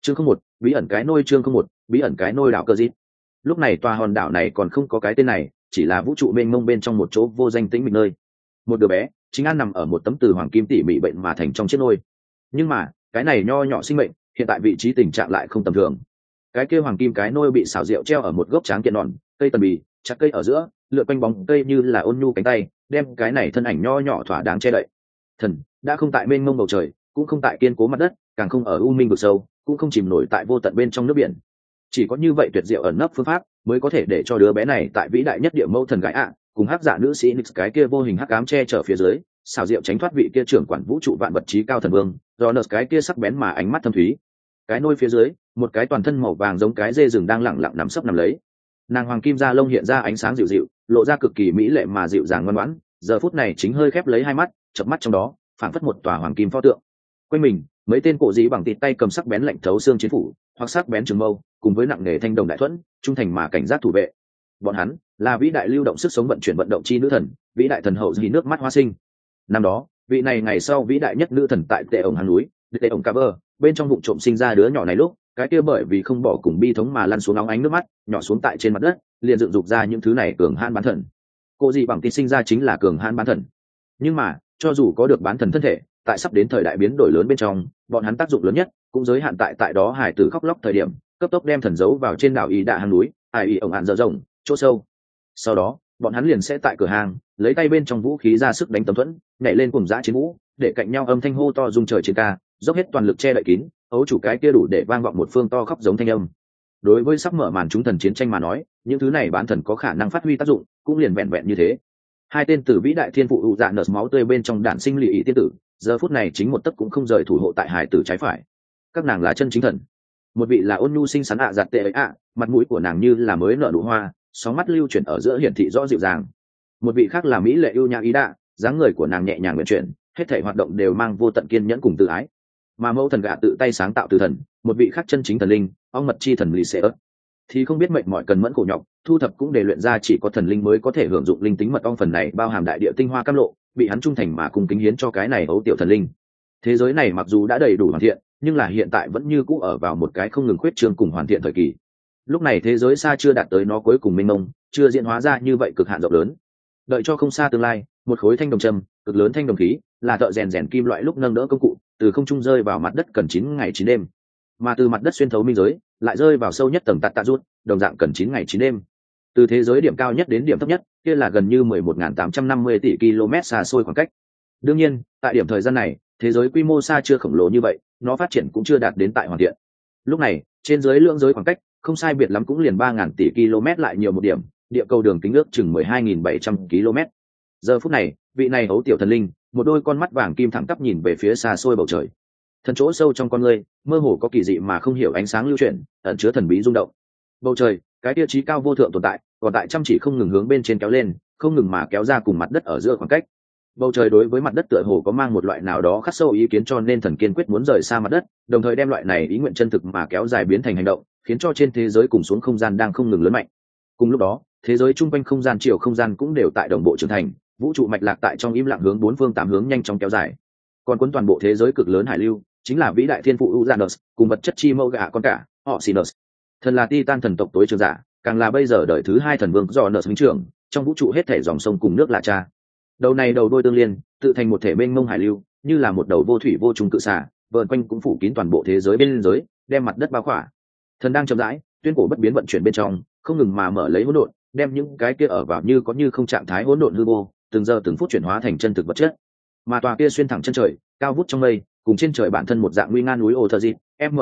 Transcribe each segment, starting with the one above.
chương không một bí ẩn cái nôi, chương không một bí ẩn cái nôi đảo cơ dít. Lúc này tòa hòn đảo này còn không có cái tên này, chỉ là vũ trụ mênh mông bên trong một chỗ vô danh tĩnh mịch nơi. Một đứa bé chính an nằm ở một tấm từ hoàng kim tỉ mỉ bệnh mà thành trong chiếc nôi. Nhưng mà cái này nho nhỏ sinh mệnh hiện tại vị trí tình trạng lại không tầm thường. Cái kia hoàng kim cái nôi bị xảo diệu treo ở một gốc tráng kiện nọn cây tần bì, chặt cây ở giữa, lượn quanh bóng cây như là ôn nhu cánh tay, đem cái này thân ảnh nho nhỏ thỏa đáng che đậy. Thần đã không tại mênh mông bầu trời, cũng không tại kiên cố mặt đất, càng không ở u minh vực sâu, cũng không chìm nổi tại vô tận bên trong nước biển. Chỉ có như vậy tuyệt diệu ẩn nấp phương pháp mới có thể để cho đứa bé này tại vĩ đại nhất địa mẫu thần gái ạ cùng hắc giả nữ sĩ Nix cái kia vô hình hắc ám che chở phía dưới, xảo diệu tránh thoát vị kia trưởng quản vũ trụ vạn vật trí cao thần vương, do nợ cái kia sắc bén mà ánh mắt thâm thúy. Cái nôi phía dưới, một cái toàn thân màu vàng giống cái dê rừng đang lẳng lặng nằm sấp nằm lấy. Nàng hoàng kim da lông hiện ra ánh sáng dịu dịu, lộ ra cực kỳ mỹ lệ mà dịu dàng ngoan ngoãn, giờ phút này chính hơi khép lấy hai mắt, chợp mắt trong đó phảng phất một tòa hoàng kim pho tượng. Quanh mình mấy tên cổ dĩ bằng tịt tay cầm sắc bén lạnh thấu xương chiến phủ, hoặc sắc bén trường mâu, cùng với nặng nghề thanh đồng đại thuẫn, trung thành mà cảnh giác thủ vệ. Bọn hắn là vĩ đại lưu động sức sống vận chuyển vận động chi nữ thần, vĩ đại thần hậu dì nước mắt hoa sinh. Năm đó vị này ngày sau vĩ đại nhất nữ thần tại tệ ổng hang núi, tệ ổng cover bên trong vụ trộm sinh ra đứa nhỏ này lúc, cái kia bởi vì không bỏ cùng bi thống mà lăn xuống óng ánh nước mắt nhỏ xuống tại trên mặt đất, liền dựng dục ra những thứ này cường hãn bán thần. Cô gì bằng tịt sinh ra chính là cường hãn bán thần. Nhưng mà cho dù có được bán thần thân thể, tại sắp đến thời đại biến đổi lớn bên trong, bọn hắn tác dụng lớn nhất cũng giới hạn tại đó hải tử khóc lóc thời điểm cấp tốc đem thần giấu vào trên đảo ý đạ hang núi, ai ý ổng hạn dở rộng chỗ sâu. Sau đó bọn hắn liền sẽ tại cửa hàng lấy tay bên trong vũ khí ra sức đánh tấm thuẫn, nhảy lên cùng dã chiến vũ, để cạnh nhau âm thanh hô to rung trời trên ca, dốc hết toàn lực che đậy kín ấu chủ cái kia đủ để vang vọng một phương to khóc giống thanh âm. Đối với sắp mở màn chúng thần chiến tranh mà nói, những thứ này bán thần có khả năng phát huy tác dụng cũng liền vẹn vẹn như thế. Hai tên tử vĩ đại thiên phụ ụ dạ nợ máu tươi bên trong đản sinh lì ý tiên tử, giờ phút này chính một tấc cũng không rời thủ hộ tại hải tử trái phải. Các nàng là chân chính thần. Một vị là ôn nhu xinh xắn giặt tệ ấy mặt mũi của nàng như là mới nở nụ hoa, sóng mắt lưu chuyển ở giữa hiển thị rõ dịu dàng. Một vị khác là mỹ lệ ưu nhã ý đạ, dáng người của nàng nhẹ nhàng vận chuyển, hết thảy hoạt động đều mang vô tận kiên nhẫn cùng tự ái. Mà mẫu thần gạ tự tay sáng tạo từ thần, một vị khác chân chính thần linh, ong mật chi thần lì xệ ớt, thì không biết mệnh mọi cần mẫn khổ nhọc, thu thập cũng để luyện ra chỉ có thần linh mới có thể hưởng dụng linh tính mật ong phần này bao hàm đại địa tinh hoa cam lộ, bị hắn trung thành mà cùng kính hiến cho cái này ấu tiểu thần linh. Thế giới này mặc dù đã đầy đủ hoàn thiện, nhưng là hiện tại vẫn như cũ ở vào một cái không ngừng khuyết trương cùng hoàn thiện thời kỳ. Lúc này thế giới xa chưa đạt tới nó cuối cùng mênh mông, chưa diễn hóa ra như vậy cực hạn rộng lớn. Đợi cho không xa tương lai, một khối thanh đồng châm, cực lớn thanh đồng khí, là thợ rèn kim loại lúc nâng đỡ công cụ, từ không trung rơi vào mặt đất cần 9 ngày 9 đêm. Mà từ mặt đất xuyên thấu minh giới, lại rơi vào sâu nhất tầng tạt tạ rút, đồng dạng cần 9 ngày 9 đêm. Từ thế giới điểm cao nhất đến điểm thấp nhất, kia là gần như 11.850 tỷ km xa xôi khoảng cách. Đương nhiên, tại điểm thời gian này, thế giới quy mô xa chưa khổng lồ như vậy, nó phát triển cũng chưa đạt đến tại hoàn thiện. Lúc này, trên dưới lượng giới khoảng cách, không sai biệt lắm cũng liền 3.000 tỷ km lại nhiều một điểm, địa cầu đường kính ước chừng 12.700 km. Giờ phút này, vị này hấu tiểu thần linh, một đôi con mắt vàng kim thẳng tắp nhìn về phía xa xôi bầu trời. Thần chỗ sâu trong con người, mơ hồ có kỳ dị mà không hiểu ánh sáng lưu chuyển, ẩn chứa thần bí rung động. Bầu trời, cái tiêu chí cao vô thượng tồn tại, còn tại chăm chỉ không ngừng hướng bên trên kéo lên, không ngừng mà kéo ra cùng mặt đất ở giữa khoảng cách. Bầu trời đối với mặt đất tựa hồ có mang một loại nào đó khắc sâu ý kiến, cho nên thần kiên quyết muốn rời xa mặt đất, đồng thời đem loại này ý nguyện chân thực mà kéo dài biến thành hành động, khiến cho trên thế giới cùng xuống không gian đang không ngừng lớn mạnh. Cùng lúc đó, thế giới chung quanh không gian chiều không gian cũng đều tại đồng bộ trưởng thành, vũ trụ mạch lạc tại trong im lặng hướng bốn phương tám hướng nhanh chóng kéo dài. Còn cuốn toàn bộ thế giới cực lớn hải lưu, chính là vĩ đại thiên phụ Uranus, cùng vật chất chi mẫu gạ con cả, họ Sinus. Thần là Titan thần tộc tối trường giả, càng là bây giờ đời thứ hai thần vương do nợ huynh trưởng, trong vũ trụ hết thể dòng sông cùng nước là cha. Đầu này đầu đôi tương liên, tự thành một thể mênh mông hải lưu, như là một đầu vô thủy vô trùng cự xả, vờn quanh cũng phủ kín toàn bộ thế giới bên giới, đem mặt đất bao khỏa. Thần đang chậm rãi, tuyên cổ bất biến vận chuyển bên trong, không ngừng mà mở lấy hỗn độn, đem những cái kia ở vào như có như không trạng thái hỗn độn hư vô, từng giờ từng phút chuyển hóa thành chân thực vật chất. Mà tòa kia xuyên thẳng chân trời, cao vút trong mây, cùng trên trời bản thân một dạng nguy nga núi Othazit,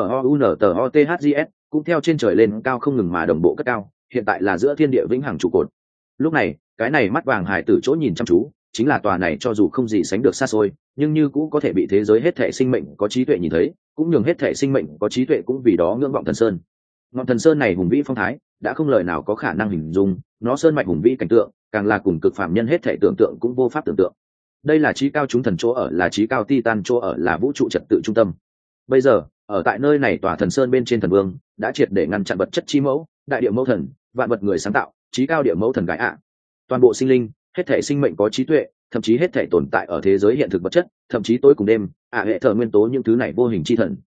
MOUNTOTHGS, cũng theo trên trời lên cao không ngừng mà đồng bộ cất cao, hiện tại là giữa thiên địa vĩnh hằng trụ cột. Lúc này, cái này mắt vàng hải tử chỗ nhìn chăm chú, chính là tòa này cho dù không gì sánh được xa xôi, nhưng như cũng có thể bị thế giới hết thể sinh mệnh có trí tuệ nhìn thấy, cũng nhường hết thể sinh mệnh có trí tuệ cũng vì đó ngưỡng vọng thần sơn. Ngọn thần sơn này hùng vĩ phong thái, đã không lời nào có khả năng hình dung, nó sơn mạch hùng vĩ cảnh tượng, càng là cùng cực phàm nhân hết thể tưởng tượng cũng vô pháp tưởng tượng. Đây là trí cao chúng thần chỗ ở, là trí cao Titan chỗ ở, là vũ trụ trật tự trung tâm. Bây giờ, ở tại nơi này tòa thần sơn bên trên thần vương, đã triệt để ngăn chặn vật chất chi mẫu, đại địa mẫu thần, vạn vật người sáng tạo, trí cao địa mẫu thần gái ạ. Toàn bộ sinh linh, hết thể sinh mệnh có trí tuệ, thậm chí hết thể tồn tại ở thế giới hiện thực vật chất, thậm chí tối cùng đêm, hệ thờ nguyên tố những thứ này vô hình chi thần.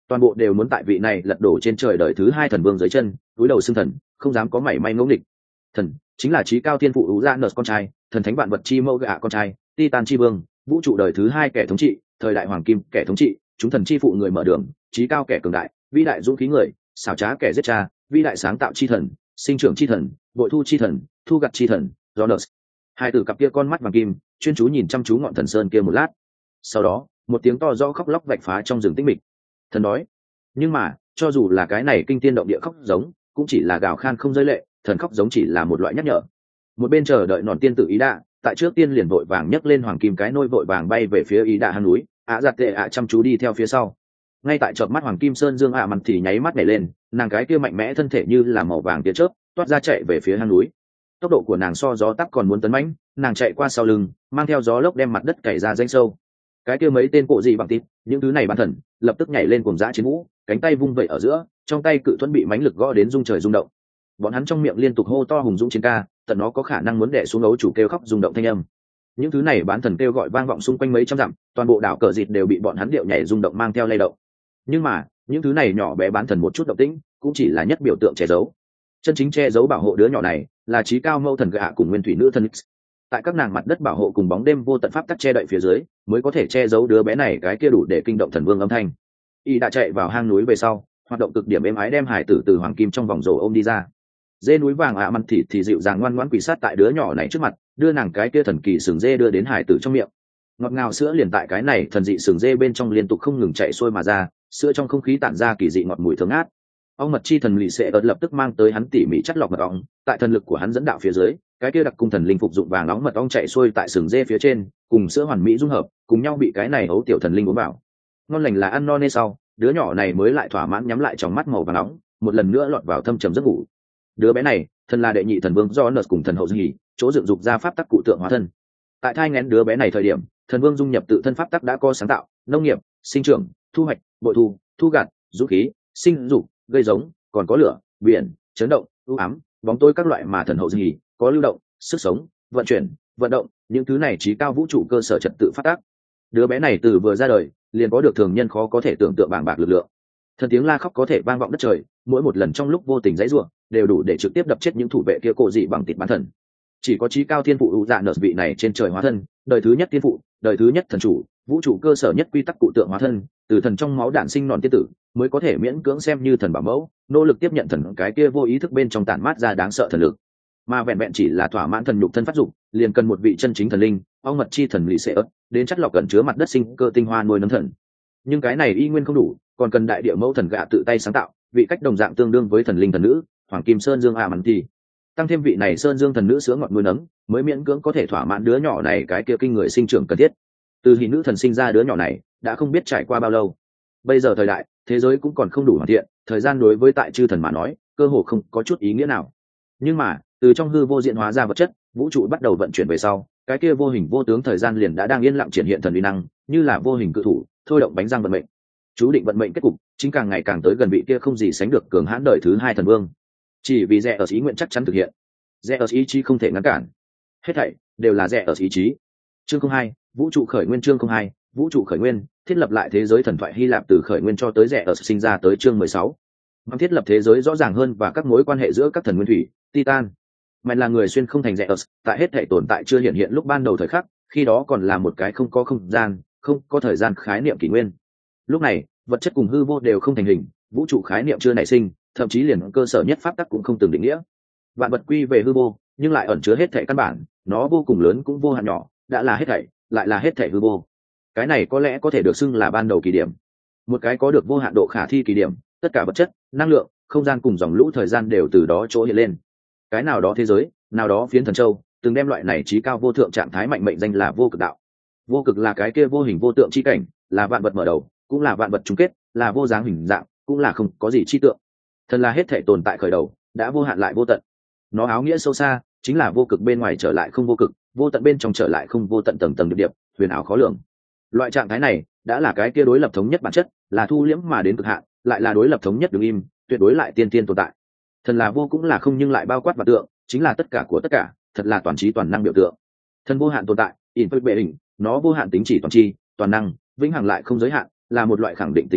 toàn bộ đều muốn tại vị này lật đổ trên trời đời thứ hai thần vương dưới chân, cúi đầu xưng thần, không dám có mảy may ngẫu nghịch. Thần chính là trí cao thiên phụ Uranus con trai, thần thánh vạn vật chi mẫu gạ con trai, Titan chi vương, vũ trụ đời thứ hai kẻ thống trị, thời đại hoàng kim kẻ thống trị, chúng thần chi phụ người mở đường, trí cao kẻ cường đại, vĩ đại dũng khí người, xảo trá kẻ giết cha, vĩ đại sáng tạo chi thần, sinh trưởng chi thần, bội thu chi thần, thu gặt chi thần, Jonas. Hai tử cặp kia con mắt vàng kim, chuyên chú nhìn chăm chú ngọn thần sơn kia một lát. Sau đó, một tiếng to rõ khóc lóc vạch phá trong rừng tĩnh mịch. Thần đói. Nhưng mà, cho dù là cái này kinh thiên động địa khóc giống, cũng chỉ là gào khan không rơi lệ, thần khóc giống chỉ là một loại nhắc nhở. Một bên chờ đợi nọn tiên tử Ý Đạ, tại trước tiên liền vội vàng nhấc lên hoàng kim cái nôi vội vàng bay về phía Ý Đạ hang núi, giặt tệ chăm chú đi theo phía sau. Ngay tại chợp mắt hoàng kim sơn dương mặn thì nháy mắt nhảy lên, nàng cái kia mạnh mẽ thân thể như là màu vàng tia chớp, toát ra chạy về phía hang núi. Tốc độ của nàng so gió tắc còn muốn tấn mãnh, nàng chạy qua sau lưng, mang theo gió lốc đem mặt đất cày ra rãnh sâu. Cái kia mấy tên cộ gì bằng tít, những thứ này bán thần, lập tức nhảy lên cùng dã chiến vũ, cánh tay vung vẩy ở giữa, trong tay cự thuẫn bị mãnh lực gõ đến rung trời rung động. Bọn hắn trong miệng liên tục hô to hùng dũng chiến ca, tận nó có khả năng muốn đè xuống ấu chủ kêu khóc rung động thanh âm. Những thứ này bán thần kêu gọi vang vọng xung quanh mấy trăm dặm, toàn bộ đảo cờ dịt đều bị bọn hắn điệu nhảy rung động mang theo lay động. Nhưng mà, những thứ này nhỏ bé bán thần một chút động tĩnh, cũng chỉ là nhất biểu tượng che giấu. Chân chính che giấu bảo hộ đứa nhỏ này, là trí cao mâu thần gạ cùng nguyên thủy nữ thần X. Tại các nàng mặt đất bảo hộ cùng bóng đêm vô tận pháp tắc che đậy phía dưới, mới có thể che giấu đứa bé này cái kia đủ để kinh động thần vương âm thanh. Y đã chạy vào hang núi về sau, hoạt động cực điểm êm ái đem hải tử từ hoàng kim trong vòng rổ ôm đi ra. Dê núi vàng mặn thì dịu dàng ngoan ngoãn quỳ sát tại đứa nhỏ này trước mặt, đưa nàng cái kia thần kỳ sừng dê đưa đến hải tử trong miệng. Ngọt ngào sữa liền tại cái này thần dị sừng dê bên trong liên tục không ngừng chạy xuôi mà ra, sữa trong không khí tản ra kỳ dị ngọt mùi thơm ngát. Ong mật chi thần lì xệ ớt lập tức mang tới hắn tỉ mỉ chắt lọc mật ong, tại thần lực của hắn dẫn đạo phía dưới, cái kia đặc cung thần linh phục dụng vàng nóng mật ong chạy xuôi tại sừng dê phía trên, cùng sữa hoàn mỹ dung hợp, cùng nhau bị cái này ấu tiểu thần linh uống vào. Ngon lành là ăn no nê sau, đứa nhỏ này mới lại thỏa mãn nhắm lại tròng mắt màu vàng nóng, một lần nữa lọt vào thâm trầm giấc ngủ. Đứa bé này, thần là đệ nhị thần vương do nợ cùng thần hậu dì, chỗ dựng dục ra pháp tắc cụ tượng hóa thân. Tại thai nghén đứa bé này thời điểm, thần vương dung nhập tự thân pháp tắc đã có sáng tạo, nông nghiệp, sinh trưởng, thu hoạch, bội thu, thu gặt, dũng khí, sinh dục, gây giống, còn có lửa, biển, chấn động, u ám, bóng tối các loại mà thần hậu gì có lưu động, sức sống, vận chuyển, vận động, những thứ này trí cao vũ trụ cơ sở trật tự phát tác. Đứa bé này từ vừa ra đời liền có được thường nhân khó có thể tưởng tượng bàng bạc lực lượng. Thần tiếng la khóc có thể vang vọng đất trời, mỗi một lần trong lúc vô tình giãy giụa, đều đủ để trực tiếp đập chết những thủ vệ kia cổ dị bằng tịt bán thần. Chỉ có trí cao thiên phụ u dạ nợ vị này trên trời hóa thân, đời thứ nhất thiên phụ, đời thứ nhất thần chủ, vũ trụ cơ sở nhất quy tắc cụ tượng hóa thân, từ thần trong máu đản sinh nọn tiên tử, mới có thể miễn cưỡng xem như thần bảo mẫu, nỗ lực tiếp nhận thần cái kia vô ý thức bên trong tản mát ra đáng sợ thần lực. Mà vẹn vẹn chỉ là thỏa mãn thần nhục thân phát dụng, liền cần một vị chân chính thần linh, ong mật chi thần lì xệ ớt, đến chất lọc cẩn chứa mặt đất sinh cơ tinh hoa nuôi nấng thần. Nhưng cái này y nguyên không đủ, còn cần đại địa mẫu thần gạ tự tay sáng tạo, vị cách đồng dạng tương đương với thần linh thần nữ, hoàng kim sơn dương mặn thì tăng thêm vị này sơn dương thần nữ sữa ngọt nuôi nấng, mới miễn cưỡng có thể thỏa mãn đứa nhỏ này cái kia kinh người sinh trưởng cần thiết. Từ khi nữ thần sinh ra đứa nhỏ này, đã không biết trải qua bao lâu. Bây giờ thời đại, thế giới cũng còn không đủ hoàn thiện, thời gian đối với tại chư thần mà nói, cơ hồ không có chút ý nghĩa nào. Nhưng mà, từ trong hư vô diện hóa ra vật chất, vũ trụ bắt đầu vận chuyển về sau, cái kia vô hình vô tướng thời gian liền đã đang yên lặng triển hiện thần uy năng, như là vô hình cự thủ, thôi động bánh răng vận mệnh. Chú định vận mệnh kết cục, chính càng ngày càng tới gần vị kia không gì sánh được cường hãn đời thứ hai thần vương. Chỉ vì rẻ ở ý nguyện chắc chắn thực hiện, rẻ ở ý chí không thể ngăn cản. Hết thảy đều là rẻ ở ý chí. Chương 02, vũ trụ khởi nguyên. Chương 02, vũ trụ khởi nguyên, thiết lập lại thế giới thần thoại Hy Lạp từ khởi nguyên cho tới rẻ ở sinh ra tới chương 16. Bằng thiết lập thế giới rõ ràng hơn và các mối quan hệ giữa các thần nguyên thủy, Titan. Mạnh là người xuyên không thành rẻ ở, tại hết thảy tồn tại chưa hiện hiện lúc ban đầu thời khắc, khi đó còn là một cái không có không gian, không có thời gian khái niệm kỷ nguyên. Lúc này, vật chất cùng hư vô đều không thành hình, vũ trụ khái niệm chưa nảy sinh, thậm chí liền cơ sở nhất pháp tắc cũng không từng định nghĩa. Vạn vật quy về hư vô, nhưng lại ẩn chứa hết thảy căn bản, nó vô cùng lớn cũng vô hạn nhỏ, đã là hết thảy, lại là hết thảy hư vô. Cái này có lẽ có thể được xưng là ban đầu kỳ điểm, một cái có được vô hạn độ khả thi kỳ điểm, tất cả vật chất, năng lượng, không gian cùng dòng lũ thời gian đều từ đó chỗ hiện lên. Cái nào đó thế giới, nào đó phiến thần châu, từng đem loại này trí cao vô thượng trạng thái mạnh mệnh danh là vô cực đạo. Vô cực là cái kia vô hình vô tượng chi cảnh, là vạn vật mở đầu, cũng là vạn vật chung kết, là vô dáng hình dạng, cũng là không có gì chi tượng. Thần là hết thảy tồn tại khởi đầu, đã vô hạn lại vô tận. Nó áo nghĩa sâu xa, chính là vô cực bên ngoài trở lại không vô cực, vô tận bên trong trở lại không vô tận, tầng tầng điệp điệp, huyền ảo khó lường. Loại trạng thái này đã là cái kia đối lập thống nhất bản chất, là thu liễm mà đến cực hạn, lại là đối lập thống nhất đứng im, tuyệt đối lại tiên tiên tồn tại. Thần là vô cũng là không nhưng lại bao quát và tượng, chính là tất cả của tất cả, thật là toàn trí toàn năng biểu tượng. Thần vô hạn tồn tại, in bệ hình, nó vô hạn tính chỉ toàn tri, toàn năng, vĩnh hằng lại không giới hạn, là một loại khẳng định tính vô hạn,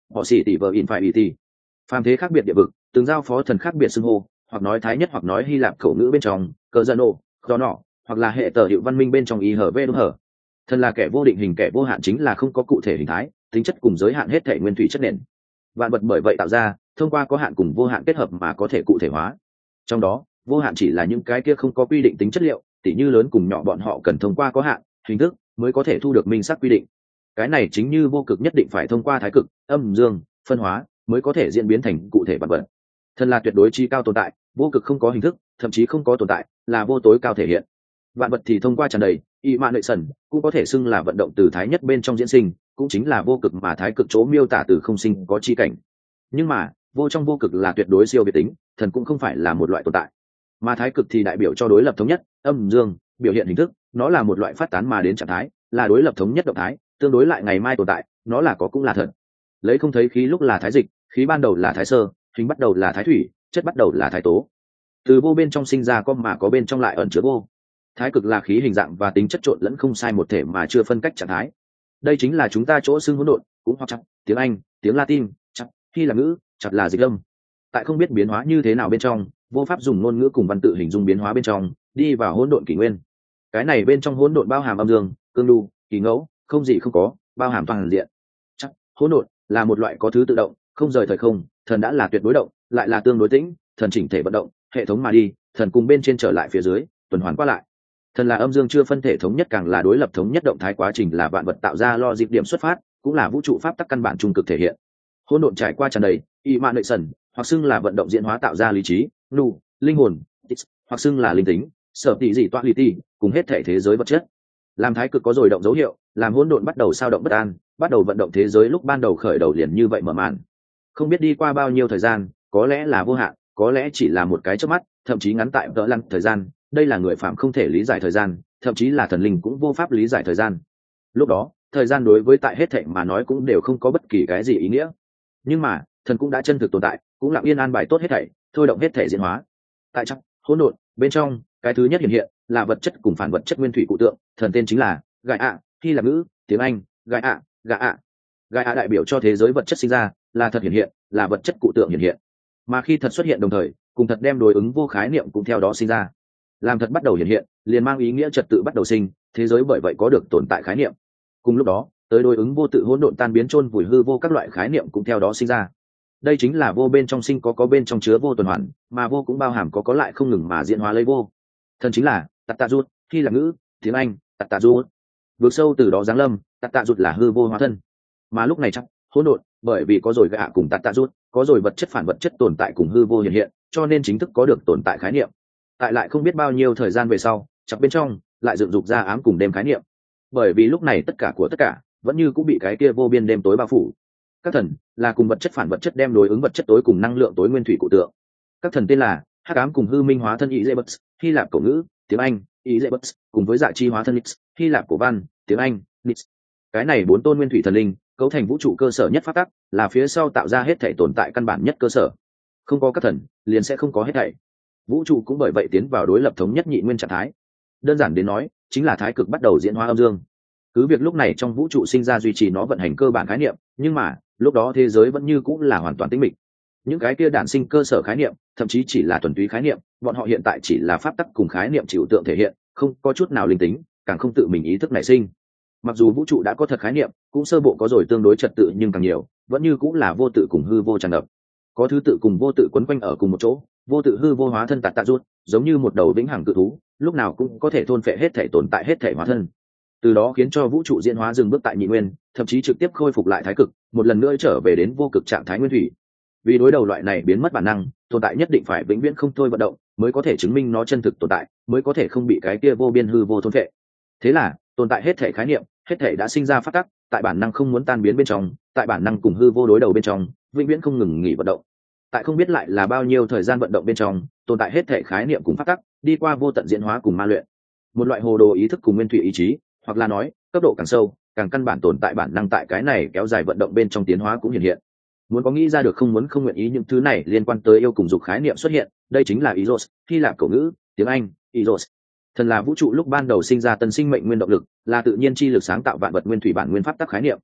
họ xỉ tỷ vợ in phải ý tỷ. Phàm thế khác biệt địa vực, từng giao phó thần khác biệt xưng hô, hoặc nói thái nhất hoặc nói hy lạp khẩu ngữ bên trong cờ dân ồ do nọ, hoặc là hệ tờ hiệu văn minh bên trong ý hở vê đúng hở. Thần là kẻ vô định hình, kẻ vô hạn chính là không có cụ thể hình thái, tính chất cùng giới hạn hết thể nguyên thủy chất nền. Vạn vật bởi vậy tạo ra, thông qua có hạn cùng vô hạn kết hợp mà có thể cụ thể hóa. Trong đó vô hạn chỉ là những cái kia không có quy định tính chất liệu, tỉ như lớn cùng nhỏ bọn họ cần thông qua có hạn hình thức mới có thể thu được minh xác quy định. Cái này chính như vô cực nhất định phải thông qua thái cực âm dương phân hóa mới có thể diễn biến thành cụ thể vạn vật. Thần là tuyệt đối chi cao tồn tại, vô cực không có hình thức, thậm chí không có tồn tại, là vô tối cao thể hiện. Vạn vật thì thông qua tràn đầy y mạn nội sần, cũng có thể xưng là vận động từ thái nhất bên trong diễn sinh, cũng chính là vô cực mà thái cực chỗ miêu tả từ không sinh có chi cảnh. Nhưng mà vô trong vô cực là tuyệt đối siêu việt tính, thần cũng không phải là một loại tồn tại, mà thái cực thì đại biểu cho đối lập thống nhất âm dương biểu hiện hình thức, nó là một loại phát tán mà đến trạng thái, là đối lập thống nhất động thái, tương đối lại ngày mai tồn tại, nó là có cũng là thật. Lấy không thấy khí lúc là thái dịch, khí ban đầu là thái sơ, hình bắt đầu là thái thủy, chất bắt đầu là thái tố. Từ vô bên trong sinh ra có mà có bên trong lại ẩn chứa vô. Thái cực là khí hình dạng và tính chất trộn lẫn không sai một thể mà chưa phân cách trạng thái. Đây chính là chúng ta chỗ xưng hỗn độn, cũng hoặc chặt tiếng Anh tiếng Latin chặt khi là ngữ chặt là dịch âm. Tại không biết biến hóa như thế nào bên trong, vô pháp dùng ngôn ngữ cùng văn tự hình dung biến hóa bên trong, đi vào hỗn độn kỷ nguyên. Cái này bên trong hỗn độn bao hàm âm dương cương lưu kỳ ngẫu, không gì không có, bao hàm toàn diện. Chắc hỗn độn là một loại có thứ tự động, không rời thời không, thần đã là tuyệt đối động, lại là tương đối tĩnh, thần chỉnh thể vận động hệ thống mà đi, thần cùng bên trên trở lại phía dưới, tuần hoàn qua lại. Thần là âm dương chưa phân thể thống nhất, càng là đối lập thống nhất động thái, quá trình là vạn vật tạo ra lo dịp điểm xuất phát, cũng là vũ trụ pháp tắc căn bản trung cực thể hiện. Hỗn độn trải qua tràn đầy y mạn nội sần, hoặc xưng là vận động diễn hóa tạo ra lý trí nu linh hồn, hoặc xưng là linh tính sở tỷ dị toa lý ti, cùng hết thể thế giới vật chất. Làm thái cực có rồi động dấu hiệu, làm hỗn độn bắt đầu sao động bất an, bắt đầu vận động thế giới lúc ban đầu khởi đầu liền như vậy mở màn. Không biết đi qua bao nhiêu thời gian, có lẽ là vô hạn, có lẽ chỉ là một cái chớp mắt, thậm chí ngắn tại vỡ lăn thời gian, đây là người phạm không thể lý giải thời gian, thậm chí là thần linh cũng vô pháp lý giải thời gian. Lúc đó thời gian đối với tại hết thảy mà nói cũng đều không có bất kỳ cái gì ý nghĩa, nhưng mà thần cũng đã chân thực tồn tại, cũng lặng yên an bài tốt hết thảy, thôi động hết thảy diễn hóa. Tại trong hỗn độn bên trong, cái thứ nhất hiện hiện là vật chất cùng phản vật chất nguyên thủy cụ tượng, thần tên chính là gai ạ, khi là ngữ tiếng Anh gai ạ gạ ạ. Gai ạ đại biểu cho thế giới vật chất sinh ra, là thật hiện hiện, là vật chất cụ tượng hiện hiện. Mà khi thật xuất hiện đồng thời, cùng thật đem đối ứng vô khái niệm cũng theo đó sinh ra. Làm thật bắt đầu hiện hiện, liền mang ý nghĩa trật tự bắt đầu sinh, thế giới bởi vậy có được tồn tại khái niệm. Cùng lúc đó, tới đối ứng vô tự hỗn độn tan biến chôn vùi hư vô, các loại khái niệm cũng theo đó sinh ra. Đây chính là vô bên trong sinh có bên trong chứa vô tuần hoàn, mà vô cũng bao hàm có lại không ngừng mà diễn hóa lấy vô. Thần chính là tạt tạ rút, khi là ngữ tiếng Anh tạt tạ rút, vượt sâu từ đó giáng lâm, tạt tạ rút là hư vô hóa thân. Mà lúc này chắc hỗn độn, bởi vì có rồi gạ cùng tạt tạ rút, có rồi vật chất phản vật chất tồn tại cùng hư vô hiện hiện, cho nên chính thức có được tồn tại khái niệm. Tại lại không biết bao nhiêu thời gian về sau, chắc bên trong lại dựng dục ra ám cùng đêm khái niệm. Bởi vì lúc này tất cả của tất cả vẫn như cũng bị cái kia vô biên đêm tối bao phủ. Các thần là cùng vật chất phản vật chất đem đối ứng vật chất tối cùng năng lượng tối nguyên thủy cụ tượng. Các thần tên là hắc ám cùng hư minh hóa thân Izebus, Hy Lạp cổ ngữ tiếng Anh Izebus, cùng với dạ chi hóa thân Nix, Hy Lạp cổ văn tiếng Anh Nix. Cái này bốn tôn nguyên thủy thần linh cấu thành vũ trụ cơ sở nhất pháp tắc, là phía sau tạo ra hết thể tồn tại căn bản nhất cơ sở. Không có các thần liền sẽ không có hết thảy. Vũ trụ cũng bởi vậy tiến vào đối lập thống nhất nhị nguyên trạng thái. Đơn giản đến nói, chính là thái cực bắt đầu diễn hóa âm dương. Cứ việc lúc này trong vũ trụ sinh ra duy trì nó vận hành cơ bản khái niệm, nhưng mà lúc đó thế giới vẫn như cũng là hoàn toàn tĩnh mịch. Những cái kia đản sinh cơ sở khái niệm, thậm chí chỉ là thuần túy khái niệm, bọn họ hiện tại chỉ là pháp tắc cùng khái niệm chịu tượng thể hiện, không có chút nào linh tính, càng không tự mình ý thức nảy sinh. Mặc dù vũ trụ đã có thật khái niệm, cũng sơ bộ có rồi tương đối trật tự, nhưng càng nhiều vẫn như cũng là vô tự cùng hư vô tràn ngập. Có thứ tự cùng vô tự quấn quanh ở cùng một chỗ, vô tự hư vô hóa thân tạt tạ rút, giống như một đầu vĩnh hằng cự thú, lúc nào cũng có thể thôn phệ hết thể tồn tại hết thể hóa thân. Từ đó khiến cho vũ trụ diễn hóa dừng bước tại nhị nguyên, thậm chí trực tiếp khôi phục lại thái cực, một lần nữa trở về đến vô cực trạng thái nguyên thủy. Vì đối đầu loại này biến mất bản năng, tồn tại nhất định phải vĩnh viễn không thôi vận động, mới có thể chứng minh nó chân thực tồn tại, mới có thể không bị cái kia vô biên hư vô thôn phệ. Thế là tồn tại hết thể khái niệm, hết thể đã sinh ra phát tắc, tại bản năng không muốn tan biến bên trong, tại bản năng cùng hư vô đối đầu bên trong, vĩnh viễn không ngừng nghỉ vận động. Tại không biết lại là bao nhiêu thời gian vận động bên trong, tồn tại hết thể khái niệm cùng phát tắc, đi qua vô tận diễn hóa cùng ma luyện. Một loại hồ đồ ý thức cùng nguyên thủy ý chí, hoặc là nói cấp độ càng sâu càng căn bản tồn tại bản năng, tại cái này kéo dài vận động bên trong tiến hóa cũng hiện hiện. Muốn có nghĩ ra được không muốn không nguyện ý những thứ này liên quan tới yêu cùng dục khái niệm xuất hiện. Đây chính là Eros, Hy Lạp cổ ngữ tiếng Anh Eros. Thần là vũ trụ lúc ban đầu sinh ra tân sinh mệnh nguyên động lực, là tự nhiên chi lực sáng tạo vạn vật nguyên thủy bản nguyên pháp tắc khái niệm.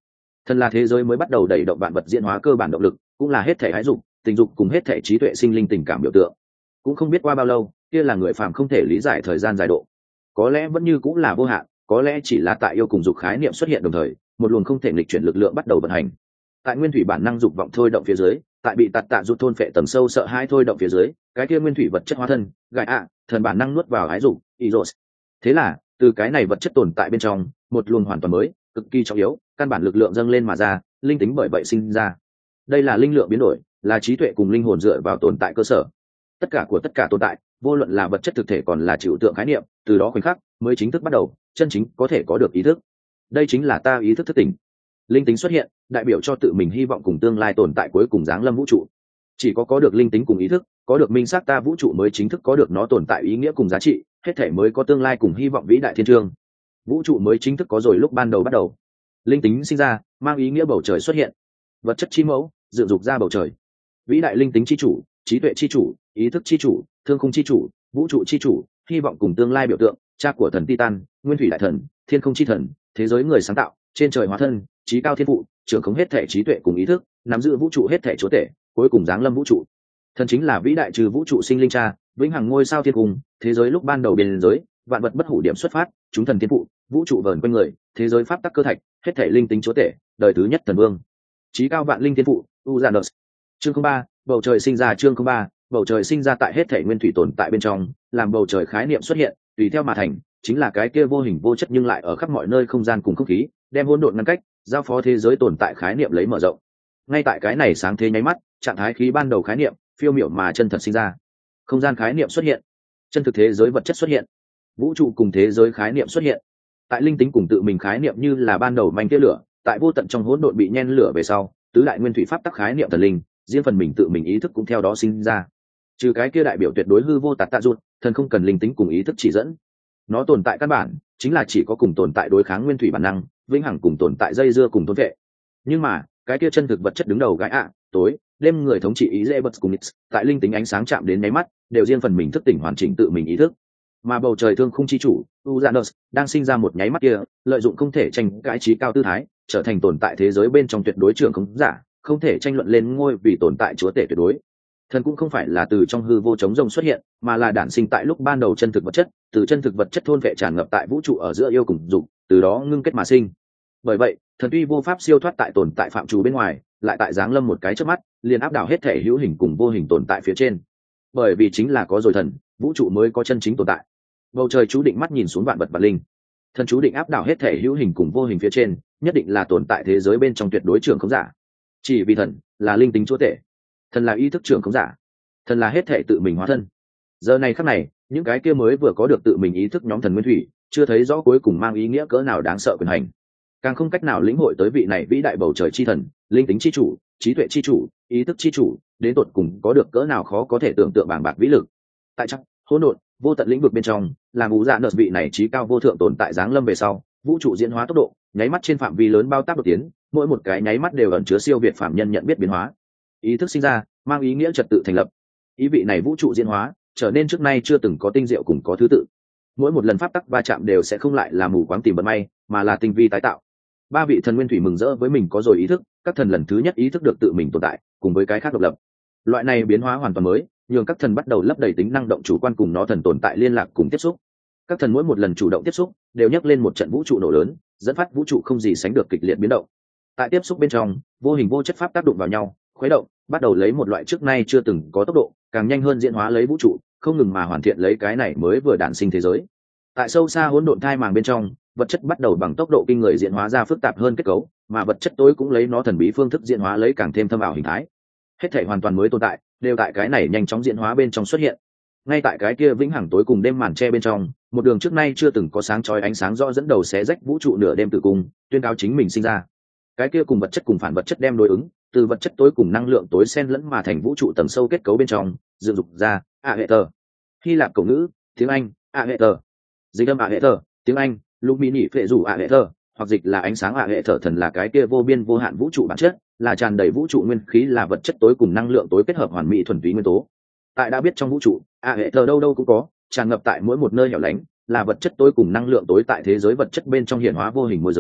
Thần là thế giới mới bắt đầu đẩy động vạn vật diễn hóa cơ bản động lực, cũng là hết thể ái dục tình dục cùng hết thể trí tuệ sinh linh tình cảm biểu tượng. Cũng không biết qua bao lâu, kia là người phàm không thể lý giải thời gian dài độ, có lẽ vẫn như cũng là vô hạn, có lẽ chỉ là tại yêu cùng dục khái niệm xuất hiện đồng thời, một luồng không thể nghịch chuyển lực lượng bắt đầu vận hành. Tại nguyên thủy bản năng dục vọng thôi động phía dưới, tại bị tạt tạ rụt thôn phệ tầng sâu sợ hãi thôi động phía dưới, cái kia nguyên thủy vật chất hóa thân gại thần bản năng nuốt vào ái dục Eros. Thế là từ cái này vật chất tồn tại bên trong, một luồng hoàn toàn mới, cực kỳ trọng yếu, căn bản lực lượng dâng lên mà ra, linh tính bởi vậy sinh ra. Đây là linh lượng biến đổi, là trí tuệ cùng linh hồn dựa vào tồn tại cơ sở. Tất cả của tất cả tồn tại, vô luận là vật chất thực thể còn là trừu tượng khái niệm, từ đó khoảnh khắc mới chính thức bắt đầu, chân chính có thể có được ý thức. Đây chính là ta ý thức thức tỉnh. Linh tính xuất hiện, đại biểu cho tự mình hy vọng cùng tương lai tồn tại cuối cùng giáng lâm vũ trụ. Chỉ có được linh tính cùng ý thức, có được minh xác ta vũ trụ mới chính thức có được nó tồn tại ý nghĩa cùng giá trị, hết thể mới có tương lai cùng hy vọng vĩ đại thiên trường. Vũ trụ mới chính thức có rồi lúc ban đầu bắt đầu. Linh tính sinh ra, mang ý nghĩa bầu trời xuất hiện. Vật chất chi mẫu dựng dục ra bầu trời. Vĩ đại linh tính chi chủ, trí tuệ chi chủ, ý thức chi chủ, thương khung chi chủ, vũ trụ chi chủ, hy vọng cùng tương lai biểu tượng, cha của thần Titan, nguyên thủy đại thần, thiên không chi thần, thế giới người sáng tạo, trên trời hóa thân, trí cao thiên phụ, trưởng khống hết thể trí tuệ cùng ý thức, nắm giữ vũ trụ hết thể chúa tể, cuối cùng giáng lâm vũ trụ. Thần chính là vĩ đại trừ vũ trụ sinh linh cha, vĩnh hằng ngôi sao thiên cung, thế giới lúc ban đầu biên giới, vạn vật bất hủ điểm xuất phát, chúng thần thiên phụ, vũ trụ vờn quanh người, thế giới pháp tắc cơ thạch, hết thể linh tính chúa tể, đời thứ nhất thần vương, trí cao vạn linh thiên phụ, Uranus. Chương 3, bầu trời sinh ra. Chương 3, bầu trời sinh ra tại hết thể nguyên thủy tồn tại bên trong, làm bầu trời khái niệm xuất hiện, tùy theo mà thành, chính là cái kia vô hình vô chất nhưng lại ở khắp mọi nơi không gian cùng không khí, đem hỗn độn ngăn cách, giao phó thế giới tồn tại khái niệm lấy mở rộng. Ngay tại cái này sáng thế nháy mắt, trạng thái khí ban đầu khái niệm, phiêu miểu mà chân thật sinh ra. Không gian khái niệm xuất hiện, chân thực thế giới vật chất xuất hiện, vũ trụ cùng thế giới khái niệm xuất hiện. Tại linh tính cùng tự mình khái niệm như là ban đầu manh tia lửa, tại vô tận trong hỗn độn bị nhen lửa về sau, tứ đại nguyên thủy pháp tắc khái niệm thần linh, riêng phần mình tự mình ý thức cũng theo đó sinh ra. Trừ cái kia đại biểu tuyệt đối hư vô tạt tạ rụt, thần không cần linh tính cùng ý thức chỉ dẫn. Nó tồn tại căn bản chính là chỉ có cùng tồn tại đối kháng nguyên thủy bản năng, vĩnh hằng cùng tồn tại dây dưa cùng thôn vệ. Nhưng mà cái kia chân thực vật chất đứng đầu gái tối đêm người thống trị ý dễ bật cùng nix, tại linh tính ánh sáng chạm đến nháy mắt, đều riêng phần mình thức tỉnh hoàn chỉnh tự mình ý thức. Mà bầu trời thương khung chi chủ Uranus đang sinh ra một nháy mắt kia, lợi dụng không thể tranh cãi trí cao tư thái, trở thành tồn tại thế giới bên trong tuyệt đối trưởng khống giả, không thể tranh luận lên ngôi vì tồn tại chúa tể tuyệt đối. Thần cũng không phải là từ trong hư vô trống rông xuất hiện, mà là đản sinh tại lúc ban đầu chân thực vật chất, từ chân thực vật chất thôn vệ tràn ngập tại vũ trụ ở giữa yêu cùng dục, từ đó ngưng kết mà sinh. Bởi vậy, thần tuy vô pháp siêu thoát tại tồn tại phạm trù bên ngoài, lại tại giáng lâm một cái chớp mắt, liền áp đảo hết thể hữu hình cùng vô hình tồn tại phía trên. Bởi vì chính là có rồi thần, vũ trụ mới có chân chính tồn tại. Bầu trời chú định mắt nhìn xuống vạn vật vạn linh, thần chú định áp đảo hết thể hữu hình cùng vô hình phía trên, nhất định là tồn tại thế giới bên trong tuyệt đối trưởng khống giả. Chỉ vì thần là linh tính chúa tể, thần là ý thức trưởng khống giả, thần là hết thể tự mình hóa thân. Giờ này khắc này, những cái kia mới vừa có được tự mình ý thức nhóm thần nguyên thủy, chưa thấy rõ cuối cùng mang ý nghĩa cỡ nào đáng sợ quyền hành, càng không cách nào lĩnh hội tới vị này vĩ đại bầu trời chi thần, linh tính chi chủ, trí tuệ chi chủ, ý thức chi chủ, đến tột cùng có được cỡ nào khó có thể tưởng tượng bàng bạc vĩ lực. Tại chắc hỗn độn vô tận lĩnh vực bên trong, làm ủ dạ nợ vị này trí cao vô thượng tồn tại giáng lâm về sau, vũ trụ diễn hóa tốc độ nháy mắt trên phạm vi lớn bao tác đột tiến, mỗi một cái nháy mắt đều ẩn chứa siêu việt phạm nhân nhận biết biến hóa. Ý thức sinh ra, mang ý nghĩa trật tự thành lập. Ý vị này vũ trụ diễn hóa trở nên trước nay chưa từng có tinh diệu cùng có thứ tự. Mỗi một lần pháp tắc va chạm đều sẽ không lại là mù quáng tìm vận may, mà là tinh vi tái tạo. Ba vị thần nguyên thủy mừng rỡ với mình có rồi ý thức, các thần lần thứ nhất ý thức được tự mình tồn tại, cùng với cái khác độc lập. Loại này biến hóa hoàn toàn mới, nhường các thần bắt đầu lấp đầy tính năng động chủ quan cùng nó thần tồn tại liên lạc cùng tiếp xúc. Các thần mỗi một lần chủ động tiếp xúc, đều nhắc lên một trận vũ trụ nổ lớn, dẫn phát vũ trụ không gì sánh được kịch liệt biến động. Tại tiếp xúc bên trong, vô hình vô chất pháp tác động vào nhau, khuấy động, bắt đầu lấy một loại trước nay chưa từng có tốc độ, càng nhanh hơn diễn hóa lấy vũ trụ, không ngừng mà hoàn thiện lấy cái này mới vừa đản sinh thế giới. Tại sâu xa hỗn độn thai màng bên trong, vật chất bắt đầu bằng tốc độ kinh người diễn hóa ra phức tạp hơn kết cấu, mà vật chất tối cũng lấy nó thần bí phương thức diễn hóa lấy càng thêm thâm ảo hình thái. Hết thảy hoàn toàn mới tồn tại, đều tại cái này nhanh chóng diễn hóa bên trong xuất hiện. Ngay tại cái kia vĩnh hằng tối cùng đêm màn che bên trong, một đường trước nay chưa từng có sáng chói ánh sáng rõ dẫn đầu xé rách vũ trụ nửa đêm tử cung, tuyên cáo chính mình sinh ra. Cái kia cùng vật chất cùng phản vật chất đem đối ứng, từ vật chất tối cùng năng lượng tối xen lẫn mà thành vũ trụ tầng sâu kết cấu bên trong, dựng dục ra Aether. Hy Lạp cổ ngữ, tiếng Anh Aether. Dịch âm Aether, tiếng Anh Lumini phệ rủ Aether, hoặc dịch là ánh sáng Aether. Thần là cái kia vô biên vô hạn vũ trụ bản chất, là tràn đầy vũ trụ nguyên khí, là vật chất tối cùng năng lượng tối kết hợp hoàn mỹ thuần túy nguyên tố. Tại đã biết trong vũ trụ, Aether đâu đâu cũng có, tràn ngập tại mỗi một nơi hẻo lánh, là vật chất tối cùng năng lượng tối tại thế giới vật chất bên trong hiện hóa vô hình môi giới,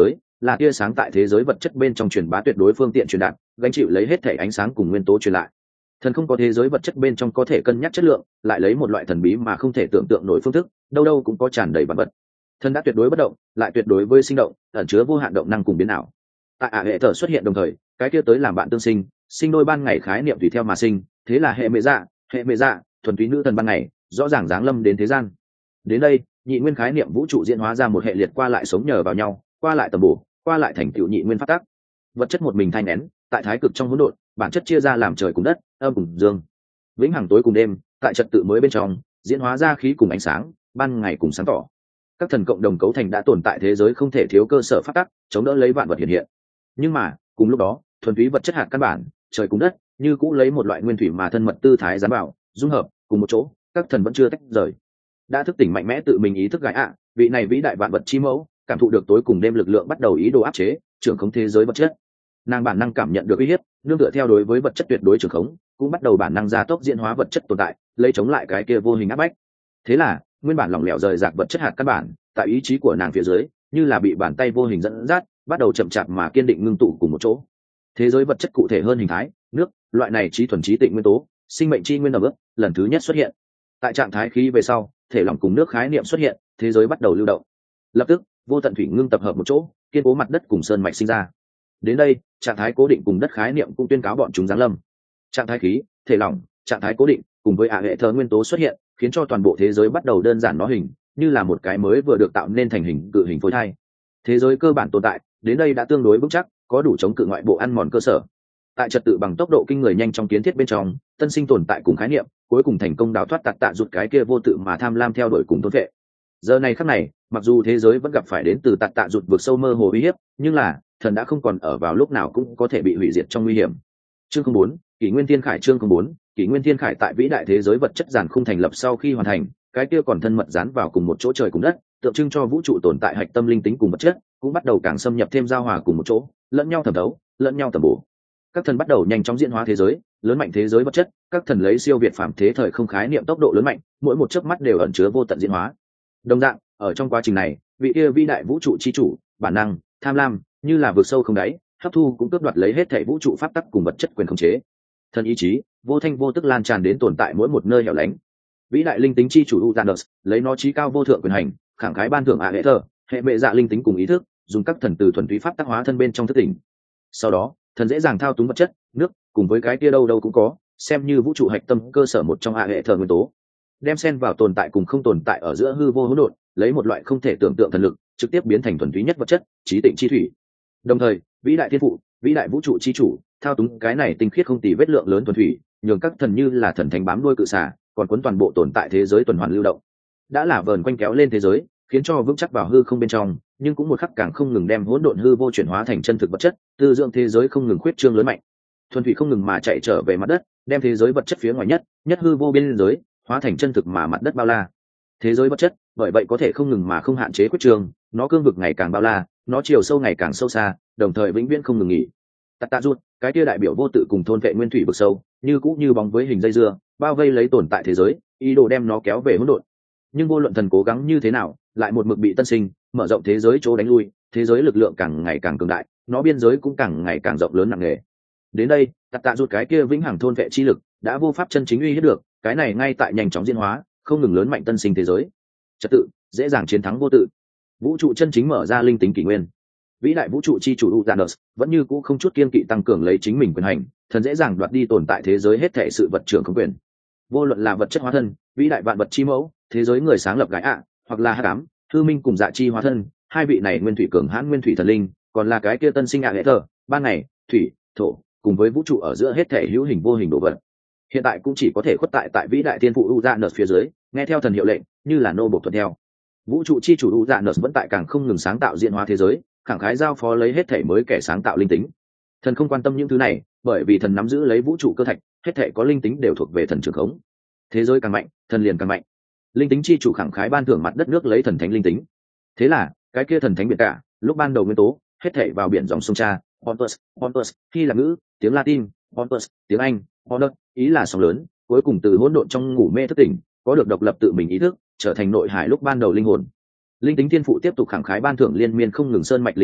là tia sáng tại thế giới vật chất bên trong truyền bá tuyệt đối phương tiện truyền đạt, gánh chịu lấy hết thể ánh sáng cùng nguyên tố truyền lại. Thần không có thế giới vật chất bên trong có thể cân nhắc chất lượng, lại lấy một loại thần bí mà không thể tưởng tượng nổi phương thức, đâu đâu cũng có tràn đầy vật vật. Thần đã tuyệt đối bất động, lại tuyệt đối với sinh động, ẩn chứa vô hạn động năng cùng biến ảo. Tại hệ thờ xuất hiện đồng thời, cái kia tới làm bạn tương sinh, sinh đôi ban ngày khái niệm tùy theo mà sinh, thế là hệ mẹ dạ, thuần túy nữ thần ban ngày, rõ ràng giáng lâm đến thế gian. Đến đây, nhị nguyên khái niệm vũ trụ diễn hóa ra một hệ liệt qua lại sống nhờ vào nhau, qua lại tầm bổ, qua lại thành tựu nhị nguyên phát tác. Vật chất một mình thanh nén, tại thái cực trong hỗn độn, bản chất chia ra làm trời cùng đất, âm cùng dương. Vĩnh hằng tối cùng đêm, tại trật tự mới bên trong, diễn hóa ra khí cùng ánh sáng, ban ngày cùng sáng tỏ. Các thần cộng đồng cấu thành đã tồn tại thế giới không thể thiếu cơ sở phát tác, chống đỡ lấy vạn vật hiện hiện. Nhưng mà, cùng lúc đó, thuần túy vật chất hạt căn bản, trời cùng đất, như cũng lấy một loại nguyên thủy mà thân mật tư thái gián bảo, dung hợp cùng một chỗ, các thần vẫn chưa tách rời. Đã thức tỉnh mạnh mẽ tự mình ý thức gái ạ, vị này vĩ đại vạn vật chi mẫu, cảm thụ được tối cùng đêm lực lượng bắt đầu ý đồ áp chế, trưởng khống thế giới vật chất. Nàng bản năng cảm nhận được uy hiếp, nương tựa theo đối với vật chất tuyệt đối trưởng khống, cũng bắt đầu bản năng gia tốc diễn hóa vật chất tồn tại, lấy chống lại cái kia vô hình áp bách. Thế là, nguyên bản lỏng lẻo rời rạc vật chất hạt căn bản, tại ý chí của nàng phía dưới, như là bị bàn tay vô hình dẫn dắt, bắt đầu chậm chạp mà kiên định ngưng tụ cùng một chỗ. Thế giới vật chất cụ thể hơn hình thái, nước, loại này trí thuần trí tịnh nguyên tố, sinh mệnh chi nguyên ở bước, lần thứ nhất xuất hiện. Tại trạng thái khí về sau, thể lỏng cùng nước khái niệm xuất hiện, thế giới bắt đầu lưu động. Lập tức, vô tận thủy ngưng tập hợp một chỗ, kiên cố mặt đất cùng sơn mạch sinh ra. Đến đây, trạng thái cố định cùng đất khái niệm cũng tuyên cáo bọn chúng giáng lâm. Trạng thái khí, thể lỏng, trạng thái cố định cùng với hệ thờ nguyên tố xuất hiện, khiến cho toàn bộ thế giới bắt đầu đơn giản nó hình, như là một cái mới vừa được tạo nên thành hình cự hình phôi thai. Thế giới cơ bản tồn tại, đến đây đã tương đối vững chắc, có đủ chống cự ngoại bộ ăn mòn cơ sở. Tại trật tự bằng tốc độ kinh người nhanh trong kiến thiết bên trong, tân sinh tồn tại cùng khái niệm, cuối cùng thành công đào thoát tạt tạ rụt cái kia vô tự mà tham lam theo đuổi cùng thôn vệ. Giờ này khắc này, mặc dù thế giới vẫn gặp phải đến từ tạt tạ rụt vượt sâu mơ hồ uy hiếp, nhưng là thần đã không còn ở vào lúc nào cũng có thể bị hủy diệt trong nguy hiểm. Chương 04, Kỷ Nguyên Thiên Khải. Chương 04, Kỷ Nguyên Thiên Khải. Tại vĩ đại thế giới vật chất giàn khung thành lập sau khi hoàn thành, cái kia còn thân mật dán vào cùng một chỗ trời cùng đất, tượng trưng cho vũ trụ tồn tại hạch tâm linh tính cùng vật chất, cũng bắt đầu càng xâm nhập thêm giao hòa cùng một chỗ, lẫn nhau thẩm thấu, lẫn nhau tầm bổ. Các thần bắt đầu nhanh chóng diễn hóa thế giới, lớn mạnh thế giới vật chất, các thần lấy siêu việt phàm thế thời không khái niệm tốc độ lớn mạnh, mỗi một chớp mắt đều ẩn chứa vô tận diễn hóa. Đồng dạng, ở trong quá trình này, vị kia vĩ đại vũ trụ chi chủ, bản năng, tham lam, như là vực sâu không đáy, hấp thu cũng cướp đoạt lấy hết thảy vũ trụ pháp tắc cùng vật chất quyền khống chế. Thần ý chí, vô thanh vô tức lan tràn đến tồn tại mỗi một nơi hẻo lánh. Vĩ đại linh tính chi chủ Uranus, lấy nó chí cao vô thượng quyền hành, khẳng khái ban thưởng Aether, hệ mẹ dạ linh tính cùng ý thức, dùng các thần từ thuần túy pháp tác hóa thân bên trong thức tỉnh. Sau đó, thần dễ dàng thao túng vật chất, nước, cùng với cái kia đâu đâu cũng có, xem như vũ trụ hạch tâm cơ sở một trong Aether nguyên tố. Đem xen vào tồn tại cùng không tồn tại ở giữa hư vô hỗn độn, lấy một loại không thể tưởng tượng thần lực, trực tiếp biến thành thuần túy nhất vật chất, trí tịnh chi thủy. Đồng thời, vĩ đại thiên phụ, vĩ đại vũ trụ chi chủ, thao túng cái này tinh khiết không tì vết lượng lớn thuần thủy, nhường các thần như là thần thánh bám đuôi cự xà, còn cuốn toàn bộ tồn tại thế giới tuần hoàn lưu động. Đã là vờn quanh kéo lên thế giới, khiến cho vững chắc vào hư không bên trong, nhưng cũng một khắc càng không ngừng đem hỗn độn hư vô chuyển hóa thành chân thực vật chất, tư dưỡng thế giới không ngừng khuyết trương lớn mạnh. Thuần thủy không ngừng mà chạy trở về mặt đất, đem thế giới vật chất phía ngoài nhất hư vô biên giới, hóa thành chân thực mà mặt đất bao la. Thế giới vật chất, bởi vậy có thể không ngừng mà không hạn chế khuyết trương, nó cương vực ngày càng bao la, nó chiều sâu ngày càng sâu xa, đồng thời vĩnh viễn không ngừng nghỉ. Tạt tạ rút, cái kia đại biểu vô tự cùng thôn vệ nguyên thủy vực sâu, như cũ như bóng với hình dây dưa, bao vây lấy tồn tại thế giới, ý đồ đem nó kéo về hỗn độn. Nhưng vô luận thần cố gắng như thế nào, lại một mực bị tân sinh, mở rộng thế giới chỗ đánh lui, thế giới lực lượng càng ngày càng cường đại, nó biên giới cũng càng ngày càng rộng lớn nặng nề. Đến đây, tạt tạ rút cái kia vĩnh hằng thôn vệ chi lực, đã vô pháp chân chính uy hiếp được, cái này ngay tại nhanh chóng diễn hóa, không ngừng lớn mạnh tân sinh thế giới. Trật tự, dễ dàng chiến thắng vô tự. Vũ trụ chân chính mở ra linh tính kỷ nguyên. Vĩ đại vũ trụ chi chủ Uranus vẫn như cũ không chút kiên kỵ tăng cường lấy chính mình quyền hành, thần dễ dàng đoạt đi tồn tại thế giới hết thảy sự vật trưởng không quyền. Vô luận là vật chất hóa thân, vĩ đại vạn vật chi mẫu, thế giới người sáng lập gái ạ, hoặc là hắc ám, hư minh cùng dạ chi hóa thân, hai vị này nguyên thủy cường hãn nguyên thủy thần linh, còn là cái kia tân sinh Aether, ban ngày, thủy, thổ, cùng với vũ trụ ở giữa hết thảy hữu hình vô hình đồ vật. Hiện tại cũng chỉ có thể khuất tại vĩ đại tiên phụ Uranus phía dưới, nghe theo thần hiệu lệnh, như là nô bộc thuận theo. Vũ trụ chi chủ Uranus vẫn tại càng không ngừng sáng tạo diễn hóa thế giới, khẳng khái giao phó lấy hết thảy mới kẻ sáng tạo linh tính. Thần không quan tâm những thứ này, bởi vì thần nắm giữ lấy vũ trụ cơ thạch, hết thảy có linh tính đều thuộc về thần trưởng khống. Thế giới càng mạnh, thần liền càng mạnh. Linh tính chi chủ khẳng khái ban thưởng mặt đất nước lấy thần thánh linh tính. Thế là, cái kia thần thánh biển cả, lúc ban đầu nguyên tố, hết thảy vào biển dòng sông Cha, Pontus, khi là ngữ, tiếng Latin, Pontus, tiếng Anh, Pontus, ý là sóng lớn, cuối cùng từ hỗn độn trong ngủ mê thức tỉnh, có được độc lập tự mình ý thức, trở thành nội hải lúc ban đầu linh hồn. Linh tính thiên phụ tiếp tục khẳng khái ban thưởng liên miên không ngừng sơn mạch linh tính,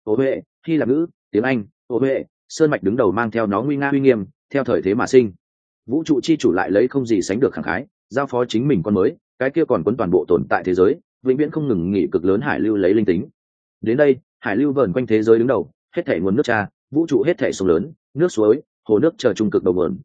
ô huệ, hy lạp ngữ, tiếng Anh, ô huệ, sơn mạch đứng đầu mang theo nó nguy nga uy nghiêm, theo thời thế mà sinh. Vũ trụ chi chủ lại lấy không gì sánh được khẳng khái, giao phó chính mình con mới, cái kia còn quấn toàn bộ tồn tại thế giới, vĩnh viễn không ngừng nghỉ cực lớn hải lưu lấy linh tính. Đến đây, hải lưu vờn quanh thế giới đứng đầu, hết thảy nguồn nước cha, vũ trụ hết thảy sông lớn, nước suối, hồ nước chờ trung cực đầu nguồn,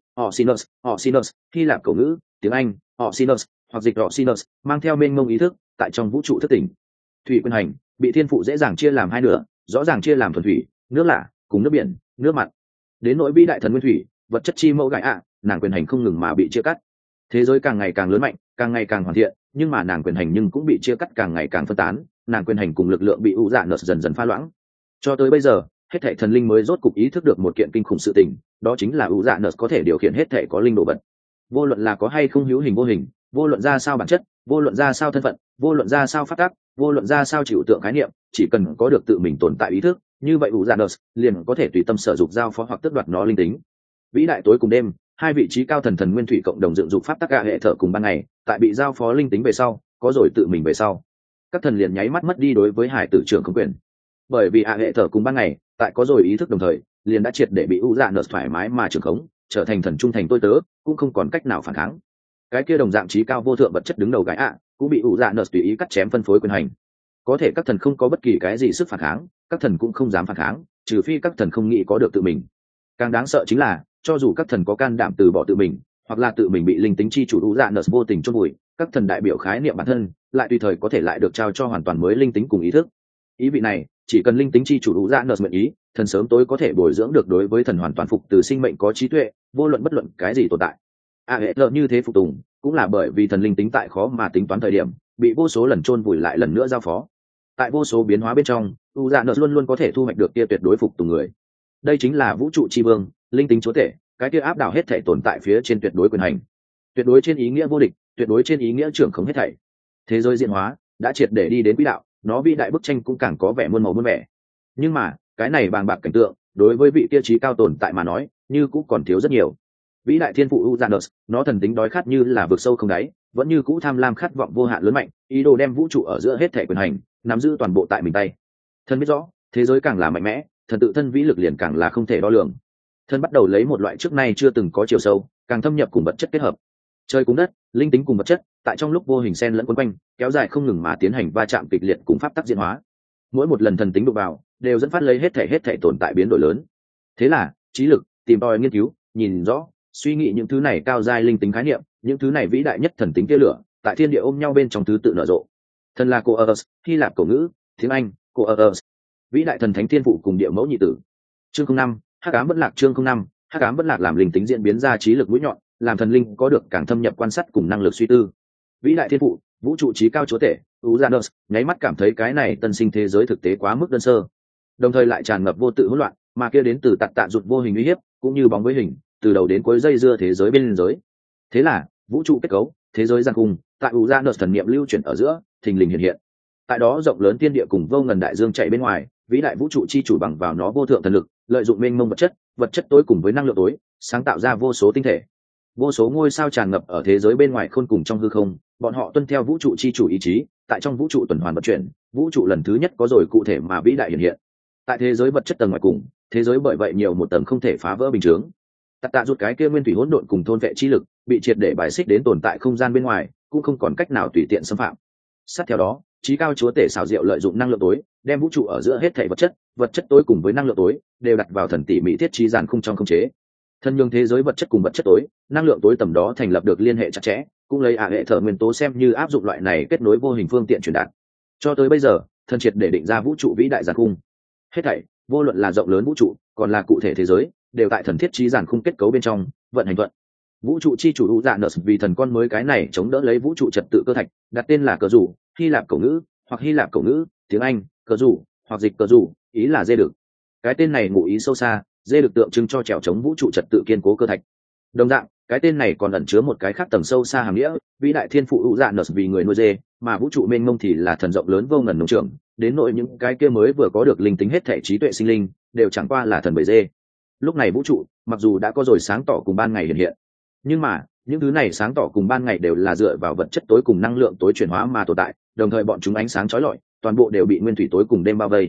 Oxinus, Hy Lạp cổ ngữ, tiếng Anh, Oxinus, hoặc dịch Oxinus, mang theo mênh mông ý thức, tại trong vũ trụ thức tỉnh. Thủy quyền hành bị thiên phụ dễ dàng chia làm hai nửa, rõ ràng chia làm thuần thủy, nước lạ, cùng nước biển, nước mặn. Đến nỗi vĩ đại thần nguyên thủy, vật chất chi mẫu gãi ạ, nàng quyền hành không ngừng mà bị chia cắt. Thế giới càng ngày càng lớn mạnh, càng ngày càng hoàn thiện, nhưng mà nàng quyền hành nhưng cũng bị chia cắt càng ngày càng phân tán, nàng quyền hành cùng lực lượng bị u dạ nợ dần dần pha loãng. Cho tới bây giờ, hết thảy thần linh mới rốt cục ý thức được một kiện kinh khủng sự tình, đó chính là u dạ nợ có thể điều khiển hết thảy có linh đồ vật. Vô luận là có hay không hữu hình vô hình, vô luận ra sao bản chất, vô luận ra sao thân phận, vô luận ra sao phát tác, vô luận ra sao chịu tượng khái niệm, chỉ cần có được tự mình tồn tại ý thức, như vậy u dạ nợ liền có thể tùy tâm sở dục giao phó hoặc tước đoạt nó linh tính. Vĩ đại tối cùng đêm, hai vị trí cao thần thần nguyên thủy cộng đồng dựng dục pháp tắc gạ hệ thở cùng ban ngày, tại bị giao phó linh tính về sau, có rồi tự mình về sau, các thần liền nháy mắt mất đi đối với hải tử trưởng không quyền. Bởi vì hệ thở cùng ban ngày, tại có rồi ý thức đồng thời, liền đã triệt để bị u dạ nợ thoải mái mà trưởng khống, trở thành thần trung thành tôi tớ, cũng không còn cách nào phản kháng. Cái kia đồng dạng trí cao vô thượng vật chất đứng đầu gái cũng bị u dạ nợ tùy ý cắt chém phân phối quyền hành. Có thể các thần không có bất kỳ cái gì sức phản kháng, các thần cũng không dám phản kháng, trừ phi các thần không nghĩ có được tự mình. Càng đáng sợ chính là, cho dù các thần có can đảm từ bỏ tự mình, hoặc là tự mình bị linh tính chi chủ u dạ nợ vô tình chôn vùi, các thần đại biểu khái niệm bản thân lại tùy thời có thể lại được trao cho hoàn toàn mới linh tính cùng ý thức. Ý vị này, chỉ cần linh tính chi chủ u dạ nợ nguyện ý, thần sớm tối có thể bồi dưỡng được đối với thần hoàn toàn phục từ sinh mệnh có trí tuệ, vô luận bất luận cái gì tồn tại. Hệ lợ như thế phục tùng, cũng là bởi vì thần linh tính tại khó mà tính toán thời điểm, bị vô số lần chôn vùi lại lần nữa giao phó. Tại vô số biến hóa bên trong, u dạ nợ luôn luôn có thể thu hoạch được kia tuyệt đối phục tùng người. Đây chính là vũ trụ chi vương, linh tính chúa tể, cái kia áp đảo hết thể tồn tại phía trên tuyệt đối quyền hành, tuyệt đối trên ý nghĩa vô địch, tuyệt đối trên ý nghĩa trưởng không hết thảy. Thế giới diễn hóa đã triệt để đi đến quỹ đạo, nó vĩ đại bức tranh cũng càng có vẻ muôn màu muôn vẻ. Nhưng mà cái này bàng bạc cảnh tượng, đối với vị kia trí cao tồn tại mà nói, như cũng còn thiếu rất nhiều. Vĩ đại thiên phụ Uranus, nó thần tính đói khát như là vực sâu không đáy, vẫn như cũ tham lam khát vọng vô hạn lớn mạnh, ý đồ đem vũ trụ ở giữa hết thảy quyền hành nắm giữ toàn bộ tại mình tay. Thần biết rõ, thế giới càng là mạnh mẽ, thần tự thân vĩ lực liền càng là không thể đo lường. Thần bắt đầu lấy một loại trước nay chưa từng có chiều sâu, càng thâm nhập cùng vật chất kết hợp. Trời cùng đất, linh tính cùng vật chất, tại trong lúc vô hình xen lẫn quấn quanh, kéo dài không ngừng mà tiến hành va chạm kịch liệt cùng pháp tắc diễn hóa. Mỗi một lần thần tính đụng vào, đều dẫn phát lấy hết thảy tồn tại biến đổi lớn. Thế là, trí lực, tìm tòi nghiên cứu, nhìn rõ, suy nghĩ những thứ này cao giai linh tính khái niệm, những thứ này vĩ đại nhất thần tính tia lửa, tại thiên địa ôm nhau bên trong thứ tự nở rộ. Thần là Coeus, Hy Lạp cổ ngữ, tiếng Anh, Coeus. Vĩ đại thần thánh thiên phụ cùng địa mẫu nhị tử. Chương 05, Hắc ám bất lạc. Chương 05, Hắc ám bất lạc làm linh tính diễn biến ra trí lực mũi nhọn, làm thần linh có được càng thâm nhập quan sát cùng năng lực suy tư. Vĩ đại thiên phụ, vũ trụ trí cao chúa tể, Uranus, nháy mắt cảm thấy cái này tân sinh thế giới thực tế quá mức đơn sơ, đồng thời lại tràn ngập vô tự hỗn loạn, mà kia đến từ tạt tạ rụt vô hình uy hiếp, cũng như bóng với hình, từ đầu đến cuối dây dưa thế giới bên giới. Thế là, vũ trụ kết cấu, thế giới giang cung, tại Uranus thần niệm lưu chuyển ở giữa, thình lình hiện hiện. Tại đó rộng lớn thiên địa cùng vô ngần đại dương chạy bên ngoài, vĩ đại vũ trụ chi chủ bằng vào nó vô thượng thần lực, lợi dụng mênh mông vật chất tối cùng với năng lượng tối, sáng tạo ra vô số tinh thể, vô số ngôi sao tràn ngập ở thế giới bên ngoài khôn cùng trong hư không. Bọn họ tuân theo vũ trụ chi chủ ý chí, tại trong vũ trụ tuần hoàn vận chuyển, vũ trụ lần thứ nhất có rồi cụ thể mà vĩ đại hiện hiện. Tại thế giới vật chất tầng ngoài cùng, thế giới bởi vậy nhiều một tầng không thể phá vỡ bình chướng. Tạt tạ rụt cái kia nguyên thủy hỗn độn cùng thôn vệ chi lực, bị triệt để bài xích đến tồn tại không gian bên ngoài, cũng không còn cách nào tùy tiện xâm phạm. Sát theo đó, trí cao chúa tể xảo diệu lợi dụng năng lượng tối, đem vũ trụ ở giữa hết thảy vật chất tối cùng với năng lượng tối đều đặt vào thần tỉ mỹ thiết trí giàn khung trong khống chế. Thần nhường thế giới vật chất cùng vật chất tối, năng lượng tối tầm đó thành lập được liên hệ chặt chẽ, cũng lấy hệ thở nguyên tố xem như áp dụng loại này kết nối vô hình phương tiện truyền đạt. Cho tới bây giờ, thần triệt để định ra vũ trụ vĩ đại giàn khung. Hết thảy, vô luận là rộng lớn vũ trụ, còn là cụ thể thế giới, đều tại thần thiết trí giàn khung kết cấu bên trong vận hành thuận. Vũ trụ chi chủ Uranus vì thần con mới cái này chống đỡ lấy vũ trụ trật tự cơ thạch, đặt tên là cờ rủ, Hy Lạp cổ ngữ, hoặc Hy Lạp cổ ngữ, tiếng Anh, cờ rủ, hoặc dịch cờ rủ, ý là dê đực. Cái tên này ngụ ý sâu xa, dê được tượng trưng cho trèo chống vũ trụ trật tự kiên cố cơ thạch. Đồng dạng, cái tên này còn ẩn chứa một cái khác tầng sâu xa hàm nghĩa, vĩ đại thiên phụ Uranus vì người nuôi dê, mà vũ trụ mênh mông thì là thần rộng lớn vô ngần nông trường, đến nội những cái kia mới vừa có được linh tính hết thể trí tuệ sinh linh, đều chẳng qua là thần bầy dê. Lúc này vũ trụ, mặc dù đã có rồi sáng tỏ cùng ban ngày hiện hiện, nhưng mà những thứ này sáng tỏ cùng ban ngày đều là dựa vào vật chất tối cùng năng lượng tối chuyển hóa mà tồn tại, đồng thời bọn chúng ánh sáng chói lọi, toàn bộ đều bị nguyên thủy tối cùng đêm bao vây.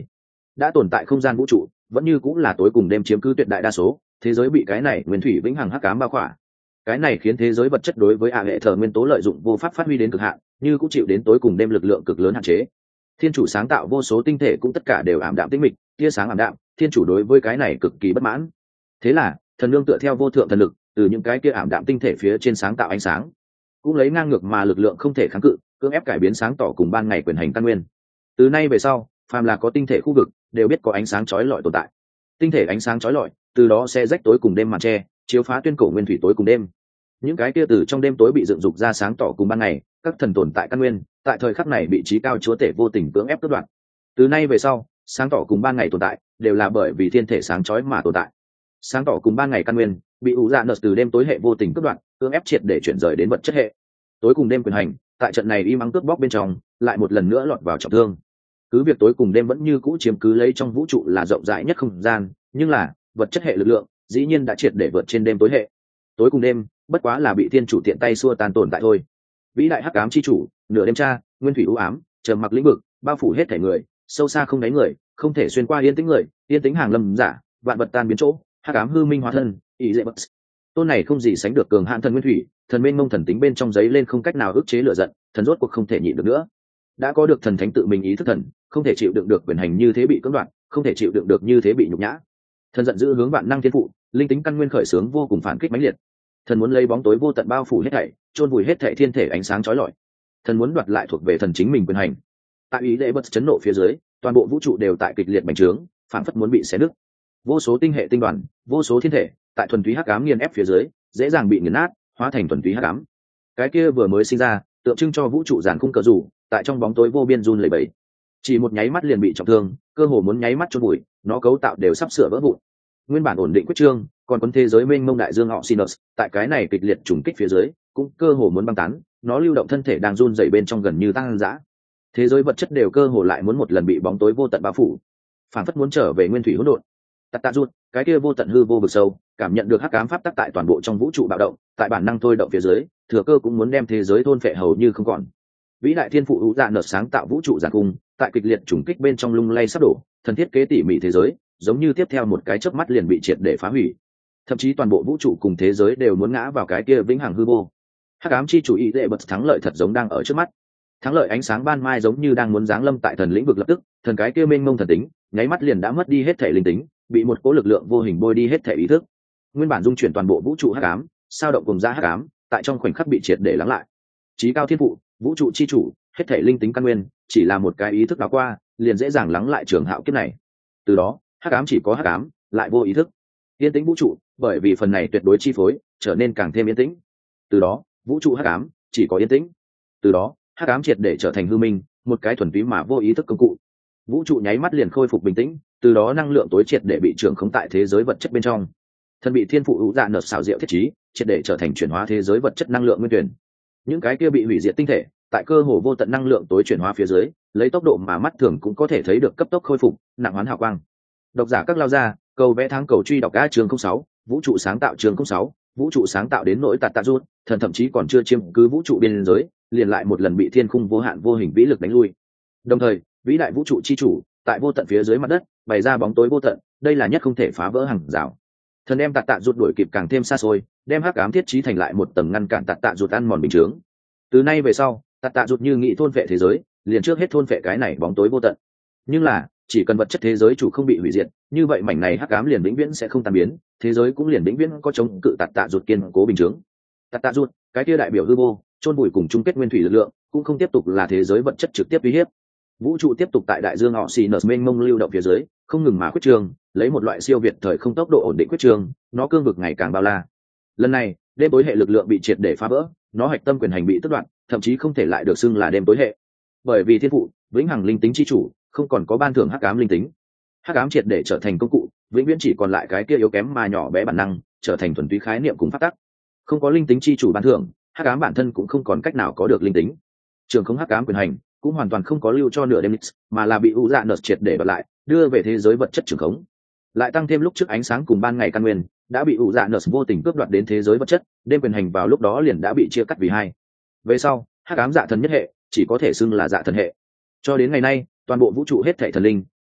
đã tồn tại không gian vũ trụ vẫn như cũng là tối cùng đêm chiếm cứ tuyệt đại đa số, thế giới bị cái này nguyên thủy vĩnh hằng hắc ám bao khỏa. Cái này khiến thế giới vật chất đối với hệ thờ nguyên tố lợi dụng vô pháp phát huy đến cực hạn, như cũng chịu đến tối cùng đêm lực lượng cực lớn hạn chế. Thiên chủ sáng tạo vô số tinh thể cũng tất cả đều ảm đạm tĩnh mịch, tia sáng ảm đạm, thiên chủ đối với cái này cực kỳ bất mãn. Thế là thần nương tựa theo vô thượng thần lực, từ những cái kia ảm đạm tinh thể phía trên sáng tạo ánh sáng, cũng lấy ngang ngược mà lực lượng không thể kháng cự, cưỡng ép cải biến sáng tỏ cùng ban ngày quyền hành căn nguyên. Từ nay về sau, phàm là có tinh thể khu vực đều biết có ánh sáng chói lọi tồn tại. Tinh thể ánh sáng chói lọi, từ đó sẽ rách tối cùng đêm màn che, chiếu phá tuyên cổ nguyên thủy tối cùng đêm. Những cái kia từ trong đêm tối bị dựng dục ra sáng tỏ cùng ban ngày, các thần tồn tại căn nguyên, tại thời khắc này bị trí cao chúa tể vô tình cưỡng ép cắt đoạn. Từ nay về sau, sáng tỏ cùng ban ngày tồn tại đều là bởi vì thiên thể sáng chói mà tồn tại. Sáng tỏ cùng ban ngày căn nguyên bị ủ dạ nợ từ đêm tối hệ vô tình cắt đoạn, cưỡng ép triệt để chuyển rời đến vật chất hệ. Tối cùng đêm quyền hành, tại trận này y mắng cướp bóc bên trong, lại một lần nữa lọt vào trọng thương. Cứ việc tối cùng đêm vẫn như cũ chiếm cứ lấy trong vũ trụ là rộng rãi nhất không gian, nhưng là vật chất hệ lực lượng dĩ nhiên đã triệt để vượt trên đêm tối hệ. Tối cùng đêm bất quá là bị thiên chủ tiện tay xua tan tồn tại thôi. Vĩ đại hắc ám chi chủ, nửa đêm cha, nguyên thủy u ám, trầm mặc lĩnh vực, bao phủ hết thể người, sâu xa không đáy người, không thể xuyên qua yên tĩnh người, yên tĩnh hàng lâm giả, vạn vật tan biến chỗ, hắc ám hư minh hóa thân, ý dễ bất. Tôn này không gì sánh được cường hãn thần nguyên thủy, thần mênh mông thần tính bên trong giấy lên không cách nào ức chế lửa giận, thần rốt cuộc không thể nhịn được nữa. Đã có được thần thánh tự mình ý thức thần, không thể chịu đựng được quyền hành như thế bị cưỡng đoạt, không thể chịu đựng được như thế bị nhục nhã. Thần giận dữ hướng vạn năng thiên phụ, linh tính căn nguyên khởi sướng vô cùng phản kích mãnh liệt. Thần muốn lấy bóng tối vô tận bao phủ hết thảy, chôn vùi hết thảy thiên thể ánh sáng chói lọi. Thần muốn đoạt lại thuộc về thần chính mình quyền hành. Tại ý lễ bất chấn nộ phía dưới, toàn bộ vũ trụ đều tại kịch liệt bành trướng, phản phất muốn bị xé nứt. Vô số tinh hệ tinh đoàn, vô số thiên thể, tại thuần túy hắc ám nghiền ép phía dưới, dễ dàng bị nghiền nát, hóa thành thuần túy hắc ám. Cái kia vừa mới sinh ra, tượng trưng cho vũ trụ giàn khung cờ rủ, tại trong bóng tối vô biên run lẩy bẩy. Chỉ một nháy mắt liền bị trọng thương, cơ hồ muốn nháy mắt chôn vùi, nó cấu tạo đều sắp sửa vỡ vụn. Nguyên bản ổn định quyết trương, còn cuốn thế giới mênh mông đại dương họ Sinus, tại cái này kịch liệt trùng kích phía dưới, cũng cơ hồ muốn băng tán, nó lưu động thân thể đang run rẩy bên trong gần như tăng dã. Thế giới vật chất đều cơ hồ lại muốn một lần bị bóng tối vô tận bao phủ, phản phất muốn trở về nguyên thủy hỗn độn. Tạ rút, cái kia vô tận hư vô vực sâu, cảm nhận được hắc ám pháp tắc tại toàn bộ trong vũ trụ bạo động, tại bản năng thôi động phía dưới, thừa cơ cũng muốn đem thế giới thôn phệ hầu như không còn. Vĩ đại thiên phụ hữu dạ nợ sáng tạo vũ trụ giàn cung, tại kịch liệt trùng kích bên trong lung lay sắp đổ, thần thiết kế tỉ mỉ thế giới, giống như tiếp theo một cái chớp mắt liền bị triệt để phá hủy. Thậm chí toàn bộ vũ trụ cùng thế giới đều muốn ngã vào cái kia vĩnh hằng hư vô. Hắc ám chi chủ ý lệ bật thắng lợi thật giống đang ở trước mắt. Thắng lợi ánh sáng ban mai giống như đang muốn giáng lâm tại thần lĩnh vực lập tức, thần cái kia mênh mông thần tính, nháy mắt liền đã mất đi hết thể linh tính, bị một cỗ lực lượng vô hình bôi đi hết thể ý thức. Nguyên bản dung chuyển toàn bộ vũ trụ hắc ám, sao động cùng ra hắc ám, tại trong khoảnh khắc bị triệt để lắng lại. Chí cao thiên phụ, vũ trụ chi chủ, hết thể linh tính căn nguyên, chỉ là một cái ý thức đảo qua, liền dễ dàng lắng lại trường hạo kiếp này. Từ đó, hắc ám chỉ có hắc ám, lại vô ý thức. Yên tĩnh vũ trụ, bởi vì phần này tuyệt đối chi phối, trở nên càng thêm yên tĩnh. Từ đó, vũ trụ hắc ám chỉ có yên tĩnh. Từ đó, hắc ám triệt để trở thành hư minh, một cái thuần túy mà vô ý thức công cụ. Vũ trụ nháy mắt liền khôi phục bình tĩnh, từ đó năng lượng tối triệt để bị trưởng khống tại thế giới vật chất bên trong. Thần bị thiên phụ hữu dạ nợ xảo diệu thiết trí, triệt để trở thành chuyển hóa thế giới vật chất năng lượng nguyên tuyển. Những cái kia bị hủy diệt tinh thể, tại cơ hồ vô tận năng lượng tối chuyển hóa phía dưới, lấy tốc độ mà mắt thường cũng có thể thấy được cấp tốc khôi phục, nặng hoán hào quang. Độc giả các lao ra, cầu vẽ tháng cầu truy đọc A chương 06, vũ trụ sáng tạo chương 06, vũ trụ sáng tạo đến nỗi tạt tạ rút, thần thậm chí còn chưa chiếm cứ vũ trụ biên giới, liền lại một lần bị thiên khung vô hạn vô hình vĩ lực đánh lui. Đồng thời, vĩ đại vũ trụ chi chủ, tại vô tận phía dưới mặt đất, bày ra bóng tối vô tận, đây là nhất không thể phá vỡ hàng rào. Thần đem tạt tạ rút đuổi kịp càng thêm xa xôi, đem hắc ám thiết trí thành lại một tầng ngăn cản tạt tạ rút ăn mòn bình chướng. Từ nay về sau, tạt tạ rút như nghị thôn vệ thế giới, liền trước hết thôn vệ cái này bóng tối vô tận. Nhưng là, chỉ cần vật chất thế giới chủ không bị hủy diệt, như vậy mảnh này hắc ám liền vĩnh viễn sẽ không tan biến, thế giới cũng liền vĩnh viễn có chống cự tạt tạ rút kiên cố bình chướng. Tạt tạ rút, cái kia đại biểu hư vô, chôn bụi cùng chung kết nguyên thủy lực lượng, cũng không tiếp tục là thế giới vật chất trực tiếp uy hiếp. Vũ trụ tiếp tục tại đại dương họ xì nở mênh mông lưu động phía dưới, không ngừng mà khuyết trường, lấy một loại siêu việt thời không tốc độ ổn định khuyết trường, nó cương vực ngày càng bao la. Lần này, đêm tối hệ lực lượng bị triệt để phá vỡ, nó hạch tâm quyền hành bị tước đoạt, thậm chí không thể lại được xưng là đêm tối hệ. Bởi vì thiên phụ, vĩnh hằng linh tính chi chủ, không còn có ban thưởng hắc ám linh tính. Hắc ám triệt để trở thành công cụ, vĩnh viễn chỉ còn lại cái kia yếu kém mà nhỏ bé bản năng, trở thành thuần túy khái niệm cùng phát tắc. Không có linh tính chi chủ ban thưởng, hắc ám bản thân cũng không còn cách nào có được linh tính. Trường không hắc ám quyền hành cũng hoàn toàn không có lưu cho nửa đêm, mà là bị u dạ nợ triệt để đoạt lại, đưa về thế giới vật chất trường khống. Lại tăng thêm lúc trước ánh sáng cùng ban ngày căn nguyên đã bị u dạ nợ vô tình cướp đoạt đến thế giới vật chất, đêm quyền hành vào lúc đó liền đã bị chia cắt vì hai. Về sau, hắc ám dạ thần nhất hệ chỉ có thể xưng là dạ thần hệ. Cho đến ngày nay, toàn bộ vũ trụ hết thảy thần linh,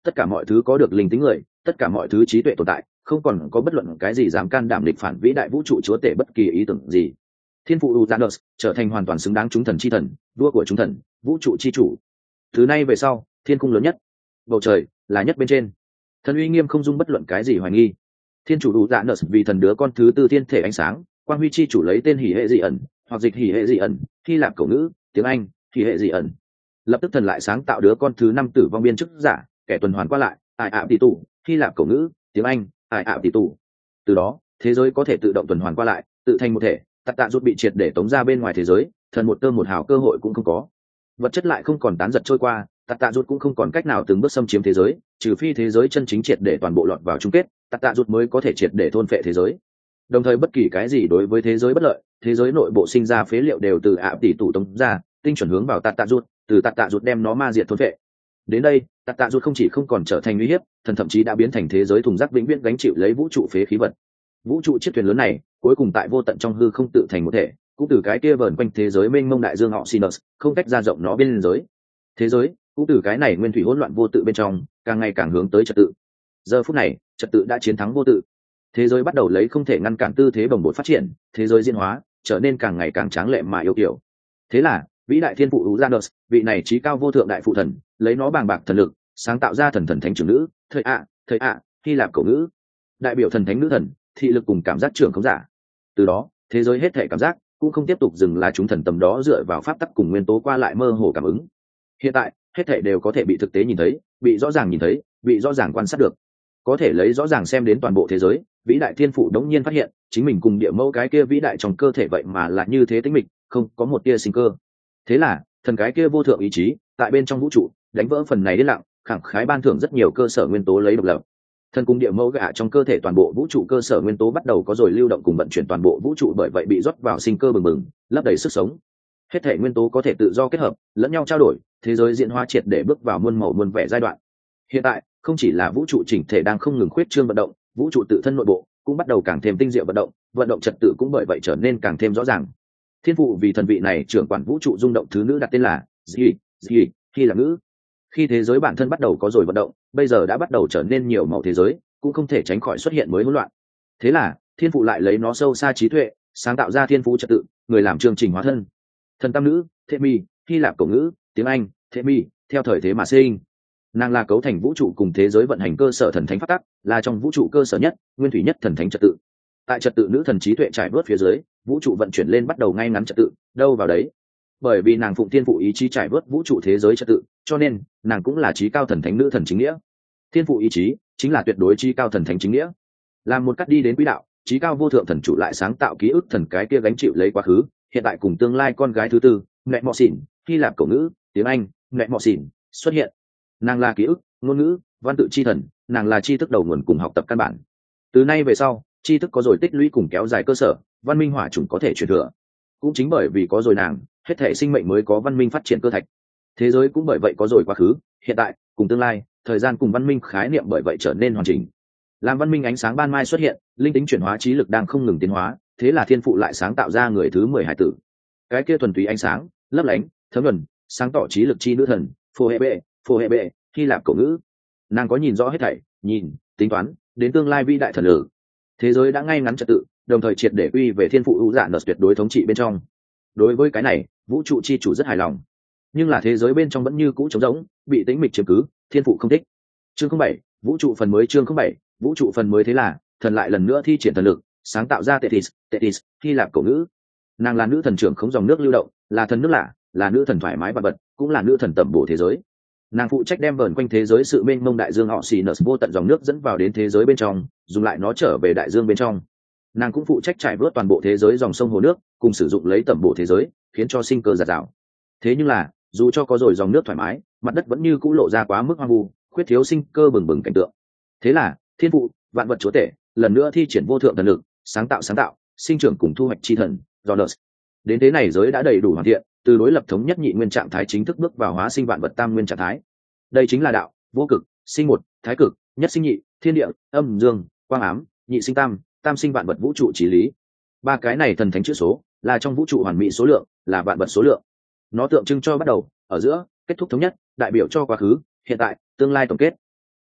tất cả mọi thứ có được linh tính người, tất cả mọi thứ trí tuệ tồn tại, không còn có bất luận cái gì dám can đảm địch phản vĩ đại vũ trụ chúa tể bất kỳ ý tưởng gì. Thiên phụ Uranus trở thành hoàn toàn xứng đáng chúng thần chi thần, vua của chúng thần, vũ trụ chi chủ. Từ nay về sau, thiên cung lớn nhất, bầu trời là nhất bên trên, thần uy nghiêm không dung bất luận cái gì hoài nghi. Thiên chủ Uranus vì thần đứa con thứ tư thiên thể ánh sáng, quang huy chi chủ lấy tên hỉ hệ dị ẩn, hoặc dịch hỉ hệ dị ẩn, Hy Lạp cổ ngữ, tiếng Anh hỉ hệ dị ẩn. Lập tức thần lại sáng tạo đứa con thứ năm tử vong biên chức giả, kẻ tuần hoàn qua lại, ai ạ tỷ tụ, Hy Lạp cổ ngữ, tiếng Anh ai ạ tỷ tụ. Từ đó, thế giới có thể tự động tuần hoàn qua lại, tự thành một thể. Tạt tạ rút bị triệt để tống ra bên ngoài thế giới, thần một tơ một hào cơ hội cũng không có. Vật chất lại không còn tán giật trôi qua, tạt tạ rút cũng không còn cách nào từng bước xâm chiếm thế giới, trừ phi thế giới chân chính triệt để toàn bộ lọt vào chung kết, tạt tạ rút mới có thể triệt để thôn phệ thế giới. Đồng thời bất kỳ cái gì đối với thế giới bất lợi, thế giới nội bộ sinh ra phế liệu đều từ ạ tỷ tụ tống ra, tinh chuẩn hướng vào tạt tạ rút, từ tạt tạ rút đem nó ma diệt thôn phệ. Đến đây, tạt tạ rút không chỉ không còn trở thành uy hiếp, thần thậm chí đã biến thành thế giới thùng rác vĩnh viễn gánh chịu lấy vũ trụ phế khí vật. Vũ trụ chiếc thuyền lớn này cuối cùng tại vô tận trong hư không tự thành một thể, cũng từ cái kia vờn quanh thế giới mênh mông đại dương họ Sinus, không cách ra rộng nó bên giới. Thế giới cũng từ cái này nguyên thủy hỗn loạn vô tự bên trong càng ngày càng hướng tới trật tự. Giờ phút này, trật tự đã chiến thắng vô tự, thế giới bắt đầu lấy không thể ngăn cản tư thế bồng bột phát triển, thế giới diễn hóa trở nên càng ngày càng tráng lệ mà yêu kiều. Thế là vĩ đại thiên phụ Uranus, vị này trí cao vô thượng đại phụ thần, lấy nó bàng bạc thần lực sáng tạo ra thần thần thánh trưởng nữ, thời ạ, Hy Lạp cổ ngữ, đại biểu thần thánh nữ thần, thị lực cùng cảm giác trưởng không giả. Từ đó, thế giới hết thể cảm giác cũng không tiếp tục dừng là chúng thần tầm đó dựa vào pháp tắc cùng nguyên tố qua lại mơ hồ cảm ứng. Hiện tại, hết thể đều có thể bị thực tế nhìn thấy, bị rõ ràng nhìn thấy, bị rõ ràng quan sát được. Có thể lấy rõ ràng xem đến toàn bộ thế giới, vĩ đại thiên phụ đống nhiên phát hiện, chính mình cùng địa mẫu cái kia vĩ đại trong cơ thể vậy mà là như thế tĩnh mịch, không có một tia sinh cơ. Thế là, thần cái kia vô thượng ý chí, tại bên trong vũ trụ, đánh vỡ phần này yên lặng, khẳng khái ban thưởng rất nhiều cơ sở nguyên tố lấy độc lập. Thần cung địa mẫu gạ trong cơ thể toàn bộ vũ trụ cơ sở nguyên tố bắt đầu có rồi lưu động cùng vận chuyển toàn bộ vũ trụ, bởi vậy bị rót vào sinh cơ bừng bừng, lấp đầy sức sống. Hết thể nguyên tố có thể tự do kết hợp, lẫn nhau trao đổi, thế giới diễn hóa triệt để bước vào muôn màu muôn vẻ giai đoạn. Hiện tại, không chỉ là vũ trụ chỉnh thể đang không ngừng khuyết trương vận động, vũ trụ tự thân nội bộ cũng bắt đầu càng thêm tinh diệu vận động trật tự cũng bởi vậy trở nên càng thêm rõ ràng. Thiên phụ vì thần vị này trưởng quản vũ trụ rung động thứ nữ đặt tên là Dì, khi là ngữ. Khi thế giới bản thân bắt đầu có rồi vận động, bây giờ đã bắt đầu trở nên nhiều màu thế giới, cũng không thể tránh khỏi xuất hiện mới hỗn loạn. Thế là, thiên phụ lại lấy nó sâu xa trí tuệ, sáng tạo ra thiên phú trật tự, người làm chương trình hóa thân. Thần tam nữ, Themi, Hy Lạp cổ ngữ, tiếng Anh, Themi, theo thời thế mà sinh. Nàng là cấu thành vũ trụ cùng thế giới vận hành cơ sở thần thánh pháp tắc, là trong vũ trụ cơ sở nhất, nguyên thủy nhất thần thánh trật tự. Tại trật tự nữ thần trí tuệ trải vớt phía dưới, vũ trụ vận chuyển lên bắt đầu ngay ngắn trật tự, đâu vào đấy. Bởi vì nàng phụng thiên phụ ý chí trải vớt vũ trụ thế giới trật tự, cho nên nàng cũng là trí cao thần thánh nữ thần chính nghĩa. Thiên phụ ý chí chính là tuyệt đối trí cao thần thánh chính nghĩa. Làm một cách đi đến quỹ đạo, trí cao vô thượng thần chủ lại sáng tạo ký ức thần cái kia gánh chịu lấy quá khứ, hiện tại cùng tương lai con gái thứ tư, mẹ mọ xỉn, Hy Lạp cổ ngữ, tiếng Anh, mẹ mọ xỉn, xuất hiện. Nàng là ký ức, ngôn ngữ, văn tự chi thần, nàng là tri thức đầu nguồn cùng học tập căn bản. Từ nay về sau, tri thức có rồi tích lũy cùng kéo dài cơ sở, văn minh hỏa chủng có thể truyền thừa. Cũng chính bởi vì có rồi nàng, hết thể sinh mệnh mới có văn minh phát triển cơ thạch. Thế giới cũng bởi vậy có rồi quá khứ, hiện tại cùng tương lai, thời gian cùng văn minh khái niệm bởi vậy trở nên hoàn chỉnh. Làm văn minh ánh sáng ban mai xuất hiện, linh tính chuyển hóa trí lực đang không ngừng tiến hóa, thế là thiên phụ lại sáng tạo ra người thứ 10 hải tử. Cái kia thuần túy ánh sáng, lấp lánh, thấm nhuần, sáng tỏ trí lực chi nữ thần, phô hệ bệ, Hy Lạp cổ ngữ. Nàng có nhìn rõ hết thảy, nhìn, tính toán, đến tương lai vĩ đại thần lử. Thế giới đã ngay ngắn trật tự, đồng thời triệt để quy về thiên phụ Uranus tuyệt đối thống trị bên trong. Đối với cái này, vũ trụ chi chủ rất hài lòng. Nhưng là thế giới bên trong vẫn như cũ trống rỗng, bị tĩnh mịch chiếm cứ, thiên phụ không thích. Chương 07, vũ trụ phần mới. Chương 07, vũ trụ phần mới. Thế là thần lại lần nữa thi triển thần lực, sáng tạo ra Tethys, Hy Lạp cổ ngữ. Nàng là nữ thần trưởng khống dòng nước lưu động, là thần nước lạ, là nữ thần thoải mái và bật, cũng là nữ thần tẩm bổ thế giới. Nàng phụ trách đem vờn quanh thế giới sự mênh mông đại dương họ Sinus vô tận dòng nước dẫn vào đến thế giới bên trong, dùng lại nó trở về đại dương bên trong. Nàng cũng phụ trách trải vớt toàn bộ thế giới dòng sông hồ nước, cùng sử dụng lấy tẩm bổ thế giới, khiến cho sinh cơ dạt dào. Thế nhưng là, dù cho có rồi dòng nước thoải mái, mặt đất vẫn như cũ lộ ra quá mức hoang vu, khuyết thiếu sinh cơ bừng bừng cảnh tượng. Thế là, thiên phụ, vạn vật chúa tể, lần nữa thi triển vô thượng thần lực, sáng tạo, sinh trưởng cùng thu hoạch chi thần, Jonas. Đến thế này giới đã đầy đủ hoàn thiện, từ đối lập thống nhất nhị nguyên trạng thái chính thức bước vào hóa sinh vạn vật tam nguyên trạng thái. Đây chính là đạo, vô cực, sinh một, thái cực, nhất sinh nhị, thiên địa, âm dương, quang ám, nhị sinh tam, tam sinh vạn vật vũ trụ chí lý. Ba cái này thần thánh chữ số, là trong vũ trụ hoàn mỹ số lượng, là vạn vật số lượng. Nó tượng trưng cho bắt đầu, ở giữa, kết thúc thống nhất, đại biểu cho quá khứ, hiện tại, tương lai tổng kết.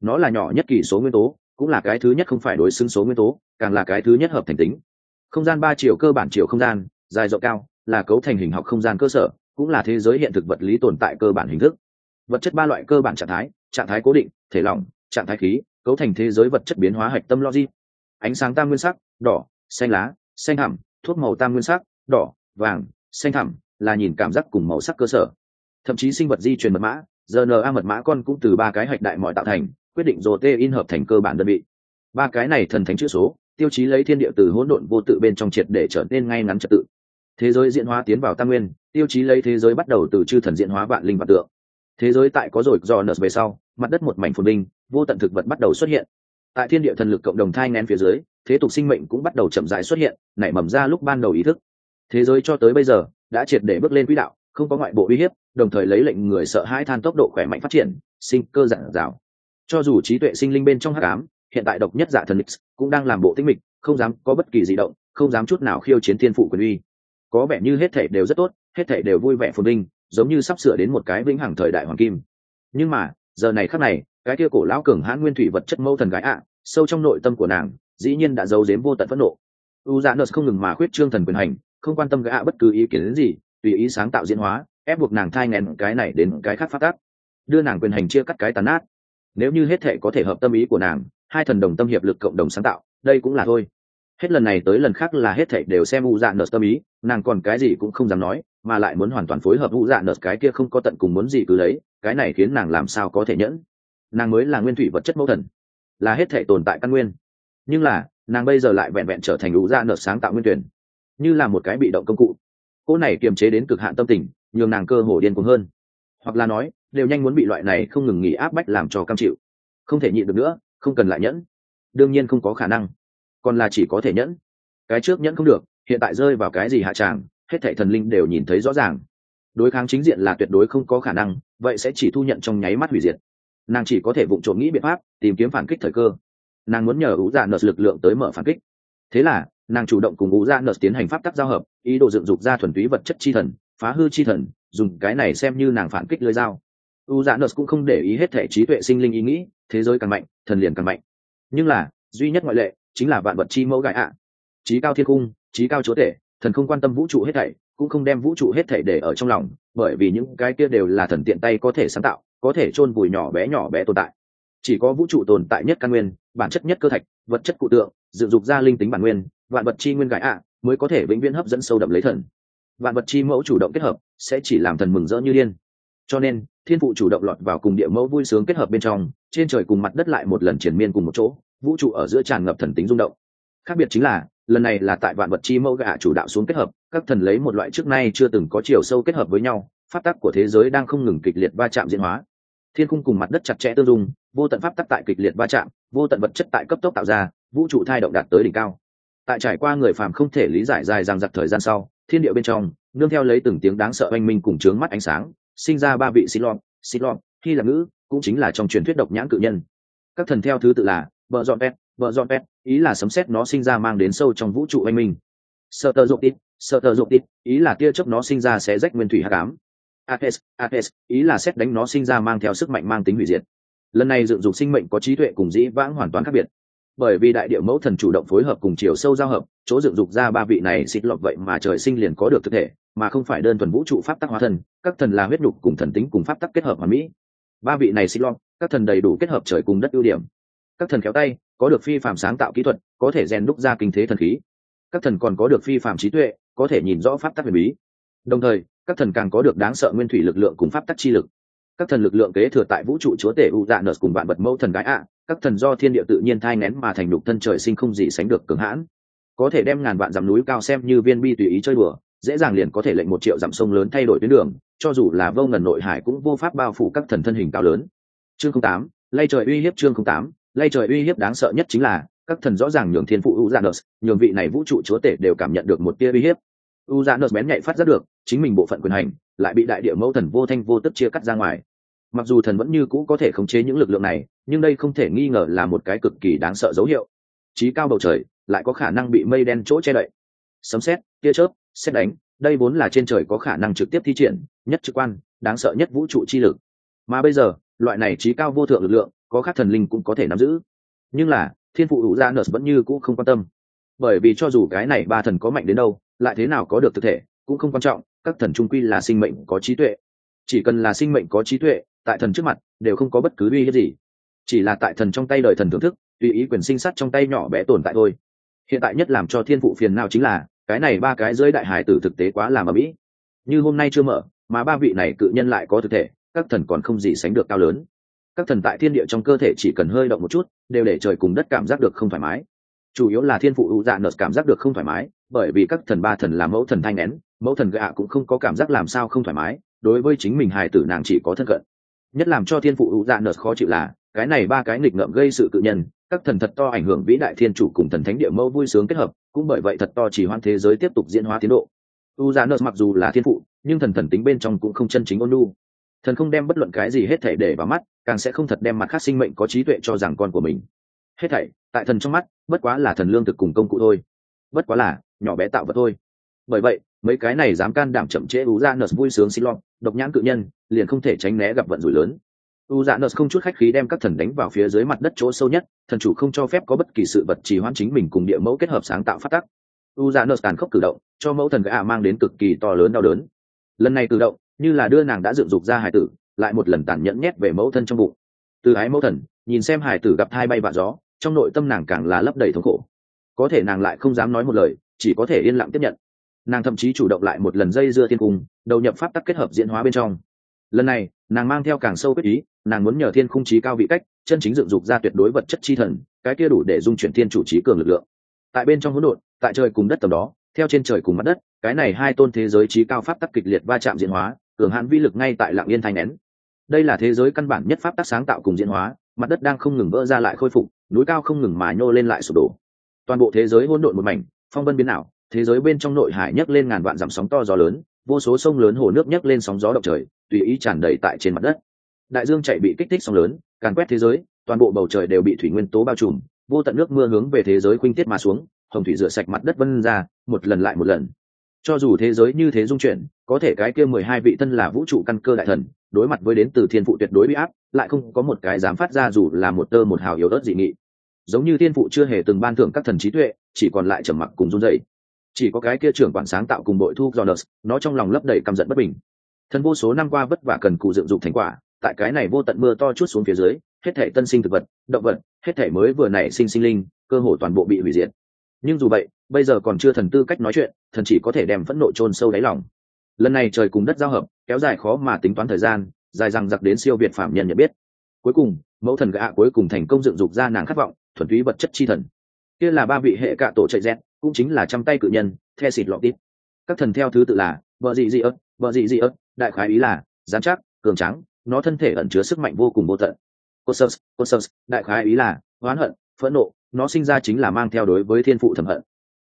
Nó là nhỏ nhất kỳ số nguyên tố, cũng là cái thứ nhất không phải đối xứng số nguyên tố, càng là cái thứ nhất hợp thành tính. Không gian 3 chiều cơ bản chiều không gian, dài rộng cao, là cấu thành hình học không gian cơ sở, cũng là thế giới hiện thực vật lý tồn tại cơ bản hình thức. Vật chất 3 loại cơ bản trạng thái cố định, thể lỏng, trạng thái khí, cấu thành thế giới vật chất biến hóa hạch tâm logic. Ánh sáng tam nguyên sắc, đỏ, xanh lá, xanh thẳm, thuốc màu tam nguyên sắc, đỏ, vàng, xanh thẳm, là nhìn cảm giác cùng màu sắc cơ sở. Thậm chí sinh vật di truyền mật mã, RNA mật mã con cũng từ 3 cái hạch đại mọi tạo thành, quyết định protein hợp thành cơ bản đơn vị. 3 cái này thần thánh chữ số, tiêu chí lấy thiên địa từ hỗn độn vô tự bên trong triệt để trở nên ngay ngắn trật tự. Thế giới diễn hóa tiến vào tam nguyên, tiêu chí lấy thế giới bắt đầu từ chư thần diễn hóa vạn linh vạn tượng. Thế giới tại có rồi do nợ về sau, mặt đất một mảnh phồn vinh, vô tận thực vật bắt đầu xuất hiện. Tại thiên địa thần lực cộng đồng thai nghén phía dưới, thế tục sinh mệnh cũng bắt đầu chậm rãi xuất hiện, nảy mầm ra lúc ban đầu ý thức. Thế giới cho tới bây giờ đã triệt để bước lên quỹ đạo, không có ngoại bộ uy hiếp, đồng thời lấy lệnh người sợ hãi than tốc độ khỏe mạnh phát triển, sinh cơ dạn dào. Cho dù trí tuệ sinh linh bên trong hắc ám, hiện tại độc nhất dạ thần Nix cũng đang làm bộ tĩnh mịch, không dám có bất kỳ dị động, không dám chút nào khiêu chiến thiên phụ quyền uy. Có vẻ như hết thảy đều rất tốt, hết thảy đều vui vẻ phồn vinh, giống như sắp sửa đến một cái vĩnh hằng thời đại hoàng kim. Nhưng mà giờ này khắc này, cái kia cổ lão cường hãn nguyên thủy vật chất mâu thần gái sâu trong nội tâm của nàng dĩ nhiên đã giấu giếm vô tận phẫn nộ. Uranus không ngừng mà khuyết trương thần quyền hành, không quan tâm gã bất cứ ý kiến gì, tùy ý sáng tạo diễn hóa, ép buộc nàng thai nghén cái này đến cái khác phát tác, đưa nàng quyền hành chia cắt cái tàn nát. Nếu như hết thể có thể hợp tâm ý của nàng, hai thần đồng tâm hiệp lực cộng đồng sáng tạo, đây cũng là thôi. Hết lần này tới lần khác là hết thảy đều xem Uranus tâm ý, nàng còn cái gì cũng không dám nói, mà lại muốn hoàn toàn phối hợp Uranus cái kia không có tận cùng muốn gì cứ lấy, cái này khiến nàng làm sao có thể nhẫn. Nàng mới là nguyên thủy vật chất mẫu thần, là hết thảy tồn tại căn nguyên. Nhưng là, nàng bây giờ lại vẹn vẹn trở thành Uranus sáng tạo nguyên tuyển, như là một cái bị động công cụ. Cô này kiềm chế đến cực hạn tâm tình, nhường nàng cơ hồ điên cuồng hơn. Hoặc là nói, đều nhanh muốn bị loại này không ngừng nghỉ áp bách làm cho cam chịu. Không thể nhịn được nữa, không cần lại nhẫn. Đương nhiên không có khả năng, còn là chỉ có thể nhẫn. Cái trước nhẫn không được, hiện tại rơi vào cái gì hạ tràng, hết thảy thần linh đều nhìn thấy rõ ràng. Đối kháng chính diện là tuyệt đối không có khả năng, vậy sẽ chỉ thu nhận trong nháy mắt hủy diệt. Nàng chỉ có thể vụng trộm nghĩ biện pháp, tìm kiếm phản kích thời cơ. Nàng muốn nhờ Uranus lực lượng tới mở phản kích. Thế là, nàng chủ động cùng Uranus tiến hành pháp tắc giao hợp, ý đồ dựng dục ra thuần túy vật chất chi thần, phá hư chi thần, dùng cái này xem như nàng phản kích lưỡi dao. Uranus cũng không để ý hết thể trí tuệ sinh linh ý nghĩ, thế giới càng mạnh, thần liền càng mạnh. Nhưng là, duy nhất ngoại lệ chính là vạn vật chi mẫu gái chí cao thiên cung, chí cao chúa tể, thần không quan tâm vũ trụ hết thảy, cũng không đem vũ trụ hết thảy để ở trong lòng, bởi vì những cái kia đều là thần tiện tay có thể sáng tạo, có thể chôn vùi nhỏ bé tồn tại. Chỉ có vũ trụ tồn tại nhất căn nguyên, bản chất nhất cơ thạch, vật chất cụ tượng, dựng dục ra linh tính bản nguyên, vạn vật chi nguyên gái mới có thể vĩnh viễn hấp dẫn sâu đậm lấy thần. Vạn vật chi mẫu chủ động kết hợp, sẽ chỉ làm thần mừng rỡ như điên. Cho nên, thiên phụ chủ động lọt vào cùng địa mẫu vui sướng kết hợp bên trong, trên trời cùng mặt đất lại một lần triền miên cùng một chỗ, vũ trụ ở giữa tràn ngập thần tính rung động. Khác biệt chính là, lần này là tại vạn vật chi mẫu gạ chủ đạo xuống kết hợp, các thần lấy một loại trước nay chưa từng có chiều sâu kết hợp với nhau, pháp tắc của thế giới đang không ngừng kịch liệt va chạm diễn hóa. Thiên cung cùng mặt đất chặt chẽ tương dung, vô tận pháp tắc tại kịch liệt va chạm, vô tận vật chất tại cấp tốc tạo ra, vũ trụ thai động đạt tới đỉnh cao. Tại trải qua người phàm không thể lý giải dài dằng dặc thời gian sau, thiên địa bên trong nương theo lấy từng tiếng đáng sợ oanh minh cùng chướng mắt ánh sáng, sinh ra ba vị xích lon, khi là ngữ, cũng chính là trong truyền thuyết độc nhãn cự nhân. Các thần theo thứ tự là vợ dọn pet, ý là sấm sét nó sinh ra mang đến sâu trong vũ trụ oanh minh. Sợ tờ dụng tít, ý là tia chớp nó sinh ra sẽ rách nguyên thủy hắc ám. Apes, ý là sét đánh nó sinh ra mang theo sức mạnh mang tính hủy diệt. Lần này dựng dục sinh mệnh có trí tuệ cùng dĩ vãng hoàn toàn khác biệt, bởi vì đại địa mẫu thần chủ động phối hợp cùng chiều sâu giao hợp, chỗ dựng dục ra ba vị này xịt lọt vậy mà trời sinh liền có được thực thể, mà không phải đơn thuần vũ trụ pháp tắc hóa thân. Các thần là huyết nhục cùng thần tính cùng pháp tắc kết hợp hoàn mỹ. Ba vị này xịt lọt, các thần đầy đủ kết hợp trời cùng đất ưu điểm. Các thần khéo tay, có được phi phàm sáng tạo kỹ thuật, có thể rèn đúc ra kinh thế thần khí. Các thần còn có được phi phàm trí tuệ, có thể nhìn rõ pháp tắc huyền bí. Đồng thời, các thần càng có được đáng sợ nguyên thủy lực lượng cùng pháp tắc chi lực. Các thần lực lượng kế thừa tại vũ trụ chúa tể Uranus cùng vạn vật mẫu thần gái các thần do thiên địa tự nhiên thai nghén mà thành nhục thân trời sinh không gì sánh được cường hãn, có thể đem ngàn vạn dặm núi cao xem như viên bi tùy ý chơi đùa, dễ dàng liền có thể lệnh 1 triệu dặm sông lớn thay đổi tuyến đường, cho dù là vô ngần nội hải cũng vô pháp bao phủ các thần thân hình cao lớn. Chương 08, lay trời uy hiếp. Chương 08, lay trời uy hiếp. Đáng sợ nhất chính là các thần rõ ràng nhường thiên phụ Uranus, nhường vị này vũ trụ chúa tể đều cảm nhận được một tia uy hiếp. Uranus bén nhạy phát giác được chính mình bộ phận quyền hành lại bị đại địa mẫu thần vô thanh vô tức chia cắt ra ngoài. Mặc dù thần vẫn như cũ có thể khống chế những lực lượng này, nhưng đây không thể nghi ngờ là một cái cực kỳ đáng sợ dấu hiệu. Chí cao bầu trời lại có khả năng bị mây đen chỗ che đậy. Sấm sét, tia chớp, sét đánh, đây vốn là trên trời có khả năng trực tiếp thi triển, nhất trực quan, đáng sợ nhất vũ trụ chi lực. Mà bây giờ, loại này chí cao vô thượng lực lượng có khác thần linh cũng có thể nắm giữ. Nhưng là thiên phụ hữu gia nợ vẫn như cũng không quan tâm, bởi vì cho dù cái này ba thần có mạnh đến đâu, lại thế nào có được thực thể cũng không quan trọng, các thần trung quy là sinh mệnh có trí tuệ. Chỉ cần là sinh mệnh có trí tuệ, tại thần trước mặt đều không có bất cứ uy hiếp gì, chỉ là tại thần trong tay đời thần thưởng thức, tùy ý quyền sinh sát trong tay nhỏ bé tồn tại thôi. Hiện tại nhất làm cho thiên phụ phiền nào chính là cái này ba cái dưới đại hải tử thực tế quá làm ở mỹ, như hôm nay chưa mở mà ba vị này cự nhân lại có thực thể, các thần còn không gì sánh được cao lớn. Các thần tại thiên địa trong cơ thể chỉ cần hơi động một chút đều để trời cùng đất cảm giác được không thoải mái. Chủ yếu là thiên phụ hữu dạ nợ cảm giác được không thoải mái, bởi vì các thần ba thần là mẫu thần thanh nén, mẫu thần gạ cũng không có cảm giác làm sao không thoải mái, đối với chính mình hài tử nàng chỉ có thân cận. Nhất làm cho thiên phụ hữu dạ nợ khó chịu là cái này ba cái nghịch ngợm gây sự cự nhân, các thần thật to ảnh hưởng vĩ đại thiên chủ cùng thần thánh địa mẫu vui sướng kết hợp, cũng bởi vậy thật to chỉ hoãn thế giới tiếp tục diễn hóa tiến độ. U dạ nợ mặc dù là thiên phụ, nhưng thần tính bên trong cũng không chân chính ôn nhu. Thần không đem bất luận cái gì hết thảy để vào mắt, càng sẽ không thật đem mặt khác sinh mệnh có trí tuệ cho rằng con của mình. Hết thảy tại thần trong mắt bất quá là thần lương thực cùng công cụ thôi, bất quá là nhỏ bé tạo vật thôi. Bởi vậy mấy cái này dám can đảm chậm trễ Uranus vui sướng xin lọt độc nhãn cự nhân liền không thể tránh né gặp vận rủi lớn. Uranus không chút khách khí đem các thần đánh vào phía dưới mặt đất chỗ sâu nhất, thần chủ không cho phép có bất kỳ sự vật trì hoãn chính mình cùng địa mẫu kết hợp sáng tạo phát tắc. Uranus tàn khốc cử động cho mẫu thần gã mang đến cực kỳ to lớn đau đớn. Lần này cử động như là đưa nàng đã dựng dục ra hải tử lại một lần tàn nhẫn nhét về mẫu thân trong bụng. Từ ái mẫu thần nhìn xem hải tử gặp thai bay vạ gió, trong nội tâm nàng càng là lấp đầy thống khổ. Có thể nàng lại không dám nói một lời, chỉ có thể yên lặng tiếp nhận. Nàng thậm chí chủ động lại một lần dây dưa thiên cung, đầu nhập pháp tắc kết hợp diễn hóa bên trong. Lần này nàng mang theo càng sâu quyết ý, nàng muốn nhờ thiên khung trí cao vị cách chân chính dựng dục ra tuyệt đối vật chất chi thần, cái kia đủ để dung chuyển thiên chủ trí cường lực lượng. Tại bên trong hỗn độn, tại trời cùng đất tầm đó, theo trên trời cùng mặt đất, cái này hai tôn thế giới trí cao pháp tắc kịch liệt va chạm diễn hóa, cường hãn vĩ lực ngay tại lặng yên thanh nén. Đây là thế giới căn bản nhất pháp tắc sáng tạo cùng diễn hóa, mặt đất đang không ngừng vỡ ra lại khôi phục, núi cao không ngừng mà nhô lên lại sụp đổ. Toàn bộ thế giới hỗn độn một mảnh, phong vân biến ảo, thế giới bên trong nội hải nhấc lên ngàn vạn dặm sóng to gió lớn, vô số sông lớn hồ nước nhấc lên sóng gió động trời, tùy ý tràn đầy tại trên mặt đất. Đại dương chạy bị kích thích sóng lớn, càn quét thế giới, toàn bộ bầu trời đều bị thủy nguyên tố bao trùm, vô tận nước mưa hướng về thế giới khuynh tiết mà xuống, hồng thủy rửa sạch mặt đất vân ra, một lần lại một lần. Cho dù thế giới như thế dung chuyển, có thể cái kia 12 vị thân là vũ trụ căn cơ đại thần, đối mặt với đến từ thiên phụ tuyệt đối uy áp, lại không có một cái dám phát ra dù là một tơ một hào yếu ớt dị nghị. Giống như thiên phụ chưa hề từng ban thưởng các thần trí tuệ, chỉ còn lại trầm mặc cùng run rẩy. Chỉ có cái kia trưởng quản sáng tạo cùng bội thu Jonas, nó trong lòng lấp đầy căm giận bất bình. Thần vô số năm qua vất vả cần cù dựng dục thành quả, tại cái này vô tận mưa to chút xuống phía dưới, hết thảy tân sinh thực vật, động vật, hết thảy mới vừa nảy sinh sinh linh, cơ hồ toàn bộ bị hủy diệt. Nhưng dù vậy, bây giờ còn chưa thần tư cách nói chuyện, thần chỉ có thể đem phẫn nộ chôn sâu đáy lòng. Lần này trời cùng đất giao hợp, kéo dài khó mà tính toán thời gian, dài dằng dặc đến siêu việt phạm nhân nhận biết. Cuối cùng, mẫu thần gã cuối cùng thành công dựng dục ra nàng khát vọng, thuần túy vật chất chi thần. Kia là ba vị hệ cạ tổ chạy rét, cũng chính là trăm tay cự nhân, the xịt lọ tít. Các thần theo thứ tự là bờ dị dị ớt, đại khái ý là dán chắc, cường tráng, nó thân thể ẩn chứa sức mạnh vô cùng vô tận. Cosus, đại khái ý là oán hận, phẫn nộ, nó sinh ra chính là mang theo đối với thiên phụ thầm hận.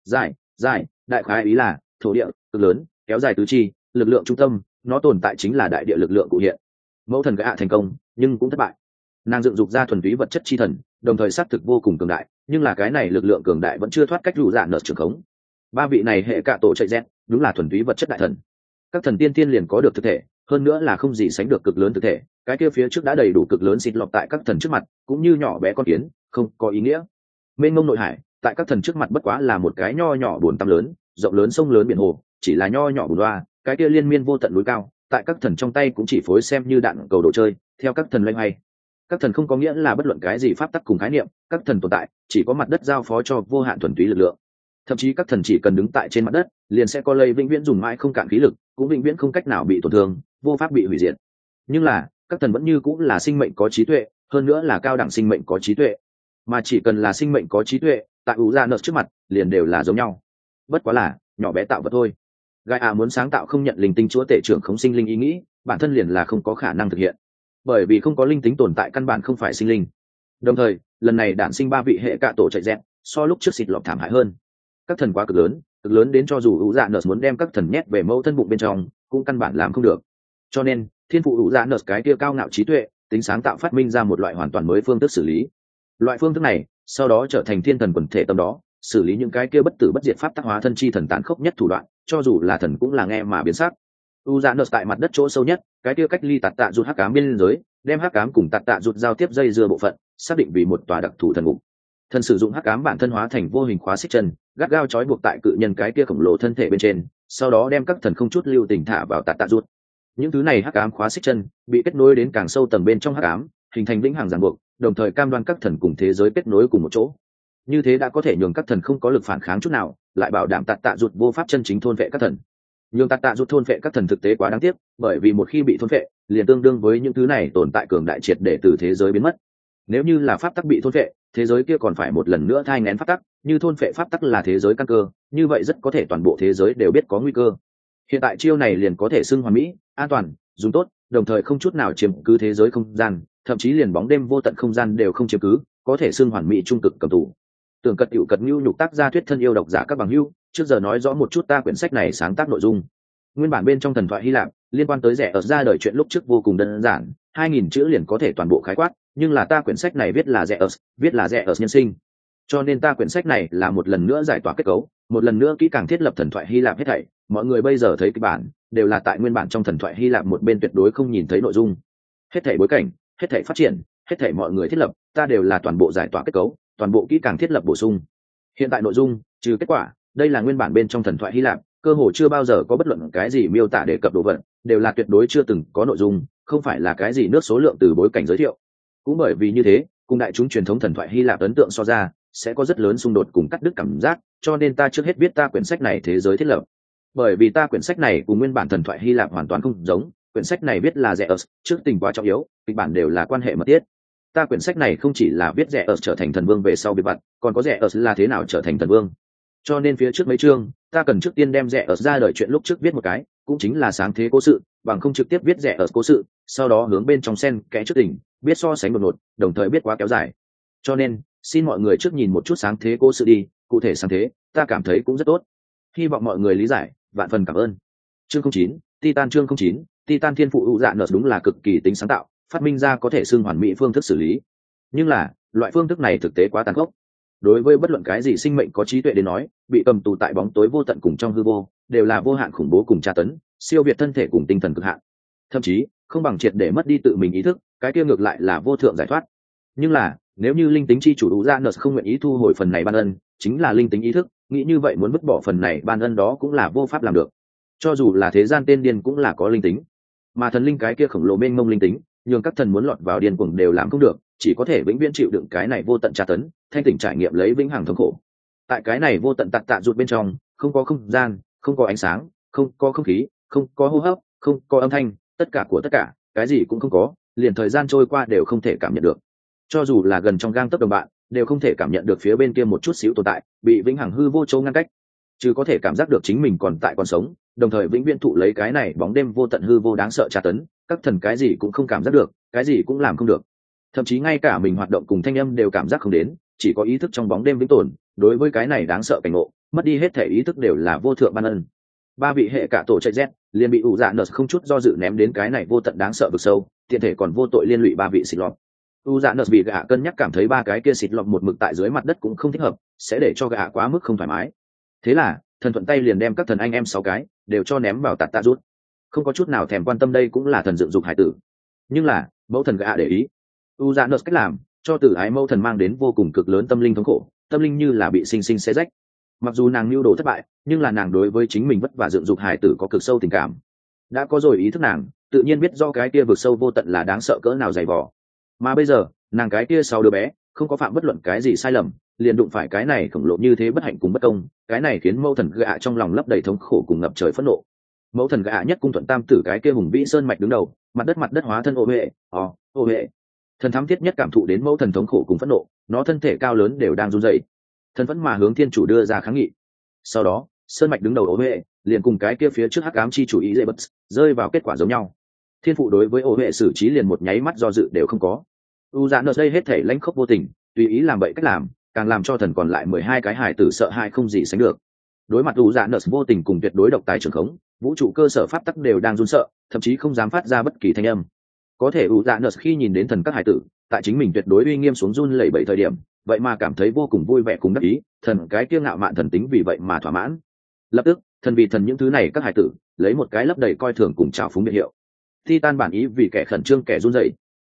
Giải, đại khái ý là thổ địa, cực lớn, kéo dài tứ chi, lực lượng trung tâm, nó tồn tại chính là đại địa lực lượng cụ hiện. Mẫu thần gã thành công, nhưng cũng thất bại. Nàng dựng dục ra thuần túy vật chất chi thần, đồng thời xác thực vô cùng cường đại, nhưng là cái này lực lượng cường đại vẫn chưa thoát cách rủ dạ nợ trường khống. Ba vị này hệ cạ tổ chạy rét, đúng là thuần túy vật chất đại thần. Các thần tiên tiên liền có được thực thể, hơn nữa là không gì sánh được cực lớn thực thể, cái kia phía trước đã đầy đủ cực lớn xịt lọc tại các thần trước mặt, cũng như nhỏ bé con kiến, không có ý nghĩa. Mênh mông nội hải, tại các thần trước mặt bất quá là một cái nho nhỏ buồn tăm lớn, rộng lớn sông lớn biển hồ, chỉ là nho nhỏ bùn loa, cái kia liên miên vô tận núi cao, tại các thần trong tay cũng chỉ phối xem như đạn cầu đồ chơi, theo các thần loay hoay. Các thần không có nghĩa là bất luận cái gì pháp tắc cùng khái niệm, các thần tồn tại chỉ có mặt đất giao phó cho vô hạn thuần túy lực lượng. Thậm chí các thần chỉ cần đứng tại trên mặt đất, liền sẽ có lây vĩnh viễn dùng mãi không cạn khí lực, cũng vĩnh viễn không cách nào bị tổn thương, vô pháp bị hủy diệt. Nhưng là các thần vẫn như cũng là sinh mệnh có trí tuệ, hơn nữa là cao đẳng sinh mệnh có trí tuệ, mà chỉ cần là sinh mệnh có trí tuệ, tại Uranus trước mặt liền đều là giống nhau, bất quá là nhỏ bé tạo vật thôi. Gaia muốn sáng tạo không nhận linh tinh chúa tể trưởng không sinh linh ý nghĩ, bản thân liền là không có khả năng thực hiện, bởi vì không có linh tính tồn tại căn bản không phải sinh linh. Đồng thời lần này đản sinh ba vị hệ cạ tổ chạy dẹt, so lúc trước xịt lọt thảm hại hơn. Các thần quá cực lớn đến cho dù Uranus muốn đem các thần nhét về mẫu thân bụng bên trong, cũng căn bản làm không được. Cho nên thiên phụ Uranus cái kia cao ngạo trí tuệ, tính sáng tạo phát minh ra một loại hoàn toàn mới phương thức xử lý. Loại phương thức này sau đó trở thành thiên thần quần thể tâm đó, xử lý những cái kia bất tử bất diệt pháp tác hóa thân chi thần tàn khốc nhất thủ đoạn, cho dù là thần cũng là nghe mà biến sắc. Uranus tại mặt đất chỗ sâu nhất, cái kia cách ly tạt tạ rụt hắc ám biên giới, đem hắc ám cùng tạt tạ rụt giao tiếp dây dưa bộ phận xác định vì một tòa đặc thù thần ngục. Thần sử dụng hắc ám bản thân hóa thành vô hình khóa xích chân, gắt gao trói buộc tại cự nhân cái kia khổng lồ thân thể bên trên, sau đó đem các thần không chút lưu tình thả vào tạt tạ rụt. Những thứ này hắc ám khóa xích chân bị kết nối đến càng sâu tầng bên trong hắc ám, hình thành vĩnh hằng ràng buộc, đồng thời cam đoan các thần cùng thế giới kết nối cùng một chỗ. Như thế đã có thể nhường các thần không có lực phản kháng chút nào, lại bảo đảm tạt tạ rụt vô pháp chân chính thôn vệ các thần. Nhường tạt tạ rụt thôn vệ các thần thực tế quá đáng tiếc, bởi vì một khi bị thôn vệ, liền tương đương với những thứ này tồn tại cường đại triệt để từ thế giới biến mất. Nếu như là pháp tắc bị thôn vệ, thế giới kia còn phải một lần nữa thai nghén pháp tắc, như thôn vệ pháp tắc là thế giới căn cơ, như vậy rất có thể toàn bộ thế giới đều biết có nguy cơ. Hiện tại chiêu này liền có thể xưng hoàn mỹ, an toàn, dùng tốt, đồng thời không chút nào chiếm cứ thế giới không gian, thậm chí liền bóng đêm vô tận không gian đều không chiếm cứ, có thể xưng hoàn mỹ trung cực cầm tù. Tưởng cật hữu cật nhu nhục tác ra thuyết thân yêu độc giả các bằng hữu, trước giờ nói rõ một chút ta quyển sách này sáng tác nội dung. Nguyên bản bên trong thần thoại Hy Lạp liên quan tới rẻ ở ra đời chuyện lúc trước vô cùng đơn giản, 2000 chữ liền có thể toàn bộ khái quát, nhưng là ta quyển sách này viết là rẻ ở nhân sinh, cho nên ta quyển sách này là một lần nữa giải tỏa kết cấu, một lần nữa kỹ càng thiết lập thần thoại Hy Lạp hết thảy. Mọi người bây giờ thấy cái bản đều là tại nguyên bản trong thần thoại Hy Lạp một bên tuyệt đối không nhìn thấy nội dung. Hết thảy bối cảnh, hết thảy phát triển, hết thảy mọi người thiết lập, ta đều là toàn bộ giải tỏa kết cấu, toàn bộ kỹ càng thiết lập bổ sung. Hiện tại nội dung trừ kết quả, đây là nguyên bản bên trong thần thoại Hy Lạp, cơ hồ chưa bao giờ có bất luận cái gì miêu tả đề cập đồ vật, đều là tuyệt đối chưa từng có nội dung, không phải là cái gì nước số lượng từ bối cảnh giới thiệu. Cũng bởi vì như thế, cùng đại chúng truyền thống thần thoại Hy Lạp ấn tượng so ra, sẽ có rất lớn xung đột cùng cắt đứt cảm giác, cho nên ta trước hết viết ta quyển sách này thế giới thiết lập. Bởi vì ta quyển sách này cùng nguyên bản thần thoại Hy Lạp hoàn toàn không giống, quyển sách này viết là Zeus, trước tình quá trọng yếu, kịch bản đều là quan hệ mật thiết. Ta quyển sách này không chỉ là viết Zeus trở thành thần vương về sau bị bắt, còn có Zeus là thế nào trở thành thần vương. Cho nên phía trước mấy chương, ta cần trước tiên đem Zeus ra đời chuyện lúc trước viết một cái, cũng chính là sáng thế cố sự, bằng không trực tiếp viết Zeus cố sự, sau đó hướng bên trong xen kẽ trước tình, biết so sánh đột ngột, đồng thời biết quá kéo dài. Cho nên, xin mọi người trước nhìn một chút sáng thế cố sự đi, cụ thể sáng thế, ta cảm thấy cũng rất tốt. Hy vọng mọi người lý giải, vạn phần cảm ơn. Chương 09, Titan chương 09, Titan thiên phụ dạ nợ đúng là cực kỳ tính sáng tạo, phát minh ra có thể xưng hoàn mỹ phương thức xử lý. Nhưng là, loại phương thức này thực tế quá tàn khốc. Đối với bất luận cái gì sinh mệnh có trí tuệ đến nói, bị cầm tù tại bóng tối vô tận cùng trong hư vô, đều là vô hạn khủng bố cùng tra tấn, siêu việt thân thể cùng tinh thần cực hạn. Thậm chí, không bằng triệt để mất đi tự mình ý thức, cái kia ngược lại là vô thượng giải thoát. Nhưng là, nếu như linh tính chi chủ dạ nợ không nguyện ý thu hồi phần này ban ân, chính là linh tính ý thức, nghĩ như vậy muốn vứt bỏ phần này ban ân đó cũng là vô pháp làm được. Cho dù là thế gian tên điên cũng là có linh tính, mà thần linh cái kia khổng lồ mênh mông linh tính, nhường các thần muốn lọt vào điên cuồng đều làm không được, chỉ có thể vĩnh viễn chịu đựng cái này vô tận tra tấn, thanh tỉnh trải nghiệm lấy vĩnh hằng thống khổ. Tại cái này vô tận tạt tạ rụt bên trong, không có không gian, không có ánh sáng, không có không khí, không có hô hấp, không có âm thanh, tất cả của tất cả, cái gì cũng không có, liền thời gian trôi qua đều không thể cảm nhận được. Cho dù là gần trong gang tấc đồng bạn, đều không thể cảm nhận được phía bên kia một chút xíu tồn tại, bị vĩnh hằng hư vô châu ngăn cách, chứ có thể cảm giác được chính mình còn tại còn sống, đồng thời vĩnh viễn thụ lấy cái này bóng đêm vô tận hư vô đáng sợ tra tấn, các thần cái gì cũng không cảm giác được, cái gì cũng làm không được, thậm chí ngay cả mình hoạt động cùng thanh âm đều cảm giác không đến, chỉ có ý thức trong bóng đêm vĩnh tồn. Đối với cái này đáng sợ cảnh ngộ, mất đi hết thể ý thức đều là vô thượng ban ân. Ba vị hệ cả tổ chạy z liền bị ủ dạ nợ không chút do dự ném đến cái này vô tận đáng sợ vực sâu, tiện thể còn vô tội liên lụy ba vị xịt lọt. U dạ nợ bị gã cân nhắc cảm thấy ba cái kia xịt lọt một mực tại dưới mặt đất cũng không thích hợp, sẽ để cho gã quá mức không thoải mái. Thế là thần thuận tay liền đem các thần anh em 6 cái đều cho ném vào tạt tạ rút, không có chút nào thèm quan tâm đây cũng là thần dựng dục hải tử. Nhưng là mẫu thần gã để ý u dạ nợ cách làm, cho tử ái mẫu thần mang đến vô cùng cực lớn tâm linh thống khổ, tâm linh như là bị sinh sinh xé rách. Mặc dù nàng mưu đồ thất bại, nhưng là nàng đối với chính mình vất vả dựng dục hải tử có cực sâu tình cảm. Đã có rồi ý thức nàng tự nhiên biết do cái kia vực sâu vô tận là đáng sợ cỡ nào dày vò. Mà bây giờ nàng cái kia 6 đứa bé không có phạm bất luận cái gì sai lầm, liền đụng phải cái này khổng lồ như thế bất hạnh cùng bất công, cái này khiến mẫu thần gã trong lòng lấp đầy thống khổ cùng ngập trời phẫn nộ. Mẫu thần gã nhất cung thuận tam tử cái kia hùng vĩ sơn mạch đứng đầu, mặt đất hóa thân ô huệ. Thần thám thiết nhất cảm thụ đến mẫu thần thống khổ cùng phẫn nộ, nó thân thể cao lớn đều đang run rẩy, thần vẫn mà hướng thiên chủ đưa ra kháng nghị. Sau đó sơn mạch đứng đầu ô huệ liền cùng cái kia phía trước hắc ám chi chủ ý dễ bật rơi vào kết quả giống nhau. Thiên phụ đối với ô huệ xử trí liền một nháy mắt do dự đều không có. U dạ nợ đây hết thể lãnh khốc vô tình, tùy ý làm bậy cách làm, càng làm cho thần còn lại 12 cái hài tử sợ hãi không gì sánh được. Đối mặt U dạ nợ vô tình cùng tuyệt đối độc tài trường khống, vũ trụ cơ sở pháp tắc đều đang run sợ, thậm chí không dám phát ra bất kỳ thanh âm. Có thể U dạ nợ khi nhìn đến thần các hài tử tại chính mình tuyệt đối uy nghiêm xuống run lẩy bẩy thời điểm, vậy mà cảm thấy vô cùng vui vẻ cùng đắc ý, thần cái kiêu ngạo mạn thần tính vì vậy mà thỏa mãn. Lập tức thần vì thần những thứ này các hài tử lấy một cái lấp đầy coi thường cùng trào phúng biệt hiệu Titan bản ý vì kẻ khẩn trương kẻ run rẩy.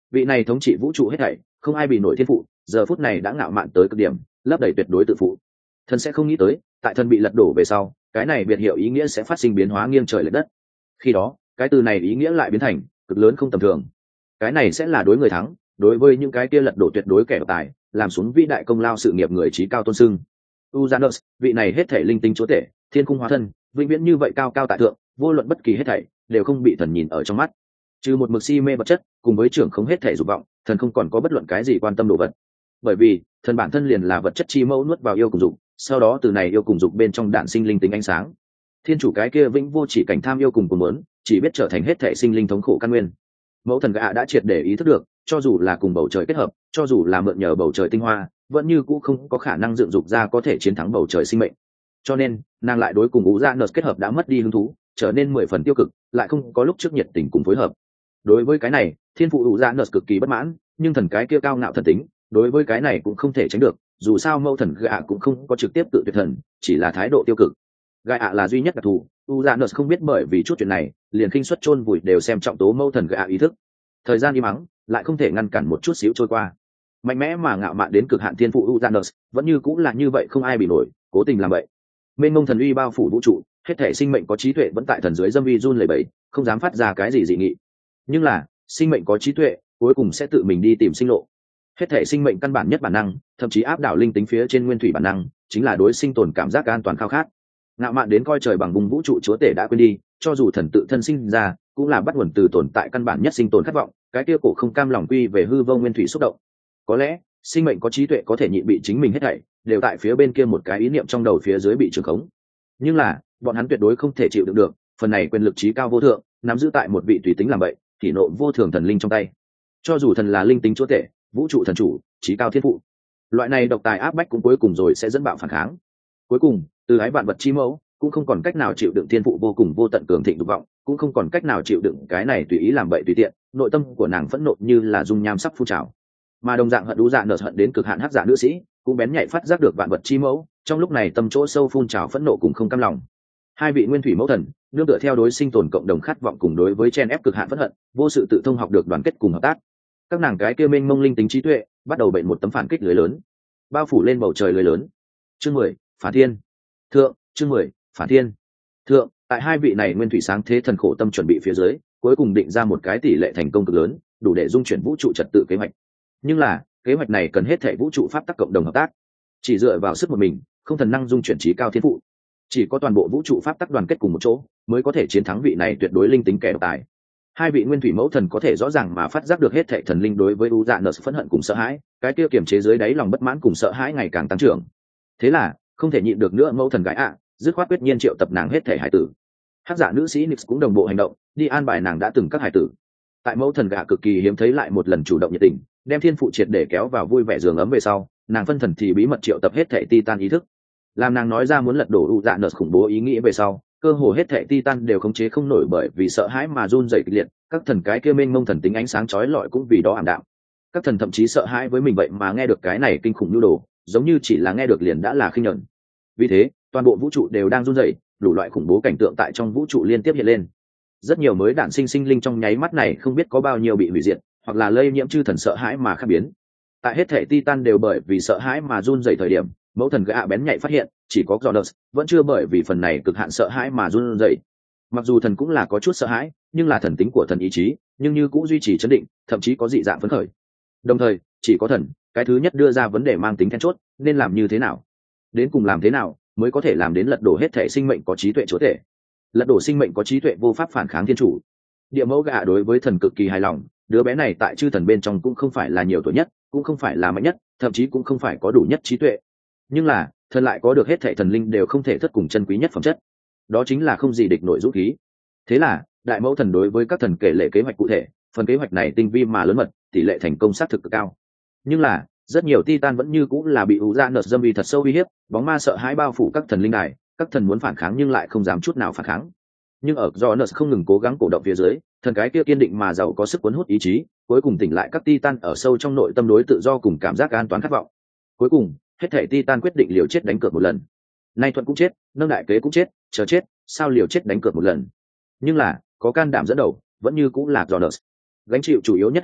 vị này thống trị vũ trụ hết thảy không ai bị nổi thiên phụ giờ phút này đã ngạo mạn tới cực điểm, lấp đầy tuyệt đối tự phụ. Thần sẽ không nghĩ tới tại thần bị lật đổ về sau, cái này biệt hiệu ý nghĩa sẽ phát sinh biến hóa nghiêng trời lệch đất. Khi đó cái từ này ý nghĩa lại biến thành cực lớn không tầm thường. Cái này sẽ là đối người thắng, đối với những cái kia lật đổ tuyệt đối kẻ tài, làm xuống vĩ đại công lao sự nghiệp người trí cao tôn sưng. Uranus, vị này hết thể linh tinh chúa tể, thiên cung hóa thân, vĩnh viễn như vậy cao cao tại thượng, vô luận bất kỳ hết thảy đều không bị thần nhìn ở trong mắt. Trừ một mực si mê vật chất, cùng với trưởng không hết thể dục vọng, thần không còn có bất luận cái gì quan tâm đồ vật. Bởi vì thần bản thân liền là vật chất chi mẫu nuốt vào yêu cùng dục, sau đó từ này yêu cùng dục bên trong đạn sinh linh tính ánh sáng. Thiên chủ cái kia vĩnh vô chỉ cảnh tham yêu cùng muốn, chỉ biết trở thành hết thể sinh linh thống khổ căn nguyên. Mẫu thần gã đã triệt để ý thức được, cho dù là cùng bầu trời kết hợp, cho dù là mượn nhờ bầu trời tinh hoa, vẫn như cũ không có khả năng dựng dục ra có thể chiến thắng bầu trời sinh mệnh. Cho nên nàng lại đối cùng Uranus kết hợp đã mất đi hứng thú, trở nên 10 phần tiêu cực, lại không có lúc trước nhiệt tình cùng phối hợp. Đối với cái này, thiên phụ Uranus cực kỳ bất mãn, nhưng thần cái kia cao ngạo thần tính, đối với cái này cũng không thể tránh được, dù sao mẫu thần gã cũng không có trực tiếp tự tuyệt thần, chỉ là thái độ tiêu cực. Gã là duy nhất đặc thù, Uranus không biết bởi vì chút chuyện này, liền khinh suất chôn vùi đều xem trọng tố mẫu thần gã ý thức. Thời gian im mắng, lại không thể ngăn cản một chút xíu trôi qua. Mạnh mẽ mà ngạo mạn đến cực hạn thiên phụ Uranus, vẫn như cũng là như vậy không ai bị nổi, cố tình làm vậy. Mênh mông thần uy bao phủ vũ trụ, hết thể sinh mệnh có trí tuệ vẫn tại thần dưới dâm uy run lẩy bẩy, không dám phát ra cái gì dị nghị. Nhưng là sinh mệnh có trí tuệ cuối cùng sẽ tự mình đi tìm sinh lộ. Hết thể sinh mệnh căn bản nhất bản năng, thậm chí áp đảo linh tính phía trên nguyên thủy bản năng, chính là đối sinh tồn cảm giác an toàn khao khát. Ngạo mạn đến coi trời bằng vùng vũ trụ chúa tể đã quên đi, cho dù thần tự thân sinh ra, cũng là bắt nguồn từ tồn tại căn bản nhất sinh tồn khát vọng, cái kia cổ không cam lòng quy về hư vô nguyên thủy xúc động. Có lẽ sinh mệnh có trí tuệ có thể nhịn bị chính mình hết thảy đều tại phía bên kia một cái ý niệm trong đầu phía dưới bị trường khống, nhưng là bọn hắn tuyệt đối không thể chịu đựng được phần này quyền lực trí cao vô thượng nắm giữ tại một vị tùy tính làm vậy thì nộ vô thường thần linh trong tay. Cho dù thần là linh tính chúa tể, vũ trụ thần chủ, trí cao thiên phụ, loại này độc tài áp bách cũng cuối cùng rồi sẽ dẫn bạo phản kháng. Cuối cùng từ ái vạn vật chi mẫu cũng không còn cách nào chịu đựng thiên phụ vô cùng vô tận cường thịnh dục vọng, cũng không còn cách nào chịu đựng cái này tùy ý làm bậy tùy tiện, nội tâm của nàng phẫn nộ như là dung nham sắp phun trào. Mà đồng dạng hận đú dạ nợ hận đến cực hạn hắc dạ nữ sĩ cũng bén nhạy phát giác được vạn vật chi mẫu trong lúc này tâm chỗ sâu phun trào phẫn nộ cùng không cam lòng. Hai vị nguyên thủy mẫu thần nương tựa theo đối sinh tồn cộng đồng khát vọng cùng đối với chen ép cực hạn phẫn hận, vô sự tự thông học được đoàn kết cùng hợp tác. Các nàng cái kia mênh mông linh tính trí tuệ bắt đầu bệnh một tấm phản kích lưới lớn, bao phủ lên bầu trời lưới lớn. Chương 10, phản thiên thượng. Chương 10, phản thiên thượng. Tại hai vị này nguyên thủy sáng thế thần khổ tâm chuẩn bị phía dưới, cuối cùng định ra một cái tỷ lệ thành công cực lớn, đủ để dung chuyển vũ trụ trật tự kế hoạch. Nhưng là kế hoạch này cần hết thể vũ trụ pháp tắc cộng đồng hợp tác, chỉ dựa vào sức một mình không thần năng dung chuyển trí cao thiên phụ. Chỉ có toàn bộ vũ trụ pháp tắc đoàn kết cùng một chỗ mới có thể chiến thắng vị này tuyệt đối linh tính kẻ độc tài. Hai vị nguyên thủy mẫu thần có thể rõ ràng mà phát giác được hết thể thần linh đối với Uranus phẫn hận cùng sợ hãi, cái kia kiềm chế dưới đáy lòng bất mãn cùng sợ hãi ngày càng tăng trưởng. Thế là không thể nhịn được nữa, mẫu thần gái dứt khoát quyết nhiên triệu tập nàng hết thể hải tử. Hắc giả nữ sĩ Nix cũng đồng bộ hành động, đi an bài nàng đã từng các hải tử. Tại mẫu thần gã cực kỳ hiếm thấy lại một lần chủ động nhiệt tình, đem thiên phụ triệt để kéo vào vui vẻ giường ấm về sau, nàng phân thần thì bí mật triệu tập hết thệ Titan ý thức. Làm nàng nói ra muốn lật đổ Uranus khủng bố ý nghĩ về sau, cơ hồ hết thệ Titan đều khống chế không nổi bởi vì sợ hãi mà run rẩy kịch liệt, các thần cái kia mênh mông thần tính ánh sáng chói lọi cũng vì đó ảm đạm. Các thần thậm chí sợ hãi với mình vậy mà nghe được cái này kinh khủng nhu đồ, giống như chỉ là nghe được liền đã là khinh nhẫn. Vì thế, toàn bộ vũ trụ đều đang run rẩy, đủ loại khủng bố cảnh tượng tại trong vũ trụ liên tiếp hiện lên. Rất nhiều mới đản sinh sinh linh trong nháy mắt này không biết có bao nhiêu bị hủy diệt, hoặc là lây nhiễm chư thần sợ hãi mà khác biến. Tại hết thể Titan đều bởi vì sợ hãi mà run rẩy thời điểm, mẫu thần gã bén nhạy phát hiện, chỉ có Jonas vẫn chưa bởi vì phần này cực hạn sợ hãi mà run rẩy. Mặc dù thần cũng là có chút sợ hãi, nhưng là thần tính của thần ý chí, nhưng như cũng duy trì trấn định, thậm chí có dị dạng phấn khởi. Đồng thời, chỉ có thần, cái thứ nhất đưa ra vấn đề mang tính then chốt, nên làm như thế nào? Đến cùng làm thế nào mới có thể làm đến lật đổ hết thể sinh mệnh có trí tuệ chúa tể? Lật đổ sinh mệnh có trí tuệ vô pháp phản kháng thiên chủ. Địa mẫu gã đối với thần cực kỳ hài lòng, đứa bé này tại chư thần bên trong cũng không phải là nhiều tuổi nhất, cũng không phải là mạnh nhất, thậm chí cũng không phải có đủ nhất trí tuệ. Nhưng là thần lại có được hết thảy thần linh đều không thể thất cùng chân quý nhất phẩm chất, đó chính là không gì địch nổi dũng khí. Thế là đại mẫu thần đối với các thần kể lệ kế hoạch cụ thể, phần kế hoạch này tinh vi mà lớn mật, tỷ lệ thành công xác thực cực cao. Nhưng là rất nhiều Titan vẫn như cũng là bị Uranus dâm uy thật sâu uy hiếp, bóng ma sợ hãi bao phủ các thần linh đài, các thần muốn phản kháng nhưng lại không dám chút nào phản kháng. Nhưng ở Jonas không ngừng cố gắng cổ động phía dưới, thần cái kia kiên định mà giàu có sức cuốn hút ý chí, cuối cùng tỉnh lại các Titan ở sâu trong nội tâm đối tự do cùng cảm giác an toàn khát vọng. Cuối cùng hết thảy Titan quyết định liều chết đánh cược một lần. Nay thuận cũng chết, nâng đại kế cũng chết, chờ chết, sao liều chết đánh cược một lần. Nhưng là có can đảm dẫn đầu vẫn như cũng là Jonas. Gánh chịu chủ yếu nhất hành động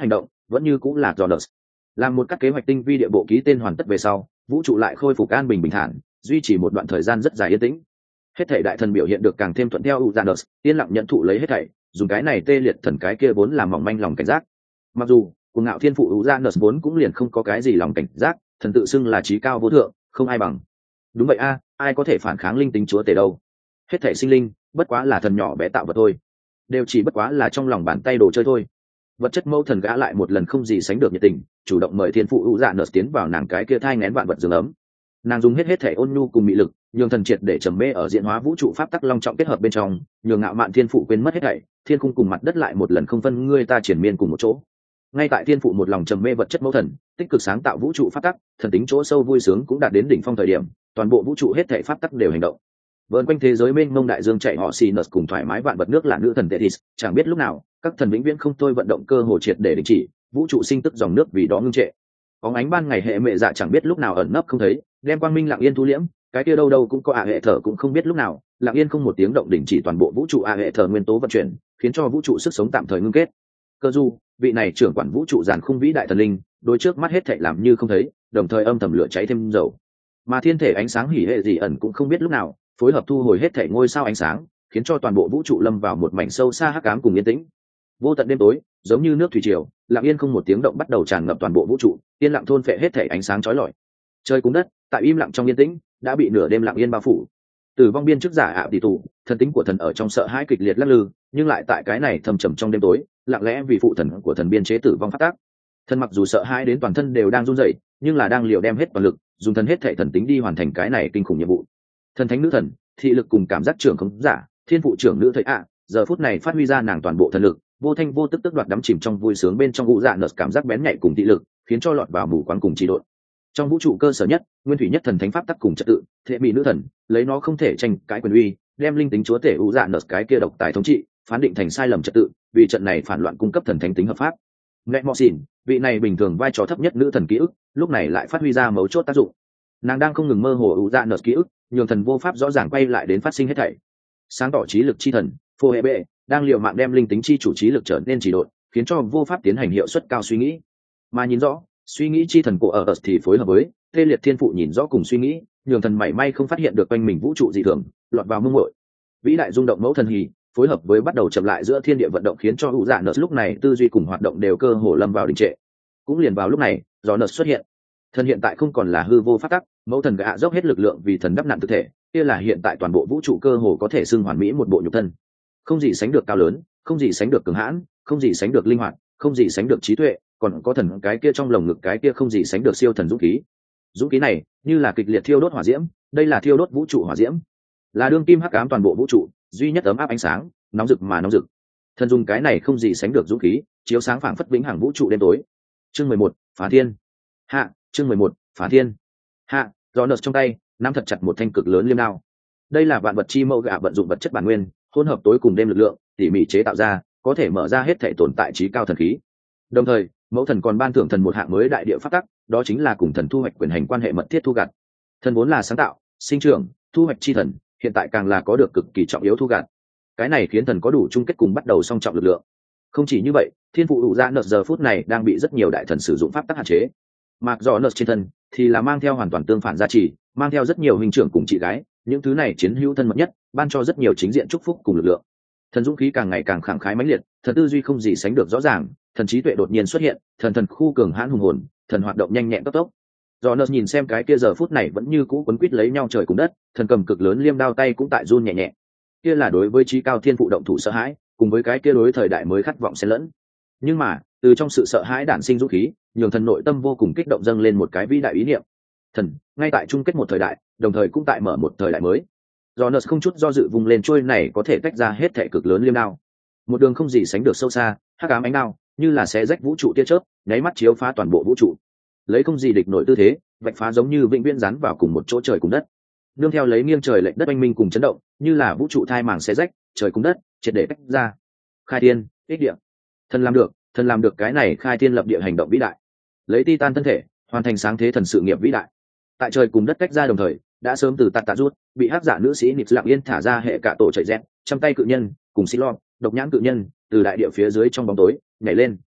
vẫn như cũng là Jonas. Làm một các kế hoạch tinh vi địa bộ ký tên hoàn tất về sau, vũ trụ lại khôi phục an bình bình thản, duy trì một đoạn thời gian rất dài yên tĩnh. Hết thảy đại thần biểu hiện được càng thêm thuận theo Uranus, yên lặng nhận thụ lấy hết thảy, dùng cái này tê liệt thần cái kia vốn làm mỏng manh lòng cảnh giác. Mặc dù cuồng ngạo thiên phụ Uranus vốn cũng liền không có cái gì lòng cảnh giác, thần tự xưng là trí cao vô thượng, không ai bằng. Đúng vậy a, ai có thể phản kháng linh tính chúa tể đâu? Hết thảy sinh linh, bất quá là thần nhỏ bé tạo vật thôi, đều chỉ bất quá là trong lòng bàn tay đồ chơi thôi. Vật chất mẫu thần gã lại một lần không gì sánh được nhiệt tình, chủ động mời thiên phụ Uranus tiến vào nàng cái kia thai nghén vạn vật giường ấm. Nàng dùng hết thảy ôn nhu cùng mị lực, nhường thần triệt để trầm mê ở diễn hóa vũ trụ pháp tắc long trọng kết hợp bên trong, nhường ngạo mạn thiên phụ quên mất hết thảy, thiên cung cùng mặt đất lại một lần không phân ngươi ta triển miên cùng một chỗ. Ngay tại thiên phụ một lòng trầm mê vật chất mẫu thần, tích cực sáng tạo vũ trụ pháp tắc, thần tính chỗ sâu vui sướng cũng đạt đến đỉnh phong thời điểm, toàn bộ vũ trụ hết thảy pháp tắc đều hành động. Vờn quanh thế giới mênh mông đại dương chạy họ Sinus cùng thoải mái vạn vật nước là nữ thần Tethys, chẳng biết lúc nào, các thần vĩnh viễn không thôi vận động cơ hồ triệt để đình chỉ, vũ trụ sinh tức dòng nước vì đó ngưng trệ. Bóng ánh ban ngày hệ mẹ dạ chẳng biết lúc nào ẩn nấp không thấy, đem quang minh lặng yên thu liễm, cái kia đâu đâu cũng có hệ thở cũng không biết lúc nào, lặng yên không một tiếng động đình chỉ toàn bộ vũ trụ hệ thở nguyên tố vận chuyển, khiến cho vũ trụ sức sống tạm thời ngưng kết. Cơ du, vị này trưởng quản vũ trụ giàn khung vĩ đại thần linh, đôi trước mắt hết thảy làm như không thấy, đồng thời âm thầm lửa cháy thêm dầu. Mà thiên thể ánh sáng hỉ hệ dị ẩn cũng không biết lúc nào, phối hợp thu hồi hết thảy ngôi sao ánh sáng, khiến cho toàn bộ vũ trụ lâm vào một mảnh sâu xa hắc ám cùng yên tĩnh. Vô tận đêm tối, giống như nước thủy triều, lặng yên không một tiếng động bắt đầu tràn ngập toàn bộ vũ trụ, yên lặng thôn phệ hết thảy ánh sáng chói lọi. Trời cung đất, tại im lặng trong yên tĩnh, đã bị nửa đêm lặng yên bao phủ. Tử vong biên chức giả ạ tỷ tụ, thần tính của thần ở trong sợ hãi kịch liệt lắc lư, nhưng lại tại cái này thầm trầm trong đêm tối, lặng lẽ vì phụ thần của thần biên chế tử vong phát tác. Thần mặc dù sợ hãi đến toàn thân đều đang run rẩy, nhưng là đang liều đem hết toàn lực, dùng thần hết thảy thần tính đi hoàn thành cái này kinh khủng nhiệm vụ. Thần thánh nữ thần, thị lực cùng cảm giác trưởng không giả, thiên phụ trưởng nữ thầy ạ, giờ phút này phát huy ra nàng toàn bộ thần lực, vô thanh vô tức tức đoạt đắm chìm trong vui sướng bên trong ngũ dạ nợ cảm giác bén nhạy cùng thị lực, khiến cho lọt vào mù quáng cùng trì độn. Trong vũ trụ cơ sở nhất, nguyên thủy nhất thần thánh pháp tắc cùng trật tự, thế mỹ nữ thần, lấy nó không thể tranh cãi quyền uy, đem linh tính chúa tể ngũ dạ nợ cái kia độc tài thống trị, phán định thành sai lầm trật tự, vì trận này phản loạn cung cấp thần thánh tính hợp pháp. Mẹ mọ xỉn, vị này bình thường vai trò thấp nhất nữ thần ký ức, lúc này lại phát huy ra mấu chốt tác dụng. Nàng đang không ngừng mơ hồ ngũ dạ nợ ký ức, nhường thần vô pháp rõ ràng quay lại đến phát sinh hết thảy. Sáng tỏ trí lực chi thần, phô hệ bệ, đang liều mạng đem linh tính chi chủ trí lực trở nên trì độn, khiến cho vô pháp tiến hành hiệu suất cao suy nghĩ. Mà nhìn rõ, suy nghĩ chi thần của ở thì phối hợp với tê liệt thiên phụ nhìn rõ cùng suy nghĩ, nhường thần mảy may không phát hiện được quanh mình vũ trụ dị thường, lọt vào mông muội. Vĩ đại rung động mẫu thần hì, phối hợp với bắt đầu chậm lại giữa thiên địa vận động, khiến cho hữu dạ nợ lúc này tư duy cùng hoạt động đều cơ hồ lâm vào đình trệ. Cũng liền vào lúc này, gió nợ xuất hiện. Thần hiện tại không còn là hư vô phát tắc, mẫu thần gạ dốc hết lực lượng vì thần đắp nặn thực thể, kia là hiện tại toàn bộ vũ trụ cơ hồ có thể xưng hoàn mỹ một bộ nhục thân, không gì sánh được cao lớn, không gì sánh được cường hãn, không gì sánh được linh hoạt, không gì sánh được trí tuệ, còn có thần cái kia trong lồng ngực cái kia không gì sánh được siêu thần dũng khí. Dũng khí này như là kịch liệt thiêu đốt hỏa diễm, đây là thiêu đốt vũ trụ hỏa diễm, là đương kim hắc ám toàn bộ vũ trụ duy nhất ấm áp ánh sáng, nóng rực mà nóng rực. Thần dùng cái này không gì sánh được dũng khí, chiếu sáng phảng phất vĩnh hằng vũ trụ đêm tối. Chương 11, phá thiên. Hạ, chương 11, phá thiên. Hạ, gió nợ trong tay nắm thật chặt một thanh cực lớn liêm đao. Đây là vạn vật chi mẫu gạ vận dụng vật chất bản nguyên, hỗn hợp tối cùng đêm lực lượng, tỉ mỉ chế tạo ra, có thể mở ra hết thể tồn tại trí cao thần khí. Đồng thời, mẫu thần còn ban thưởng thần một hạng mới đại địa pháp tắc, đó chính là cùng thần thu hoạch quyền hành quan hệ mật thiết thu gặt. Thần vốn là sáng tạo, sinh trưởng, thu hoạch chi thần, hiện tại càng là có được cực kỳ trọng yếu thu gặt. Cái này khiến thần có đủ chung kết cùng bắt đầu song trọng lực lượng. Không chỉ như vậy, thiên phụ hữu dạ nợ giờ phút này đang bị rất nhiều đại thần sử dụng pháp tắc hạn chế. Mặc rõ nợ trên thân thì là mang theo hoàn toàn tương phản giá trị, mang theo rất nhiều hình trưởng cùng chị gái, những thứ này chiến hữu thân mật nhất, ban cho rất nhiều chính diện chúc phúc cùng lực lượng. Thần dũng khí càng ngày càng khẳng khái mãnh liệt, thần tư duy không gì sánh được rõ ràng, thần trí tuệ đột nhiên xuất hiện, thần khu cường hãn hùng hồn, thần hoạt động nhanh nhẹn tốc tốc. Jonas nhìn xem cái kia giờ phút này vẫn như cũ quấn quýt lấy nhau trời cùng đất, thần cầm cực lớn liêm đao tay cũng tại run nhẹ nhẹ. Kia là đối với trí cao thiên phụ động thủ sợ hãi, cùng với cái kia đối thời đại mới khát vọng xen lẫn. Nhưng mà, từ trong sự sợ hãi đản sinh dũng khí, nhường thần nội tâm vô cùng kích động dâng lên một cái vĩ đại ý niệm. Thần, ngay tại chung kết một thời đại, đồng thời cũng tại mở một thời đại mới. Jonas không chút do dự vùng lên trôi này có thể tách ra hết thể cực lớn liêm đao. Một đường không gì sánh được sâu xa, hắc ám ánh đao, như là xé rách vũ trụ tia chớp, nháy mắt chiếu phá toàn bộ vũ trụ. Lấy không gì địch nổi tư thế, vạch phá giống như vĩnh viễn dán vào cùng một chỗ trời cùng đất. Nương theo lấy nghiêng trời lệch đất oanh minh cùng chấn động, như là vũ trụ thai màng xé rách, trời cùng đất, triệt để tách ra. Khai thiên, ích địa. Thần làm được cái này khai thiên lập địa hành động vĩ đại. Lấy titan thân thể, hoàn thành sáng thế thần sự nghiệp vĩ đại. Tại trời cùng đất tách ra đồng thời, đã sớm từ tạt tạ rút, bị hắc giả nữ sĩ nịp lặng yên thả ra hệ cả tổ chạy rẽ, trong tay cự nhân cùng xí lo độc nhãn cự nhân từ đại địa phía dưới trong bóng tối nhảy lên.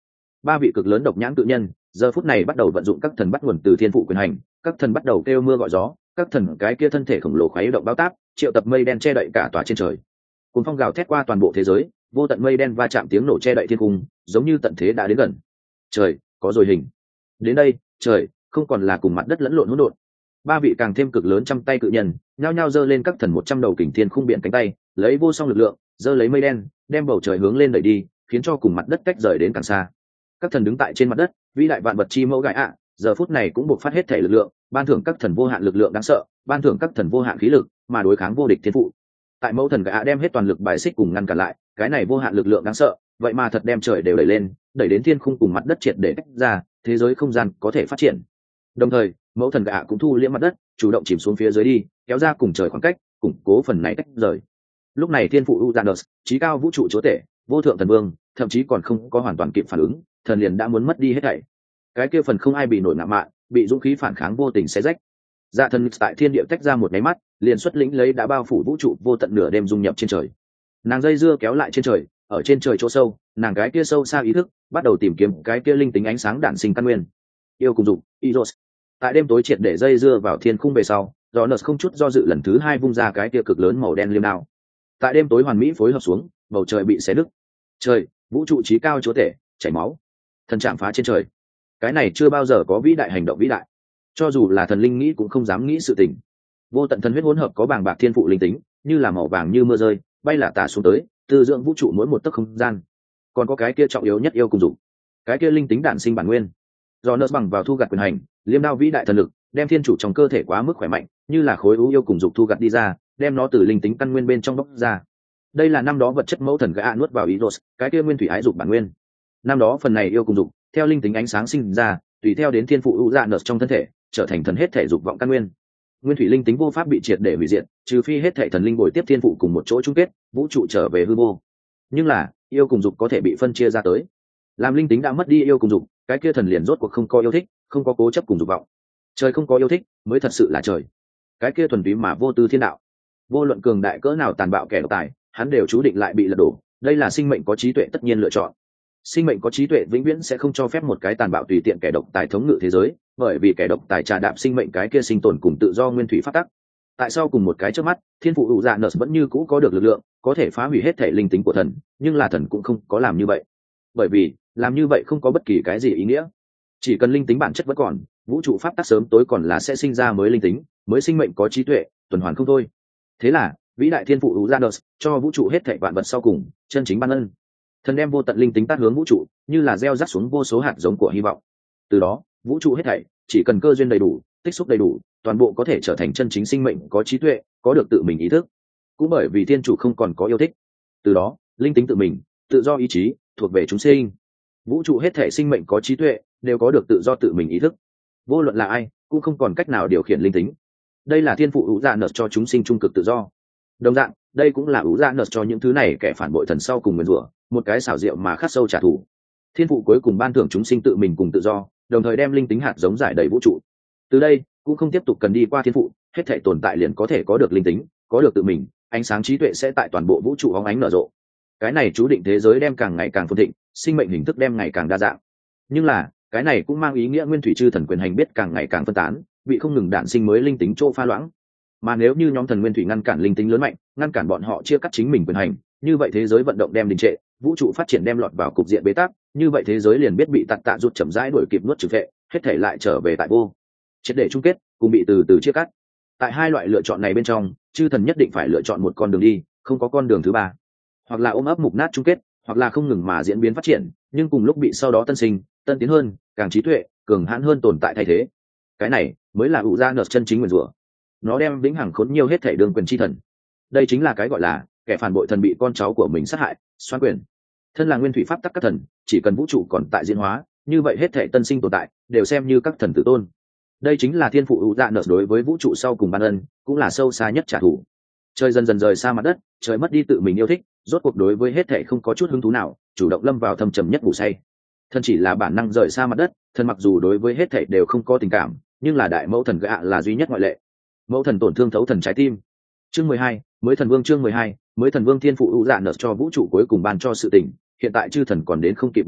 Ba vị cực lớn độc nhãn cự nhân giờ phút này bắt đầu vận dụng các thần bắt nguồn từ thiên phụ quyền hành, các thần bắt đầu kêu mưa gọi gió, các thần cái kia thân thể khổng lồ khuấy động bao táp, triệu tập mây đen che đậy cả tòa trên trời. Cuồng phong gào thét qua toàn bộ thế giới, vô tận mây đen va chạm tiếng nổ che đậy thiên cung, giống như tận thế đã đến gần. Trời, có rồi hình. Đến đây, trời không còn là cùng mặt đất lẫn lộn hỗn độn. Ba vị càng thêm cực lớn trăm tay cự nhân, nhao nhao giơ lên các thần 100 đầu kình thiên khung biển cánh tay, lấy vô song lực lượng, giơ lấy mây đen, đem bầu trời hướng lên đẩy đi, khiến cho cùng mặt đất cách rời đến càng xa. Các thần đứng tại trên mặt đất, vĩ đại vạn vật chi mẫu gãi ạ, giờ phút này cũng buộc phát hết thể lực lượng, ban thưởng các thần vô hạn lực lượng đáng sợ, ban thưởng các thần vô hạn khí lực, mà đối kháng vô địch thiên phụ. Tại mẫu thần gãi ạ đem hết toàn lực bài xích cùng ngăn cản lại, cái này vô hạn lực lượng đáng sợ, vậy mà thật đem trời đều đẩy lên, đẩy đến thiên khung cùng mặt đất triệt để tách ra, thế giới không gian có thể phát triển. Đồng thời, mẫu thần gạ cũng thu liễm mặt đất, chủ động chìm xuống phía dưới đi, kéo ra cùng trời khoảng cách, củng cố phần này tách rời. Lúc này thiên phụ Uranus, trí cao vũ trụ chúa tể, vô thượng thần vương, thậm chí còn không có hoàn toàn kịp phản ứng, thần liền đã muốn mất đi hết thảy. Cái kia phần không ai bị nổi ngạo mạn, bị dũng khí phản kháng vô tình xé rách. Dạ thần tại thiên địa tách ra một cái mắt, liền xuất lĩnh lấy đã bao phủ vũ trụ vô tận nửa đêm dung nhập trên trời. Nàng dây dưa kéo lại trên trời, ở trên trời chỗ sâu, nàng cái kia sâu xa ý thức, bắt đầu tìm kiếm cái kia linh tính ánh sáng đản sinh căn nguyên. Yêu cùng dục, Eros. Tại đêm tối triệt để dây dưa vào thiên khung về sau, Jonas không chút do dự lần thứ hai vung ra cái kia cực lớn màu đen liêm đao. Tại đêm tối hoàn mỹ phối hợp xuống, bầu trời bị xé nứt. Trời, vũ trụ chí cao chúa tể, chảy máu. Thần chạm phá trên trời. Cái này chưa bao giờ có vĩ đại hành động vĩ đại. Cho dù là thần linh nghĩ cũng không dám nghĩ sự tình. Vô tận thần huyết hỗn hợp có bàng bạc thiên phụ linh tính, như là màu vàng như mưa rơi, bay lả tả xuống tới, từ dưỡng vũ trụ mỗi một tấc không gian. Còn có cái kia trọng yếu nhất yêu cùng dục, cái kia linh tính đản sinh bản nguyên. Jonas bằng vào thu gặt quyền hành, liêm đao vĩ đại thần lực, đem thiên chủ trong cơ thể quá mức khỏe mạnh, như là khối u yêu cùng dục thu gặt đi ra, đem nó từ linh tính căn nguyên bên trong bóc ra. Đây là năm đó vật chất mẫu thần gã nuốt vào Eros, cái kia nguyên thủy ái dục bản nguyên. Năm đó phần này yêu cùng dục, theo linh tính ánh sáng sinh ra, tùy theo đến thiên phụ Uranus trong thân thể, trở thành thần hết thể dục vọng căn nguyên. Nguyên thủy linh tính vô pháp bị triệt để hủy diệt, trừ phi hết thể thần linh bồi tiếp thiên phụ cùng một chỗ chung kết, vũ trụ trở về hư vô. Nhưng là, yêu cùng dục có thể bị phân chia ra tới. Làm linh tính đã mất đi yêu cùng dục, cái kia thần liền rốt cuộc không có yêu thích, không có cố chấp cùng dục vọng. Trời không có yêu thích, mới thật sự là trời. Cái kia thuần túy mà vô tư thiên đạo. Vô luận cường đại cỡ nào tàn bạo kẻ độc tài, hắn đều chú định lại bị lật đổ. Đây là sinh mệnh có trí tuệ tất nhiên lựa chọn. Sinh mệnh có trí tuệ vĩnh viễn sẽ không cho phép một cái tàn bạo tùy tiện kẻ độc tài thống ngự thế giới, bởi vì kẻ độc tài trà đạp sinh mệnh cái kia sinh tồn cùng tự do nguyên thủy phát tắc. Tại sao cùng một cái trước mắt, thiên phụ Uranus vẫn như cũ có được lực lượng, có thể phá hủy hết thể linh tính của thần, nhưng là thần cũng không có làm như vậy. Bởi vì, làm như vậy không có bất kỳ cái gì ý nghĩa. Chỉ cần linh tính bản chất vẫn còn, vũ trụ pháp tắc sớm tối còn là sẽ sinh ra mới linh tính, mới sinh mệnh có trí tuệ, tuần hoàn không thôi. Thế là, vĩ đại thiên phụ Uranus cho vũ trụ hết thảy vạn vật sau cùng, chân chính ban ân. Thần đem vô tận linh tính tác hướng vũ trụ, như là gieo rắc xuống vô số hạt giống của hy vọng. Từ đó, vũ trụ hết thảy, chỉ cần cơ duyên đầy đủ, tích xúc đầy đủ, toàn bộ có thể trở thành chân chính sinh mệnh có trí tuệ, có được tự mình ý thức. Cũng bởi vì thiên chủ không còn có yêu thích, từ đó, linh tính tự mình, tự do ý chí, thuộc về chúng sinh. Vũ trụ hết thể sinh mệnh có trí tuệ, đều có được tự do tự mình ý thức. Vô luận là ai, cũng không còn cách nào điều khiển linh tính. Đây là thiên phụ Uranus cho chúng sinh trung cực tự do. Đồng dạng, đây cũng là Uranus cho những thứ này kẻ phản bội thần sau cùng nguyền rủa, một cái xảo diệu mà khắc sâu trả thù. Thiên phụ cuối cùng ban thưởng chúng sinh tự mình cùng tự do, đồng thời đem linh tính hạt giống giải đầy vũ trụ. Từ đây, cũng không tiếp tục cần đi qua thiên phụ, hết thể tồn tại liền có thể có được linh tính, có được tự mình, ánh sáng trí tuệ sẽ tại toàn bộ vũ trụ óng ánh nở rộ. Cái này chú định thế giới đem càng ngày càng phồn thịnh, sinh mệnh hình thức đem ngày càng đa dạng. Nhưng là, cái này cũng mang ý nghĩa nguyên thủy chư thần quyền hành biết càng ngày càng phân tán, bị không ngừng đản sinh mới linh tính chỗ pha loãng. Mà nếu như nhóm thần nguyên thủy ngăn cản linh tính lớn mạnh, ngăn cản bọn họ chia cắt chính mình quyền hành, như vậy thế giới vận động đem đình trệ, vũ trụ phát triển đem lọt vào cục diện bế tắc, như vậy thế giới liền biết bị tạt tạ rụt chậm rãi đuổi kịp nuốt trừng phệ, hết thể lại trở về tại vô. Triệt để chung kết, cùng bị từ từ chia cắt. Tại hai loại lựa chọn này bên trong, chư thần nhất định phải lựa chọn một con đường đi, không có con đường thứ ba. Hoặc là ôm ấp mục nát chung kết, hoặc là không ngừng mà diễn biến phát triển, nhưng cùng lúc bị sau đó tân sinh, tân tiến hơn, càng trí tuệ, cường hãn hơn tồn tại thay thế. Cái này mới là Uranus chân chính nguyền rủa. Nó đem vĩnh hằng khốn nhiều hết thể đường quyền chi thần. Đây chính là cái gọi là kẻ phản bội thần bị con cháu của mình sát hại, xoán quyền. Thân là nguyên thủy pháp tắc các thần, chỉ cần vũ trụ còn tại diễn hóa, như vậy hết thể tân sinh tồn tại đều xem như các thần tử tôn. Đây chính là thiên phụ Uranus đối với vũ trụ sau cùng ban ân, cũng là sâu xa nhất trả thù. Trời dần dần rời xa mặt đất, trời mất đi tự mình yêu thích, rốt cuộc đối với hết thể không có chút hứng thú nào, chủ động lâm vào thâm trầm nhất ngủ say. Thần chỉ là bản năng rời xa mặt đất, thần mặc dù đối với hết thể đều không có tình cảm, nhưng là đại mẫu thần gạ là duy nhất ngoại lệ. Mẫu thần tổn thương thấu thần trái tim. Chương 12, mới thần vương chương 12, mới thần vương thiên phụ Uranus cho vũ trụ cuối cùng ban cho sự tình, hiện tại chư thần còn đến không kịp nghĩ lại,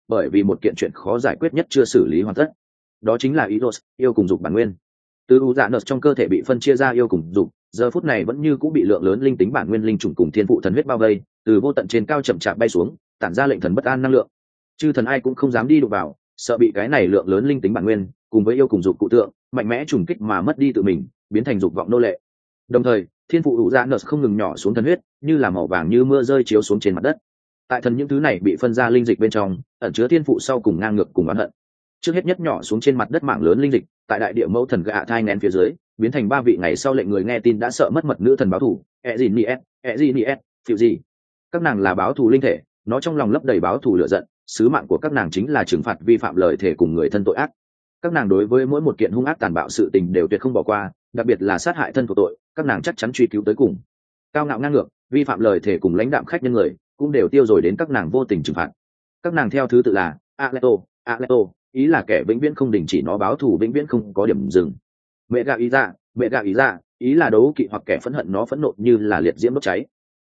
bởi vì một kiện chuyện khó giải quyết nhất chưa xử lý hoàn tất. Đó chính là Eros, yêu cùng dục bản nguyên. Từ Uranus trong cơ thể bị phân chia ra yêu cùng dục, giờ phút này vẫn như cũng bị lượng lớn linh tính bản nguyên linh trùng cùng thiên phụ thần huyết bao vây, từ vô tận trên cao chậm chạp bay xuống, tản ra lệnh thần bất an năng lượng. Chư thần ai cũng không dám đi đụng vào, sợ bị cái này lượng lớn linh tính bản nguyên cùng với yêu cùng dục cụ tượng mạnh mẽ trùng kích mà mất đi tự mình, biến thành dục vọng nô lệ. Đồng thời, thiên phụ Uranus không ngừng nhỏ xuống thần huyết, như là màu vàng như mưa rơi chiếu xuống trên mặt đất. Tại thần những thứ này bị phân ra linh dịch bên trong, ẩn chứa thiên phụ sau cùng ngang ngược cùng oán hận. Trước hết nhất nhỏ xuống trên mặt đất mảng lớn linh dịch, tại đại địa mẫu thần gạ thai nén phía dưới, biến thành ba vị ngày sau lệnh người nghe tin đã sợ mất mật nữ thần báo thù, Eziniet, phiêu gì. Các nàng là báo thù linh thể, nó trong lòng lấp đầy báo thù lửa giận, sứ mạng của các nàng chính là trừng phạt vi phạm lời thể cùng người thân tội ác. Các nàng đối với mỗi một kiện hung ác tàn bạo sự tình đều tuyệt không bỏ qua, đặc biệt là sát hại thân thuộc tội, các nàng chắc chắn truy cứu tới cùng. Cao ngạo ngang ngược, vi phạm lời thể cùng lãnh đạm khách nhân người, cũng đều tiêu rồi đến các nàng vô tình trừng phạt. Các nàng theo thứ tự là Aleto, ý là kẻ vĩnh viễn không đình chỉ nó báo thù vĩnh viễn không có điểm dừng. Mẹ gà ý ra, ý là đấu kỵ hoặc kẻ phẫn hận nó phẫn nộ như là liệt diễm đốt cháy.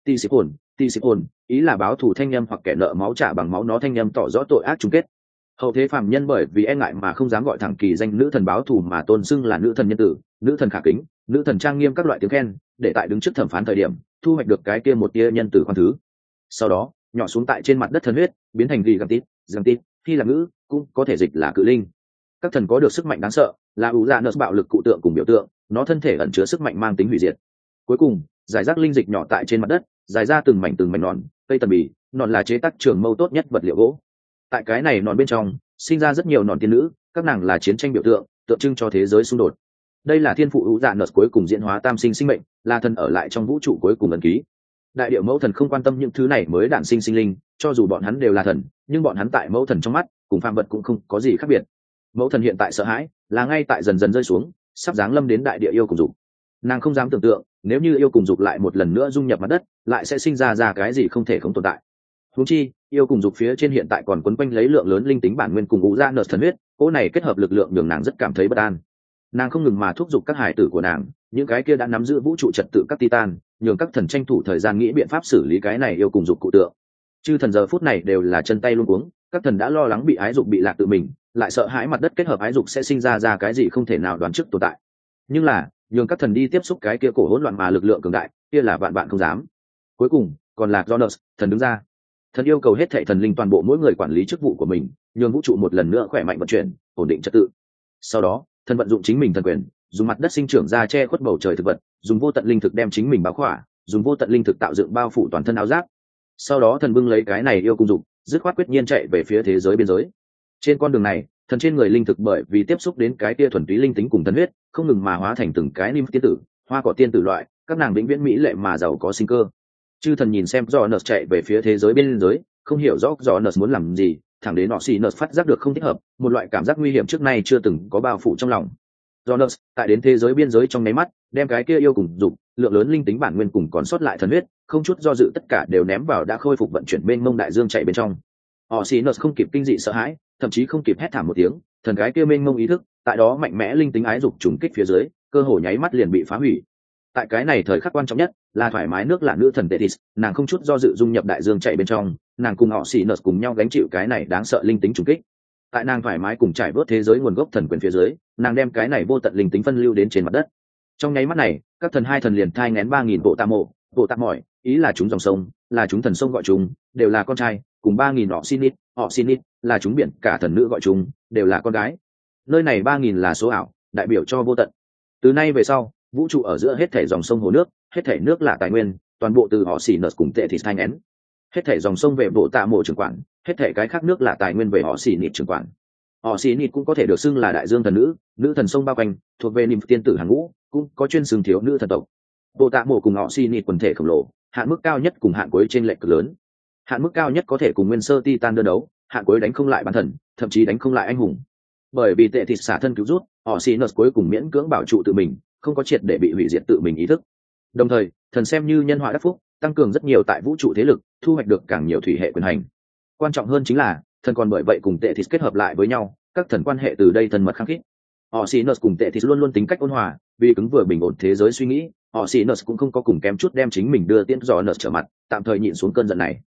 Tisipon, ý là báo thù thanh âm hoặc kẻ nợ máu trả bằng máu nó thanh âm tỏ rõ tội ác chung kết. Hậu thế phàm nhân bởi vì e ngại mà không dám gọi thẳng kỳ danh nữ thần báo thù mà tôn xưng là nữ thần nhân tử, nữ thần khả kính, nữ thần trang nghiêm các loại tiếng khen, để tại đứng trước thẩm phán thời điểm thu hoạch được cái kia một tia nhân tử khoan thứ. Sau đó nhỏ xuống tại trên mặt đất thần huyết, biến thành gigantit, khi là ngữ cũng có thể dịch là cự linh. Các thần có được sức mạnh đáng sợ, là Uranus bạo lực cụ tượng cùng biểu tượng, nó thân thể ẩn chứa sức mạnh mang tính hủy diệt. Cuối cùng, giải rác linh dịch nhỏ tại trên mặt đất, giải ra từng mảnh nòn, cây tần bì, nòn là chế tác trường mâu tốt nhất vật liệu gỗ. Tại cái này nòn bên trong, sinh ra rất nhiều nòn tiên nữ, các nàng là chiến tranh biểu tượng, tượng trưng cho thế giới xung đột. Đây là thiên phụ Uranus cuối cùng diễn hóa tam sinh sinh mệnh, là thần ở lại trong vũ trụ cuối cùng ấn ký. Đại địa mẫu thần không quan tâm những thứ này mới đản sinh sinh linh, cho dù bọn hắn đều là thần, nhưng bọn hắn tại mẫu thần trong mắt cùng phàm vật cũng không có gì khác biệt. Mẫu thần hiện tại sợ hãi là ngay tại dần dần rơi xuống, sắp giáng lâm đến đại địa yêu cùng dục. Nàng không dám tưởng tượng, nếu như yêu cùng dục lại một lần nữa dung nhập mặt đất, lại sẽ sinh ra cái gì không thể không tồn tại. Huống chi, yêu cùng dục phía trên hiện tại còn quấn quanh lấy lượng lớn linh tính bản nguyên cùng ngũ ra nợ thần huyết, cỗ này kết hợp lực lượng nhường nàng rất cảm thấy bất an. Nàng không ngừng mà thúc giục các hải tử của nàng, những cái kia đã nắm giữ vũ trụ trật tự các titan, nhường các thần tranh thủ thời gian nghĩ biện pháp xử lý cái này yêu cùng dục cụ tượng. Chư thần giờ phút này đều là chân tay luống cuống, các thần đã lo lắng bị ái dục bị lạc tự mình, lại sợ hãi mặt đất kết hợp ái dục sẽ sinh ra cái gì không thể nào đoán trước tồn tại. Nhưng là, nhường các thần đi tiếp xúc cái kia cổ hỗn loạn mà lực lượng cường đại, kia là vạn bạn không dám. Cuối cùng, còn là Jonas, thần đứng ra. Thần yêu cầu hết thảy thần linh toàn bộ mỗi người quản lý chức vụ của mình, nhường vũ trụ một lần nữa khỏe mạnh vận chuyển, ổn định trật tự. Sau đó, thần vận dụng chính mình thần quyền, dùng mặt đất sinh trưởng ra che khuất bầu trời thực vật, dùng vô tận linh thực đem chính mình báo khỏa, dùng vô tận linh thực tạo dựng bao phủ toàn thân áo giáp. Sau đó thần bưng lấy cái này yêu cùng dục, dứt khoát quyết nhiên chạy về phía thế giới biên giới. Trên con đường này, thần trên người linh thực bởi vì tiếp xúc đến cái tia thuần túy linh tính cùng thần huyết, không ngừng mà hóa thành từng cái nim tiên tử, hoa cỏ tiên tử loại, các nàng vĩnh viễn mỹ lệ mà giàu có sinh cơ. Chư thần nhìn xem Jonas chạy về phía thế giới biên giới, không hiểu rõ Jonas muốn làm gì, thẳng đến Oxynus phát giác được không thích hợp, một loại cảm giác nguy hiểm trước nay chưa từng có bao phủ trong lòng. Jonas tại đến thế giới biên giới trong nháy mắt, đem cái kia yêu cùng dục, lượng lớn linh tính bản nguyên cùng còn sót lại thần huyết, không chút do dự tất cả đều ném vào đã khôi phục vận chuyển mênh mông đại dương chạy bên trong. Oxynus không kịp kinh dị sợ hãi, thậm chí không kịp hét thảm một tiếng, thần cái kia mênh mông ý thức, tại đó mạnh mẽ linh tính ái dục trùng kích phía dưới, cơ hồ nháy mắt liền bị phá hủy. Tại cái này thời khắc quan trọng nhất, là thoải mái nước là nữ thần Tethys, nàng không chút do dự dung nhập đại dương chạy bên trong, nàng cùng Oxynus cùng nhau gánh chịu cái này đáng sợ linh tính trùng kích. Tại nàng thoải mái cùng trải vớt thế giới nguồn gốc thần quyền phía dưới, nàng đem cái này vô tận linh tính phân lưu đến trên mặt đất. Trong nháy mắt này, các thần hai thần liền thai nghén 3000 bộ tạ mỏi, ý là chúng dòng sông, là chúng thần sông gọi chúng, đều là con trai, cùng 3000 Oxynid, là chúng biển cả thần nữ gọi chúng, đều là con gái. Nơi này 3000 là số ảo, đại biểu cho vô tận. Từ nay về sau, vũ trụ ở giữa hết thảy dòng sông hồ nước, hết thảy nước là tài nguyên, toàn bộ từ Oxynus cùng Tethys thai nghén. Hết thảy dòng sông về bộ tạ mộ trưởng quản, hết thảy cái khác nước là tài nguyên về Oxynid trưởng quản. Oxynid cũng có thể được xưng là đại dương thần nữ, nữ thần sông bao quanh, thuộc về nymph tiên tử hàng ngũ, cũng có chuyên xưng thiếu nữ thần tộc. Bộ tạ mộ cùng Oxynid quần thể khổng lồ, hạn mức cao nhất cùng hạn cuối trên lệch cực lớn. Hạn mức cao nhất có thể cùng nguyên sơ Titan đơn đấu, hạn cuối đánh không lại bán thần, thậm chí đánh không lại anh hùng. Bởi vì Tethys xả thân cứu rút, Oxynus cuối cùng miễn cưỡng bảo trụ tự mình, không có triệt để bị hủy diệt tự mình ý thức. Đồng thời, thần xem như nhân họa đắc phúc, tăng cường rất nhiều tại vũ trụ thế lực, thu hoạch được càng nhiều thủy hệ quyền hành. Quan trọng hơn chính là, thần còn bởi vậy cùng Tethys kết hợp lại với nhau, các thần quan hệ từ đây thân mật khăng khít. Oxynus cùng Tethys luôn luôn tính cách ôn hòa, vì cứng vừa bình ổn thế giới suy nghĩ, Oxynus cũng không có cùng kém chút đem chính mình đưa tiễn Jonas trở mặt, tạm thời nhịn xuống cơn giận này.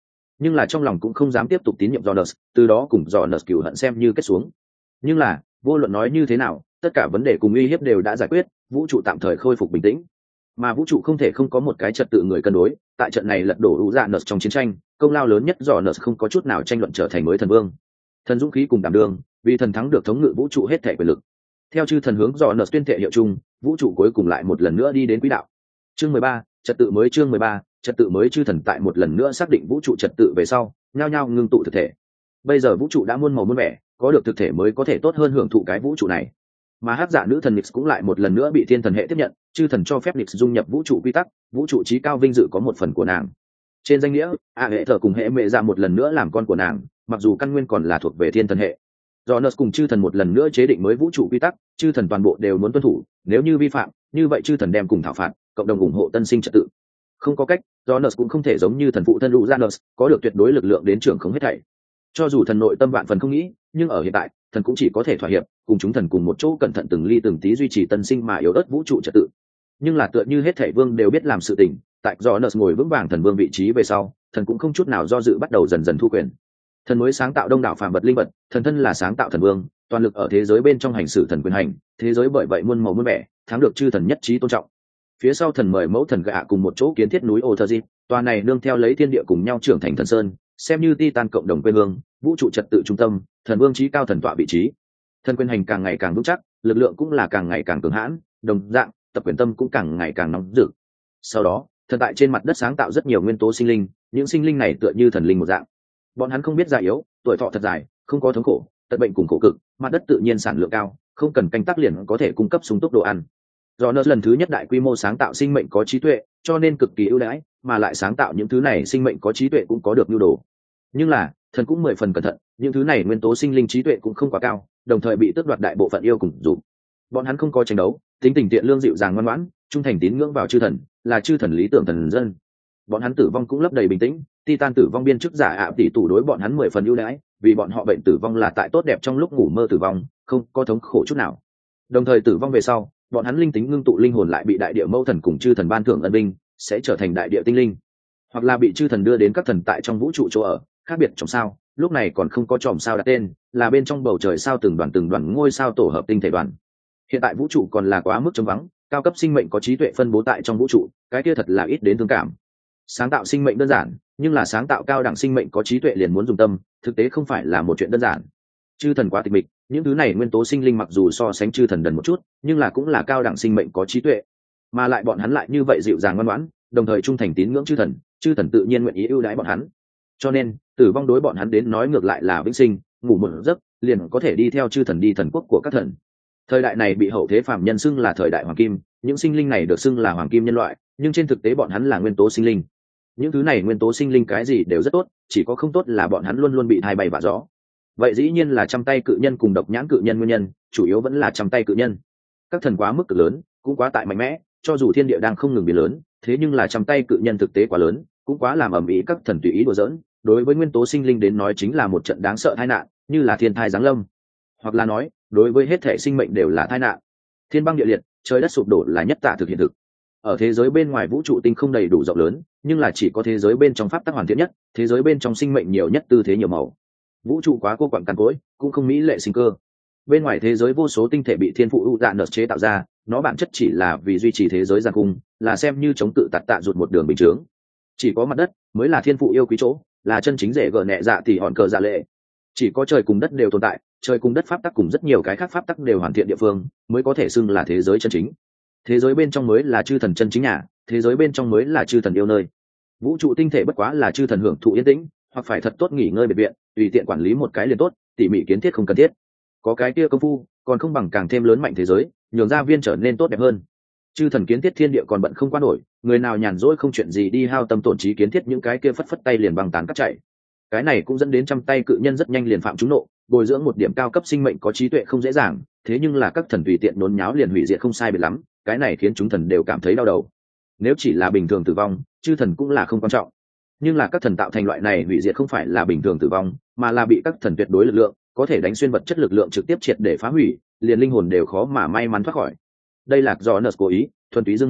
nhưng là trong lòng cũng không dám tiếp tục tín nhiệm Jonas, từ đó cùng Jonas cừu hận xem như kết xuống. Nhưng là vô luận nói như thế nào, tất cả vấn đề cùng uy hiếp đều đã giải quyết, vũ trụ tạm thời khôi phục bình tĩnh. Mà vũ trụ không thể không có một cái trật tự người cân đối, tại trận này lật đổ Uranus trong chiến tranh, công lao lớn nhất Jonas không có chút nào tranh luận trở thành mới thần vương. Thần dũng khí cùng đảm đương, vì thần thắng được thống ngự vũ trụ hết thảy quyền lực. Theo chư thần hướng Jonas tuyên thệ hiệu chung, vũ trụ cuối cùng lại một lần nữa đi đến quỹ đạo. Chương 13, trật tự mới. Chương 13, trật tự mới. Chư thần tại một lần nữa xác định vũ trụ trật tự về sau, nhao nhao ngưng tụ thực thể. Bây giờ vũ trụ đã muôn màu muôn vẻ, có được thực thể mới có thể tốt hơn hưởng thụ cái vũ trụ này. Mà hắc giả nữ thần Nix cũng lại một lần nữa bị thiên thần hệ tiếp nhận, chư thần cho phép Nix dung nhập vũ trụ quy tắc, vũ trụ trí cao vinh dự có một phần của nàng. Trên danh nghĩa, hệ thờ cùng hệ mẹ ra một lần nữa làm con của nàng, mặc dù căn nguyên còn là thuộc về thiên thần hệ. Jonas cùng chư thần một lần nữa chế định mới vũ trụ quy tắc, chư thần toàn bộ đều muốn tuân thủ, nếu như vi phạm, như vậy chư thần đem cùng thảo phạt, cộng đồng ủng hộ tân sinh trật tự. Không có cách, Jonas cũng không thể giống như thần phụ thân Uranus, có được tuyệt đối lực lượng đến trưởng không hết thảy. Cho dù thần nội tâm vạn phần không nghĩ, nhưng ở hiện tại, thần cũng chỉ có thể thỏa hiệp, cùng chúng thần cùng một chỗ cẩn thận từng ly từng tí duy trì tân sinh mà yếu ớt vũ trụ trật tự. Nhưng là tựa như hết thảy vương đều biết làm sự tình, tại Jonas ngồi vững vàng thần vương vị trí về sau, thần cũng không chút nào do dự bắt đầu dần dần thu quyền. Thần mới sáng tạo đông đảo phàm vật linh vật, thần thân là sáng tạo thần vương, toàn lực ở thế giới bên trong hành xử thần quyền hành, thế giới bởi vậy muôn màu muôn vẻ, thắng được chư thần nhất trí tôn trọng. Phía sau thần mời mẫu thần gạ cùng một chỗ kiến thiết núi Otherji, tòa này nương theo lấy thiên địa cùng nhau trưởng thành thần sơn, xem như Titan cộng đồng quê hương, vũ trụ trật tự trung tâm, thần vương trí cao thần tọa vị trí. Thần quyền hành càng ngày càng vững chắc, lực lượng cũng là càng ngày càng cường hãn, đồng dạng, tập quyền tâm cũng càng ngày càng nóng rực. Sau đó, thần tại trên mặt đất sáng tạo rất nhiều nguyên tố sinh linh, những sinh linh này tựa như thần linh một dạng. Bọn hắn không biết già yếu, tuổi thọ thật dài, không có thống khổ, tật bệnh cùng khổ cực, mặt đất tự nhiên sản lượng cao, không cần canh tác liền có thể cung cấp sung túc đồ ăn. Jonas lần thứ nhất đại quy mô sáng tạo sinh mệnh có trí tuệ, cho nên cực kỳ ưu đãi, mà lại sáng tạo những thứ này sinh mệnh có trí tuệ cũng có được nhu đồ. Nhưng là, thần cũng 10 phần cẩn thận, những thứ này nguyên tố sinh linh trí tuệ cũng không quá cao, đồng thời bị tước đoạt đại bộ phận yêu cùng dục. Bọn hắn không có tranh đấu, tính tình tiện lương dịu dàng ngoan ngoãn, trung thành tín ngưỡng vào chư thần, là chư thần lý tưởng thần dân. Bọn hắn tử vong cũng lấp đầy bình tĩnh, Titan tử vong biên chức giả tỷ tủ đối bọn hắn 10 phần ưu đãi, vì bọn họ bệnh tử vong là tại tốt đẹp trong lúc ngủ mơ tử vong, không có thống khổ chút nào. Đồng thời tử vong về sau, bọn hắn linh tính ngưng tụ linh hồn lại bị đại địa mẫu thần cùng chư thần ban thưởng ân binh, sẽ trở thành đại địa tinh linh, hoặc là bị chư thần đưa đến các thần tại trong vũ trụ chỗ ở, khác biệt trong sao, lúc này còn không có chòm sao đặt tên, là bên trong bầu trời sao từng đoàn ngôi sao tổ hợp tinh thể đoàn. Hiện tại vũ trụ còn là quá mức trống vắng, cao cấp sinh mệnh có trí tuệ phân bố tại trong vũ trụ, cái kia thật là ít đến thương cảm. Sáng tạo sinh mệnh đơn giản, nhưng là sáng tạo cao đẳng sinh mệnh có trí tuệ liền muốn dùng tâm, thực tế không phải là một chuyện đơn giản. Chư thần quá tịch mịch, những thứ này nguyên tố sinh linh mặc dù so sánh chư thần đần một chút, nhưng là cũng là cao đẳng sinh mệnh có trí tuệ, mà lại bọn hắn lại như vậy dịu dàng ngoan ngoãn, đồng thời trung thành tín ngưỡng chư thần tự nhiên nguyện ý ưu đãi bọn hắn. Cho nên, tử vong đối bọn hắn đến nói ngược lại là vĩnh sinh, ngủ một giấc liền có thể đi theo chư thần đi thần quốc của các thần. Thời đại này bị hậu thế phàm nhân xưng là thời đại hoàng kim, những sinh linh này được xưng là hoàng kim nhân loại, nhưng trên thực tế bọn hắn là nguyên tố sinh linh. Những thứ này nguyên tố sinh linh cái gì đều rất tốt, chỉ có không tốt là bọn hắn luôn luôn bị thai bay vạ gió. Vậy dĩ nhiên là trăm tay cự nhân cùng độc nhãn cự nhân nguyên nhân, chủ yếu vẫn là trăm tay cự nhân. Các thần quá mức cực lớn, cũng quá tại mạnh mẽ, cho dù thiên địa đang không ngừng biến lớn, thế nhưng là trăm tay cự nhân thực tế quá lớn, cũng quá làm ầm ĩ, các thần tùy ý đùa giỡn, đối với nguyên tố sinh linh đến nói chính là một trận đáng sợ tai nạn, như là thiên thai giáng lâm, hoặc là nói, đối với hết thể sinh mệnh đều là tai nạn. Thiên băng địa liệt, trời đất sụp đổ là nhất tả thực hiện thực. Ở thế giới bên ngoài vũ trụ tinh không đầy đủ rộng lớn, nhưng là chỉ có thế giới bên trong pháp tắc hoàn thiện nhất, thế giới bên trong sinh mệnh nhiều nhất, tư thế nhiều màu. Vũ trụ quá cô quặn cằn cỗi, cũng không mỹ lệ sinh cơ. Bên ngoài thế giới vô số tinh thể bị thiên phụ Uranus chế tạo ra, nó bản chất chỉ là vì duy trì thế giới giàn cung, là xem như chống tự tạt tạ rụt một đường bình chướng. Chỉ có mặt đất mới là thiên phụ yêu quý chỗ, là chân chính rễ gở nhẹ dạ thì hòn cờ dạ lệ. Chỉ có trời cùng đất đều tồn tại, trời cùng đất pháp tắc cùng rất nhiều cái khác pháp tắc đều hoàn thiện địa phương, mới có thể xưng là thế giới chân chính. Thế giới bên trong mới là chư thần chân chính nhà, thế giới bên trong mới là chư thần yêu nơi. Vũ trụ tinh thể bất quá là chư thần hưởng thụ yên tĩnh, hoặc phải thật tốt nghỉ ngơi biệt viện, tùy tiện quản lý một cái liền tốt, tỉ mỉ kiến thiết không cần thiết. Có cái kia công phu, còn không bằng càng thêm lớn mạnh thế giới, nhường ra viên trở nên tốt đẹp hơn. Chư thần kiến thiết thiên địa còn bận không qua nổi, người nào nhàn rỗi không chuyện gì đi hao tâm tổn trí kiến thiết những cái kia phất phất tay liền băng tán cắt chạy. Cái này cũng dẫn đến trăm tay cự nhân rất nhanh liền phạm trúng nộ, bồi dưỡng một điểm cao cấp sinh mệnh có trí tuệ không dễ dàng, thế nhưng là các thần tùy tiện nôn nháo liền hủy diệt không sai biệt lắm, cái này khiến chúng thần đều cảm thấy đau đầu. Nếu chỉ là bình thường tử vong, chư thần cũng là không quan trọng, nhưng là các thần tạo thành loại này hủy diệt không phải là bình thường tử vong, mà là bị các thần tuyệt đối lực lượng có thể đánh xuyên vật chất lực lượng trực tiếp triệt để phá hủy, liền linh hồn đều khó mà may mắn thoát khỏi. Đây là do Nurse cố ý thuần túy dương mưu,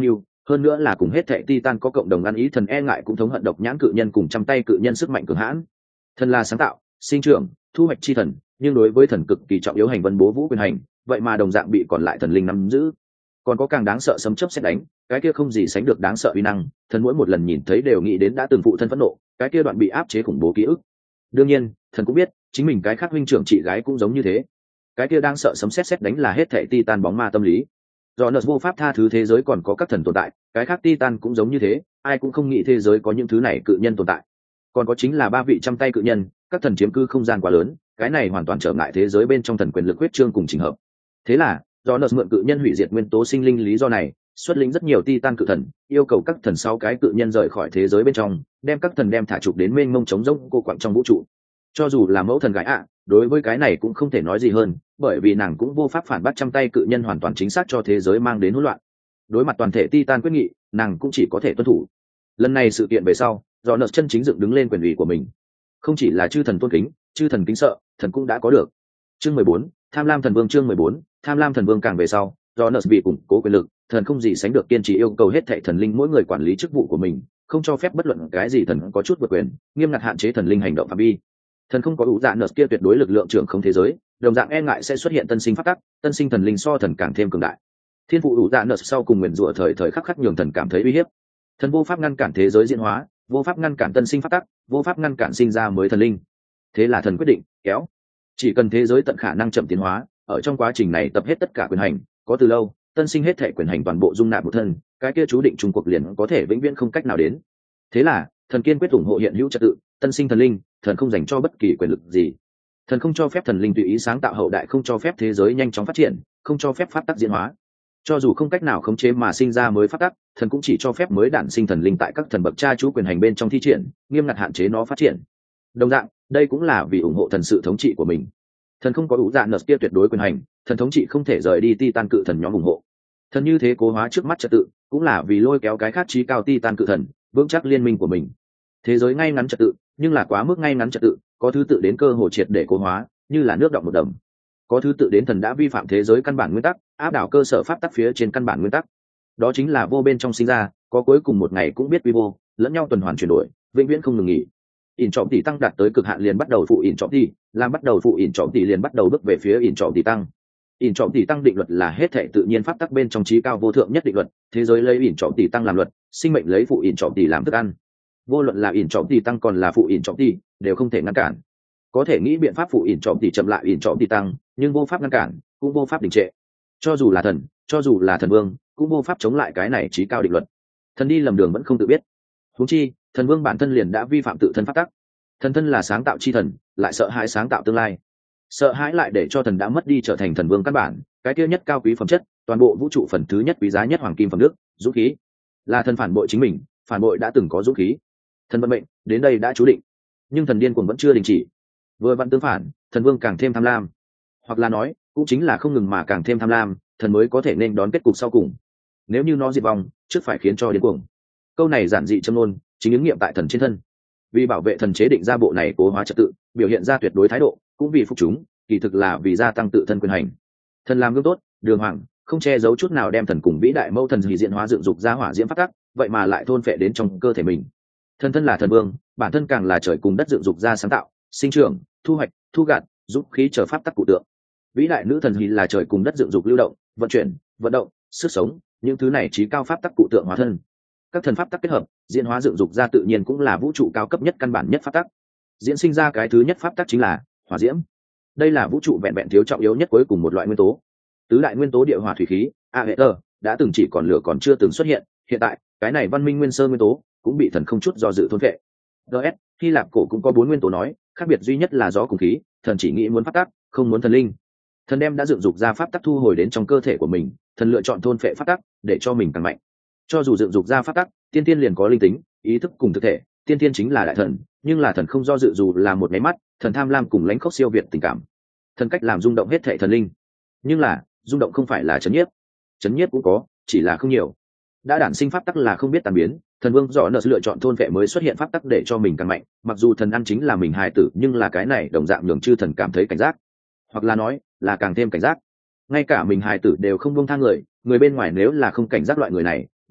hơn nữa là cùng hết thệ Titan có cộng đồng ăn ý. Thần e ngại cũng thống hận độc nhãn cự nhân cùng trăm tay cự nhân sức mạnh cường hãn. Thần là sáng tạo, sinh trưởng, thu hoạch chi thần, nhưng đối với thần cực kỳ trọng yếu hành vân bố vũ quyền hành, vậy mà đồng dạng bị còn lại thần linh nắm giữ. Còn có càng đáng sợ sấm chớp sét đánh, cái kia không gì sánh được đáng sợ uy năng, thần mỗi một lần nhìn thấy đều nghĩ đến đã từng phụ thân phẫn nộ, cái kia đoạn bị áp chế khủng bố ký ức. Đương nhiên, thần cũng biết, chính mình cái khác huynh trưởng chị gái cũng giống như thế. Cái kia đang sợ sấm sét đánh là hết thảy Titan bóng ma tâm lý. Do nợ vô pháp tha thứ thế giới còn có các thần tồn tại, cái khác Titan cũng giống như thế, ai cũng không nghĩ thế giới có những thứ này cự nhân tồn tại. Còn có chính là ba vị trăm tay cự nhân, các thần chiếm cư không gian quá lớn, cái này hoàn toàn trở ngại thế giới bên trong thần quyền lực huyết trương cùng trình hợp. Thế là, do nợ mượn cự nhân hủy diệt nguyên tố sinh linh lý do này, xuất lĩnh rất nhiều Titan cự thần, yêu cầu các thần sau cái cự nhân rời khỏi thế giới bên trong, đem các thần đem thả trục đến mênh mông trống rỗng cô quạng trong vũ trụ. Cho dù là mẫu thần gái đối với cái này cũng không thể nói gì hơn, bởi vì nàng cũng vô pháp phản bác trăm tay cự nhân hoàn toàn chính xác cho thế giới mang đến hỗn loạn. Đối mặt toàn thể Titan quyết nghị, nàng cũng chỉ có thể tuân thủ. Lần này sự kiện về sau, do nợ chân chính dựng đứng lên quyền ủy của mình, không chỉ là chư thần tôn kính, chư thần kính sợ, thần cũng đã có được. Chương 14, tham lam thần vương. Chương 14, tham lam thần vương. Càng về sau, do nợ bị củng cố quyền lực, thần không gì sánh được kiên trì yêu cầu hết thảy thần linh mỗi người quản lý chức vụ của mình, không cho phép bất luận cái gì thần có chút vượt quyền, nghiêm ngặt hạn chế thần linh hành động phạm vi. Thần không có ủ dạ nợ kia tuyệt đối lực lượng trưởng không thế giới, đồng dạng e ngại sẽ xuất hiện tân sinh pháp tắc, tân sinh thần linh so thần càng thêm cường đại. Thiên phụ ủ dạ nợ sau cùng nguyền rủa thời khắc khắc nhường thần cảm thấy uy hiếp. Thần vô pháp ngăn cản thế giới diễn hóa, vô pháp ngăn cản tân sinh pháp tắc, vô pháp ngăn cản sinh ra mới thần linh. Thế là thần quyết định kéo, chỉ cần thế giới tận khả năng chậm tiến hóa, ở trong quá trình này tập hết tất cả quyền hành, có từ lâu tân sinh hết thể quyền hành toàn bộ dung nạp một thân, cái kia chú định trung cuộc liền có thể vĩnh viễn không cách nào đến. Thế là thần kiên quyết ủng hộ hiện hữu trật tự, tân sinh thần linh, thần không dành cho bất kỳ quyền lực gì. Thần không cho phép thần linh tùy ý sáng tạo hậu đại, không cho phép thế giới nhanh chóng phát triển, không cho phép pháp tắc diễn hóa. Cho dù không cách nào khống chế mà sinh ra mới pháp tắc, thần cũng chỉ cho phép mới đản sinh thần linh tại các thần bậc cha chú quyền hành bên trong thi triển, nghiêm ngặt hạn chế nó phát triển. Đồng dạng, đây cũng là vì ủng hộ thần sự thống trị của mình. Thần không có ủ dạ nợ kia tuyệt đối quyền hành, thần thống trị không thể rời đi Titan cự thần nhóm ủng hộ. Thần như thế cố hóa trước mắt trật tự, cũng là vì lôi kéo cái khác trí cao Titan cự thần, vững chắc liên minh của mình. Thế giới ngay ngắn trật tự, nhưng là quá mức ngay ngắn trật tự, có thứ tự đến cơ hồ triệt để cố hóa, như là nước đọng một đầm. Có thứ tự đến thần đã vi phạm thế giới căn bản nguyên tắc, áp đảo cơ sở pháp tắc phía trên căn bản nguyên tắc. Đó chính là vô bên trong sinh ra, có cuối cùng một ngày cũng biết quy vô, lẫn nhau tuần hoàn chuyển đổi, vĩnh viễn không ngừng nghỉ. ỉn trọng tỷ tăng đạt tới cực hạn liền bắt đầu phụ ỉn trọng tỷ, làm bắt đầu phụ ỉn trọng tỷ liền bắt đầu bước về phía ỉn trọng tỷ tăng. ỉn trọng tỷ tăng định luật là hết thảy tự nhiên pháp tắc bên trong trí cao vô thượng nhất định luật, thế giới lấy ỉn trọng tỷ tăng làm luật, sinh mệnh lấy phụ ỉn trọng tỷ làm thức ăn. Vô luận là ỉn trọng tỷ tăng còn là phụ ỉn trọng tỷ, đều không thể ngăn cản. Có thể nghĩ biện pháp phụ ỉn trọng tỷ chậm lại ỉn trọng tỷ tăng, nhưng vô pháp ngăn cản, cũng vô pháp đình trệ. Cho dù là thần, cho dù là thần vương, cũng vô pháp chống lại cái này trí cao định luật. Thần đi lầm đường vẫn không tự biết. Huống chi, thần vương bản thân liền đã vi phạm tự thân pháp tắc. Thần thân là sáng tạo chi thần, lại sợ hãi sáng tạo tương lai, sợ hãi lại để cho thần đã mất đi trở thành thần vương căn bản, cái kia nhất cao quý phẩm chất, toàn bộ vũ trụ phần thứ nhất quý giá nhất hoàng kim phẩm đức, dũng khí. Là thần phản bội chính mình, phản bội đã từng có dũng khí. Thần vận mệnh đến đây đã chú định, nhưng thần điên cuồng vẫn chưa đình chỉ. Vừa vặn tương phản, thần vương càng thêm tham lam, hoặc là nói, cũng chính là không ngừng mà càng thêm tham lam, thần mới có thể nên đón kết cục sau cùng. Nếu như nó diệt vong, trước phải khiến cho điên cuồng. Câu này giản dị châm ngôn, chính ứng nghiệm tại thần trên thân. Vì bảo vệ thần chế định ra bộ này cố hóa trật tự, biểu hiện ra tuyệt đối thái độ, cũng vì phục chúng, kỳ thực là vì gia tăng tự thân quyền hành. Thần làm gương tốt, đường hoàng, không che giấu chút nào đem thần cùng vĩ đại mâu thần hủy diện hóa dựng dục ra hỏa diễm phát tắc, vậy mà lại thôn phệ đến trong cơ thể mình. Thần thân là thần vương, bản thân càng là trời cùng đất dựng dục ra sáng tạo, sinh trưởng, thu hoạch, thu gặt, giúp khí trở pháp tắc cụ tượng. Vĩ đại nữ thần hủy là trời cùng đất dựng dục lưu động, vận chuyển, vận động, sức sống, những thứ này trí cao pháp tắc cụ tượng hóa thân. Các thần pháp tắc kết hợp, diễn hóa dựng dục ra tự nhiên cũng là vũ trụ cao cấp nhất căn bản nhất pháp tắc. Diễn sinh ra cái thứ nhất pháp tắc chính là hỏa diễm. Đây là vũ trụ vẹn vẹn thiếu trọng yếu nhất cuối cùng một loại nguyên tố. Tứ đại nguyên tố địa hỏa thủy khí, aether, đã từng chỉ còn lửa còn chưa từng xuất hiện, hiện tại, cái này văn minh nguyên sơ nguyên tố cũng bị thần không chút do dự thôn phệ. DS, Hy Lạp cổ cũng có 4 nguyên tố nói, khác biệt duy nhất là gió cùng khí, thần chỉ nghĩ muốn pháp tắc, không muốn thần linh. Thần đem đã dựng dục ra pháp tắc thu hồi đến trong cơ thể của mình, thần lựa chọn thôn phệ pháp tắc để cho mình càng mạnh. Cho dù dựng dục ra pháp tắc, tiên tiên liền có linh tính, ý thức cùng thực thể, tiên tiên chính là đại thần, nhưng là thần không do dự dù là một cái mắt, thần tham lam cùng lãnh khốc siêu việt tình cảm. Thần cách làm rung động hết thảy thần linh, nhưng là rung động không phải là chấn nhiếp cũng có, chỉ là không nhiều. Đã đản sinh pháp tắc là không biết tàn biến, thần vương rõ nợ lựa chọn thôn vệ mới xuất hiện pháp tắc để cho mình càng mạnh, mặc dù thần ăn chính là mình hài tử, nhưng là cái này đồng dạng nhường chư thần cảm thấy cảnh giác, hoặc là nói là càng thêm cảnh giác. Ngay cả mình hài tử đều không buông tha người bên ngoài nếu là không cảnh giác loại người này,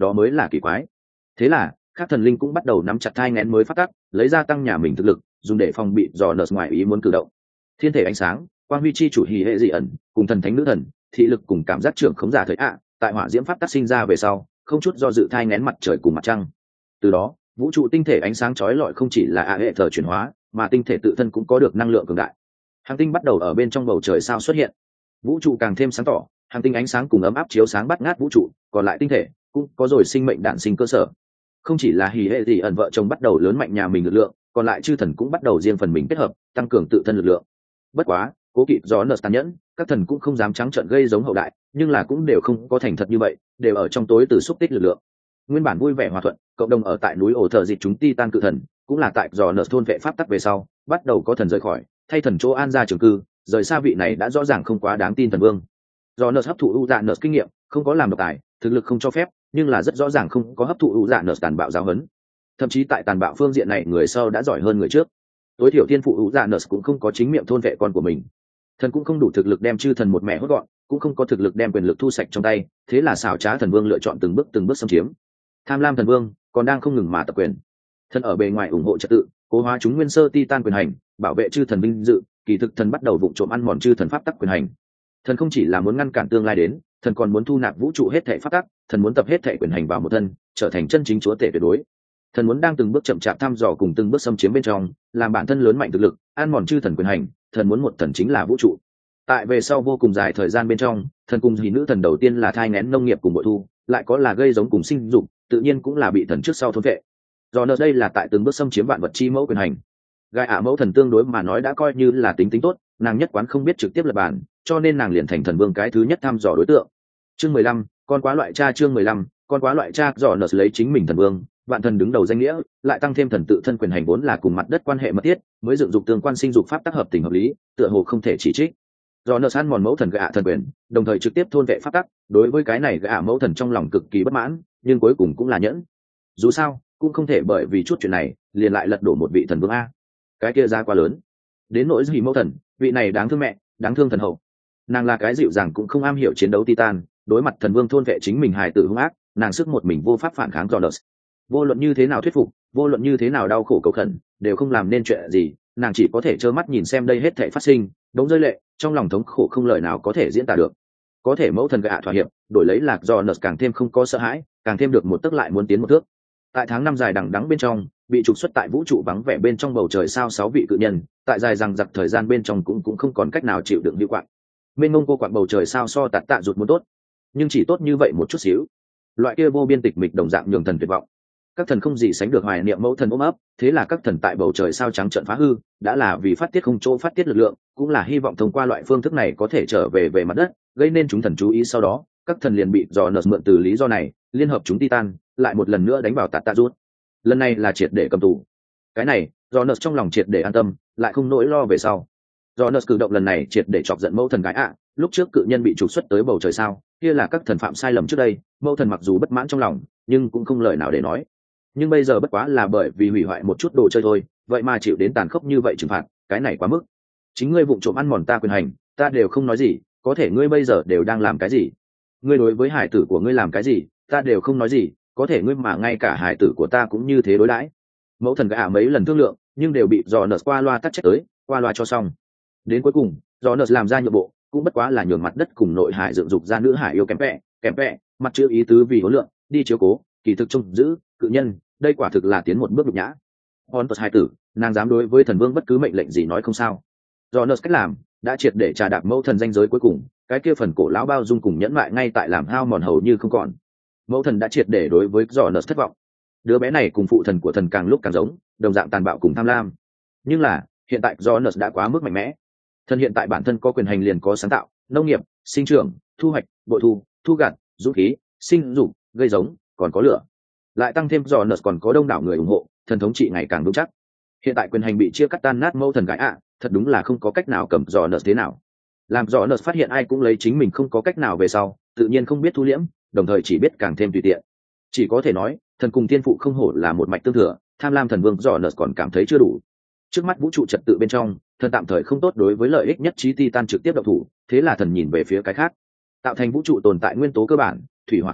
đó mới là kỳ quái. Thế là các thần linh cũng bắt đầu nắm chặt thai nghén mới phát tắc, lấy ra tăng nhà mình thực lực, dùng để phòng bị dò nợ ngoài ý muốn cử động. Thiên thể ánh sáng, quang huy chi chủ hỉ hệ dị ẩn, cùng thần thánh nữ thần, thị lực cùng cảm giác trưởng khống giả thời tại hỏa diễm pháp tác sinh ra về sau, không chút do dự thai nghén mặt trời cùng mặt trăng. Từ đó, vũ trụ tinh thể ánh sáng chói lọi không chỉ là hệ thờ chuyển hóa, mà tinh thể tự thân cũng có được năng lượng cường đại. Hành tinh bắt đầu ở bên trong bầu trời sao xuất hiện, vũ trụ càng thêm sáng tỏ, hành tinh ánh sáng cùng ấm áp chiếu sáng bắt ngát vũ trụ, còn lại tinh thể cũng có rồi sinh mệnh đản sinh cơ sở. Không chỉ là hỉ hệ dị ẩn vợ chồng bắt đầu lớn mạnh nhà mình lực lượng, còn lại chư thần cũng bắt đầu riêng phần mình kết hợp, tăng cường tự thân lực lượng. Bất quá, cố kỵ gió nợ tàn nhẫn, các thần cũng không dám trắng trợn gây giống hậu đại, nhưng là cũng đều không có thành thật như vậy, đều ở trong tối từ xúc tích lực lượng. Nguyên bản vui vẻ hòa thuận, cộng đồng ở tại núi ổ thờ dịch chúng Titan cự thần, cũng là tại gió nợ thôn vệ pháp tắc về sau, bắt đầu có thần rời khỏi, thay thần chỗ an ra trường cư, rời xa vị này đã rõ ràng không quá đáng tin thần vương. Gió nợ hấp thụ ưu dạ nợ kinh nghiệm, không có làm độc tài, thực lực không cho phép, nhưng là rất rõ ràng không có hấp thụ ưu dạ nợ tàn bạo giáo huấn. Thậm chí tại tàn bạo phương diện này người sau đã giỏi hơn người trước. Tối thiểu thiên phụ ưu dạ nợ cũng không có chính miệng thôn vệ con của mình. Thần cũng không đủ thực lực đem chư thần một mẹ hốt gọn, cũng không có thực lực đem quyền lực thu sạch trong tay, thế là xảo trá thần vương lựa chọn từng bước xâm chiếm. Tham lam thần vương còn đang không ngừng mà tập quyền. Thần ở bề ngoài ủng hộ trật tự, cố hóa chúng nguyên sơ Titan quyền hành, bảo vệ chư thần vinh dự, kỳ thực thần bắt đầu vụng trộm ăn mòn chư thần pháp tắc quyền hành. Thần không chỉ là muốn ngăn cản tương lai đến, thần còn muốn thu nạp vũ trụ hết thảy pháp tắc, thần muốn tập hết thảy quyền hành vào một thân, trở thành chân chính chúa tể tuyệt đối. Thần muốn đang từng bước chậm chạp thăm dò cùng từng bước xâm chiếm bên trong, làm bản thân lớn mạnh thực lực, ăn mòn chư thần quyền hành, thần muốn một thần chính là vũ trụ. Tại về sau vô cùng dài thời gian bên trong, thần cùng hỷ nữ thần đầu tiên là thai nghén nông nghiệp cùng bội thu, lại có là gây giống cùng sinh dục, tự nhiên cũng là bị thần trước sau thôn vệ. Do nợ đây là tại từng bước xâm chiếm vạn vật chi mẫu quyền hành. Gai mẫu thần tương đối mà nói đã coi như là tính tốt, nàng nhất quán không biết trực tiếp lập bản, cho nên nàng liền thành thần vương cái thứ nhất thăm dò đối tượng. Chương 15, con quá loại cha. Chương 15, con quá loại cha. Dò nợ lấy chính mình thần vương, vạn thần đứng đầu danh nghĩa, lại tăng thêm thần tự thân quyền hành vốn là cùng mặt đất quan hệ mật thiết, mới dựng dục tương quan sinh dục pháp tác hợp tình hợp lý, tựa hồ không thể chỉ trích. Do nợ san mòn mẫu thần gạ thần quyền, đồng thời trực tiếp thôn vệ pháp tắc, đối với cái này gạ mẫu thần trong lòng cực kỳ bất mãn, nhưng cuối cùng cũng là nhẫn. Dù sao cũng không thể bởi vì chút chuyện này liền lại lật đổ một vị thần vương a, cái kia ra quá lớn. Đến nỗi gì mẫu thần, vị này đáng thương mẹ, đáng thương thần hậu. Nàng là cái dịu dàng cũng không am hiểu chiến đấu Titan, đối mặt thần vương thôn vệ chính mình hài tử hung ác, nàng sức một mình vô pháp phản kháng Jonas. Vô luận như thế nào thuyết phục, vô luận như thế nào đau khổ cầu khẩn, đều không làm nên chuyện gì, nàng chỉ có thể trơ mắt nhìn xem đây hết thảy phát sinh, đống rơi lệ, trong lòng thống khổ không lời nào có thể diễn tả được. Có thể mẫu thần gạ thỏa hiệp, đổi lấy lạc Jonas càng thêm không có sợ hãi, càng thêm được một tấc lại muốn tiến một thước. Tại tháng năm dài đằng đẵng bên trong, bị trục xuất tại vũ trụ vắng vẻ bên trong bầu trời sao 6 vị cự nhân, tại dài rằng giặc thời gian bên trong cũng không còn cách nào chịu đựng hữu quạng. Mênh mông cô quạng bầu trời sao so tạt tạ rụt muốn tốt, nhưng chỉ tốt như vậy một chút xíu. Loại kia vô biên tịch mịch đồng dạng nhường thần tuyệt vọng. Các thần không gì sánh được hoài niệm mẫu thần ôm ấp, thế là các thần tại bầu trời sao trắng trận phá hư, đã là vì phát tiết không chỗ phát tiết lực lượng, cũng là hy vọng thông qua loại phương thức này có thể trở về mặt đất, gây nên chúng thần chú ý. Sau đó các thần liền bị dò nợ mượn từ lý do này, liên hợp chúng Titan, lại một lần nữa đánh vào tạt tạ rút. Lần này là triệt để cầm tù. Cái này dò nợ trong lòng triệt để an tâm, lại không nỗi lo về sau. Dò nợ cử động lần này triệt để chọc giận mẫu thần gái lúc trước cự nhân bị trục xuất tới bầu trời sao, kia là các thần phạm sai lầm trước đây, mẫu thần mặc dù bất mãn trong lòng, nhưng cũng không lời nào để nói. Nhưng bây giờ bất quá là bởi vì hủy hoại một chút đồ chơi thôi, vậy mà chịu đến tàn khốc như vậy trừng phạt, cái này quá mức. Chính ngươi vụng trộm ăn mòn ta quyền hành, ta đều không nói gì, có thể ngươi bây giờ đều đang làm cái gì? Ngươi đối với hải tử của ngươi làm cái gì, ta đều không nói gì, có thể ngươi mà ngay cả hải tử của ta cũng như thế đối đãi. Mẫu thần gã mấy lần thương lượng, nhưng đều bị dò nợ qua loa tắt chết tới, qua loa cho xong. Đến cuối cùng, dò nợ làm ra nhượng bộ, cũng bất quá là nhường mặt đất cùng nội hải dựng dục ra nữ hải yêu kém vẹ, mặt chữ ý tứ vì hối lượng, đi chiếu cố, kỳ thực trông giữ cự nhân, đây quả thực là tiến một bước nhục nhã. Hòn tuật hai tử, nàng dám đối với thần vương bất cứ mệnh lệnh gì nói không sao. Do nợ cách làm đã triệt để trà đạp mẫu thần danh giới cuối cùng, cái kia phần cổ lão bao dung cùng nhẫn mại ngay tại làm hao mòn hầu như không còn. Mẫu thần đã triệt để đối với do nợ thất vọng. Đứa bé này cùng phụ thần của thần càng lúc càng giống, đồng dạng tàn bạo cùng tham lam. Nhưng là hiện tại do nợ đã quá mức mạnh mẽ. Thần hiện tại bản thân có quyền hành liền có sáng tạo, nông nghiệp, sinh trưởng, thu hoạch, bội thu, thu gặt, dũng khí, sinh dục, gây giống, còn có lửa. Lại tăng thêm do nợ còn có đông đảo người ủng hộ, thần thống trị ngày càng vững chắc. Hiện tại quyền hành bị chia cắt tan nát, mẫu thần gái thật đúng là không có cách nào cầm dò nợ thế nào. Làm dò nợ phát hiện ai cũng lấy chính mình không có cách nào về sau, tự nhiên không biết thu liễm, đồng thời chỉ biết càng thêm tùy tiện. Chỉ có thể nói thần cùng tiên phụ không hổ là một mạch tương thừa, tham lam thần vương dò nợ còn cảm thấy chưa đủ. Trước mắt vũ trụ trật tự bên trong, thần tạm thời không tốt đối với lợi ích nhất trí Titan trực tiếp động thủ, thế là thần nhìn về phía cái khác. Tạo thành vũ trụ tồn tại nguyên tố cơ bản, thủy hỏa khí,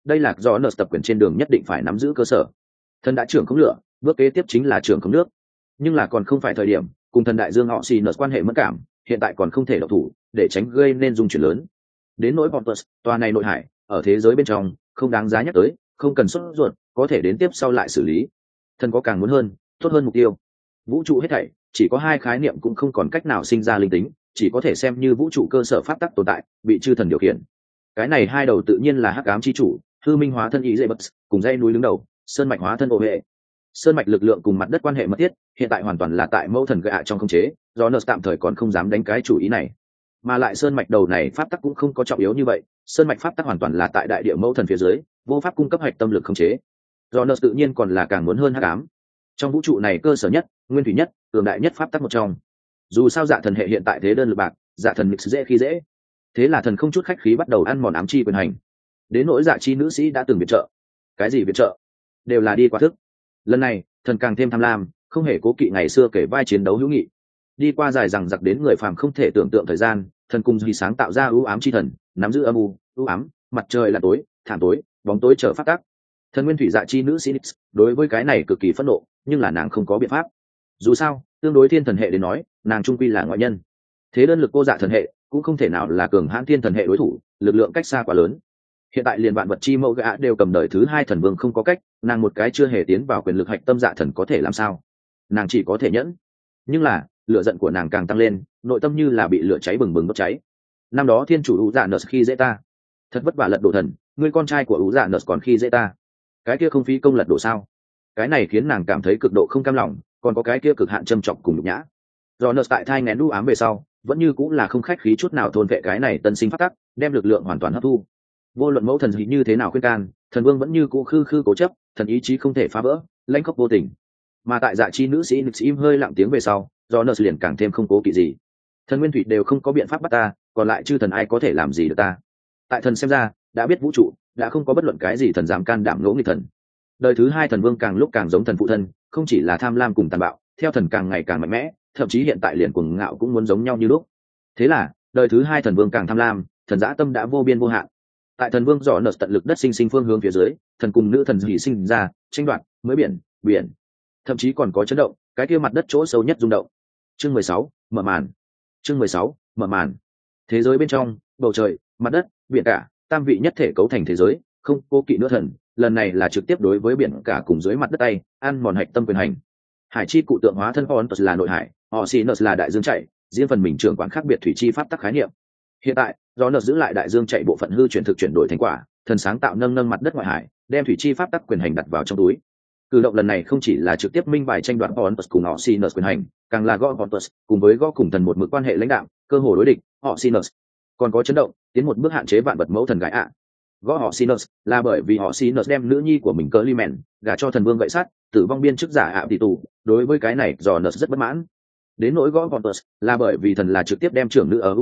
đây là do nợ tập quyền trên đường nhất định phải nắm giữ cơ sở. Thần đã trưởng khống lửa, bước kế tiếp chính là trưởng khống nước, nhưng là còn không phải thời điểm. Cùng thần đại dương họ xì nợ quan hệ mất cảm, hiện tại còn không thể độc thủ để tránh gây nên dung chuyển lớn. Đến nỗi Pontus, tòa này nội hải ở thế giới bên trong không đáng giá nhắc tới, không cần sốt ruột, có thể đến tiếp sau lại xử lý. Thần có càng muốn hơn, tốt hơn mục tiêu. Vũ trụ hết thảy chỉ có hai khái niệm cũng không còn cách nào sinh ra linh tính, chỉ có thể xem như vũ trụ cơ sở pháp tắc tồn tại, bị chư thần điều khiển. Cái này hai đầu tự nhiên là hắc ám chi chủ, hư minh hóa thân ý dây bật, cùng dây núi đứng đầu, sơn mạch hóa thân ô hệ. Sơn mạch lực lượng cùng mặt đất quan hệ mật thiết, hiện tại hoàn toàn là tại mẫu thần gạ trong khống chế, do nợ tạm thời còn không dám đánh cái chủ ý này. Mà lại sơn mạch đầu này pháp tắc cũng không có trọng yếu như vậy, sơn mạch pháp tắc hoàn toàn là tại đại địa mẫu thần phía dưới, vô pháp cung cấp hạch tâm lực khống chế. Do nợ tự nhiên còn là càng muốn hơn hắc ám. Trong vũ trụ này cơ sở nhất, nguyên thủy nhất, cường đại nhất pháp tắc một trong. Dù sao dạ thần hệ hiện tại thế đơn lực bạc, dạ thần mix dễ khi dễ, thế là thần không chút khách khí bắt đầu ăn mòn ám chi quyền hành. Đến nỗi dạ chi nữ sĩ đã từng viện trợ, cái gì viện trợ đều là đi qua thức. Lần này thần càng thêm tham lam, không hề cố kỵ ngày xưa kể vai chiến đấu hữu nghị. Đi qua dài rằng giặc đến người phàm không thể tưởng tượng thời gian, thần cùng duy sáng tạo ra ưu ám chi thần, nắm giữ âm u, ưu ám, mặt trời là tối, thảm tối, bóng tối trở phát tác. Thần nguyên thủy dạ chi nữ sĩ đối với cái này cực kỳ phẫn nộ, nhưng là nàng không có biện pháp. Dù sao tương đối thiên thần hệ đến nói, nàng trung quy là ngoại nhân, thế đơn lực cô dạ thần hệ cũng không thể nào là cường hãn thiên thần hệ đối thủ, lực lượng cách xa quá lớn. Hiện tại liền vạn vật chi mẫu gã đều cầm đời thứ hai thần vương không có cách, nàng một cái chưa hề tiến vào quyền lực hạch tâm dạ thần có thể làm sao? Nàng chỉ có thể nhẫn. Nhưng là lửa giận của nàng càng tăng lên, nội tâm như là bị lửa cháy bừng bừng đốt cháy. Năm đó thiên chủ ủ dạ nợ khi dễ ta, thật vất vả lật đổ thần, người con trai của ủ dạ nợ còn khi dễ ta, cái kia không phí công lật đổ sao? Cái này khiến nàng cảm thấy cực độ không cam lòng, còn có cái kia cực hạn châm trọng cùng nhục nhã. Do nợ tại thai nghén đu ám về sau, vẫn như cũng là không khách khí chút nào thôn vệ cái này tân sinh phát tắc, đem lực lượng hoàn toàn hấp thu. Vô luận mẫu thần gì như thế nào khuyên can, thần vương vẫn như cũ khư khư cố chấp, thần ý chí không thể phá vỡ, lãnh khốc vô tình. Mà tại dạ chi nữ sĩ nix im hơi lặng tiếng về sau, do nợ liền càng thêm không cố kỵ gì. Thần nguyên thủy đều không có biện pháp bắt ta, còn lại chư thần ai có thể làm gì được ta? Tại thần xem ra, đã biết vũ trụ, đã không có bất luận cái gì thần dám can đảm ngỗ nghịch thần. Đời thứ hai thần vương càng lúc càng giống thần phụ thân, không chỉ là tham lam cùng tàn bạo, theo thần càng ngày càng mạnh mẽ, thậm chí hiện tại liền cuồng ngạo cũng muốn giống nhau như lúc. Thế là đời thứ hai thần vương càng tham lam, thần dã tâm đã vô biên vô hạn. Tại thần vương dò nợ tận lực đất sinh sinh phương hướng phía dưới, thần cùng nữ thần dị sinh ra tranh đoạt, mới biển thậm chí còn có chấn động, cái kia mặt đất chỗ sâu nhất rung động. Chương 16, mở màn. Chương 16, mở màn. Thế giới bên trong, bầu trời, mặt đất, biển cả, tam vị nhất thể cấu thành thế giới, không cố kỵ nữa thần, lần này là trực tiếp đối với biển cả cùng dưới mặt đất tay, ăn mòn hạch tâm quyền hành. Hải chi cụ tượng hóa thân Pontus là nội hải, Oceanus là đại dương chảy, riêng phần mình trưởng quản khác biệt thủy chi pháp tắc khái niệm. Hiện tại, do nợ giữ lại đại dương chạy bộ phận hư chuyển thực chuyển đổi thành quả, thần sáng tạo nâng mặt đất ngoại hải, đem thủy chi pháp tắc quyền hành đặt vào trong túi. Cử động lần này không chỉ là trực tiếp minh bài tranh đoạt Pontus cùng Oceanus quyền hành, càng là gõ Pontus cùng với gõ cùng thần một mực quan hệ lãnh đạo, cơ hồ đối địch, Oceanus. Còn có chấn động, tiến một bước hạn chế vạn vật mẫu thần gái ạ. Gõ Oceanus là bởi vì Oceanus đem nữ nhi của mình Clemen gả cho thần vương gậy sắt, tử vong biên chức giả ạ tỷ tù, đối với cái này do nợ rất bất mãn. Đến nỗi gõ Pontus là bởi vì thần là trực tiếp đem trưởng nữ ở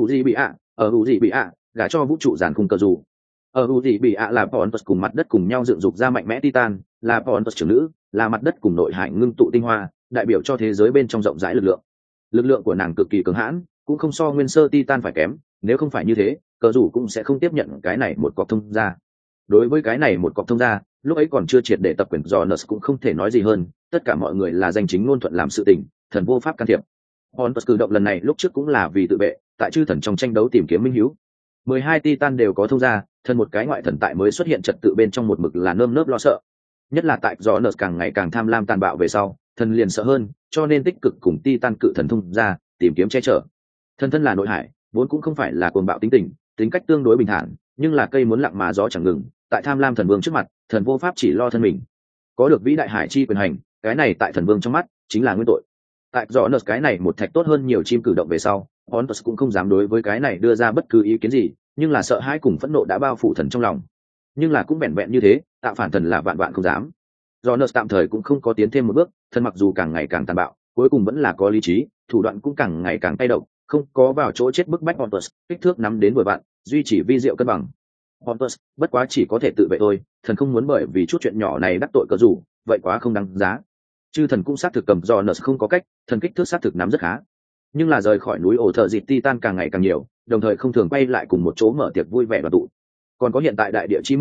Uzi bị ạ, gả cho vũ trụ giàn khung cờ dù. Ở Uzi bị ạ là Pontus cùng mặt đất cùng nhau dựng dục ra mạnh mẽ Titan, là Pontus trưởng nữ, là mặt đất cùng nội hải ngưng tụ tinh hoa, đại biểu cho thế giới bên trong rộng rãi lực lượng. Lực lượng của nàng cực kỳ cường hãn, cũng không so nguyên sơ Titan phải kém, nếu không phải như thế, cờ rủ cũng sẽ không tiếp nhận cái này một cọc thông ra. Đối với cái này một cọc thông ra, lúc ấy còn chưa triệt để tập quyền Jonas cũng không thể nói gì hơn, tất cả mọi người là danh chính ngôn thuận làm sự tình, thần vô pháp can thiệp. Pontus cử động lần này lúc trước cũng là vì tự vệ, tại chư thần trong tranh đấu tìm kiếm minh hiếu. 12 Titan đều có thông ra, thần một cái ngoại thần tại mới xuất hiện trật tự bên trong một mực là nơm nớp lo sợ. Nhất là tại Jonas càng ngày càng tham lam tàn bạo về sau, thần liền sợ hơn, cho nên tích cực cùng Titan cự thần thông ra, tìm kiếm che chở. Thần thân là nội hải, vốn cũng không phải là cuồng bạo tính tình, tính cách tương đối bình thản, nhưng là cây muốn lặng mà gió chẳng ngừng, tại tham lam thần vương trước mặt, thần vô pháp chỉ lo thân mình. Có được vĩ đại hải chi quyền hành, cái này tại thần vương trong mắt chính là nguyên tội. Tại Jonas cái này một thạch tốt hơn nhiều chim cử động về sau, Pontus cũng không dám đối với cái này đưa ra bất cứ ý kiến gì, nhưng là sợ hãi cùng phẫn nộ đã bao phủ thần trong lòng. Nhưng là cũng vẹn vẹn như thế, tạo phản thần là vạn vạn không dám. Jonas tạm thời cũng không có tiến thêm một bước, thần mặc dù càng ngày càng tàn bạo, cuối cùng vẫn là có lý trí, thủ đoạn cũng càng ngày càng tay độc, không có vào chỗ chết bức bách Pontus, kích thước nắm đến 10 vạn, duy trì vi diệu cân bằng. Pontus bất quá chỉ có thể tự vệ thôi, thần không muốn bởi vì chút chuyện nhỏ này đắc tội cờ rủ, vậy quá không đáng giá. Chư thần cũng xác thực cầm Jonas không có cách, thần kích thước xác thực nắm rất khá. Nhưng là rời khỏi núi ổ thợ dịt Titan càng ngày càng nhiều, đồng thời không thường quay lại cùng một chỗ mở tiệc vui vẻ đoàn tụ. Còn có hiện tại đại địa chi mẫu,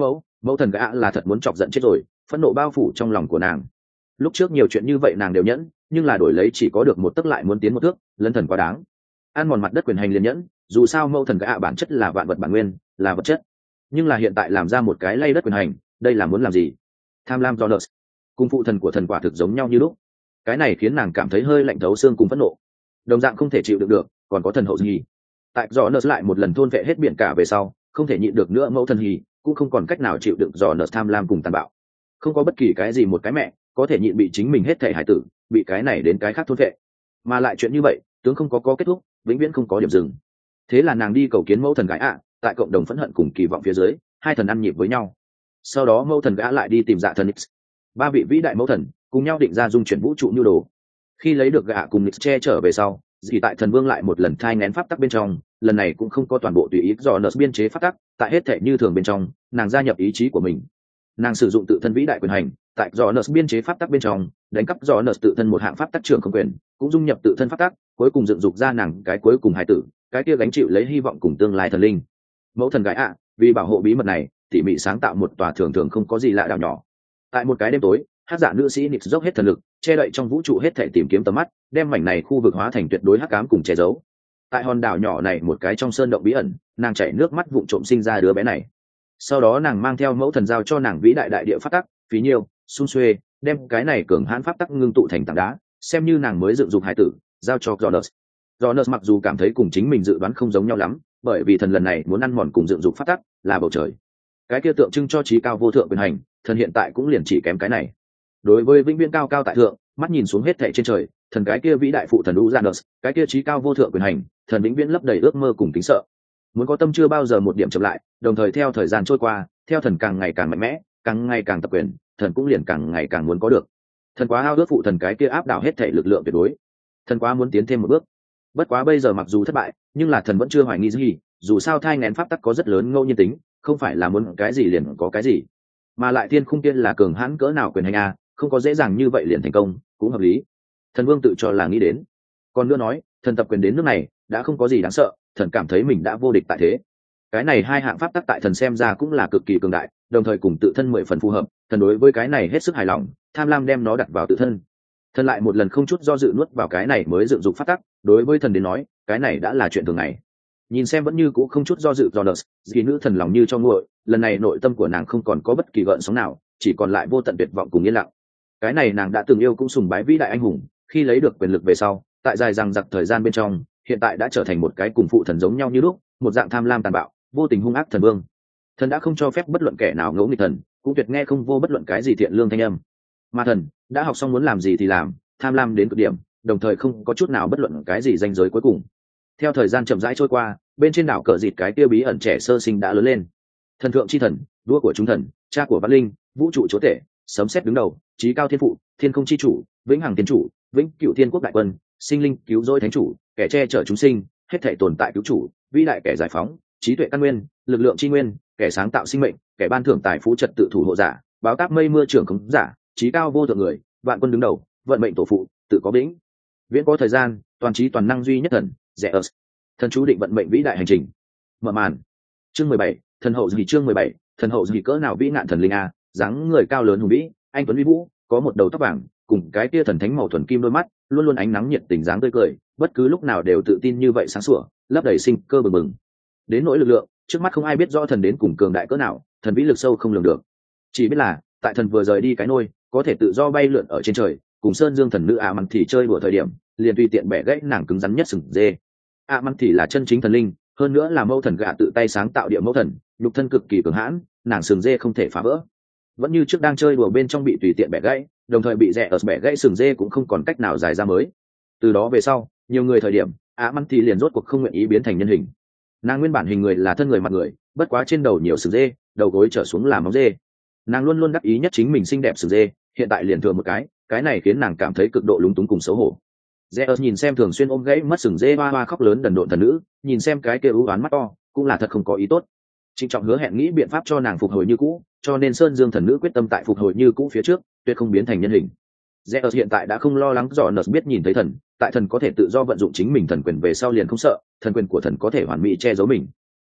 Mẫu thần gã là thật muốn chọc giận chết rồi, phẫn nộ bao phủ trong lòng của nàng. Lúc trước nhiều chuyện như vậy nàng đều nhẫn, nhưng là đổi lấy chỉ có được một tấc lại muốn tiến một thước, lấn thần quá đáng. Ăn mòn mặt đất quyền hành liền nhẫn, dù sao mẫu thần gã bản chất là vạn vật bản nguyên, là vật chất. Nhưng là hiện tại làm ra một cái lay đất quyền hành, đây là muốn làm gì? Tham lam Jonas, cùng phụ thần của thần quả thực giống nhau như lúc. Cái này khiến nàng cảm thấy hơi lạnh thấu xương cùng phẫn nộ. Đồng dạng không thể chịu đựng được, còn có thần hậu gì? Tại Jonas lại một lần thôn vệ hết biển cả về sau, không thể nhịn được nữa mẫu thần hì, cũng không còn cách nào chịu đựng Jonas tham lam cùng tàn bạo. Không có bất kỳ cái gì một cái mẹ có thể nhịn bị chính mình hết thể hải tử, bị cái này đến cái khác thôn vệ. Mà lại chuyện như vậy, tướng không có kết thúc, vĩnh viễn không có điểm dừng. Thế là nàng đi cầu kiến mẫu thần gái ạ, tại cộng đồng phẫn hận cùng kỳ vọng phía dưới, hai thần ăn nhịp với nhau. Sau đó mẫu thần gã lại đi tìm dạ thần Nix. Ba vị vĩ đại mẫu thần cùng nhau định ra dung chuyển vũ trụ nhu đồ. Khi lấy được gã cùng Nix che trở về sau, thì tại thần vương lại một lần thai nén pháp tắc bên trong, lần này cũng không có toàn bộ tùy ý do nợ biên chế pháp tắc, tại hết thể như thường bên trong, nàng gia nhập ý chí của mình. Nàng sử dụng tự thân vĩ đại quyền hành, tại do nợ biên chế pháp tắc bên trong, đánh cắp do nợ tự thân một hạng pháp tắc trưởng không quyền, cũng dung nhập tự thân pháp tắc, cuối cùng dựng dục ra nàng cái cuối cùng hài tử, cái kia gánh chịu lấy hy vọng cùng tương lai thần linh. Mẫu thần gái ạ, vì bảo hộ bí mật này, tỉ mỉ sáng tạo một tòa thường thường không có gì lạ đảo nhỏ. Tại một cái đêm tối, hắc giả nữ sĩ Nix dốc hết thần lực, che đậy trong vũ trụ hết thể tìm kiếm tầm mắt, đem mảnh này khu vực hóa thành tuyệt đối hắc ám cùng che giấu. Tại hòn đảo nhỏ này một cái trong sơn động bí ẩn, nàng chảy nước mắt vụng trộm sinh ra đứa bé này. Sau đó nàng mang theo mẫu thần giao cho nàng vĩ đại đại địa pháp tắc, phí nhiêu, xung xuê, đem cái này cường hãn pháp tắc ngưng tụ thành tảng đá, xem như nàng mới dựng dục hải tử, giao cho Jonas. Jonas mặc dù cảm thấy cùng chính mình dự đoán không giống nhau lắm, bởi vì thần lần này muốn ăn mòn cùng dựng dục pháp tắc là bầu trời. Cái kia tượng trưng cho trí cao vô thượng quyền hành, thần hiện tại cũng liền chỉ kém cái này. Đối với vĩnh viễn cao cao tại thượng, mắt nhìn xuống hết thảy trên trời, thần cái kia vĩ đại phụ thần Uranus, cái kia trí cao vô thượng quyền hành, thần vĩnh viễn lấp đầy ước mơ cùng kính sợ. Muốn có tâm chưa bao giờ một điểm chậm lại, đồng thời theo thời gian trôi qua, theo thần càng ngày càng mạnh mẽ, càng ngày càng tập quyền, thần cũng liền càng ngày càng muốn có được. Thần quá ao ước phụ thần cái kia áp đảo hết thảy lực lượng tuyệt đối. Thần quá muốn tiến thêm một bước. Bất quá bây giờ mặc dù thất bại, nhưng là thần vẫn chưa hoài nghi gì, dù sao thai nghén pháp tắc có rất lớn ngẫu nhiên tính, không phải là muốn cái gì liền có cái gì. Mà lại thiên khung tiên là cường hãn cỡ nào quyền hành a, không có dễ dàng như vậy liền thành công, cũng hợp lý. Thần vương tự cho là nghĩ đến. Còn nữa nói, thần tập quyền đến nước này, đã không có gì đáng sợ, thần cảm thấy mình đã vô địch tại thế. Cái này hai hạng pháp tắc tại thần xem ra cũng là cực kỳ cường đại, đồng thời cùng tự thân 10 phần phù hợp, thần đối với cái này hết sức hài lòng, tham lam đem nó đặt vào tự thân. Thần lại một lần không chút do dự nuốt vào cái này mới dựng dục pháp tắc, đối với thần đến nói, cái này đã là chuyện thường ngày. Nhìn xem vẫn như cũ không chút do dự Jonas, dì nữ thần lòng như cho nguội, lần này nội tâm của nàng không còn có bất kỳ gợn sóng nào, chỉ còn lại vô tận tuyệt vọng cùng yên lặng. Cái này nàng đã từng yêu cũng sùng bái vĩ đại anh hùng, khi lấy được quyền lực về sau, tại dài dằng dặc thời gian bên trong, hiện tại đã trở thành một cái cùng phụ thần giống nhau như lúc, một dạng tham lam tàn bạo, vô tình hung ác thần vương. Thần đã không cho phép bất luận kẻ nào ngẫu nghịch thần, cũng tuyệt nghe không vô bất luận cái gì thiện lương thanh âm. Mà thần đã học xong muốn làm gì thì làm, tham lam đến cực điểm, đồng thời không có chút nào bất luận cái gì ranh giới cuối cùng. Theo thời gian chậm rãi trôi qua, bên trên đảo cờ dịt cái tiêu bí ẩn trẻ sơ sinh đã lớn lên. Thần thượng chi thần, đua của chúng thần, cha của văn linh, vũ trụ chúa tể, sấm sét đứng đầu, trí cao thiên phụ, thiên không chi chủ, vĩnh hằng thiên chủ, vĩnh cửu thiên quốc đại quân, sinh linh cứu rỗi thánh chủ, kẻ che chở chúng sinh, hết thảy tồn tại cứu chủ, vĩ đại kẻ giải phóng, trí tuệ căn nguyên, lực lượng chi nguyên, kẻ sáng tạo sinh mệnh, kẻ ban thưởng tài phú trật tự thủ hộ giả, báo táp mây mưa trưởng khống giả, trí cao vô thượng người, vạn quân đứng đầu, vận mệnh tổ phụ, tự có vĩnh viễn có thời gian, toàn trí toàn năng duy nhất thần, Zeus. Thần chú định vận mệnh vĩ đại hành trình. Mở màn. Chương 17, thần hậu gì chương 17, thần hậu gì cỡ nào vĩ ngạn thần linh a, dáng người cao lớn hùng vĩ, anh tuấn uy vũ, có một đầu tóc vàng, cùng cái kia thần thánh màu thuần kim đôi mắt, luôn luôn ánh nắng nhiệt tình dáng tươi cười, bất cứ lúc nào đều tự tin như vậy sáng sủa, lấp đầy sinh cơ bừng bừng. Đến nỗi lực lượng, trước mắt không ai biết rõ thần đến cùng cường đại cỡ nào, thần vĩ lực sâu không lường được. Chỉ biết là, tại thần vừa rời đi cái nôi, có thể tự do bay lượn ở trên trời, cùng sơn dương thần nữ măng thì chơi đùa thời điểm, liền tùy tiện bẻ gãy nàng cứng rắn nhất sừng dê. Măng thì là chân chính thần linh, hơn nữa là mẫu thần gạ tự tay sáng tạo địa mẫu thần, nhục thân cực kỳ cường hãn, nàng sừng dê không thể phá vỡ. Vẫn như trước đang chơi đùa bên trong bị tùy tiện bẻ gãy, đồng thời bị rẽ ở bẻ gãy sừng dê cũng không còn cách nào dài ra mới. Từ đó về sau, nhiều người thời điểm, Măng thì liền rốt cuộc không nguyện ý biến thành nhân hình. Nàng nguyên bản hình người là thân người mặt người, bất quá trên đầu nhiều sừng dê, đầu gối trở xuống là móng dê. Nàng luôn luôn đắc ý nhất chính mình xinh đẹp sừng dê, hiện tại liền thừa một cái này khiến nàng cảm thấy cực độ lúng túng cùng xấu hổ. Zeus nhìn xem thường xuyên ôm gãy mất sừng dê hoa hoa khóc lớn đần độn thần nữ, nhìn xem cái kia ưu oán mắt to, cũng là thật không có ý tốt. Trịnh trọng hứa hẹn nghĩ biện pháp cho nàng phục hồi như cũ, cho nên Sơn Dương thần nữ quyết tâm tại phục hồi như cũ phía trước, tuyệt không biến thành nhân hình. Zeus hiện tại đã không lo lắng Jonas biết nhìn thấy thần, tại thần có thể tự do vận dụng chính mình thần quyền về sau liền không sợ, thần quyền của thần có thể hoàn mỹ che giấu mình.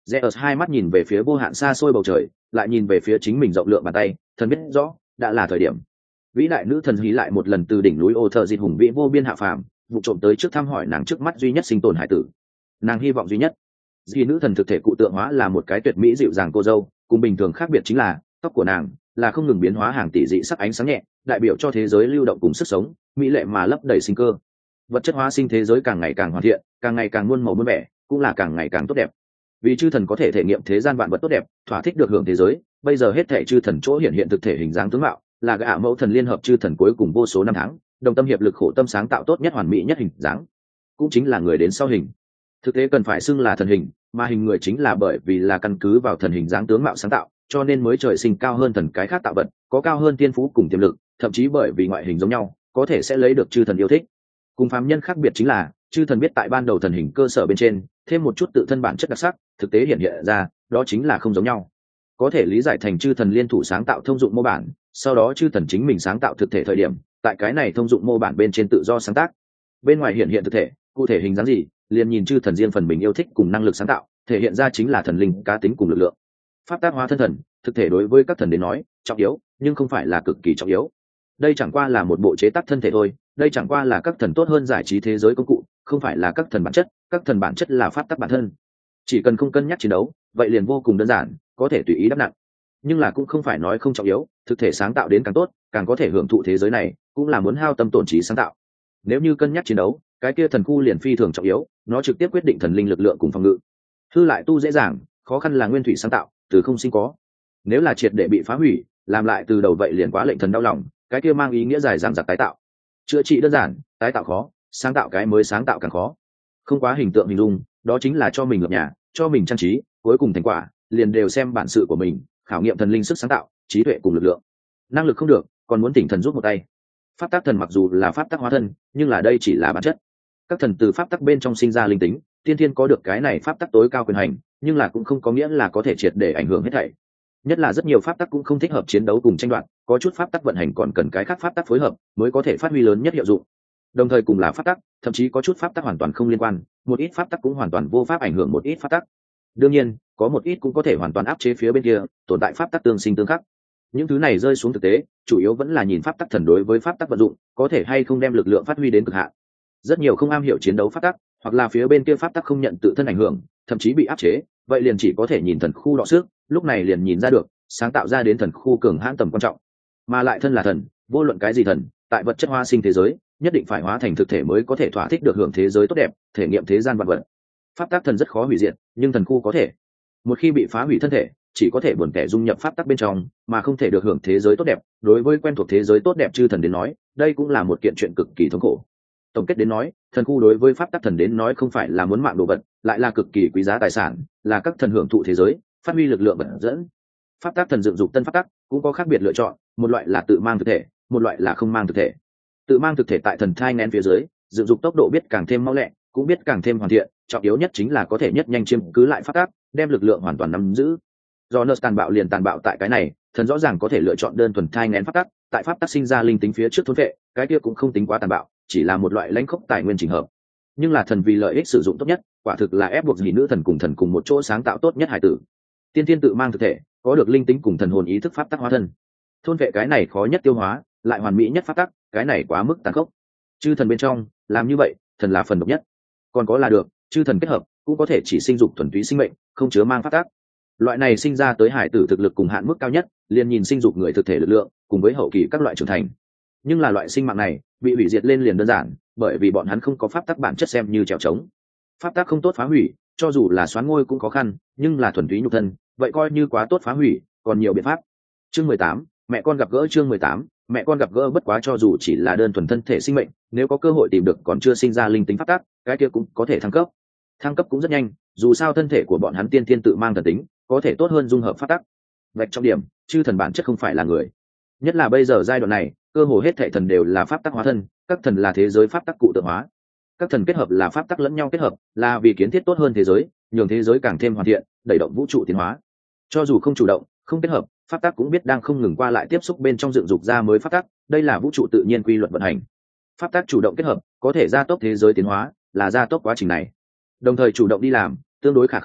Zeus hai mắt nhìn về phía vô hạn xa xôi bầu trời, lại nhìn về phía chính mình rộng lượng bàn tay, thần biết rõ, đã là thời điểm. Vĩ đại nữ thần hí lại một lần từ đỉnh núi ô thợ dịt hùng vĩ vô biên hạ phàm, vụ trộm tới trước thăm hỏi nàng trước mắt duy nhất sinh tồn hải tử. Nàng hy vọng duy nhất. Dì nữ thần thực thể cụ tượng hóa là một cái tuyệt mỹ dịu dàng cô dâu, cùng bình thường khác biệt chính là tóc của nàng là không ngừng biến hóa hàng tỷ dị sắc ánh sáng nhẹ, đại biểu cho thế giới lưu động cùng sức sống, mỹ lệ mà lấp đầy sinh cơ. Vật chất hóa sinh thế giới càng ngày càng hoàn thiện, càng ngày càng muôn màu muôn vẻ, cũng là càng ngày càng tốt đẹp. Vì chư thần có thể thể nghiệm thế gian vạn vật tốt đẹp, thỏa thích được hưởng thế giới, bây giờ hết thảy chư thần chỗ hiện hiện thực thể hình dáng tướng mạo, là gã mẫu thần liên hợp chư thần cuối cùng vô số năm tháng, đồng tâm hiệp lực khổ tâm sáng tạo tốt nhất hoàn mỹ nhất hình dáng, cũng chính là người đến sau hình. Thực tế cần phải xưng là thần hình, mà hình người chính là bởi vì là căn cứ vào thần hình dáng tướng mạo sáng tạo, cho nên mới trời sinh cao hơn thần cái khác tạo vật, có cao hơn tiên phú cùng tiềm lực, thậm chí bởi vì ngoại hình giống nhau, có thể sẽ lấy được chư thần yêu thích. Cùng phàm nhân khác biệt chính là, chư thần biết tại ban đầu thần hình cơ sở bên trên, thêm một chút tự thân bản chất đặc sắc, thực tế hiện hiện ra, đó chính là không giống nhau. Có thể lý giải thành chư thần liên thủ sáng tạo thông dụng mô bản, sau đó chư thần chính mình sáng tạo thực thể thời điểm, tại cái này thông dụng mô bản bên trên tự do sáng tác. Bên ngoài hiện hiện thực thể, cụ thể hình dáng gì, liền nhìn chư thần riêng phần mình yêu thích cùng năng lực sáng tạo, thể hiện ra chính là thần linh cá tính cùng lực lượng. Pháp tác hóa thân thần, thực thể đối với các thần đến nói trọng yếu, nhưng không phải là cực kỳ trọng yếu. Đây chẳng qua là một bộ chế tác thân thể thôi, đây chẳng qua là các thần tốt hơn giải trí thế giới công cụ, không phải là các thần bản chất, các thần bản chất là pháp tắc bản thân. Chỉ cần không cân nhắc chiến đấu, vậy liền vô cùng đơn giản, có thể tùy ý đắp nặng. Nhưng là cũng không phải nói không trọng yếu, thực thể sáng tạo đến càng tốt, càng có thể hưởng thụ thế giới này, cũng là muốn hao tâm tổn trí sáng tạo. Nếu như cân nhắc chiến đấu, cái kia thần khu liền phi thường trọng yếu, nó trực tiếp quyết định thần linh lực lượng cùng phòng ngự. Hư lại tu dễ dàng, khó khăn là nguyên thủy sáng tạo, từ không sinh có. Nếu là triệt để bị phá hủy, làm lại từ đầu vậy liền quá lệnh thần đau lòng, cái kia mang ý nghĩa dài dằng dặc tái tạo. Chữa trị đơn giản, tái tạo khó, sáng tạo cái mới sáng tạo càng khó. Không quá hình tượng hình dung, đó chính là cho mình lập nhà, cho mình trang trí, cuối cùng thành quả liền đều xem bản sự của mình, khảo nghiệm thần linh sức sáng tạo, trí tuệ cùng lực lượng. Năng lực không được, còn muốn tỉnh thần giúp một tay. Pháp tắc thần mặc dù là pháp tắc hóa thân, nhưng là đây chỉ là bản chất. Các thần từ pháp tắc bên trong sinh ra linh tính, tiên thiên có được cái này pháp tắc tối cao quyền hành, nhưng là cũng không có nghĩa là có thể triệt để ảnh hưởng hết thảy. Nhất là rất nhiều pháp tắc cũng không thích hợp chiến đấu cùng tranh đoạt, có chút pháp tắc vận hành còn cần cái khác pháp tắc phối hợp mới có thể phát huy lớn nhất hiệu dụng. Đồng thời cùng là pháp tắc, thậm chí có chút pháp tắc hoàn toàn không liên quan, một ít pháp tắc cũng hoàn toàn vô pháp ảnh hưởng một ít pháp tắc. Đương nhiên, có một ít cũng có thể hoàn toàn áp chế phía bên kia, tồn tại pháp tắc tương sinh tương khắc. Những thứ này rơi xuống thực tế, chủ yếu vẫn là nhìn pháp tắc thần đối với pháp tắc vận dụng, có thể hay không đem lực lượng phát huy đến cực hạn. Rất nhiều không am hiểu chiến đấu pháp tắc, hoặc là phía bên kia pháp tắc không nhận tự thân ảnh hưởng, thậm chí bị áp chế, vậy liền chỉ có thể nhìn thần khu đọ sức, lúc này liền nhìn ra được, sáng tạo ra đến thần khu cường hãn tầm quan trọng. Mà lại thân là thần, vô luận cái gì thần, tại vật chất hóa sinh thế giới, nhất định phải hóa thành thực thể mới có thể thỏa thích được hưởng thế giới tốt đẹp, thể nghiệm thế gian vạn vật. Pháp tắc thần rất khó hủy diệt, nhưng thần khu có thể. Một khi bị phá hủy thân thể, chỉ có thể buồn tẻ dung nhập pháp tắc bên trong, mà không thể được hưởng thế giới tốt đẹp. Đối với quen thuộc thế giới tốt đẹp chư thần đến nói, đây cũng là một kiện chuyện cực kỳ thống khổ. Tổng kết đến nói, thần khu đối với pháp tắc thần đến nói không phải là muốn mạng đồ vật, lại là cực kỳ quý giá tài sản, là các thần hưởng thụ thế giới, phát huy lực lượng vận dẫn. Pháp tắc thần dựng dục tân pháp tắc cũng có khác biệt lựa chọn, một loại là tự mang thực thể, một loại là không mang thực thể. Tự mang thực thể tại thần thai nén phía dưới, dựng dục tốc độ biết càng thêm mau lẹ, cũng biết càng thêm hoàn thiện, trọng yếu nhất chính là có thể nhất nhanh chiếm cứ lại pháp tắc, đem lực lượng hoàn toàn nắm giữ. Do nợ tàn bạo liền tàn bạo tại cái này, thần rõ ràng có thể lựa chọn đơn thuần thai nén pháp tắc, tại pháp tắc sinh ra linh tính phía trước thôn vệ, cái kia cũng không tính quá tàn bạo, chỉ là một loại lãnh khốc tài nguyên chỉnh hợp. Nhưng là thần vì lợi ích sử dụng tốt nhất, quả thực là ép buộc gì nữ thần cùng thần cùng một chỗ sáng tạo tốt nhất hải tử. Tiên tiên tự mang thực thể, có được linh tính cùng thần hồn ý thức pháp tắc hóa thân. Thôn vệ cái này khó nhất tiêu hóa, lại hoàn mỹ nhất pháp tắc, cái này quá mức tàn khốc. Chư thần bên trong, làm như vậy, thần là phần độc nhất. Còn có là được, chư thần kết hợp, cũng có thể chỉ sinh dục thuần túy sinh mệnh, không chứa mang pháp tắc. Loại này sinh ra tới hải tử thực lực cùng hạn mức cao nhất, liền nhìn sinh dục người thực thể lực lượng, cùng với hậu kỳ các loại trưởng thành. Nhưng là loại sinh mạng này, bị hủy diệt lên liền đơn giản, bởi vì bọn hắn không có pháp tắc bản chất xem như trèo trống. Pháp tắc không tốt phá hủy, cho dù là xoán ngôi cũng khó khăn, nhưng là thuần túy nhục thân, vậy coi như quá tốt phá hủy, còn nhiều biện pháp. Chương 18, mẹ con gặp gỡ. Chương 18, mẹ con gặp gỡ. Bất quá cho dù chỉ là đơn thuần thân thể sinh mệnh, nếu có cơ hội tìm được còn chưa sinh ra linh tính pháp tắc, cái kia cũng có thể thăng cấp. Thăng cấp cũng rất nhanh, dù sao thân thể của bọn hắn tiên thiên tự mang thần tính, có thể tốt hơn dung hợp pháp tắc. Vạch trọng điểm, chư thần bản chất không phải là người. Nhất là bây giờ giai đoạn này, cơ hồ hết thảy thần đều là pháp tắc hóa thân, các thần là thế giới pháp tắc cụ tượng hóa. Các thần kết hợp là pháp tắc lẫn nhau kết hợp, là vì kiến thiết tốt hơn thế giới, nhường thế giới càng thêm hoàn thiện, đẩy động vũ trụ tiến hóa. Cho dù không chủ động, không kết hợp, pháp tắc cũng biết đang không ngừng qua lại tiếp xúc bên trong dựng dục ra mới pháp tắc, đây là vũ trụ tự nhiên quy luật vận hành. Pháp tắc chủ động kết hợp, có thể gia tốc thế giới tiến hóa, là gia tốc quá trình này. Đồng thời chủ động đi làm, tương đối khả khống,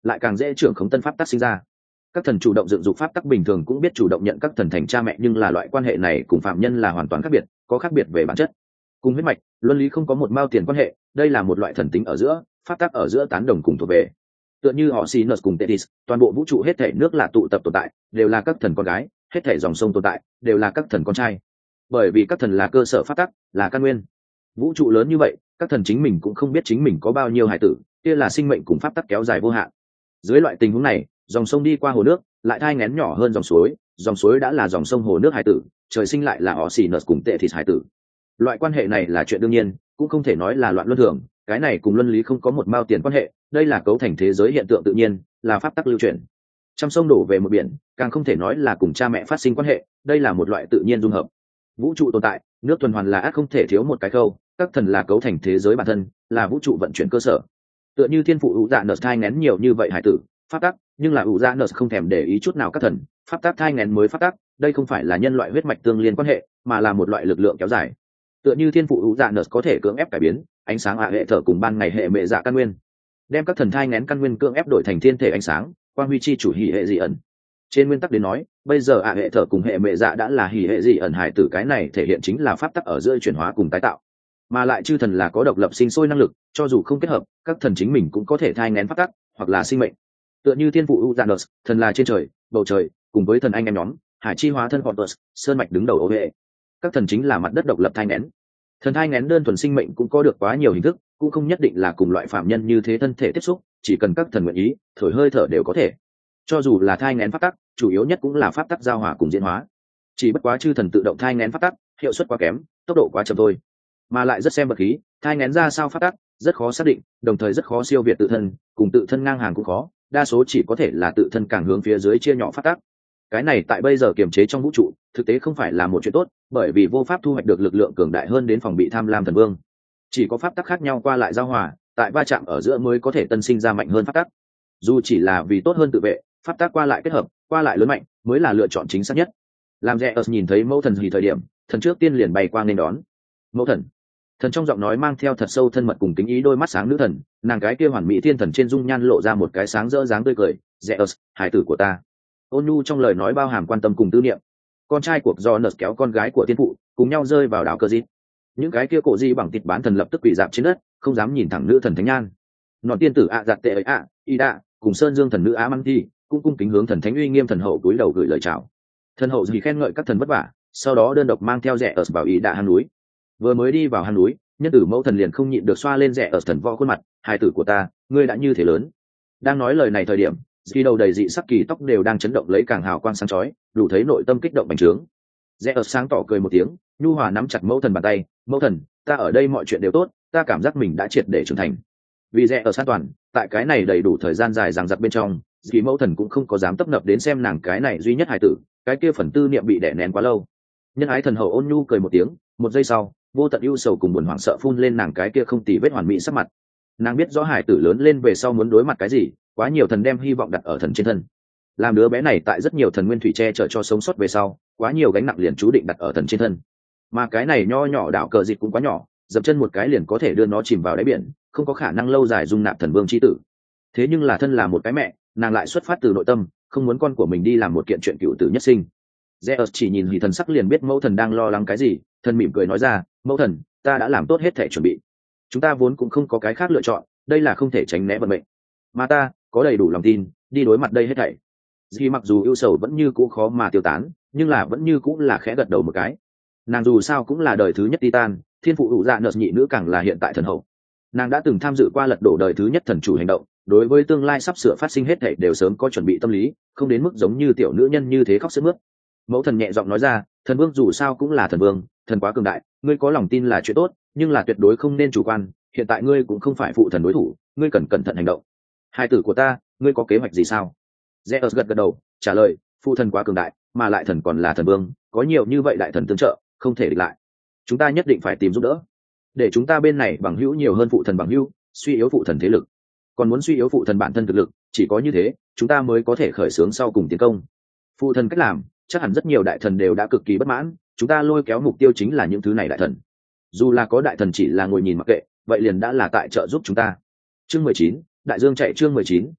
lại càng dễ trưởng khống tân pháp tắc sinh ra. Các thần chủ động dựng dục pháp tắc bình thường cũng biết chủ động nhận các thần thành cha mẹ, nhưng là loại quan hệ này cùng phạm nhân là hoàn toàn khác biệt, có khác biệt về bản chất. Cùng huyết mạch, luân lý không có một mao tiền quan hệ, đây là một loại thần tính ở giữa, pháp tắc ở giữa tán đồng cùng thuộc về. Tựa như họ Sinus cùng Tethys, toàn bộ vũ trụ hết thảy nước là tụ tập tồn tại, đều là các thần con gái, hết thảy dòng sông tồn tại, đều là các thần con trai. Bởi vì các thần là cơ sở pháp tắc, là căn nguyên. Vũ trụ lớn như vậy, các thần chính mình cũng không biết chính mình có bao nhiêu hải tử, kia là sinh mệnh cùng pháp tắc kéo dài vô hạn. Dưới loại tình huống này, dòng sông đi qua hồ nước, lại thai nghén nhỏ hơn dòng suối đã là dòng sông hồ nước hải tử, trời sinh lại là họ Sinus cùng Tethys hải tử. Loại quan hệ này là chuyện đương nhiên, cũng không thể nói là loạn luân thường, cái này cùng luân lý không có một mao tiền quan hệ, đây là cấu thành thế giới hiện tượng tự nhiên, là pháp tắc lưu chuyển. Trăm sông đổ về một biển, càng không thể nói là cùng cha mẹ phát sinh quan hệ, đây là một loại tự nhiên dung hợp. Vũ trụ tồn tại, nước tuần hoàn là ác không thể thiếu một cái khâu, các thần là cấu thành thế giới bản thân, là vũ trụ vận chuyển cơ sở. Tựa như thiên phụ Uranus thai nghén nhiều như vậy hải tử, pháp tắc, nhưng là Uranus không thèm để ý chút nào các thần, pháp tắc thai nghén mới pháp tắc, đây không phải là nhân loại huyết mạch tương liên quan hệ, mà là một loại lực lượng kéo dài. Tựa như thiên phụ Uranus có thể cưỡng ép cải biến ánh sáng hệ thở cùng ban ngày hệ mẹ dạ căn nguyên, đem các thần thai nghén căn nguyên cưỡng ép đổi thành thiên thể ánh sáng, quang huy chi chủ hỉ hệ dị ẩn. Trên nguyên tắc đến nói, bây giờ hệ thở cùng hệ mẹ dạ đã là hỉ hệ dị ẩn hải tử, cái này thể hiện chính là pháp tắc ở giữa chuyển hóa cùng tái tạo. Mà lại chư thần là có độc lập sinh sôi năng lực, cho dù không kết hợp, các thần chính mình cũng có thể thai nghén pháp tắc hoặc là sinh mệnh. Tựa như thiên phụ Uranus, thần là trên trời, bầu trời, cùng với thần anh em nhóm, hải chi hóa thân Horus, sơn mạch đứng đầu ô hệ. Các thần chính là mặt đất độc lập thai nghén. Thần thai nghén đơn thuần sinh mệnh cũng có được quá nhiều hình thức, cũng không nhất định là cùng loại phạm nhân như thế thân thể tiếp xúc, chỉ cần các thần nguyện ý, thổi hơi thở đều có thể. Cho dù là thai nghén pháp tắc, chủ yếu nhất cũng là pháp tắc giao hòa cùng diễn hóa. Chỉ bất quá chư thần tự động thai nghén pháp tắc, hiệu suất quá kém, tốc độ quá chậm thôi. Mà lại rất xem vật khí, thai nghén ra sao pháp tắc, rất khó xác định, đồng thời rất khó siêu việt tự thân, cùng tự thân ngang hàng cũng khó, đa số chỉ có thể là tự thân càng hướng phía dưới chia nhỏ pháp tắc. Cái này tại bây giờ kiềm chế trong vũ trụ, thực tế không phải là một chuyện tốt, bởi vì vô pháp thu hoạch được lực lượng cường đại hơn đến phòng bị tham lam thần vương. Chỉ có pháp tắc khác nhau qua lại giao hòa, tại va chạm ở giữa mới có thể tân sinh ra mạnh hơn pháp tắc. Dù chỉ là vì tốt hơn tự vệ, pháp tắc qua lại kết hợp, qua lại lớn mạnh, mới là lựa chọn chính xác nhất. Làm Zeus nhìn thấy mẫu thần gì thời điểm, thần trước tiên liền bay qua nên đón. Mẫu thần. Thần trong giọng nói mang theo thật sâu thân mật cùng kính ý, đôi mắt sáng nữ thần, nàng cái kia hoàn mỹ thiên thần trên dung nhan lộ ra một cái sáng rỡ dáng tươi cười. Zeus, hải tử của ta. Ôn nhu trong lời nói bao hàm quan tâm cùng tư niệm. Con trai của Jonas kéo con gái của tiên phụ cùng nhau rơi vào đảo Cơ Dít. Những cái kia cổ di bằng thịt bán thần lập tức quỳ dạp trên đất, không dám nhìn thẳng nữ thần thánh nhan. Nọn tiên tử giặt tệ ấy Ida cùng Sơn Dương thần nữ Amanti cũng cung kính hướng thần thánh uy nghiêm thần hậu cúi đầu gửi lời chào. Thần hậu gì khen ngợi các thần vất vả, sau đó đơn độc mang theo rẻ ở vào Ida hang núi. Vừa mới đi vào hang núi, nhân tử mẫu thần liền không nhịn được xoa lên rẻ ở thần võ khuôn mặt, hài tử của ta, ngươi đã như thế lớn. Đang nói lời này thời điểm, khi đầu đầy dị sắc kỳ tóc đều đang chấn động lấy càng hào quang sáng chói, đủ thấy nội tâm kích động bành trướng. Rẽ ở sáng tỏ cười một tiếng, nhu hòa nắm chặt mẫu thần bàn tay. Mẫu thần, ta ở đây mọi chuyện đều tốt, ta cảm giác mình đã triệt để trưởng thành. Vì rẽ ở san toàn, tại cái này đầy đủ thời gian dài dằng dặc bên trong, vì mẫu thần cũng không có dám tấp nập đến xem nàng cái này duy nhất hài tử, cái kia phần tư niệm bị đè nén quá lâu. Nhân ái thần hậu ôn nhu cười một tiếng, một giây sau, vô tận ưu sầu cùng buồn hoảng sợ phun lên nàng cái kia không tì vết hoàn mỹ sắc mặt. Nàng biết rõ hài tử lớn lên về sau muốn đối mặt cái gì, quá nhiều thần đem hy vọng đặt ở thần trên thân. Làm đứa bé này tại rất nhiều thần nguyên thủy che chở cho sống sót về sau, quá nhiều gánh nặng liền chú định đặt ở thần trên thân. Mà cái này nho nhỏ đảo cờ dịch cũng quá nhỏ, dậm chân một cái liền có thể đưa nó chìm vào đáy biển, không có khả năng lâu dài dung nạp thần vương chi tử. Thế nhưng là thân là một cái mẹ, nàng lại xuất phát từ nội tâm, không muốn con của mình đi làm một kiện chuyện cựu tử nhất sinh. Zeus chỉ nhìn Hỉ thần sắc liền biết mẫu thần đang lo lắng cái gì, thần mỉm cười nói ra, mẫu thần, ta đã làm tốt hết thể chuẩn bị. Chúng ta vốn cũng không có cái khác lựa chọn, đây là không thể tránh né vận mệnh. Mà ta có đầy đủ lòng tin đi đối mặt đây hết thảy. Dì mặc dù ưu sầu vẫn như cũ khó mà tiêu tán, nhưng là vẫn như cũ là khẽ gật đầu một cái. Nàng dù sao cũng là đời thứ nhất Titan, thiên phụ hữu dạ nợ nhị nữ càng là hiện tại thần hậu. Nàng đã từng tham dự qua lật đổ đời thứ nhất thần chủ hành động, đối với tương lai sắp sửa phát sinh hết thảy đều sớm có chuẩn bị tâm lý, không đến mức giống như tiểu nữ nhân như thế khóc sướt mướt. Mẫu thần nhẹ giọng nói ra, thần vương dù sao cũng là thần vương, thần quá cường đại, ngươi có lòng tin là chuyện tốt, nhưng là tuyệt đối không nên chủ quan, hiện tại ngươi cũng không phải phụ thần đối thủ, ngươi cần cẩn thận hành động. Hai tử của ta, ngươi có kế hoạch gì sao? Zeus gật gật đầu, trả lời, phụ thần quá cường đại, mà lại thần còn là thần vương, có nhiều như vậy đại thần tương trợ, không thể địch lại. Chúng ta nhất định phải tìm giúp đỡ, để chúng ta bên này bằng hữu nhiều hơn phụ thần bằng hữu, suy yếu phụ thần thế lực. Còn muốn suy yếu phụ thần bản thân thực lực, chỉ có như thế, chúng ta mới có thể khởi xướng sau cùng tiến công. Phụ thần cách làm, chắc hẳn rất nhiều đại thần đều đã cực kỳ bất mãn, chúng ta lôi kéo mục tiêu chính là những thứ này đại thần. Dù là có đại thần chỉ là ngồi nhìn mặc kệ, vậy liền đã là tại trợ giúp chúng ta. Chương 19, Đại Dương chạy chương 19,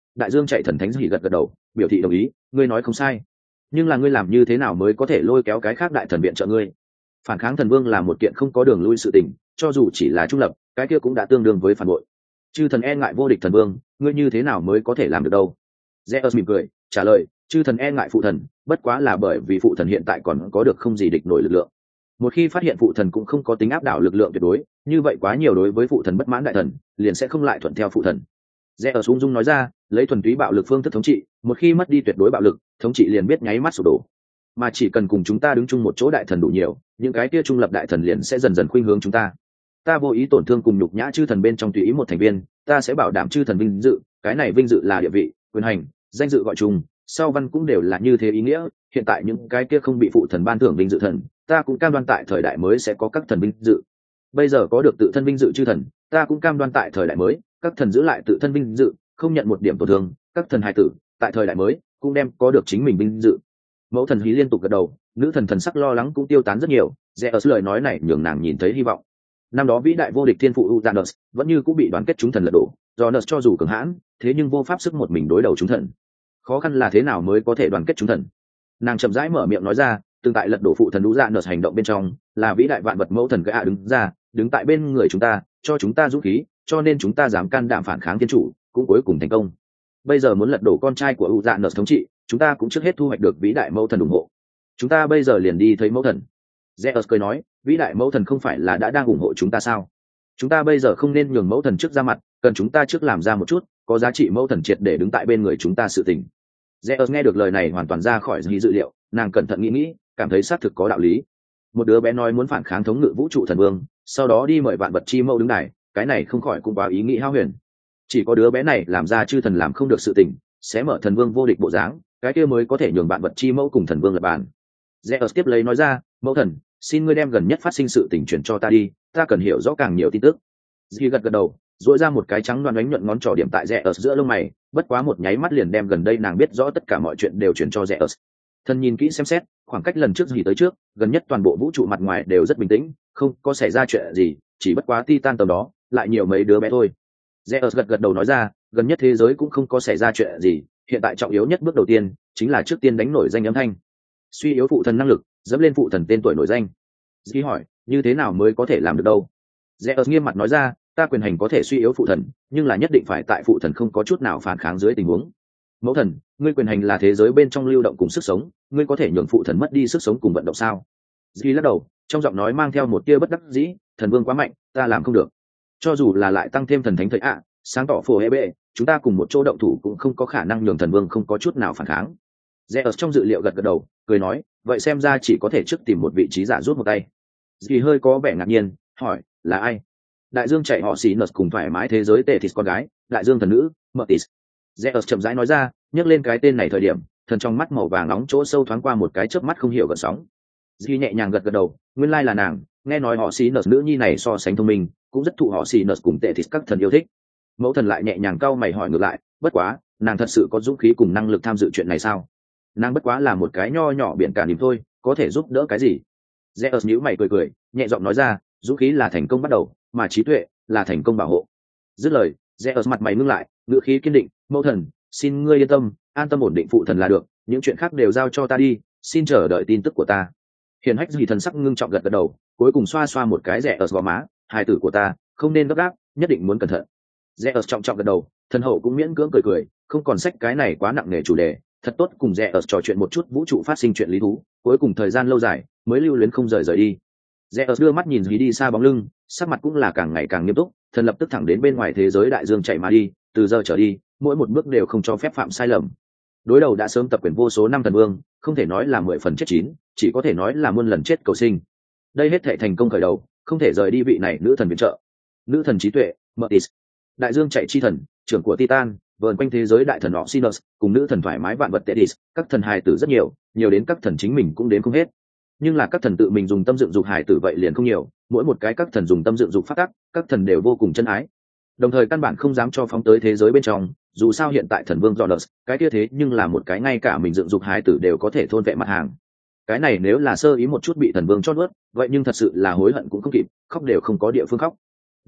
đại dương chạy thần thánh hỉ gật gật đầu biểu thị đồng ý, ngươi nói không sai. Nhưng là ngươi làm như thế nào mới có thể lôi kéo cái khác đại thần viện trợ ngươi? Phản kháng thần vương là một kiện không có đường lui sự tình, cho dù chỉ là trung lập, cái kia cũng đã tương đương với phản bội. Chư thần e ngại vô địch thần vương, ngươi như thế nào mới có thể làm được đâu? Zeus mỉm cười trả lời, chư thần e ngại phụ thần, bất quá là bởi vì phụ thần hiện tại còn có được không gì địch nổi lực lượng. Một khi phát hiện phụ thần cũng không có tính áp đảo lực lượng tuyệt đối, như vậy quá nhiều đối với phụ thần bất mãn đại thần liền sẽ không lại thuận theo phụ thần. Zeus ung dung nói ra, lấy thuần túy bạo lực phương thức thống trị, một khi mất đi tuyệt đối bạo lực, thống trị liền biết nháy mắt sụp đổ. Mà chỉ cần cùng chúng ta đứng chung một chỗ đại thần đủ nhiều, những cái kia trung lập đại thần liền sẽ dần dần khuynh hướng chúng ta. Ta vô ý tổn thương cùng nhục nhã chư thần bên trong tùy ý một thành viên, ta sẽ bảo đảm chư thần vinh dự, cái này vinh dự là địa vị, quyền hành, danh dự gọi chung, sau văn cũng đều là như thế ý nghĩa. Hiện tại những cái kia không bị phụ thần ban thưởng vinh dự thần, ta cũng cam đoan tại thời đại mới sẽ có các thần vinh dự. Bây giờ có được tự thân vinh dự chư thần, ta cũng cam đoan tại thời đại mới, các thần giữ lại tự thân vinh dự, không nhận một điểm tổn thương. Các thần hài tử tại thời đại mới cũng đem có được chính mình vinh dự. Mẫu thần hí liên tục gật đầu, nữ thần thần sắc lo lắng cũng tiêu tán rất nhiều. Zeus lời nói này nhường nàng nhìn thấy hy vọng. Năm đó vĩ đại vô địch thiên phụ Uranus vẫn như cũng bị đoàn kết chúng thần lật đổ, Jonas cho dù cường hãn, thế nhưng vô pháp sức một mình đối đầu chúng thần. Khó khăn là thế nào mới có thể đoàn kết chúng thần? Nàng chậm rãi mở miệng nói ra, từng tại lật đổ phụ thần Uranus hành động bên trong, là vĩ đại vạn vật mẫu thần Gaia đứng ra, đứng tại bên người chúng ta, cho chúng ta dũng khí, cho nên chúng ta dám can đảm phản kháng thiên chủ, cũng cuối cùng thành công. Bây giờ muốn lật đổ con trai của Uranus thống trị, chúng ta cũng trước hết thu hoạch được vĩ đại mẫu thần ủng hộ. Chúng ta bây giờ liền đi thấy mẫu thần. Zeus cười nói, vĩ đại mẫu thần không phải là đã đang ủng hộ chúng ta sao? Chúng ta bây giờ không nên nhường mẫu thần trước ra mặt, cần chúng ta trước làm ra một chút có giá trị mẫu thần triệt để đứng tại bên người chúng ta sự tình. Zeus nghe được lời này hoàn toàn ra khỏi dự liệu, nàng cẩn thận nghĩ, cảm thấy xác thực có đạo lý. Một đứa bé nói muốn phản kháng thống ngự vũ trụ thần vương, sau đó đi mời vạn vật chi mẫu đứng đài, cái này không khỏi cũng quá ý nghĩ hao huyền. Chỉ có đứa bé này làm ra chư thần làm không được sự tình, sẽ mở thần vương vô địch bộ dáng, cái kia mới có thể nhường vạn vật chi mẫu cùng thần vương lập bàn. Zeus tiếp lấy nói ra, mẫu thần, xin ngươi đem gần nhất phát sinh sự tình truyền cho ta đi, ta cần hiểu rõ càng nhiều tin tức. Dì gật gật đầu, duỗi ra một cái trắng đoán ánh nhuận ngón trỏ điểm tại Zeus giữa lông mày, bất quá một nháy mắt liền đem gần đây nàng biết rõ tất cả mọi chuyện đều truyền cho Zeus. Thần nhìn kỹ xem xét, khoảng cách lần trước gì tới trước, gần nhất toàn bộ vũ trụ mặt ngoài đều rất bình tĩnh, không có xảy ra chuyện gì, chỉ bất quá Titan tầm đó lại nhiều mấy đứa bé thôi. Zeus gật gật đầu nói ra, gần nhất thế giới cũng không có xảy ra chuyện gì, hiện tại trọng yếu nhất bước đầu tiên chính là trước tiên đánh nổi danh âm thanh, suy yếu phụ thần năng lực, dẫm lên phụ thần tên tuổi nổi danh. Dĩ hỏi, như thế nào mới có thể làm được đâu? Zeus nghiêm mặt nói ra, ta quyền hành có thể suy yếu phụ thần, nhưng là nhất định phải tại phụ thần không có chút nào phản kháng dưới tình huống. Mẫu thần, ngươi quyền hành là thế giới bên trong lưu động cùng sức sống, ngươi có thể nhường phụ thần mất đi sức sống cùng vận động sao? Dĩ lắc đầu, trong giọng nói mang theo một tia bất đắc dĩ, thần vương quá mạnh, ta làm không được. Cho dù là lại tăng thêm thần thánh thời sáng tỏ phù hệ bệ, chúng ta cùng một chỗ động thủ cũng không có khả năng nhường thần vương không có chút nào phản kháng. Zeus trong dự liệu gật gật đầu, cười nói, vậy xem ra chỉ có thể trước tìm một vị trí giả rút một tay. Dì hơi có vẻ ngạc nhiên, hỏi, là ai? Đại dương chạy họ xì nợt cùng thoải mái thế giới Tethys con gái, đại dương thần nữ, Mertis. Zeus chậm rãi nói ra, nhắc lên cái tên này thời điểm, thần trong mắt màu vàng nóng chỗ sâu thoáng qua một cái chớp mắt không hiểu gợn sóng. Dì nhẹ nhàng gật gật đầu, nguyên lai là nàng, nghe nói họ xì nợt nữ nhi này so sánh thông minh, cũng rất thụ họ xì nợt cùng Tethys các thần yêu thích. Mẫu thần lại nhẹ nhàng cau mày hỏi ngược lại, bất quá, nàng thật sự có dũng khí cùng năng lực tham dự chuyện này sao? Nàng bất quá là một cái nho nhỏ biển cả niềm thôi, có thể giúp đỡ cái gì? Zeus nhíu mày cười cười, nhẹ giọng nói ra, dũng khí là thành công bắt đầu, mà trí tuệ là thành công bảo hộ. Dứt lời, Zeus mặt mày ngưng lại, ngữ khí kiên định, mẫu thần, xin ngươi yên tâm, an tâm ổn định phụ thần là được, những chuyện khác đều giao cho ta đi, xin chờ đợi tin tức của ta. Hiền hách gì thần sắc ngưng trọng gật gật đầu, cuối cùng xoa xoa một cái Zeus vào má, hài tử của ta, không nên gấp gáp, nhất định muốn cẩn thận. Zeus trọng trọng gật đầu, thần hậu cũng miễn cưỡng cười cười, không còn sách cái này quá nặng nề chủ đề, thật tốt cùng Zeus trò chuyện một chút vũ trụ phát sinh chuyện lý thú, cuối cùng thời gian lâu dài mới lưu luyến không rời đi. Zeus đưa mắt nhìn đi xa bóng lưng, sắc mặt cũng là càng ngày càng nghiêm túc, thần lập tức thẳng đến bên ngoài thế giới đại dương chạy mà đi, từ giờ trở đi, mỗi một bước đều không cho phép phạm sai lầm. Đối đầu đã sớm tập quyền vô số năm thần vương, không thể nói là 10 phần chết chín, chỉ có thể nói là muôn lần chết cầu sinh. Đây hết thảy thành công khởi đầu, không thể rời đi vị này nữ thần viện trợ. Nữ thần trí tuệ, Mertis. Đại dương chạy chi thần, trưởng của Titan, vờn quanh thế giới đại thần Oxynus, cùng nữ thần thoải mái vạn vật Tethys, các thần hài tử rất nhiều, nhiều đến các thần chính mình cũng đến không hết. Nhưng là các thần tự mình dùng tâm dựng dục hài tử vậy liền không nhiều, mỗi một cái các thần dùng tâm dựng dục phát tác, các thần đều vô cùng chân ái. Đồng thời căn bản không dám cho phóng tới thế giới bên trong, dù sao hiện tại thần vương Jonas, cái kia thế nhưng là một cái ngay cả mình dựng dục hài tử đều có thể thôn vệ mặt hàng. Cái này nếu là sơ ý một chút bị thần vương chót nuốt, vậy nhưng thật sự là hối hận cũng không kịp, khóc đều không có địa phương khóc.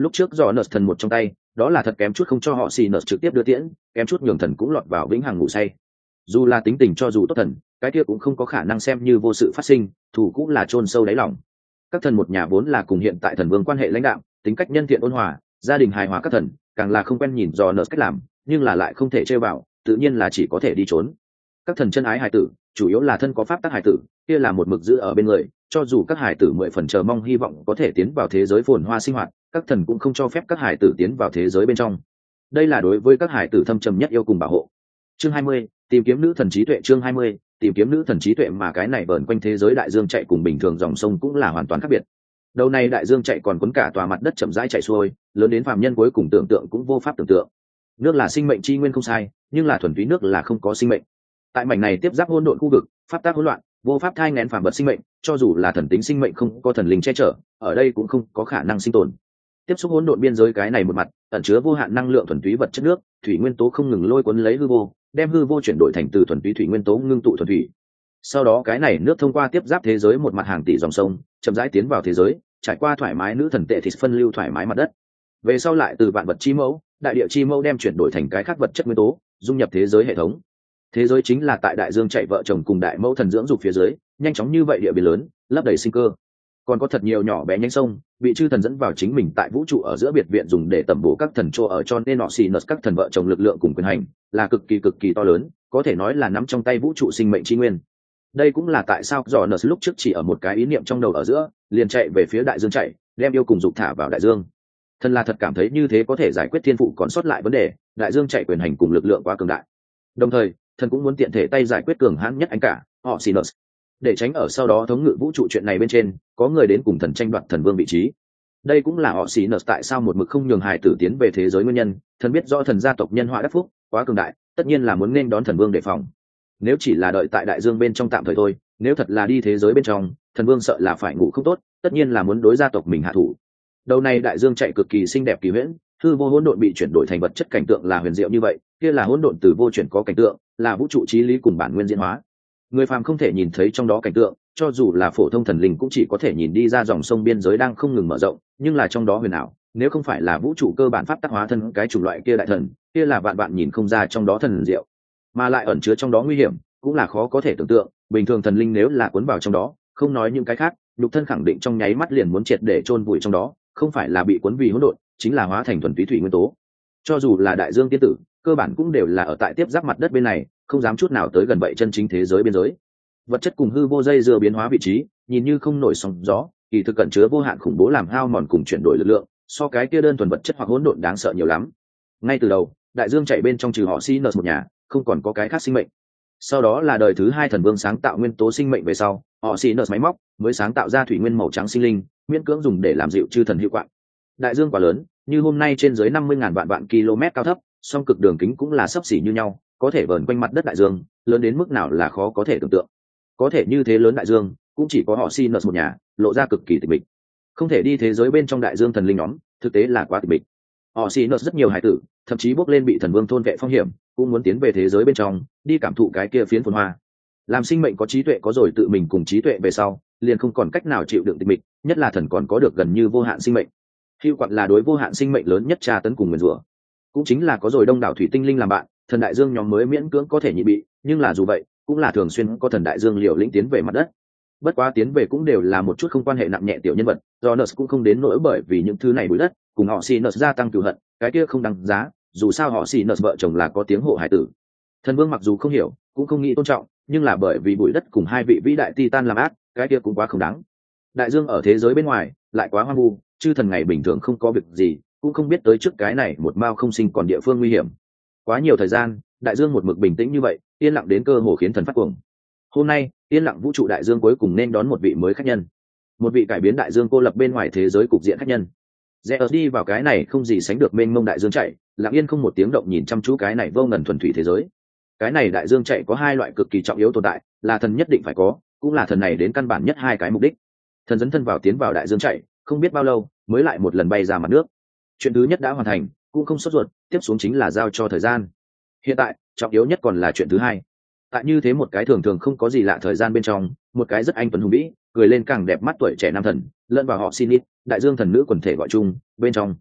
lúc trước do nợ thần một trong tay, đó là thật kém chút không cho họ xì nợ trực tiếp đưa tiễn, kém chút nhường thần cũng lọt vào vĩnh hằng ngủ say. Dù là tính tình cho dù tốt thần, cái kia cũng không có khả năng xem như vô sự phát sinh, thủ cũng là chôn sâu đáy lòng. Các thần một nhà vốn là cùng hiện tại thần vương quan hệ lãnh đạo, tính cách nhân thiện ôn hòa, gia đình hài hòa, các thần càng là không quen nhìn do nợ cách làm, nhưng là lại không thể chơi vào, tự nhiên là chỉ có thể đi trốn. Các thần chân ái hài tử, chủ yếu là thân có pháp tắc hài tử, kia là một mực giữ ở bên người, cho dù các hài tử 10 phần chờ mong hy vọng có thể tiến vào thế giới phồn hoa sinh hoạt, các thần cũng không cho phép các hài tử tiến vào thế giới bên trong. Đây là đối với các hài tử thâm trầm nhất yêu cùng bảo hộ. Chương 20, tìm kiếm nữ thần trí tuệ. Chương 20, tìm kiếm nữ thần trí tuệ. Mà cái này vờn quanh thế giới đại dương chạy cùng bình thường dòng sông cũng là hoàn toàn khác biệt. Đầu này đại dương chạy còn cuốn cả tòa mặt đất chậm rãi chạy xuôi, lớn đến phàm nhân cuối cùng tưởng tượng cũng vô pháp tưởng tượng. Nước là sinh mệnh chi nguyên không sai, nhưng là thuần túy nước là không có sinh mệnh. Tại mảnh này tiếp giáp hỗn độn khu vực, pháp tác hỗn loạn, vô pháp thai nghén phàm vật sinh mệnh, cho dù là thần tính sinh mệnh không có thần linh che chở, ở đây cũng không có khả năng sinh tồn. Tiếp xúc hỗn độn biên giới cái này một mặt, ẩn chứa vô hạn năng lượng thuần túy vật chất nước, thủy nguyên tố không ngừng lôi cuốn lấy hư vô, đem hư vô chuyển đổi thành từ thuần túy thủy nguyên tố ngưng tụ thuần thủy. Sau đó cái này nước thông qua tiếp giáp thế giới một mặt hàng tỷ dòng sông, chậm rãi tiến vào thế giới, trải qua thoải mái nữ thần tệ thịt phân lưu thoải mái mặt đất. Về sau lại từ vạn vật chi mẫu, đại địa chi mẫu đem chuyển đổi thành cái khác vật chất nguyên tố, dung nhập thế giới hệ thống. Thế giới chính là tại đại dương chạy vợ chồng cùng đại mẫu thần dưỡng dục phía dưới, nhanh chóng như vậy địa biển lớn, lấp đầy sinh cơ. Còn có thật nhiều nhỏ bé nhánh sông, bị chư thần dẫn vào chính mình tại vũ trụ ở giữa biệt viện dùng để tẩm bổ các thần chỗ ở, cho nên họ xì nợt các thần vợ chồng lực lượng cùng quyền hành là cực kỳ to lớn, có thể nói là nắm trong tay vũ trụ sinh mệnh chi nguyên. Đây cũng là tại sao Jonas lúc trước chỉ ở một cái ý niệm trong đầu ở giữa, liền chạy về phía đại dương chạy, đem yêu cùng dục thả vào đại dương. Thần là thật cảm thấy như thế có thể giải quyết thiên phụ còn sót lại vấn đề, đại dương chạy quyền hành cùng lực lượng quá cường đại. Đồng thời, thần cũng muốn tiện thể tay giải quyết cường hãn nhất anh cả, họ Sinus, để tránh ở sau đó thống ngự vũ trụ chuyện này bên trên, có người đến cùng thần tranh đoạt thần vương vị trí. Đây cũng là họ Sinus tại sao một mực không nhường hài tử tiến về thế giới nguyên nhân, thần biết rõ thần gia tộc nhân họa đắc phúc, quá cường đại, tất nhiên là muốn nên đón thần vương đề phòng. Nếu chỉ là đợi tại đại dương bên trong tạm thời thôi, nếu thật là đi thế giới bên trong, thần vương sợ là phải ngủ không tốt, tất nhiên là muốn đối gia tộc mình hạ thủ. Đầu này đại dương chạy cực kỳ xinh đẹp kỳ huyễn, hư vô hỗn độn bị chuyển đổi thành vật chất cảnh tượng là huyền diệu như vậy, kia là hỗn độn từ vô chuyển có cảnh tượng, là vũ trụ chí lý cùng bản nguyên diễn hóa. Người phàm không thể nhìn thấy trong đó cảnh tượng, cho dù là phổ thông thần linh cũng chỉ có thể nhìn đi ra dòng sông biên giới đang không ngừng mở rộng, nhưng là trong đó huyền ảo, nếu không phải là vũ trụ cơ bản pháp tắc hóa thân cái chủng loại kia đại thần, kia là vạn bạn nhìn không ra trong đó thần diệu, mà lại ẩn chứa trong đó nguy hiểm, cũng là khó có thể tưởng tượng. Bình thường thần linh nếu là cuốn vào trong đó, không nói những cái khác, nhục thân khẳng định trong nháy mắt liền muốn triệt để chôn vùi trong đó, không phải là bị cuốn vì hỗn độn, chính là hóa thành thuần túy thủy nguyên tố. Cho dù là đại dương tiên tử, cơ bản cũng đều là ở tại tiếp giáp mặt đất bên này, không dám chút nào tới gần vậy chân chính thế giới biên giới. Vật chất cùng hư vô dây dưa biến hóa vị trí, nhìn như không nổi sóng gió, kỳ thực cẩn chứa vô hạn khủng bố làm hao mòn cùng chuyển đổi lực lượng, so cái kia đơn thuần vật chất hoặc hỗn độn đáng sợ nhiều lắm. Ngay từ đầu, đại dương chạy bên trong trừ họ Sinus một nhà, không còn có cái khác sinh mệnh. Sau đó là đời thứ hai thần vương sáng tạo nguyên tố sinh mệnh về sau, họ Sinus máy móc mới sáng tạo ra thủy nguyên màu trắng sinh linh, miễn cưỡng dùng để làm dịu chư thần hiệu quạng. Đại dương quá lớn, như hôm nay trên dưới 50.000 vạn km cao thấp, song cực đường kính cũng là xấp xỉ như nhau, có thể vờn quanh mặt đất đại dương, lớn đến mức nào là khó có thể tưởng tượng. Có thể như thế lớn đại dương, cũng chỉ có họ Sinus một nhà, lộ ra cực kỳ tịch mịch. Không thể đi thế giới bên trong đại dương thần linh nhóm, thực tế là quá tịch mịch. Họ Sinus rất nhiều hải tử, thậm chí bước lên bị thần vương thôn vệ phong hiểm, cũng muốn tiến về thế giới bên trong, đi cảm thụ cái kia phiến phồn hoa. Làm sinh mệnh có trí tuệ có rồi tự mình cùng trí tuệ về sau, liền không còn cách nào chịu đựng tịch mịch, nhất là thần còn có được gần như vô hạn sinh mệnh. Hữu quặng là đối vô hạn sinh mệnh lớn nhất tra tấn cùng nguyền rủa. Cũng chính là có rồi đông đảo thủy tinh linh làm bạn, thần đại dương nhóm mới miễn cưỡng có thể nhịn bị, nhưng là dù vậy, cũng là thường xuyên có thần đại dương liều lĩnh tiến về mặt đất. Bất quá tiến về cũng đều là một chút không quan hệ nặng nhẹ tiểu nhân vật, Jonas cũng không đến nỗi bởi vì những thứ này bụi đất, cùng họ Sinus gia tăng cừu hận, cái kia không đáng giá, dù sao họ Sinus vợ chồng là có tiếng hộ hải tử. Thần vương mặc dù không hiểu, cũng không nghĩ tôn trọng, nhưng là bởi vì bụi đất cùng hai vị vĩ đại titan làm ác, cái kia cũng quá không đáng. Đại dương ở thế giới bên ngoài lại quá hoang vu, chư thần ngày bình thường không có việc gì, cũng không biết tới trước cái này một mao không sinh còn địa phương nguy hiểm. Quá nhiều thời gian, đại dương một mực bình tĩnh như vậy, yên lặng đến cơ hồ khiến thần phát cuồng. Hôm nay, yên lặng vũ trụ đại dương cuối cùng nên đón một vị mới khách nhân, một vị cải biến đại dương cô lập bên ngoài thế giới cục diện khách nhân. Zeus đi vào cái này không gì sánh được mênh mông đại dương chạy, lặng yên không một tiếng động nhìn chăm chú cái này vô ngần thuần thủy thế giới. Cái này đại dương chạy có hai loại cực kỳ trọng yếu tồn tại, là thần nhất định phải có, cũng là thần này đến căn bản nhất hai cái mục đích. Thần dẫn thân vào tiến vào đại dương chạy, không biết bao lâu mới lại một lần bay ra mặt nước. Chuyện thứ nhất đã hoàn thành, cũng không sốt ruột, tiếp xuống chính là giao cho thời gian. Hiện tại trọng yếu nhất còn là chuyện thứ hai. Tại như thế một cái thường thường không có gì lạ thời gian bên trong, một cái rất anh tuấn hùng vĩ, cười lên càng đẹp mắt tuổi trẻ nam thần lẫn vào họ Sinit, đại dương thần nữ quần thể gọi chung bên trong.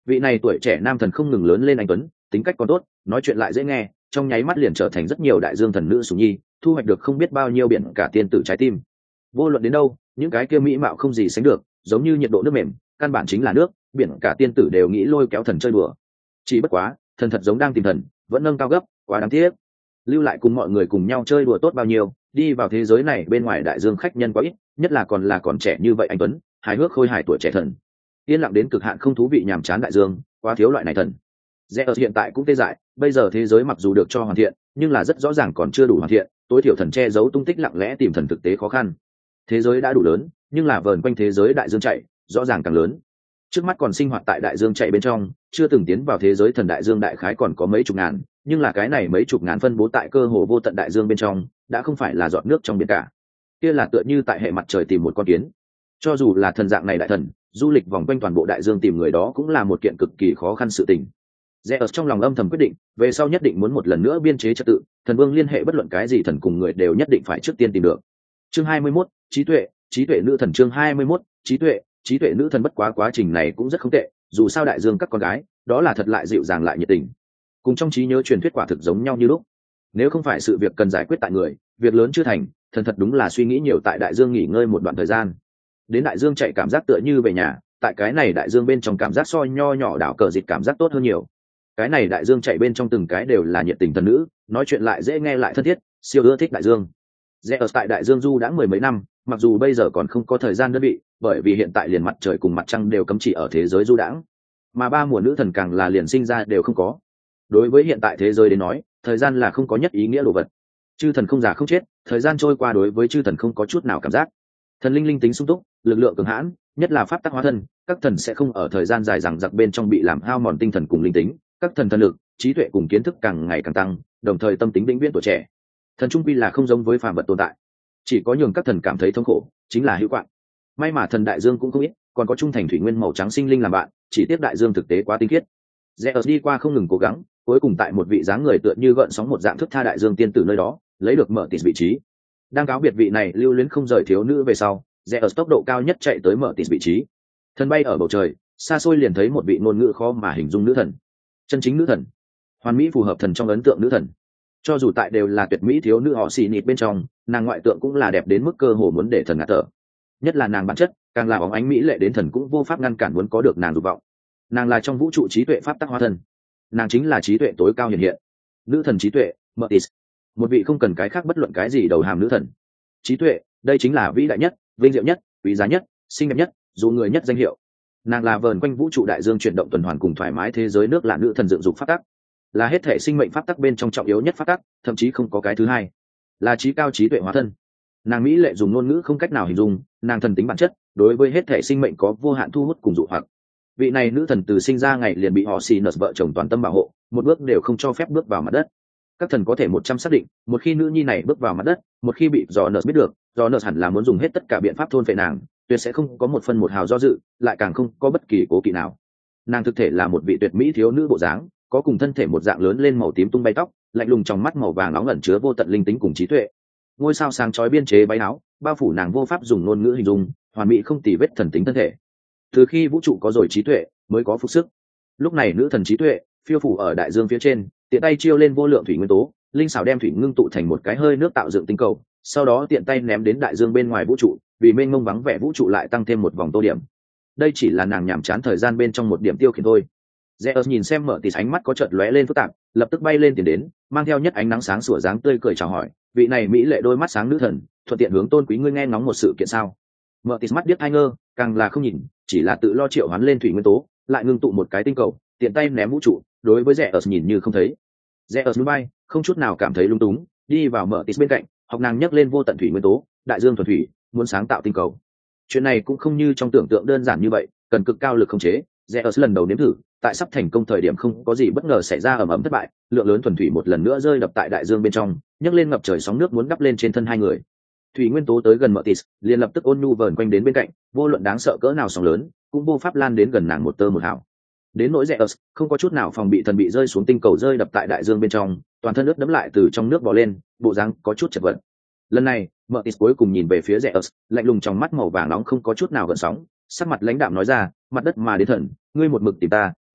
Vị này tuổi trẻ nam thần không ngừng lớn lên anh tuấn, tính cách còn tốt, nói chuyện lại dễ nghe, trong nháy mắt liền trở thành rất nhiều đại dương thần nữ sủng nhi, thu hoạch được không biết bao nhiêu biển cả tiên tử trái tim. Vô luận đến đâu, những cái kia mỹ mạo không gì sánh được, giống như nhiệt độ nước mềm, căn bản chính là nước, biển cả tiên tử đều nghĩ lôi kéo thần chơi đùa. Chỉ bất quá, thần thật giống đang tìm thần, vẫn nâng cao gấp, quá đáng tiếc. Lưu lại cùng mọi người cùng nhau chơi đùa tốt bao nhiêu, đi vào thế giới này bên ngoài đại dương khách nhân quá ít, nhất là còn trẻ như vậy anh tuấn, hài hước khôi hài tuổi trẻ thần. Yên lặng đến cực hạn không thú vị nhàm chán đại dương, quá thiếu loại này thần. Zeus hiện tại cũng tê dại, bây giờ thế giới mặc dù được cho hoàn thiện, nhưng là rất rõ ràng còn chưa đủ hoàn thiện, tối thiểu thần che giấu tung tích lặng lẽ tìm thần thực tế khó khăn. Thế giới đã đủ lớn, nhưng là vờn quanh thế giới đại dương chạy, rõ ràng càng lớn. Trước mắt còn sinh hoạt tại đại dương chạy bên trong, chưa từng tiến vào thế giới thần đại dương đại khái còn có mấy chục ngàn, nhưng là cái này mấy chục ngàn phân bố tại cơ hồ vô tận đại dương bên trong, đã không phải là giọt nước trong biển cả. Kia là tựa như tại hệ mặt trời tìm một con kiến. Cho dù là thần dạng này đại thần, du lịch vòng quanh toàn bộ đại dương tìm người đó cũng là một kiện cực kỳ khó khăn sự tình. Zeus trong lòng âm thầm quyết định, về sau nhất định muốn một lần nữa biên chế trật tự, thần vương liên hệ bất luận cái gì thần cùng người đều nhất định phải trước tiên tìm được. Chương 21, trí tuệ nữ thần. Chương 21, trí tuệ nữ thần. Bất quá trình này cũng rất không tệ, dù sao đại dương các con gái, đó là thật lại dịu dàng lại nhiệt tình. Cùng trong trí nhớ truyền thuyết quả thực giống nhau như lúc. Nếu không phải sự việc cần giải quyết tại người, việc lớn chưa thành, thần thật đúng là suy nghĩ nhiều tại đại dương nghỉ ngơi một đoạn thời gian. Đến đại dương chạy cảm giác tựa như về nhà, tại cái này đại dương bên trong cảm giác so nho nhỏ đảo cờ dịch cảm giác tốt hơn nhiều. Cái này đại dương chạy bên trong từng cái đều là nhiệt tình thần nữ, nói chuyện lại dễ nghe lại thân thiết, siêu ưa thích đại dương. Zeus tại đại dương du đã mười mấy năm, mặc dù bây giờ còn không có thời gian đơn vị, bởi vì hiện tại liền mặt trời cùng mặt trăng đều cấm chỉ ở thế giới du đãng, mà ba mùa nữ thần càng là liền sinh ra đều không có. Đối với hiện tại thế giới đến nói, thời gian là không có nhất ý nghĩa đồ vật. Chư thần không già không chết, thời gian trôi qua đối với chư thần không có chút nào cảm giác. Thần linh linh tính sung túc, lực lượng cường hãn, nhất là pháp tắc hóa thân, các thần sẽ không ở thời gian dài dằng dặc bên trong bị làm hao mòn tinh thần cùng linh tính, các thần thần lực, trí tuệ cùng kiến thức càng ngày càng tăng, đồng thời tâm tính vĩnh viễn tuổi trẻ. Thần trung quy là không giống với phàm vật tồn tại, chỉ có nhường các thần cảm thấy thống khổ chính là hữu quạng. May mà thần đại dương cũng không ít, còn có trung thành thủy nguyên màu trắng sinh linh làm bạn, chỉ tiếc đại dương thực tế quá tinh khiết. Zeus đi qua không ngừng cố gắng, cuối cùng tại một vị dáng người tựa như gợn sóng một dạng thức tha đại dương tiên tử nơi đó lấy được mở tịt vị trí. Đang cáo biệt vị này lưu luyến không rời thiếu nữ về sau, Zeus tốc độ cao nhất chạy tới mở tịt vị trí. Thần bay ở bầu trời, xa xôi liền thấy một vị ngôn ngữ khó mà hình dung nữ thần, chân chính nữ thần, hoàn mỹ phù hợp thần trong ấn tượng nữ thần. Cho dù tại đều là tuyệt mỹ thiếu nữ họ xì nịt bên trong, nàng ngoại tượng cũng là đẹp đến mức cơ hồ muốn để thần ngạt thở. Nhất là nàng bản chất càng là óng ánh mỹ lệ đến thần cũng vô pháp ngăn cản muốn có được nàng dục vọng. Nàng là trong vũ trụ trí tuệ pháp tắc hóa thân, nàng chính là trí tuệ tối cao hiện hiện, nữ thần trí tuệ Mertis, một vị không cần cái khác bất luận cái gì đầu hàm nữ thần. Trí tuệ, đây chính là vĩ đại nhất, vinh diệu nhất, quý giá nhất, xinh đẹp nhất, dù người nhất danh hiệu. Nàng là vờn quanh vũ trụ đại dương chuyển động tuần hoàn cùng thoải mái thế giới nước là nữ thần dựng dục pháp tắc, là hết thể sinh mệnh pháp tắc bên trong trọng yếu nhất pháp tắc, thậm chí không có cái thứ hai, là trí cao trí tuệ hóa thân. Nàng mỹ lệ dùng ngôn ngữ không cách nào hình dung, nàng thần tính bản chất đối với hết thể sinh mệnh có vô hạn thu hút cùng dụ hoặc. Vị này nữ thần từ sinh ra ngày liền bị họ xì nợ vợ chồng toàn tâm bảo hộ, một bước đều không cho phép bước vào mặt đất. Các thần có thể 100 xác định, một khi nữ nhi này bước vào mặt đất, một khi bị dò nợ biết được, dò nợ hẳn là muốn dùng hết tất cả biện pháp thôn phệ nàng, tuyệt sẽ không có một phân một hào do dự, lại càng không có bất kỳ cố kỵ nào. Nàng thực thể là một vị tuyệt mỹ thiếu nữ bộ dáng, có cùng thân thể một dạng lớn lên màu tím tung bay tóc, lạnh lùng trong mắt màu vàng nóng ẩn chứa vô tận linh tính cùng trí tuệ. Ngôi sao sáng chói biên chế váy áo, bao phủ nàng vô pháp dùng ngôn ngữ hình dung, hoàn mỹ không tì vết thần tính thân thể. Từ khi vũ trụ có rồi trí tuệ, mới có phục sức. Lúc này nữ thần trí tuệ phiêu phủ ở đại dương phía trên, tiện tay chiêu lên vô lượng thủy nguyên tố, linh xảo đem thủy ngưng tụ thành một cái hơi nước tạo dựng tinh cầu, sau đó tiện tay ném đến đại dương bên ngoài vũ trụ, vì mênh mông vắng vẻ vũ trụ lại tăng thêm một vòng tô điểm. Đây chỉ là nàng nhàm chán thời gian bên trong một điểm tiêu khiển thôi. Zeus nhìn xem mở tỉ ánh mắt có chợt lóe lên phức tạp, lập tức bay lên tiền đến, mang theo nhất ánh nắng sáng sủa dáng tươi cười chào hỏi, vị này mỹ lệ đôi mắt sáng nữ thần, thuận tiện hướng tôn quý ngươi nghe ngóng một sự kiện sao? Mở tỉ mắt biết hai ngơ, càng là không nhìn, chỉ là tự lo triệu hoán lên thủy nguyên tố, lại ngưng tụ một cái tinh cầu, tiện tay ném vũ trụ, đối với Zeus nhìn như không thấy. Zeus núi bay, không chút nào cảm thấy lung túng, đi vào mở tỉ bên cạnh, học nàng nhấc lên vô tận thủy nguyên tố, đại dương thuần thủy, muốn sáng tạo tinh cầu. Chuyện này cũng không như trong tưởng tượng đơn giản như vậy, cần cực cao lực khống chế. Zeus lần đầu nếm thử, tại sắp thành công thời điểm không có gì bất ngờ xảy ra, ầm ầm thất bại, lượng lớn thuần thủy một lần nữa rơi đập tại đại dương bên trong, nhấc lên ngập trời sóng nước muốn đắp lên trên thân hai người. Thủy nguyên tố tới gần Mertis, liền lập tức ôn nhu vờn quanh đến bên cạnh, vô luận đáng sợ cỡ nào sóng lớn, cũng vô pháp lan đến gần nàng một tơ một hào. Đến nỗi Zeus, không có chút nào phòng bị thần bị rơi xuống tinh cầu rơi đập tại đại dương bên trong, toàn thân ướt đẫm lại từ trong nước bò lên, bộ dáng có chút chật vật. Lần này, Mertis cuối cùng nhìn về phía Zeus, lạnh lùng trong mắt màu vàng nóng không có chút nào gợn sóng, sắc mặt lãnh đạm nói ra, mặt đất mà đến thần, ngươi một mực tìm ta,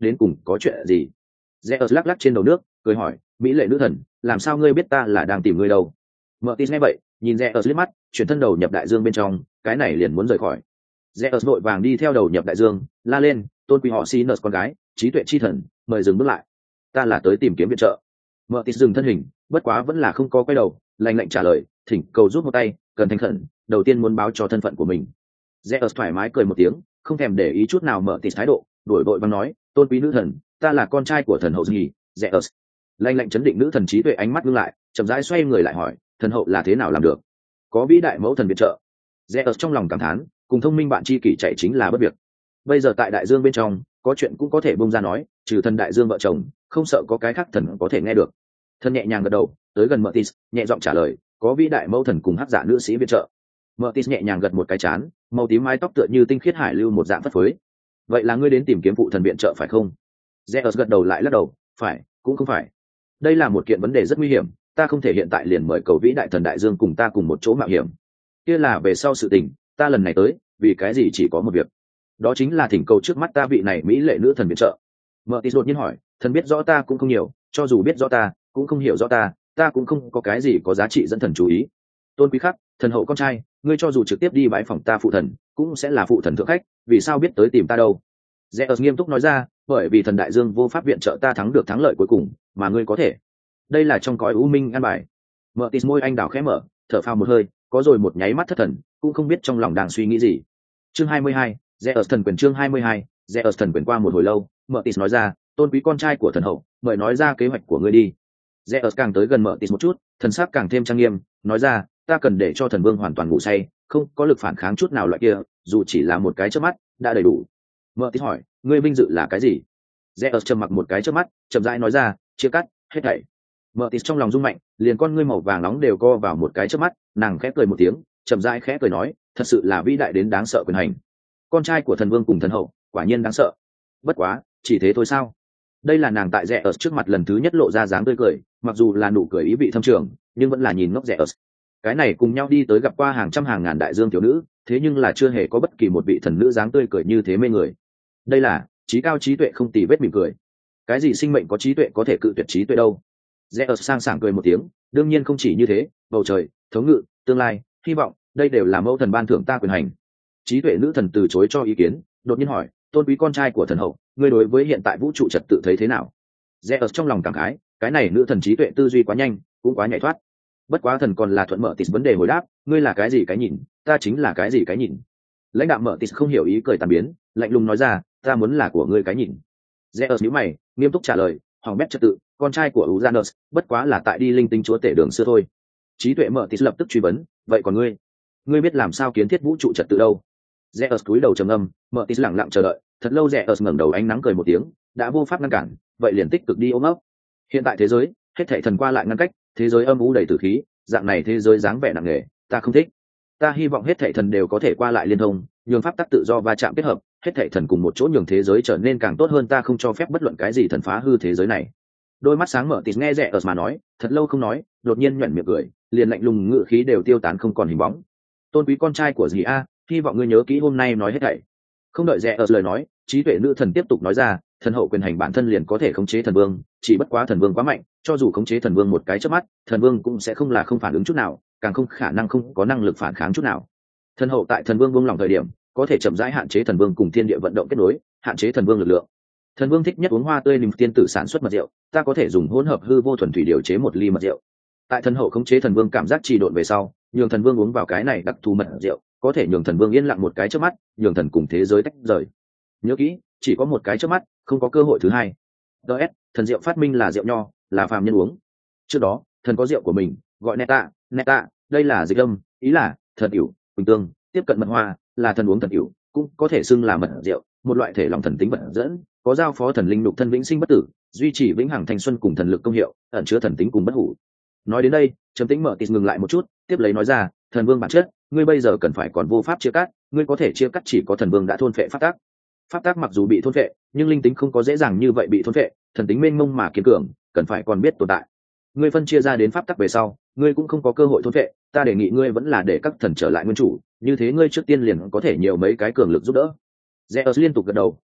đến cùng có chuyện gì? Zeus lắc lắc trên đầu nước cười hỏi, mỹ lệ nữ thần, làm sao ngươi biết ta là đang tìm ngươi đâu? Mertis nghe vậy nhìn Zeus liếc mắt, chuyển thân đầu nhập đại dương bên trong, cái này liền muốn rời khỏi. Zeus vội vàng đi theo đầu nhập đại dương, la lên, tôn quý họ Sinus con gái, trí tuệ chi thần, mời dừng bước lại, ta là tới tìm kiếm viện trợ. Mertis dừng thân hình, bất quá vẫn là không có quay đầu, lạnh lạnh trả lời, thỉnh cầu rút một tay, cần thành khẩn, đầu tiên muốn báo cho thân phận của mình. Zeus thoải mái cười một tiếng, không thèm để ý chút nào Mertis thái độ, đổi vội vàng nói, tôn quý nữ thần, ta là con trai của thần hậu gì? Zeus. Lạnh lạnh chấn định nữ thần trí tuệ ánh mắt ngưng lại, chậm rãi xoay người lại hỏi, thần hậu là thế nào làm được? Có vĩ đại mẫu thần viện trợ. Zeus trong lòng cảm thán, cùng thông minh bạn tri kỷ chạy chính là bất việc. Bây giờ tại đại dương bên trong, có chuyện cũng có thể bung ra nói, trừ thần đại dương vợ chồng, không sợ có cái khác thần có thể nghe được. Thần nhẹ nhàng gật đầu, tới gần Mertis, nhẹ giọng trả lời, có vĩ đại mẫu thần cùng hắc giả nữ sĩ viện trợ. Mertis nhẹ nhàng gật một cái chán, màu tím mái tóc tựa như tinh khiết hải lưu một dạng phất phới. Vậy là ngươi đến tìm kiếm phụ thần viện trợ phải không? Zeus gật đầu lại lắc đầu, phải, cũng không phải. Đây là một kiện vấn đề rất nguy hiểm, ta không thể hiện tại liền mời cầu vĩ đại thần đại dương cùng ta cùng một chỗ mạo hiểm. Kia là về sau sự tình, ta lần này tới, vì cái gì chỉ có một việc. Đó chính là thỉnh cầu trước mắt ta vị này mỹ lệ nữ thần viện trợ. Mertis đột nhiên hỏi, thần biết rõ ta cũng không nhiều, cho dù biết rõ ta, cũng không hiểu rõ ta cũng không có cái gì có giá trị dẫn thần chú ý. Tôn quý khắc, thần hậu con trai, ngươi cho dù trực tiếp đi bái phòng ta phụ thần, cũng sẽ là phụ thần thượng khách, vì sao biết tới tìm ta đâu? Zeus nghiêm túc nói ra, bởi vì thần đại dương vô pháp viện trợ ta thắng được thắng lợi cuối cùng, mà ngươi có thể. Đây là trong cõi u minh an bài. Mertis môi anh đào khẽ mở, thở phào một hơi, có rồi một nháy mắt thất thần, cũng không biết trong lòng đang suy nghĩ gì. Chương 22, Zeus thần quyền chương 22, Zeus thần quyền qua một hồi lâu, Mertis nói ra, tôn quý con trai của thần hậu, mời nói ra kế hoạch của ngươi đi. Zeus càng tới gần Mertis một chút, thần sắc càng thêm trang nghiêm, nói ra, ta cần để cho thần vương hoàn toàn ngủ say, không có lực phản kháng chút nào loại kia, dù chỉ là một cái chớp mắt, đã đầy đủ. Mertis hỏi, ngươi vinh dự là cái gì? Zeus trầm mặc một cái chớp mắt, chậm rãi nói ra, chia cắt, hết thảy. Mertis trong lòng rung mạnh, liền con ngươi màu vàng nóng đều co vào một cái chớp mắt, nàng khẽ cười một tiếng, chậm rãi khẽ cười nói, thật sự là vĩ đại đến đáng sợ quyền hành. Con trai của thần vương cùng thần hậu, quả nhiên đáng sợ. Bất quá, chỉ thế thôi sao? Đây là nàng tại Zeus trước mặt lần thứ nhất lộ ra dáng tươi cười, mặc dù là nụ cười ý vị thâm trường, nhưng vẫn là nhìn ngốc Zeus. Cái này cùng nhau đi tới gặp qua hàng trăm hàng ngàn đại dương tiểu nữ, thế nhưng là chưa hề có bất kỳ một vị thần nữ dáng tươi cười như thế mê người. Đây là trí cao trí tuệ không tì vết mỉm cười. Cái gì sinh mệnh có trí tuệ có thể cự tuyệt trí tuệ đâu? Zeus sang sảng cười một tiếng, đương nhiên không chỉ như thế, bầu trời, thống ngự, tương lai, hy vọng, đây đều là mẫu thần ban thưởng ta quyền hành. Trí tuệ nữ thần từ chối cho ý kiến, đột nhiên hỏi, tôn quý con trai của thần hậu, ngươi đối với hiện tại vũ trụ trật tự thấy thế nào? Zeus trong lòng cảm khái, cái này nữ thần trí tuệ tư duy quá nhanh, cũng quá nhạy thoát. Bất quá thần còn là thuận Mertis vấn đề hồi đáp, ngươi là cái gì cái nhìn, ta chính là cái gì cái nhìn. Lãnh đạo Mertis không hiểu ý cười tàn biến, lạnh lùng nói ra, ta muốn là của ngươi cái nhìn. Zeus nhíu mày, nghiêm túc trả lời, hỏng bét trật tự, con trai của Uranus, bất quá là tại đi linh tinh chúa tể đường xưa thôi. Trí tuệ Mertis lập tức truy vấn, vậy còn ngươi biết làm sao kiến thiết vũ trụ trật tự đâu? Zeus cúi đầu trầm ngâm, Mertis lặng lặng chờ đợi, thật lâu Zeus ngẩng đầu ánh nắng cười một tiếng, đã vô pháp ngăn cản, vậy liền tích cực đi ôm ấp. Hiện tại thế giới, hết thảy thần qua lại ngăn cách, thế giới âm u đầy tử khí, dạng này thế giới dáng vẻ nặng nề, ta không thích. Ta hy vọng hết thảy thần đều có thể qua lại liên thông, nhường pháp tắc tự do va chạm kết hợp, hết thảy thần cùng một chỗ nhường thế giới trở nên càng tốt hơn, ta không cho phép bất luận cái gì thần phá hư thế giới này. Đôi mắt sáng mở tịt nghe Zeus mà nói, thật lâu không nói, đột nhiên nhuyễn miệng cười, liền lạnh lùng ngữ khí đều tiêu tán không còn hình bóng. Tôn quý con trai của dì a, hy vọng ngươi nhớ kỹ hôm nay nói hết thảy. Không đợi Zeus lời nói, trí tuệ nữ thần tiếp tục nói ra, thần hậu quyền hành bản thân liền có thể khống chế thần vương, chỉ bất quá thần vương quá mạnh, cho dù khống chế thần vương một cái chớp mắt, thần vương cũng sẽ không phản ứng chút nào, càng không khả năng không có năng lực phản kháng chút nào. Thần hậu tại thần vương buông lỏng thời điểm, có thể chậm rãi hạn chế thần vương cùng thiên địa vận động kết nối, hạn chế thần vương lực lượng. Thần vương thích nhất uống hoa tươi niềm tiên tử sản xuất mật rượu, ta có thể dùng hỗn hợp hư vô thuần thủy điều chế một ly mật rượu. Tại thần hậu khống chế thần vương cảm giác trì độn về sau, nhường thần vương uống vào cái này đặc thù mật rượu, có thể nhường thần vương yên lặng một cái chớp mắt, nhường thần cùng thế giới tách rời. Nhớ kỹ, chỉ có một cái chớp mắt, không có cơ hội thứ hai. DS, thần rượu phát minh là rượu nho, là phàm nhân uống. Trước đó, thần có rượu của mình, gọi neta, đây là dịch âm, ý là thần ỉu, quỳnh tương, tiếp cận mật hoa, là thần uống thần ỉu, cũng có thể xưng là mật rượu, một loại thể lòng thần tính vật dẫn, có giao phó thần linh lục thân vĩnh sinh bất tử, duy trì vĩnh hằng thanh xuân cùng thần lực công hiệu, ẩn chứa thần tính cùng bất hủ. Nói đến đây, trầm tĩnh mở tịt ngừng lại một chút, tiếp lấy nói ra, thần vương bản chất, ngươi bây giờ cần phải còn vô pháp chia cắt, ngươi có thể chia cắt chỉ có thần vương đã thôn phệ pháp tắc. Pháp tắc mặc dù bị thôn phệ, nhưng linh tính không có dễ dàng như vậy bị thôn phệ, thần tính mênh mông mà kiên cường, cần phải còn biết tồn tại. Ngươi phân chia ra đến pháp tắc về sau, ngươi cũng không có cơ hội thôn phệ, ta đề nghị ngươi vẫn là để các thần trở lại nguyên chủ, như thế ngươi trước tiên liền có thể nhiều mấy cái cường lực giúp đỡ. Zeus liên tục gật đầu,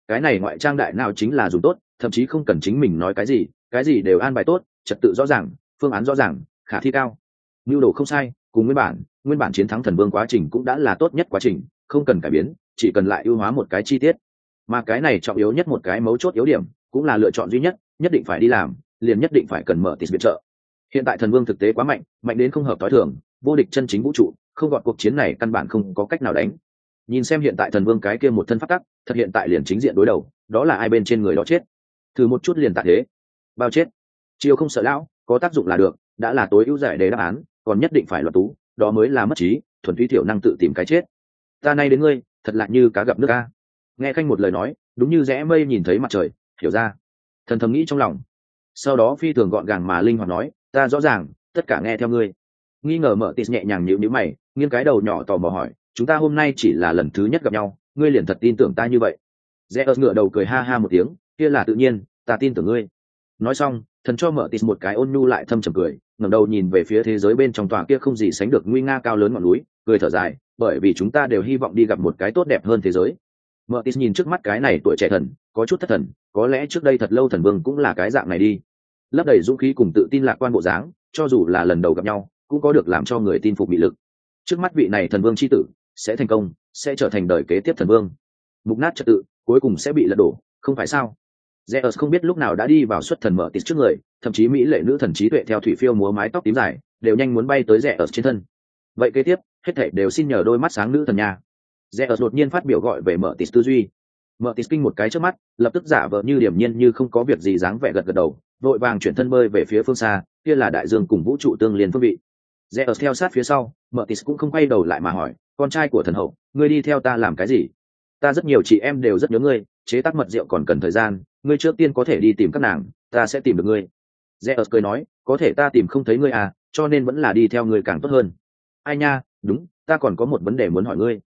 cái này ngoại trang đại nào chính là dùng tốt, thậm chí không cần chính mình nói cái gì đều an bài tốt, trật tự rõ ràng, phương án rõ ràng, khả thi cao. Nhu đồ không sai, cùng nguyên bản chiến thắng thần vương quá trình cũng đã là tốt nhất quá trình, không cần cải biến, chỉ cần lại ưu hóa một cái chi tiết. Mà cái này trọng yếu nhất một cái mấu chốt yếu điểm, cũng là lựa chọn duy nhất, nhất định phải đi làm, liền nhất định phải cần mở tịt viện trợ. Hiện tại thần vương thực tế quá mạnh, mạnh đến không hợp tối thường, vô địch chân chính vũ trụ, không gọt cuộc chiến này căn bản không có cách nào đánh. Nhìn xem hiện tại thần vương cái kia một thân pháp tắc, thật hiện tại liền chính diện đối đầu, đó là ai bên trên người đó chết. Thử một chút liền tại thế. Bao chết. Chiêu không sợ lão, có tác dụng là được, đã là tối ưu giải đề đáp án, còn nhất định phải luật tú, đó mới là mất trí, thuần túy thiểu năng tự tìm cái chết. Ta nay đến ngươi, thật là như cá gặp nước a. Nghe khanh một lời nói, đúng như rẽ mây nhìn thấy mặt trời, hiểu ra. Thần thầm nghĩ trong lòng. Sau đó phi thường gọn gàng mà linh hoạt nói, ta rõ ràng, tất cả nghe theo ngươi. Nghi ngờ mở tịt nhẹ nhàng nhíu nhíu mày, nghiêng cái đầu nhỏ tò mò hỏi, chúng ta hôm nay chỉ là lần thứ nhất gặp nhau, ngươi liền thật tin tưởng ta như vậy? Rẽ ngửa đầu cười ha ha một tiếng, kia là tự nhiên, ta tin tưởng ngươi. Nói xong, thần cho mở tịt một cái ôn nhu lại thâm trầm cười, ngẩng đầu nhìn về phía thế giới bên trong tòa kia không gì sánh được nguy nga cao lớn ngọn núi, cười thở dài, bởi vì chúng ta đều hy vọng đi gặp một cái tốt đẹp hơn thế giới. Mở tịt nhìn trước mắt cái này tuổi trẻ thần, có chút thất thần, có lẽ trước đây thật lâu thần vương cũng là cái dạng này đi. Lấp đầy dũng khí cùng tự tin lạc quan bộ dáng, cho dù là lần đầu gặp nhau, cũng có được làm cho người tin phục bị lực. Trước mắt vị này thần vương chi tử sẽ thành công, sẽ trở thành đời kế tiếp thần vương. Mục nát trật tự cuối cùng sẽ bị lật đổ, không phải sao? Zeus không biết lúc nào đã đi vào xuất thần mở tịt trước người, thậm chí mỹ lệ nữ thần trí tuệ theo thủy phiêu múa mái tóc tím dài, đều nhanh muốn bay tới Zeus trên thân. Vậy kế tiếp, hết thảy đều xin nhờ đôi mắt sáng nữ thần nha. Zeus đột nhiên phát biểu gọi về mở tịt tư duy. Mở tịt kinh một cái trước mắt, lập tức giả vờ như điềm nhiên như không có việc gì dáng vẻ gật gật đầu, vội vàng chuyển thân bơi về phía phương xa, kia là đại dương cùng vũ trụ tương liên phương vị. Zeus theo sát phía sau, mở tịt cũng không quay đầu lại mà hỏi, con trai của thần hậu, ngươi đi theo ta làm cái gì? Ta rất nhiều chị em đều rất nhớ ngươi, chế tác mật rượu còn cần thời gian, ngươi trước tiên có thể đi tìm các nàng, ta sẽ tìm được ngươi. Zeus cười nói, có thể ta tìm không thấy ngươi à, cho nên vẫn là đi theo ngươi càng tốt hơn. Ai nha, đúng, ta còn có một vấn đề muốn hỏi ngươi.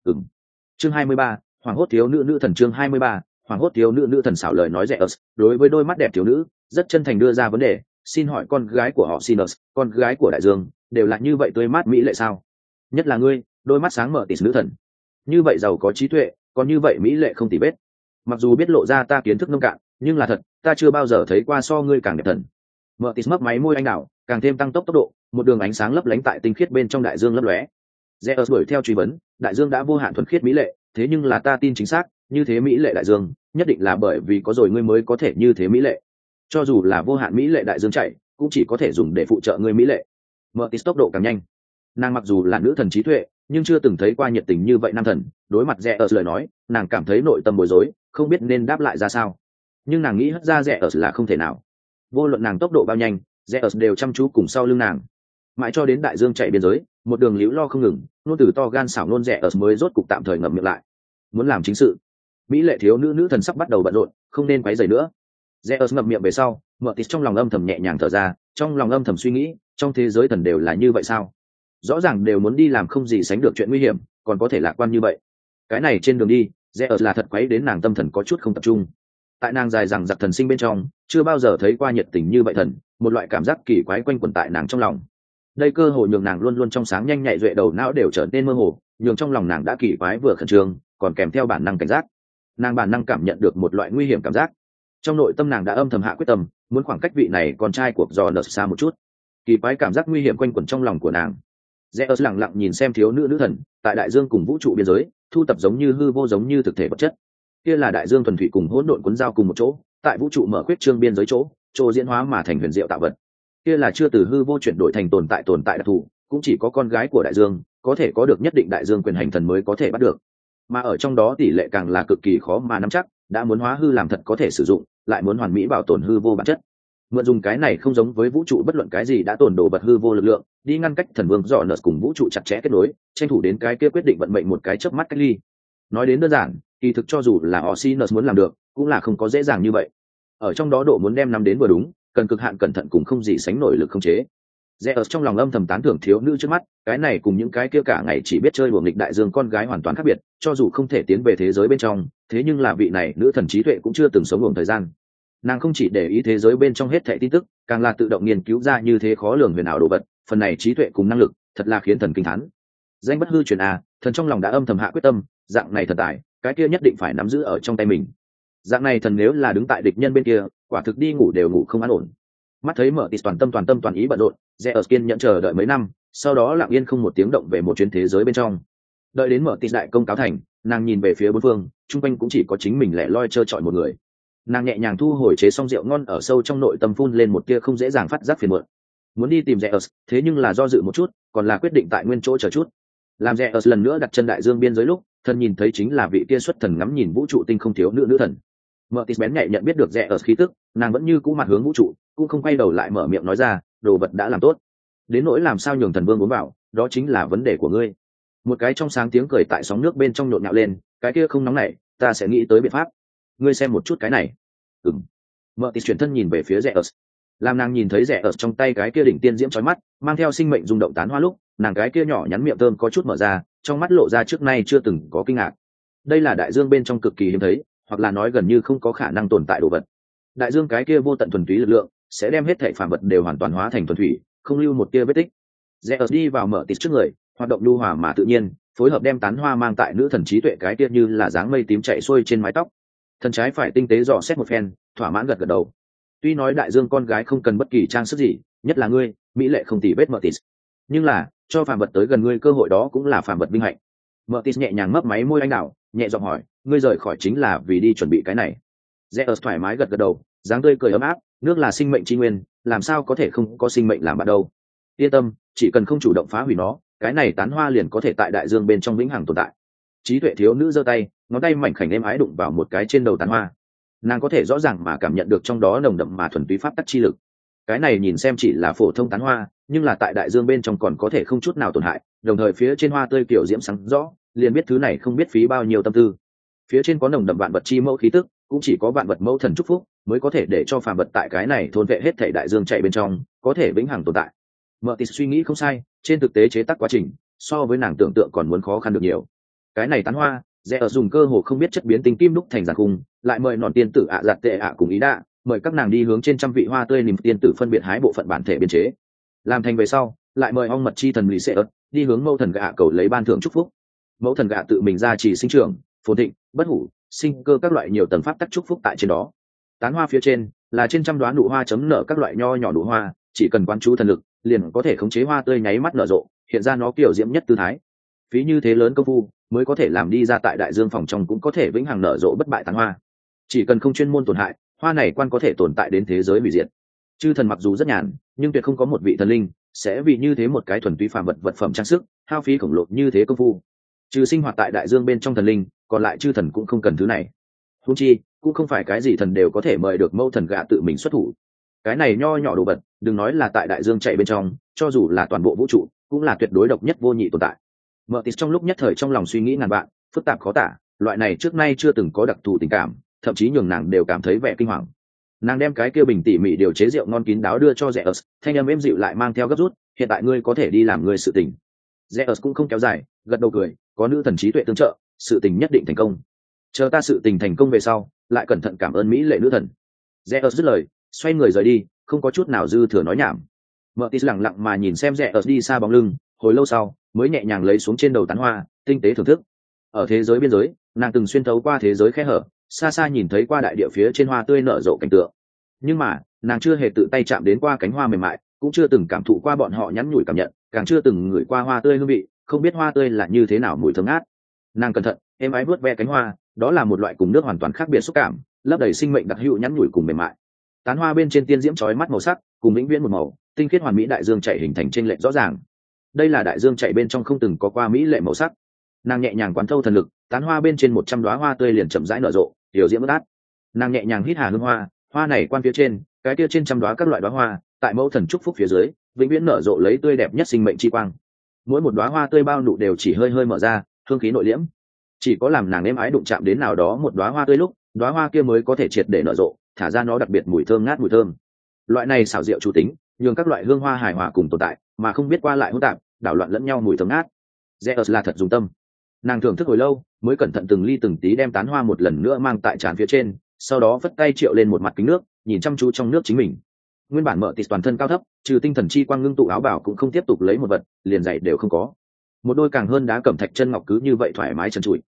Chương 23, hoàng hốt thiếu nữ thần. Chương 23, hoàng hốt thiếu nữ thần xảo lời nói Zeus, đối với đôi mắt đẹp thiếu nữ, rất chân thành đưa ra vấn đề, xin hỏi con gái của họ Sinus, con gái của đại dương, đều là như vậy tươi mát mỹ lệ sao? Nhất là ngươi, đôi mắt sáng mở tịt nữ thần, như vậy giàu có trí tuệ, còn như vậy mỹ lệ không tì vết. Mặc dù biết lộ ra ta kiến thức nông cạn, nhưng là thật, ta chưa bao giờ thấy qua so ngươi càng đẹp thần. Mở tịt mấp máy môi anh đào, càng thêm tăng tốc độ, một đường ánh sáng lấp lánh tại tinh khiết bên trong đại dương lấp lóe. Zeus đuổi theo truy vấn, đại dương đã vô hạn thuần khiết mỹ lệ, thế nhưng là ta tin chính xác, như thế mỹ lệ đại dương, nhất định là bởi vì có rồi ngươi mới có thể như thế mỹ lệ. Cho dù là vô hạn mỹ lệ đại dương chảy, cũng chỉ có thể dùng để phụ trợ ngươi mỹ lệ. Mở tịt tốc độ càng nhanh. Nàng mặc dù là nữ thần trí tuệ, nhưng chưa từng thấy qua nhiệt tình như vậy nam thần. Đối mặt Zeus lời nói, nàng cảm thấy nội tâm bối rối, không biết nên đáp lại ra sao. Nhưng nàng nghĩ hất ra Zeus là không thể nào. Vô luận nàng tốc độ bao nhanh, Zeus đều chăm chú cùng sau lưng nàng. Mãi cho đến đại dương chạy biên giới, một đường líu lo không ngừng, nôn từ to gan xảo nôn Zeus mới rốt cục tạm thời ngậm miệng lại. Muốn làm chính sự, mỹ lệ thiếu nữ thần sắp bắt đầu bận rộn, không nên quấy rầy nữa. Zeus ngậm miệng về sau, Mở tịt trong lòng âm thầm nhẹ nhàng thở ra, trong lòng âm thầm suy nghĩ, trong thế giới thần đều là như vậy sao? Rõ ràng đều muốn đi làm không gì sánh được chuyện nguy hiểm, còn có thể lạc quan như vậy. Cái này trên đường đi, Zeus là thật quấy đến nàng tâm thần có chút không tập trung. Tại nàng dài rằng giặc thần sinh bên trong, chưa bao giờ thấy qua nhiệt tình như vậy thần, một loại cảm giác kỳ quái quanh quẩn tại nàng trong lòng. Đây cơ hội nhường nàng luôn luôn trong sáng nhanh nhạy duệ đầu não đều trở nên mơ hồ, nhường trong lòng nàng đã kỳ quái vừa khẩn trương, còn kèm theo bản năng cảnh giác. Nàng bản năng cảm nhận được một loại nguy hiểm cảm giác. Trong nội tâm nàng đã âm thầm hạ quyết tâm, muốn khoảng cách vị này con trai của Do nợ xa một chút. Kỳ quái cảm giác nguy hiểm quanh quẩn trong lòng của nàng. Zeus lặng lặng nhìn xem thiếu nữ thần tại đại dương cùng vũ trụ biên giới thu tập giống như hư vô giống như thực thể vật chất. Kia là đại dương thuần thủy cùng hỗn độn cuốn giao cùng một chỗ, tại vũ trụ mở khuyết trương biên giới chỗ diễn hóa mà thành huyền diệu tạo vật. Kia là chưa từ hư vô chuyển đổi thành tồn tại đặc thù, cũng chỉ có con gái của đại dương có thể có được nhất định đại dương quyền hành thần mới có thể bắt được. Mà ở trong đó tỷ lệ càng là cực kỳ khó mà nắm chắc, đã muốn hóa hư làm thật có thể sử dụng, lại muốn hoàn mỹ bảo tồn hư vô bản chất. Mượn dùng cái này không giống với vũ trụ bất luận cái gì đã tồn đồ vật hư vô lực lượng, đi ngăn cách thần vương dọ nợ cùng vũ trụ chặt chẽ kết nối, tranh thủ đến cái kia quyết định vận mệnh một cái chớp mắt cách ly. Nói đến đơn giản, kỳ thực cho dù là Osinus muốn làm được, cũng là không có dễ dàng như vậy. Ở trong đó độ muốn đem nắm đến vừa đúng, cần cực hạn cẩn thận cùng không gì sánh nổi lực không chế. Zeus trong lòng âm thầm tán thưởng thiếu nữ trước mắt, cái này cùng những cái kia cả ngày chỉ biết chơi đùa nghịch đại dương con gái hoàn toàn khác biệt, cho dù không thể tiến về thế giới bên trong, thế nhưng là vị này nữ thần trí tuệ cũng chưa từng sống ngủ thời gian. Nàng không chỉ để ý thế giới bên trong hết thảy tin tức, càng là tự động nghiên cứu ra như thế khó lường huyền ảo đồ vật, phần này trí tuệ cùng năng lực, thật là khiến thần kinh thán. Danh bất hư truyền thần trong lòng đã âm thầm hạ quyết tâm, dạng này thần tài, cái kia nhất định phải nắm giữ ở trong tay mình. Dạng này thần nếu là đứng tại địch nhân bên kia, quả thực đi ngủ đều ngủ không an ổn. Mắt thấy mở tịt toàn tâm toàn ý bận rộn, Zeus kiên nhẫn chờ đợi mấy năm, sau đó lặng yên không một tiếng động về một chuyến thế giới bên trong. Đợi đến mở tịt đại công cáo thành, nàng nhìn về phía bốn phương, chung quanh cũng chỉ có chính mình lẻ loi trơ trọi một người. Nàng nhẹ nhàng thu hồi chế xong rượu ngon ở sâu trong nội tâm phun lên một tia không dễ dàng phát giác phiền muộn. Muốn đi tìm Zeus, thế nhưng là do dự một chút, còn là quyết định tại nguyên chỗ chờ chút. Làm Zeus lần nữa đặt chân đại dương biên giới lúc, thần nhìn thấy chính là vị kia xuất thần ngắm nhìn vũ trụ tinh không thiếu nữ thần. Mertis bén nhạy nhận biết được Zeus khí tức, nàng vẫn như cũ mặt hướng vũ trụ, cũng không quay đầu lại mở miệng nói ra, đồ vật đã làm tốt. Đến nỗi làm sao nhường thần vương uống vào, đó chính là vấn đề của ngươi. Một cái trong sáng tiếng cười tại sóng nước bên trong nhộn nhạo lên, cái kia không nóng nảy, ta sẽ nghĩ tới biện pháp. Ngươi xem một chút cái này. Mertis chuyển thân nhìn về phía Zeus. Làm nàng nhìn thấy Zeus trong tay cái kia đỉnh tiên diễm chói mắt, mang theo sinh mệnh rung động tán hoa lúc, nàng cái kia nhỏ nhắn miệng thơm có chút mở ra, trong mắt lộ ra trước nay chưa từng có kinh ngạc. Đây là đại dương bên trong cực kỳ hiếm thấy, hoặc là nói gần như không có khả năng tồn tại đồ vật. Đại dương cái kia vô tận thuần túy lực lượng sẽ đem hết thảy phàm vật đều hoàn toàn hóa thành thuần thủy, không lưu một tia vết tích. Zeus đi vào mở tít trước người, hoạt động lưu hòa mà tự nhiên, phối hợp đem tán hoa mang tại nữ thần trí tuệ cái kia như là dáng mây tím chạy xuôi trên mái tóc. Thần trái phải tinh tế dò xét một phen, thỏa mãn gật gật đầu. Tuy nói đại dương con gái không cần bất kỳ trang sức gì, nhất là ngươi, mỹ lệ không tì vết mở tít. Nhưng là, cho phàm vật tới gần ngươi cơ hội đó cũng là phàm vật vinh hạnh. Mở tít nhẹ nhàng mấp máy môi anh đào, nhẹ giọng hỏi, ngươi rời khỏi chính là vì đi chuẩn bị cái này. Zeus thoải mái gật gật đầu, dáng tươi cười ấm áp, nước là sinh mệnh tri nguyên, làm sao có thể không có sinh mệnh làm bạn đâu. Yên tâm, chỉ cần không chủ động phá hủy nó, cái này tán hoa liền có thể tại đại dương bên trong vĩnh hằng tồn tại. Trí tuệ thiếu nữ giơ tay, ngón tay mảnh khảnh êm ái đụng vào một cái trên đầu tán hoa. Nàng có thể rõ ràng mà cảm nhận được trong đó nồng đậm mà thuần túy pháp tắc chi lực. Cái này nhìn xem chỉ là phổ thông tán hoa, nhưng là tại đại dương bên trong còn có thể không chút nào tổn hại, đồng thời phía trên hoa tươi kiểu diễm sáng rõ, liền biết thứ này không biết phí bao nhiêu tâm tư. Phía trên có nồng đậm vạn vật chi mẫu khí tức, cũng chỉ có vạn vật mẫu thần chúc phúc mới có thể để cho phàm vật tại cái này thôn vệ hết thảy đại dương chạy bên trong có thể vĩnh hằng tồn tại. Mertis suy nghĩ không sai, trên thực tế chế tác quá trình so với nàng tưởng tượng còn muốn khó khăn được nhiều. Cái này tán hoa, Zeus dùng cơ hồ không biết chất biến tinh kim đúc thành giàn khung, lại mời nọn tiên tử ạ giặt tệ ạ cùng ý đạ, mời các nàng đi hướng trên trăm vị hoa tươi niềm tiên tử phân biệt hái bộ phận bản thể biên chế. Làm thành về sau, lại mời ong mật chi thần lì xệ ớt đi hướng mẫu thần gạ cầu lấy ban thưởng chúc phúc. Mẫu thần gạ tự mình ra chỉ sinh trưởng, phồn thịnh, bất hủ, sinh cơ các loại nhiều tầng pháp tắc chúc phúc tại trên đó. Tán hoa phía trên là trên trăm đoá nụ hoa chấm nở các loại nho nhỏ nụ hoa, chỉ cần quán chú thần lực, liền có thể khống chế hoa tươi nháy mắt nở rộ, hiện ra nó kiểu diễm nhất tư thái. Phí như thế lớn công phu mới có thể làm đi ra tại đại dương phòng trong cũng có thể vĩnh hằng nở rộ bất bại tán hoa. Chỉ cần không chuyên môn tổn hại, hoa này quan có thể tồn tại đến thế giới hủy diệt. Chư thần mặc dù rất nhàn, nhưng tuyệt không có một vị thần linh sẽ vì như thế một cái thuần túy phàm vật vật phẩm trang sức, hao phí khổng lồ như thế công phu. Trừ sinh hoạt tại đại dương bên trong thần linh, còn lại chư thần cũng không cần thứ này. Huống chi, cũng không phải cái gì thần đều có thể mời được mẫu thần gạ tự mình xuất thủ. Cái này nho nhỏ đồ vật, đừng nói là tại đại dương chạy bên trong, cho dù là toàn bộ vũ trụ, cũng là tuyệt đối độc nhất vô nhị tồn tại. Mertis trong lúc nhất thời trong lòng suy nghĩ ngàn vạn, phức tạp khó tả, loại này trước nay chưa từng có đặc thù tình cảm, thậm chí nhường nàng đều cảm thấy vẻ kinh hoàng. Nàng đem cái kia bình tỉ mỉ điều chế rượu ngon kín đáo đưa cho Zeus, thanh âm êm dịu lại mang theo gấp rút, hiện tại ngươi có thể đi làm người sự tình. Zeus cũng không kéo dài, gật đầu cười, có nữ thần trí tuệ tương trợ, sự tình nhất định thành công. Chờ ta sự tình thành công về sau, lại cẩn thận cảm ơn mỹ lệ nữ thần. Zeus dứt lời, xoay người rời đi, không có chút nào dư thừa nói nhảm. Mertis lặng lặng mà nhìn xem Zeus đi xa bóng lưng, hồi lâu sau mới nhẹ nhàng lấy xuống trên đầu tán hoa, tinh tế thưởng thức. Ở thế giới biên giới, nàng từng xuyên thấu qua thế giới khe hở, xa xa nhìn thấy qua đại địa phía trên hoa tươi nở rộ cảnh tượng. Nhưng mà nàng chưa hề tự tay chạm đến qua cánh hoa mềm mại, cũng chưa từng cảm thụ qua bọn họ nhắn nhủi cảm nhận, càng chưa từng ngửi qua hoa tươi hương vị, không biết hoa tươi là như thế nào mùi thơm ngát. Nàng cẩn thận êm ái vuốt ve cánh hoa, đó là một loại cùng nước hoàn toàn khác biệt xúc cảm, lấp đầy sinh mệnh đặc hữu nhắn nhủi cùng mềm mại. Tán hoa bên trên tiên diễm chói mắt màu sắc, cùng vĩnh viễn một màu, tinh khiết hoàn mỹ đại dương chạy hình thành trên lệch rõ ràng. Đây là đại dương chạy bên trong không từng có qua mỹ lệ màu sắc. Nàng nhẹ nhàng quán thâu thần lực, tán hoa bên trên 100 đóa hoa tươi liền chậm rãi nở rộ, điều diễm bất át. Nàng nhẹ nhàng hít hà hương hoa, hoa này quan phía trên, cái kia trên trăm đóa các loại đóa hoa, tại mẫu thần chúc phúc phía dưới, vĩnh viễn nở rộ lấy tươi đẹp nhất sinh mệnh chi quang. Mỗi một đóa hoa tươi bao nụ đều chỉ hơi hơi mở ra, hương khí nội liễm. Chỉ có làm nàng êm ái đụng chạm đến nào đó một đóa hoa tươi lúc, đóa hoa kia mới có thể triệt để nở rộ, thả ra nó đặc biệt mùi thơm ngát mùi thơm. Loại này xảo diệu chủ tính, nhường các loại hương hoa hài hòa cùng tồn tại, mà không biết qua lại hỗn tạp, đảo loạn lẫn nhau mùi thơm ngát. Zeus là thật dùng tâm. Nàng thưởng thức hồi lâu, mới cẩn thận từng ly từng tí đem tán hoa một lần nữa mang tại trán phía trên, sau đó vất tay triệu lên một mặt kính nước, nhìn chăm chú trong nước chính mình. Nguyên bản Mertis toàn thân cao thấp, trừ tinh thần chi quang ngưng tụ áo bào cũng không tiếp tục lấy một vật, liền giày đều không có. Một đôi càng hơn đá cẩm thạch chân ngọc cứ như vậy thoải mái trần trụi,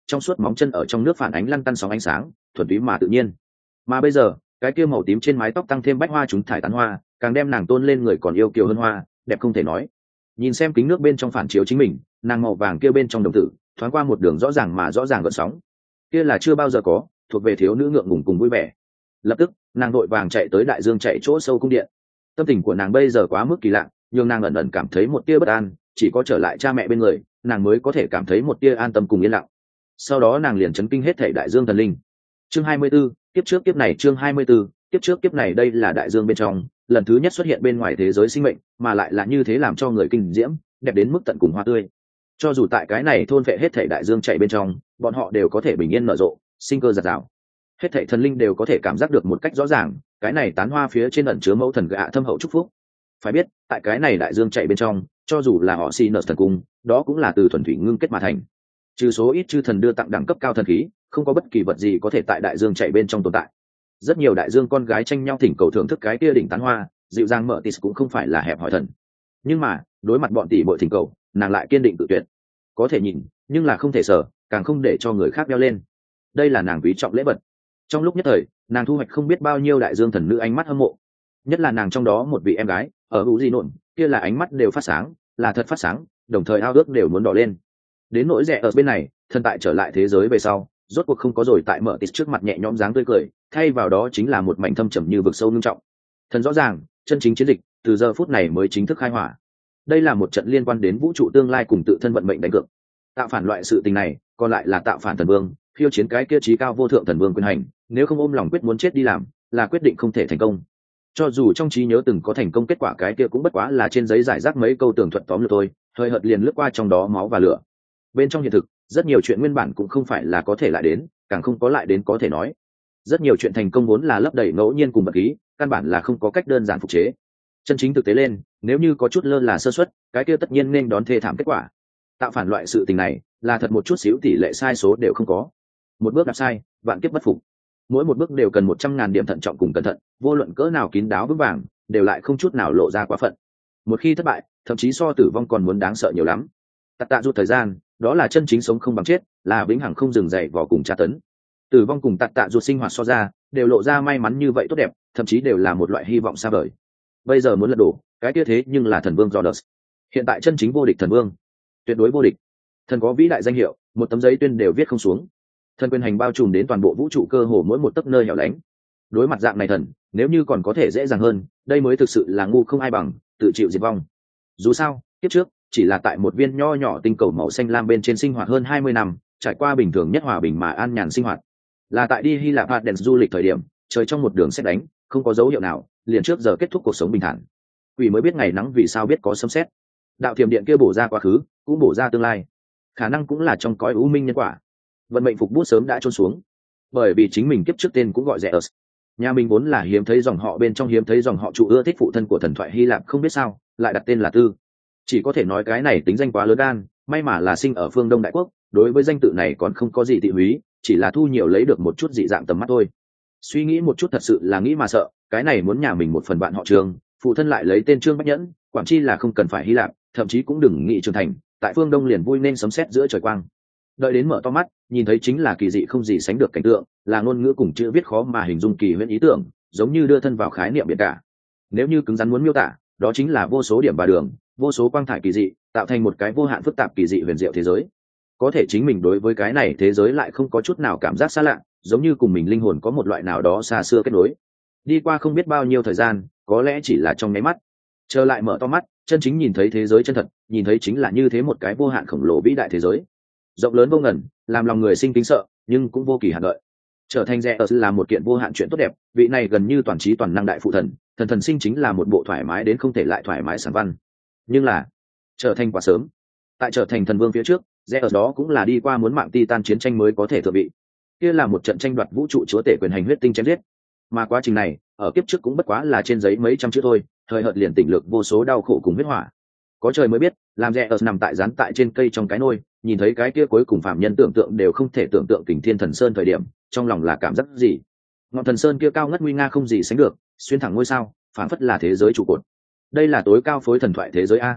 trong suốt móng chân ở trong nước phản ánh lăn tăn sóng ánh sáng, thuần túy mà tự nhiên. Mà bây giờ cái kia màu tím trên mái tóc tăng thêm bách hoa chúng thải tán hoa, càng đem nàng tôn lên người còn yêu kiều hơn hoa, đẹp không thể nói. Nhìn xem kính nước bên trong phản chiếu chính mình, nàng màu vàng kia bên trong đồng tử thoáng qua một đường rõ ràng mà rõ ràng gợn sóng, kia là chưa bao giờ có, thuộc về thiếu nữ ngượng ngùng cùng vui vẻ. Lập tức nàng đội vàng chạy tới đại dương chạy chỗ sâu cung điện. Tâm tình của nàng bây giờ quá mức kỳ lạ, nhưng nàng ẩn ẩn cảm thấy một tia bất an, chỉ có trở lại cha mẹ bên người nàng mới có thể cảm thấy một tia an tâm cùng yên lặng. Sau đó nàng liền chấn kinh hết thảy đại dương thần linh. Chương 24, tiếp trước tiếp này. Chương 24, tiếp trước tiếp này. Đây là đại dương bên trong lần thứ nhất xuất hiện bên ngoài thế giới sinh mệnh, mà lại là như thế làm cho người kinh diễm, đẹp đến mức tận cùng hoa tươi. Cho dù tại cái này thôn vệ hết thảy đại dương chạy bên trong, bọn họ đều có thể bình yên nở rộ, sinh cơ dạt dào. Hết thảy thần linh đều có thể cảm giác được một cách rõ ràng, cái này tán hoa phía trên ẩn chứa mẫu thần gạ thâm hậu chúc phúc. Phải biết, tại cái này đại dương chạy bên trong, cho dù là họ xì nợ thần cung, đó cũng là từ thuần thủy ngưng kết mà thành. Trừ số ít chư thần đưa tặng đẳng cấp cao thần khí, không có bất kỳ vật gì có thể tại đại dương chạy bên trong tồn tại. Rất nhiều đại dương con gái tranh nhau thỉnh cầu thưởng thức cái kia đỉnh tán hoa, dịu dàng mở tis cũng không phải là hẹp hòi thần. Nhưng mà đối mặt bọn tỷ bội thỉnh cầu, nàng lại kiên định tự tuyệt. Có thể nhìn nhưng là không thể sở, càng không để cho người khác đeo lên. Đây là nàng quý trọng lễ vật. Trong lúc nhất thời nàng thu hoạch không biết bao nhiêu đại dương thần nữ ánh mắt hâm mộ, nhất là nàng trong đó một vị em gái ở hữu di nộn kia là ánh mắt đều phát sáng, là thật phát sáng, đồng thời ao ước đều muốn đỏ lên. Đến nỗi rẻ ở bên này, thần tại trở lại thế giới về sau rốt cuộc không có rồi tại mở tít trước mặt nhẹ nhõm dáng tươi cười, thay vào đó chính là một mảnh thâm trầm như vực sâu nghiêm trọng. Thần rõ ràng chân chính chiến dịch từ giờ phút này mới chính thức khai hỏa. Đây là một trận liên quan đến vũ trụ tương lai cùng tự thân vận mệnh đánh cược. Tạo phản loại sự tình này còn lại là tạo phản thần vương, khiêu chiến cái kia trí cao vô thượng thần vương quyền hành, nếu không ôm lòng quyết muốn chết đi làm là quyết định không thể thành công. Cho dù trong trí nhớ từng có thành công kết quả, cái kia cũng bất quá là trên giấy giải rác mấy câu tường thuận tóm lược thôi, hơi hợt liền lướt qua trong đó máu và lửa. Bên trong hiện thực rất nhiều chuyện nguyên bản cũng không phải là có thể lại đến, càng không có lại đến có thể nói. Rất nhiều chuyện thành công vốn là lấp đầy ngẫu nhiên cùng vật khí, căn bản là không có cách đơn giản phục chế. Chân chính thực tế lên, nếu như có chút lơ là sơ suất, cái kia tất nhiên nên đón thê thảm kết quả. Tạo phản loại sự tình này là thật một chút xíu tỷ lệ sai số đều không có. Một bước đạp sai, vạn kiếp bất phục. Mỗi một bước đều cần 100.000 điểm thận trọng cùng cẩn thận, vô luận cỡ nào kín đáo vững vàng, đều lại không chút nào lộ ra quá phận. Một khi thất bại, thậm chí so tử vong còn muốn đáng sợ nhiều lắm. Tạ rút thời gian, đó là chân chính sống không bằng chết, là vĩnh hằng không dừng dậy vò cùng tra tấn. Tử vong cùng tạ rút sinh hoạt so ra, đều lộ ra may mắn như vậy tốt đẹp, thậm chí đều là một loại hy vọng xa vời. Bây giờ muốn lật đổ, cái kia thế nhưng là thần vương Rhodes. Hiện tại chân chính vô địch thần vương, tuyệt đối vô địch. Thần có vĩ đại danh hiệu, một tấm giấy tuyên đều viết không xuống. Thần quyền hành bao trùm đến toàn bộ vũ trụ, cơ hồ mỗi một tấc nơi hẻo lánh. Đối mặt dạng này thần, nếu như còn có thể dễ dàng hơn, đây mới thực sự là ngu không ai bằng, tự chịu diệt vong. Dù sao kiếp trước chỉ là tại một viên nho nhỏ tinh cầu màu xanh lam bên trên sinh hoạt hơn 20 năm, trải qua bình thường nhất hòa bình mà an nhàn sinh hoạt. Là tại đi Hy Lạp hạt đèn du lịch thời điểm, trời trong một đường sét đánh, không có dấu hiệu nào, liền trước giờ kết thúc cuộc sống bình thản. Quỷ mới biết ngày nắng vì sao biết có sấm sét. Đạo thiểm điện kia bổ ra quá khứ, cũng bổ ra tương lai, khả năng cũng là trong cõi u minh nhân quả. Vận mệnh phục bút sớm đã trôn xuống, bởi vì chính mình kiếp trước tên cũng gọi Zeus. Nhà mình vốn là hiếm thấy dòng họ bên trong hiếm thấy dòng họ trụ ưa thích phụ thân của thần thoại Hy Lạp, không biết sao lại đặt tên là Tư. Chỉ có thể nói cái này tính danh quá lớn gan, may mà là sinh ở phương Đông Đại Quốc, đối với danh tự này còn không có gì tị húy, chỉ là thu nhiều lấy được một chút dị dạng tầm mắt thôi. Suy nghĩ một chút thật sự là nghĩ mà sợ, cái này muốn nhà mình một phần bạn họ Trương, phụ thân lại lấy tên Trương Bách Nhẫn, quản chi là không cần phải Hy Lạp, thậm chí cũng đừng nghĩ trưởng thành, tại phương Đông liền vui nên sấm sét giữa trời quang. Đợi đến mở to mắt, nhìn thấy chính là kỳ dị không gì sánh được cảnh tượng, là ngôn ngữ cùng chữ viết khó mà hình dung kỳ huyễn ý tưởng, giống như đưa thân vào khái niệm biển cả. Nếu như cứng rắn muốn miêu tả, đó chính là vô số điểm và đường, vô số quang thải kỳ dị, tạo thành một cái vô hạn phức tạp kỳ dị huyền diệu thế giới. Có thể chính mình đối với cái này thế giới lại không có chút nào cảm giác xa lạ, giống như cùng mình linh hồn có một loại nào đó xa xưa kết nối. Đi qua không biết bao nhiêu thời gian, có lẽ chỉ là trong nháy mắt, trở lại mở to mắt, chân chính nhìn thấy thế giới chân thật, nhìn thấy chính là như thế một cái vô hạn khổng lồ vĩ đại thế giới, rộng lớn vô ngần, làm lòng người sinh kính sợ, nhưng cũng vô kỳ hạn đợi. Trở thành Zeus là một kiện vô hạn chuyện tốt đẹp, vị này gần như toàn trí toàn năng đại phụ thần, thần sinh chính là một bộ thoải mái đến không thể lại thoải mái sản văn. Nhưng là trở thành quá sớm. Tại trở thành thần vương phía trước, Zeus đó cũng là đi qua muốn mạng Titan chiến tranh mới có thể thượng vị. Kia là một trận tranh đoạt vũ trụ chúa tể quyền hành huyết tinh chém giết. Mà quá trình này, ở kiếp trước cũng bất quá là trên giấy mấy trăm chữ thôi, thời hợt liền tỉnh lược vô số đau khổ cùng huyết hỏa. Có trời mới biết, làm Zeus nằm tại rán tại trên cây trong cái nôi, nhìn thấy cái kia cuối cùng phạm nhân tưởng tượng đều không thể tưởng tượng kình thiên thần sơn thời điểm, trong lòng là cảm giác gì? Ngọn thần sơn kia cao ngất nguy nga không gì sánh được, xuyên thẳng ngôi sao, phảng phất là thế giới trụ cột. Đây là tối cao phối thần thoại thế giới a.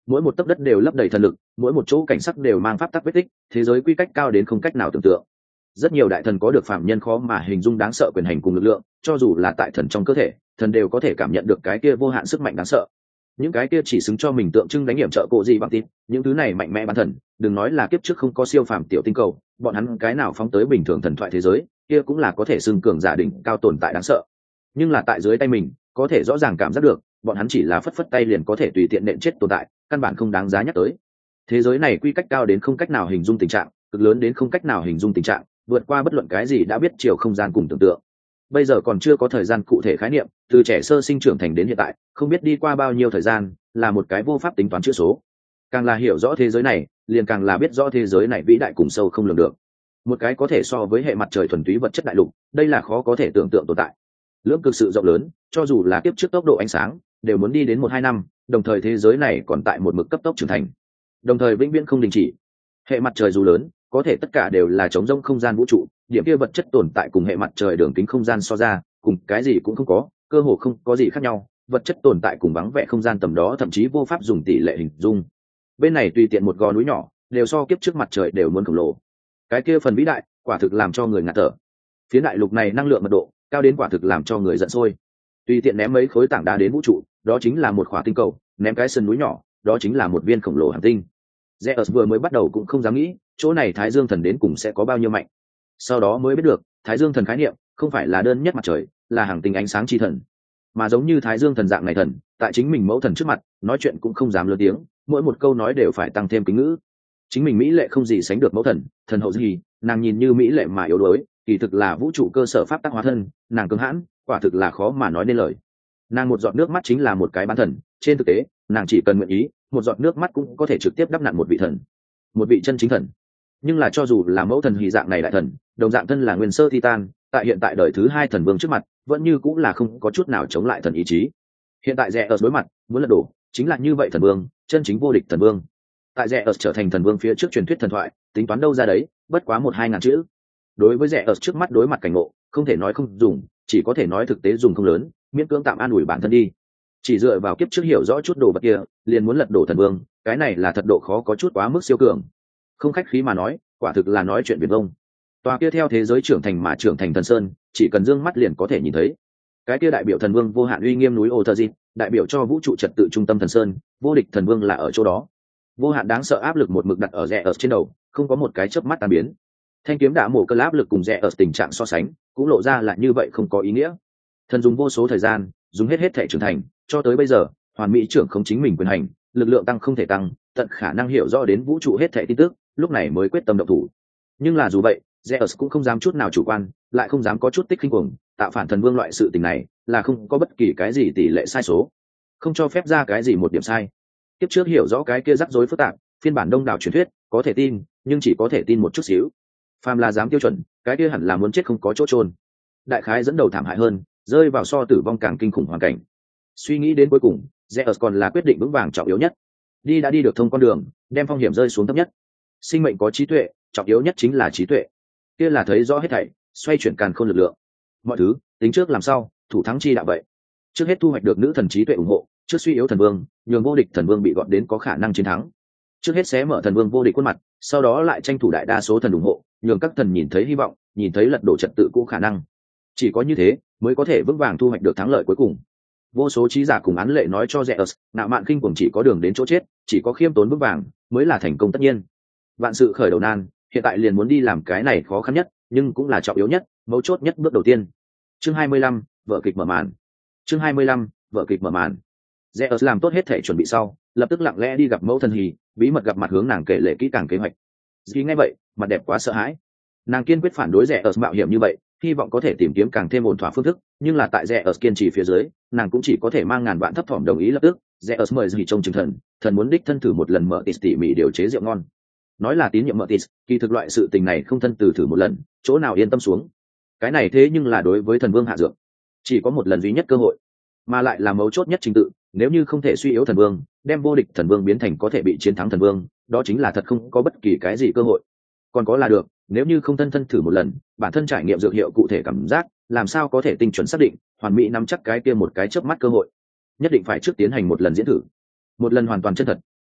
mỗi một tấc đất đều lấp đầy thần lực, mỗi một chỗ cảnh sắc đều mang pháp tắc vết tích, thế giới quy cách cao đến không cách nào tưởng tượng. Rất nhiều đại thần có được phạm nhân khó mà hình dung đáng sợ quyền hành cùng lực lượng, cho dù là tại thần trong cơ thể, thần đều có thể cảm nhận được cái kia vô hạn sức mạnh đáng sợ. Những cái kia chỉ xứng cho mình tượng trưng đánh hiểm trợ cộ gì bằng tin, những thứ này mạnh mẽ bán thần, đừng nói là kiếp trước không có siêu phàm tiểu tinh cầu, bọn hắn cái nào phóng tới bình thường thần thoại thế giới, kia cũng là có thể xưng cường giả đỉnh cao tồn tại đáng sợ. Nhưng là tại dưới tay mình, có thể rõ ràng cảm giác được, bọn hắn chỉ là phất phất tay liền có thể tùy tiện nện chết tồn tại, căn bản không đáng giá nhắc tới. Thế giới này quy cách cao đến không cách nào hình dung tình trạng, cực lớn đến không cách nào hình dung tình trạng, vượt qua bất luận cái gì đã biết chiều không gian cùng tưởng tượng. Bây giờ còn chưa có thời gian cụ thể khái niệm, từ trẻ sơ sinh trưởng thành đến hiện tại, không biết đi qua bao nhiêu thời gian, là một cái vô pháp tính toán chữ số. Càng là hiểu rõ thế giới này, liền càng là biết rõ thế giới này vĩ đại cùng sâu không lường được. Một cái có thể so với hệ mặt trời thuần túy vật chất đại lục, đây là khó có thể tưởng tượng tồn tại. Lưỡng cực sự rộng lớn, cho dù là kiếp trước tốc độ ánh sáng, đều muốn đi đến 1-2 năm, đồng thời thế giới này còn tại một mực cấp tốc trưởng thành, đồng thời vĩnh viễn không đình chỉ. Hệ mặt trời dù lớn, có thể tất cả đều là trống rỗng không gian vũ trụ, điểm kia vật chất tồn tại cùng hệ mặt trời đường kính không gian so ra, cùng cái gì cũng không có, cơ hồ không có gì khác nhau. Vật chất tồn tại cùng vắng vẻ không gian tầm đó thậm chí vô pháp dùng tỷ lệ hình dung. Bên này tùy tiện một gò núi nhỏ, đều so kiếp trước mặt trời đều muốn khổng lồ. Cái kia phần vĩ đại, quả thực làm cho người ngạt thở. Phía đại lục này năng lượng mật độ cao đến quả thực làm cho người giận sôi. Tùy tiện ném mấy khối tảng đá đến vũ trụ, đó chính là một khỏa tinh cầu, ném cái sườn núi nhỏ, đó chính là một viên khổng lồ hành tinh. Zeus vừa mới bắt đầu cũng không dám nghĩ, chỗ này Thái Dương thần đến cùng sẽ có bao nhiêu mạnh. Sau đó mới biết được, Thái Dương thần khái niệm không phải là đơn nhất mặt trời, là hàng tinh ánh sáng chi thần, mà giống như Thái Dương thần dạng này thần, tại chính mình mẫu thần trước mặt, nói chuyện cũng không dám lớn tiếng, mỗi một câu nói đều phải tăng thêm kính ngữ. Chính mình mỹ lệ không gì sánh được mẫu thần, thần hậu gì, nàng nhìn như mỹ lệ mà yếu đuối, kỳ thực là vũ trụ cơ sở pháp tắc hóa thân, nàng cứng hãn, quả thực là khó mà nói nên lời. Nàng một giọt nước mắt chính là một cái bán thần, trên thực tế, nàng chỉ cần nguyện ý, một giọt nước mắt cũng có thể trực tiếp đắp nặn một vị thần, một vị chân chính thần. Nhưng là cho dù là mẫu thần hỷ dạng này đại thần, đồng dạng thân là nguyên sơ Titan, tại hiện tại đời thứ 2 thần vương trước mặt, vẫn như cũng là không có chút nào chống lại thần ý chí. Hiện tại Zeus đối mặt, muốn lật đổ, chính là như vậy thần vương, chân chính vô địch thần vương. Tại Zeus trở thành thần vương phía trước truyền thuyết thần thoại, tính toán đâu ra đấy, bất quá 1-2 ngàn chữ. Đối với Zeus trước mắt đối mặt cảnh ngộ, không thể nói không dùng, chỉ có thể nói thực tế dùng không lớn, miễn cưỡng tạm an ủi bản thân đi. Chỉ dựa vào kiếp trước hiểu rõ chút đồ vật kia, liền muốn lật đổ thần vương, cái này là thật độ khó có chút quá mức siêu cường. Không khách khí mà nói, quả thực là nói chuyện viển vông. Tòa kia theo thế giới trưởng thành mà trưởng thành thần sơn, chỉ cần dương mắt liền có thể nhìn thấy. Cái kia đại biểu thần vương vô hạn uy nghiêm núi Othergit, đại biểu cho vũ trụ trật tự trung tâm thần sơn, vô địch thần vương là ở chỗ đó. Vô hạn đáng sợ áp lực một mực đặt ở rẽ ở trên đầu, không có một cái chớp mắt tan biến. Thanh kiếm đã mổ cơn áp lực cùng rẽ ở tình trạng so sánh, cũng lộ ra là như vậy không có ý nghĩa. Thần dùng vô số thời gian, dùng hết thể trưởng thành, cho tới bây giờ, hoàn mỹ trưởng không chính mình quyền hành, lực lượng tăng không thể tăng, tận khả năng hiểu rõ đến vũ trụ hết thể tin tức, lúc này mới quyết tâm động thủ. Nhưng là dù vậy, Zeus cũng không dám chút nào chủ quan, lại không dám có chút tích khinh cuồng, tạo phản thần vương loại sự tình này, là không có bất kỳ cái gì tỷ lệ sai số, không cho phép ra cái gì một điểm sai. Tiếp trước hiểu rõ cái kia rắc rối phức tạp, phiên bản đông đảo truyền thuyết, có thể tin, nhưng chỉ có thể tin một chút xíu. Phàm là dám tiêu chuẩn, cái kia hẳn là muốn chết không có chỗ chôn. Đại khái dẫn đầu thảm hại hơn, rơi vào so tử vong càng kinh khủng hoàn cảnh. Suy nghĩ đến cuối cùng, Zeus còn là quyết định vững vàng trọng yếu nhất. Đi đã đi được thông con đường, đem phong hiểm rơi xuống thấp nhất. Sinh mệnh có trí tuệ, trọng yếu nhất chính là trí tuệ. Kia là thấy rõ hết thảy, xoay chuyển càn khôn lực lượng. Mọi thứ, tính trước làm sao, thủ thắng chi đạo vậy. Trước hết thu hoạch được nữ thần trí tuệ ủng hộ, trước suy yếu thần vương, nhường vô địch thần vương bị gọt đến có khả năng chiến thắng. Trước hết xé mở thần vương vô địch khuôn mặt, sau đó lại tranh thủ đại đa số thần ủng hộ, nhường các thần nhìn thấy hy vọng, nhìn thấy lật đổ trật tự cũ khả năng. Chỉ có như thế, mới có thể vững vàng thu hoạch được thắng lợi cuối cùng. Vô số trí giả cùng án lệ nói cho Zeus, nạo mạn kinh cuồng chỉ có đường đến chỗ chết, chỉ có khiêm tốn vững vàng mới là thành công tất nhiên. Vạn sự khởi đầu nan, hiện tại liền muốn đi làm cái này khó khăn nhất, nhưng cũng là trọng yếu nhất, mấu chốt nhất bước đầu tiên. Chương 25, vở kịch mở màn. Chương 25, vở kịch mở màn. Zeus làm tốt hết thể chuẩn bị sau, lập tức lặng lẽ đi gặp mẫu thần hì, bí mật gặp mặt hướng nàng kể lể kỹ càng kế hoạch. Vì nghe vậy, mặt đẹp quá sợ hãi. Nàng kiên quyết phản đối Zeus mạo hiểm như vậy, hy vọng có thể tìm kiếm càng thêm ổn thỏa phương thức, nhưng là tại Zeus kiên trì phía dưới, nàng cũng chỉ có thể mang ngàn vạn thấp thỏm đồng ý lập tức. Zeus mời gì trông chừng thần muốn đích thân thử một lần mở tỉ mỉ điều chế rượu ngon. Nói là tín nhiệm mở tis, kỳ thực loại sự tình này không thân từ thử một lần, chỗ nào yên tâm xuống. Cái này thế nhưng là đối với thần vương hạ dược, chỉ có một lần duy nhất cơ hội, mà lại là mấu chốt nhất trình tự. Nếu như không thể suy yếu thần vương, đem vô địch thần vương biến thành có thể bị chiến thắng thần vương, đó chính là thật không có bất kỳ cái gì cơ hội. Còn có là được, nếu như không thân thử một lần, bản thân trải nghiệm dược hiệu cụ thể cảm giác, làm sao có thể tinh chuẩn xác định, hoàn mỹ nắm chắc cái kia một cái chớp mắt cơ hội. Nhất định phải trước tiến hành một lần diễn thử, một lần hoàn toàn chân thật,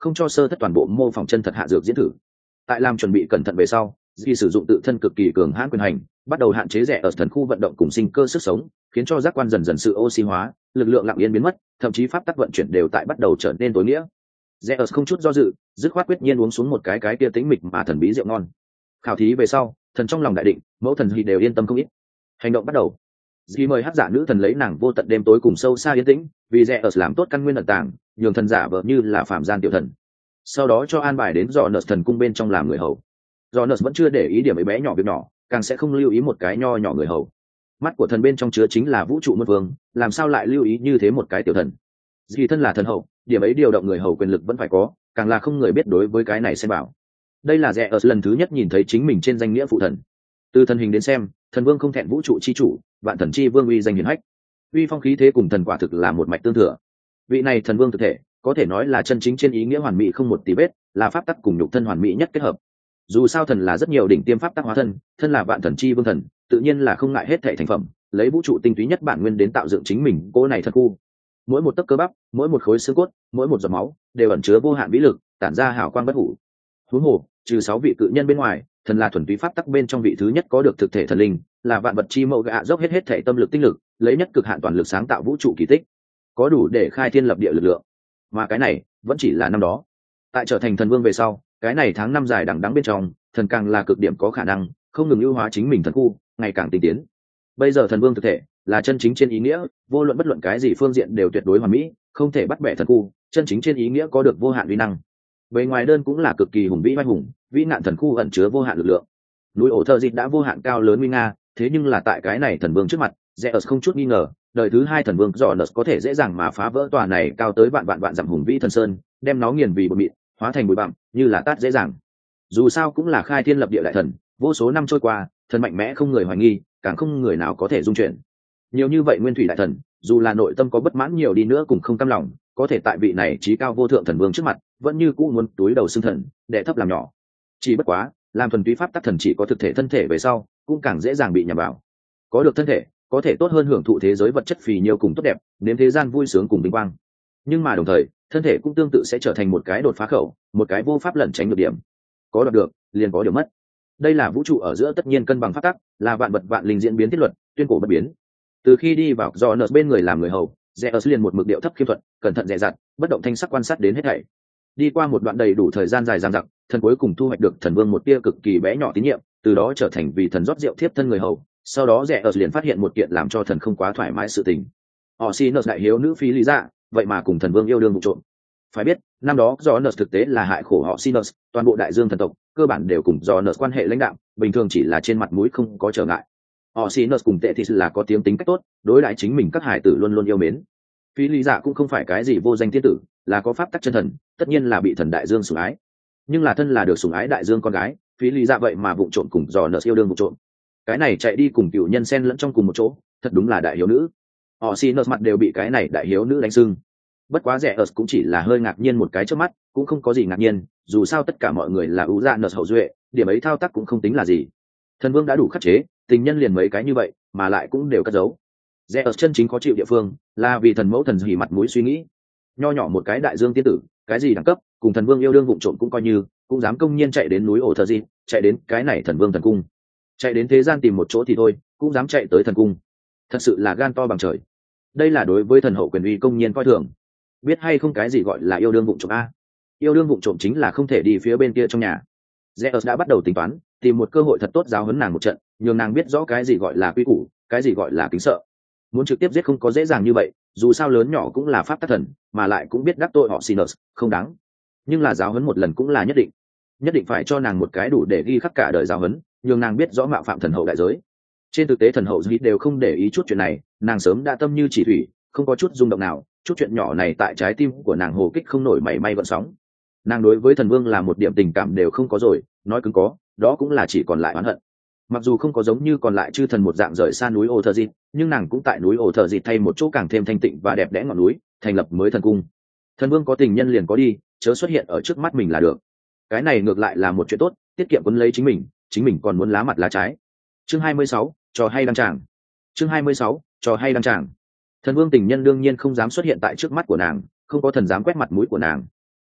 không cho sơ thất toàn bộ mô phỏng chân thật hạ dược diễn thử. Tại làm chuẩn bị cẩn thận về sau, khi sử dụng tự thân cực kỳ cường hãn quyền hành, bắt đầu hạn chế rẽ ở thần khu vận động cùng sinh cơ sức sống, khiến cho giác quan dần dần sự oxy hóa, lực lượng lặng yên biến mất, thậm chí pháp tắc vận chuyển đều tại bắt đầu trở nên tối nghĩa. Rẽ ở không chút do dự, dứt khoát quyết nhiên uống xuống một cái kia tĩnh mịch mà thần bí rượu ngon. Khảo thí về sau, thần trong lòng đại định, mẫu thần thì đều yên tâm không ít. Hành động bắt đầu. Dì mời hát giả nữ thần lấy nàng vô tận đêm tối cùng sâu xa yên tĩnh, vì rẽ ở làm tốt căn nguyên ẩn tàng, nhường thần giả vờ như là phạm gian tiểu thần. Sau đó cho an bài đến dò nợ thần cung bên trong làm người hầu. Dò nợ vẫn chưa để ý điểm ấy bé nhỏ việc nhỏ, càng sẽ không lưu ý một cái nho nhỏ người hầu. Mắt của thần bên trong chứa chính là vũ trụ muôn vương, làm sao lại lưu ý như thế một cái tiểu thần? Dì thân là thần hậu, điểm ấy điều động người hầu quyền lực vẫn phải có, càng là không người biết đối với cái này xem bảo. Đây là rẽ ở lần thứ nhất nhìn thấy chính mình trên danh nghĩa phụ thần. Từ thần hình đến xem, thần vương không thẹn vũ trụ chi chủ, vạn thần chi vương uy danh hiển hách, uy phong khí thế cùng thần quả thực là một mạch tương thừa. Vị này thần vương thực thể có thể nói là chân chính trên ý nghĩa hoàn mỹ không một tí vết, là pháp tắc cùng nhục thân hoàn mỹ nhất kết hợp. Dù sao thần là rất nhiều đỉnh tiêm pháp tắc hóa thân, thân là vạn thần chi vương thần, tự nhiên là không ngại hết thảy thành phẩm, lấy vũ trụ tinh túy nhất bản nguyên đến tạo dựng chính mình cô này thật khu. Mỗi một tấc cơ bắp, mỗi một khối xương cốt, mỗi một giọt máu đều ẩn chứa vô hạn vĩ lực, tản ra hào quang bất hủ. Huống hồ, trừ 6 vị cự nhân bên ngoài, thần là thuần túy pháp tắc bên trong vị thứ nhất có được thực thể thần linh, là vạn vật chi mẫu gạ dốc hết thể tâm lực tinh lực, lấy nhất cực hạn toàn lực sáng tạo vũ trụ kỳ tích, có đủ để khai thiên lập địa lực lượng. Mà cái này vẫn chỉ là năm đó. Tại trở thành thần vương về sau, cái này tháng năm dài đằng đẵng bên trong, thần càng là cực điểm có khả năng không ngừng ưu hóa chính mình thần khu, ngày càng tinh tiến. Bây giờ thần vương thực thể là chân chính trên ý nghĩa, vô luận bất luận cái gì phương diện đều tuyệt đối hoàn mỹ, không thể bắt bẻ thần khu, chân chính trên ý nghĩa có được vô hạn uy năng. Bề ngoài đơn cũng là cực kỳ hùng vĩ oai hùng, vĩ nạn thần khu ẩn chứa vô hạn lực lượng. Núi ổ thợ dịch đã vô hạn cao lớn nguy nga, thế nhưng là tại cái này thần vương trước mặt, Zeus không chút nghi ngờ, đời thứ hai thần vương Jonas có thể dễ dàng mà phá vỡ tòa này cao tới vạn dặm hùng vĩ thần sơn, đem nó nghiền vì bột mịn, hóa thành bụi bặm, như là tát dễ dàng. Dù sao cũng là khai thiên lập địa đại thần, vô số năm trôi qua, thần mạnh mẽ không người hoài nghi, càng không người nào có thể dung chuyển. Nhiều như vậy nguyên thủy đại thần, dù là nội tâm có bất mãn nhiều đi nữa cũng không cam lòng, có thể tại vị này trí cao vô thượng thần vương trước mặt, vẫn như cũ muốn túi đầu xưng thần, đệ thấp làm nhỏ. Chỉ bất quá, làm thuần túy pháp tắc thần chỉ có thực thể thân thể về sau, cũng càng dễ dàng bị nhầm vào. Có được thân thể, có thể tốt hơn hưởng thụ thế giới vật chất phì nhiêu cùng tốt đẹp, nếm thế gian vui sướng cùng vinh quang. Nhưng mà đồng thời, thân thể cũng tương tự sẽ trở thành một cái đột phá khẩu, một cái vô pháp lẩn tránh được điểm. Có đoạt được, liền có điều mất. Đây là vũ trụ ở giữa tất nhiên cân bằng pháp tắc, là vạn vật vạn linh diễn biến thiết luật, tuyên cổ bất biến. Từ khi đi vào do nợ bên người làm người hầu, Zeus liền một mực điệu thấp khiêm thuận, cẩn thận dè dặt, bất động thanh sắc quan sát đến hết thảy. Đi qua một đoạn đầy đủ thời gian dài dằng dặc, thần cuối cùng thu hoạch được thần vương một tia cực kỳ bé nhỏ tín nhiệm, từ đó trở thành vì thần rót rượu thiếp thân người hầu. Sau đó Zeus liền phát hiện một kiện làm cho thần không quá thoải mái sự tình. Oxynus đại hiếu nữ phí lý dạ, vậy mà cùng thần vương yêu đương vụ trộm. Phải biết, năm đó Jonas thực tế là hại khổ Oxynus, toàn bộ đại dương thần tộc cơ bản đều cùng Jonas quan hệ lãnh đạm, bình thường chỉ là trên mặt mũi không có trở ngại. Oxynus cùng Tethys là có tiếng tính cách tốt, đối đãi chính mình các hải tử luôn luôn yêu mến. Phí lý dạ cũng không phải cái gì vô danh tiên tử, là có pháp tắc chân thần, tất nhiên là bị thần đại dương sủng ái. Nhưng là thân là được sủng ái đại dương con gái, Phí lý dạ vậy mà vụng trộm cùng Jonas yêu đương vụ trộm. Cái này chạy đi cùng cựu nhân xen lẫn trong cùng một chỗ, thật đúng là đại hiếu nữ. Oxynus mặt đều bị cái này đại hiếu nữ đánh sưng. Bất quá Zeus cũng chỉ là hơi ngạc nhiên một cái trước mắt, cũng không có gì ngạc nhiên, dù sao tất cả mọi người là Uranus hậu duệ, điểm ấy thao tác cũng không tính là gì. Thần vương đã đủ khắc chế, tình nhân liền mấy cái như vậy, mà lại cũng đều cất giấu. Zeus chân chính khó chịu địa phương, là vì thần mẫu thần hỉ mặt mũi suy nghĩ. Nho nhỏ một cái đại dương tiên tử, cái gì đẳng cấp, cùng thần vương yêu đương vụng trộm cũng coi như, cũng dám công nhiên chạy đến núi ổ thờ gì, chạy đến cái này thần vương thần cung, chạy đến thế gian tìm một chỗ thì thôi, cũng dám chạy tới thần cung, thật sự là gan to bằng trời. Đây là đối với thần hậu quyền uy công nhiên coi thường. Biết hay không cái gì gọi là yêu đương vụng trộm a? Yêu đương vụng trộm chính là không thể đi phía bên kia trong nhà. Zeus đã bắt đầu tính toán, tìm một cơ hội thật tốt giáo huấn nàng một trận, nhường nàng biết rõ cái gì gọi là quy củ, cái gì gọi là kính sợ. Muốn trực tiếp giết không có dễ dàng như vậy, dù sao lớn nhỏ cũng là pháp tắc thần, mà lại cũng biết đắc tội họ Sinus, không đáng. Nhưng là giáo huấn một lần cũng là nhất định phải cho nàng một cái đủ để ghi khắc cả đời giáo huấn, nhường nàng biết rõ mạo phạm thần hậu đại giới. Trên thực tế thần hậu Dĩ đều không để ý chút chuyện này, nàng sớm đã tâm như chỉ thủy, không có chút rung động nào, chút chuyện nhỏ này tại trái tim của nàng hồ kích không nổi mảy may gợn sóng. Nàng đối với thần vương là một điểm tình cảm đều không có rồi, nói cứng có, đó cũng là chỉ còn lại oán hận. Mặc dù không có giống như còn lại chư thần một dạng rời xa núi Ổ Thờ Dịt, nhưng nàng cũng tại núi Ổ Thờ Dịt thay một chỗ càng thêm thanh tịnh và đẹp đẽ ngọn núi, thành lập mới thần cung. Thần vương có tình nhân liền có đi, chớ xuất hiện ở trước mắt mình là được. Cái này ngược lại là một chuyện tốt, tiết kiệm quấn lấy chính mình còn muốn lá mặt lá trái. Chương 26, trò hay đăng tràng. Chương 26, trò hay đăng tràng. Thần vương tình nhân đương nhiên không dám xuất hiện tại trước mắt của nàng, không có thần dám quét mặt mũi của nàng.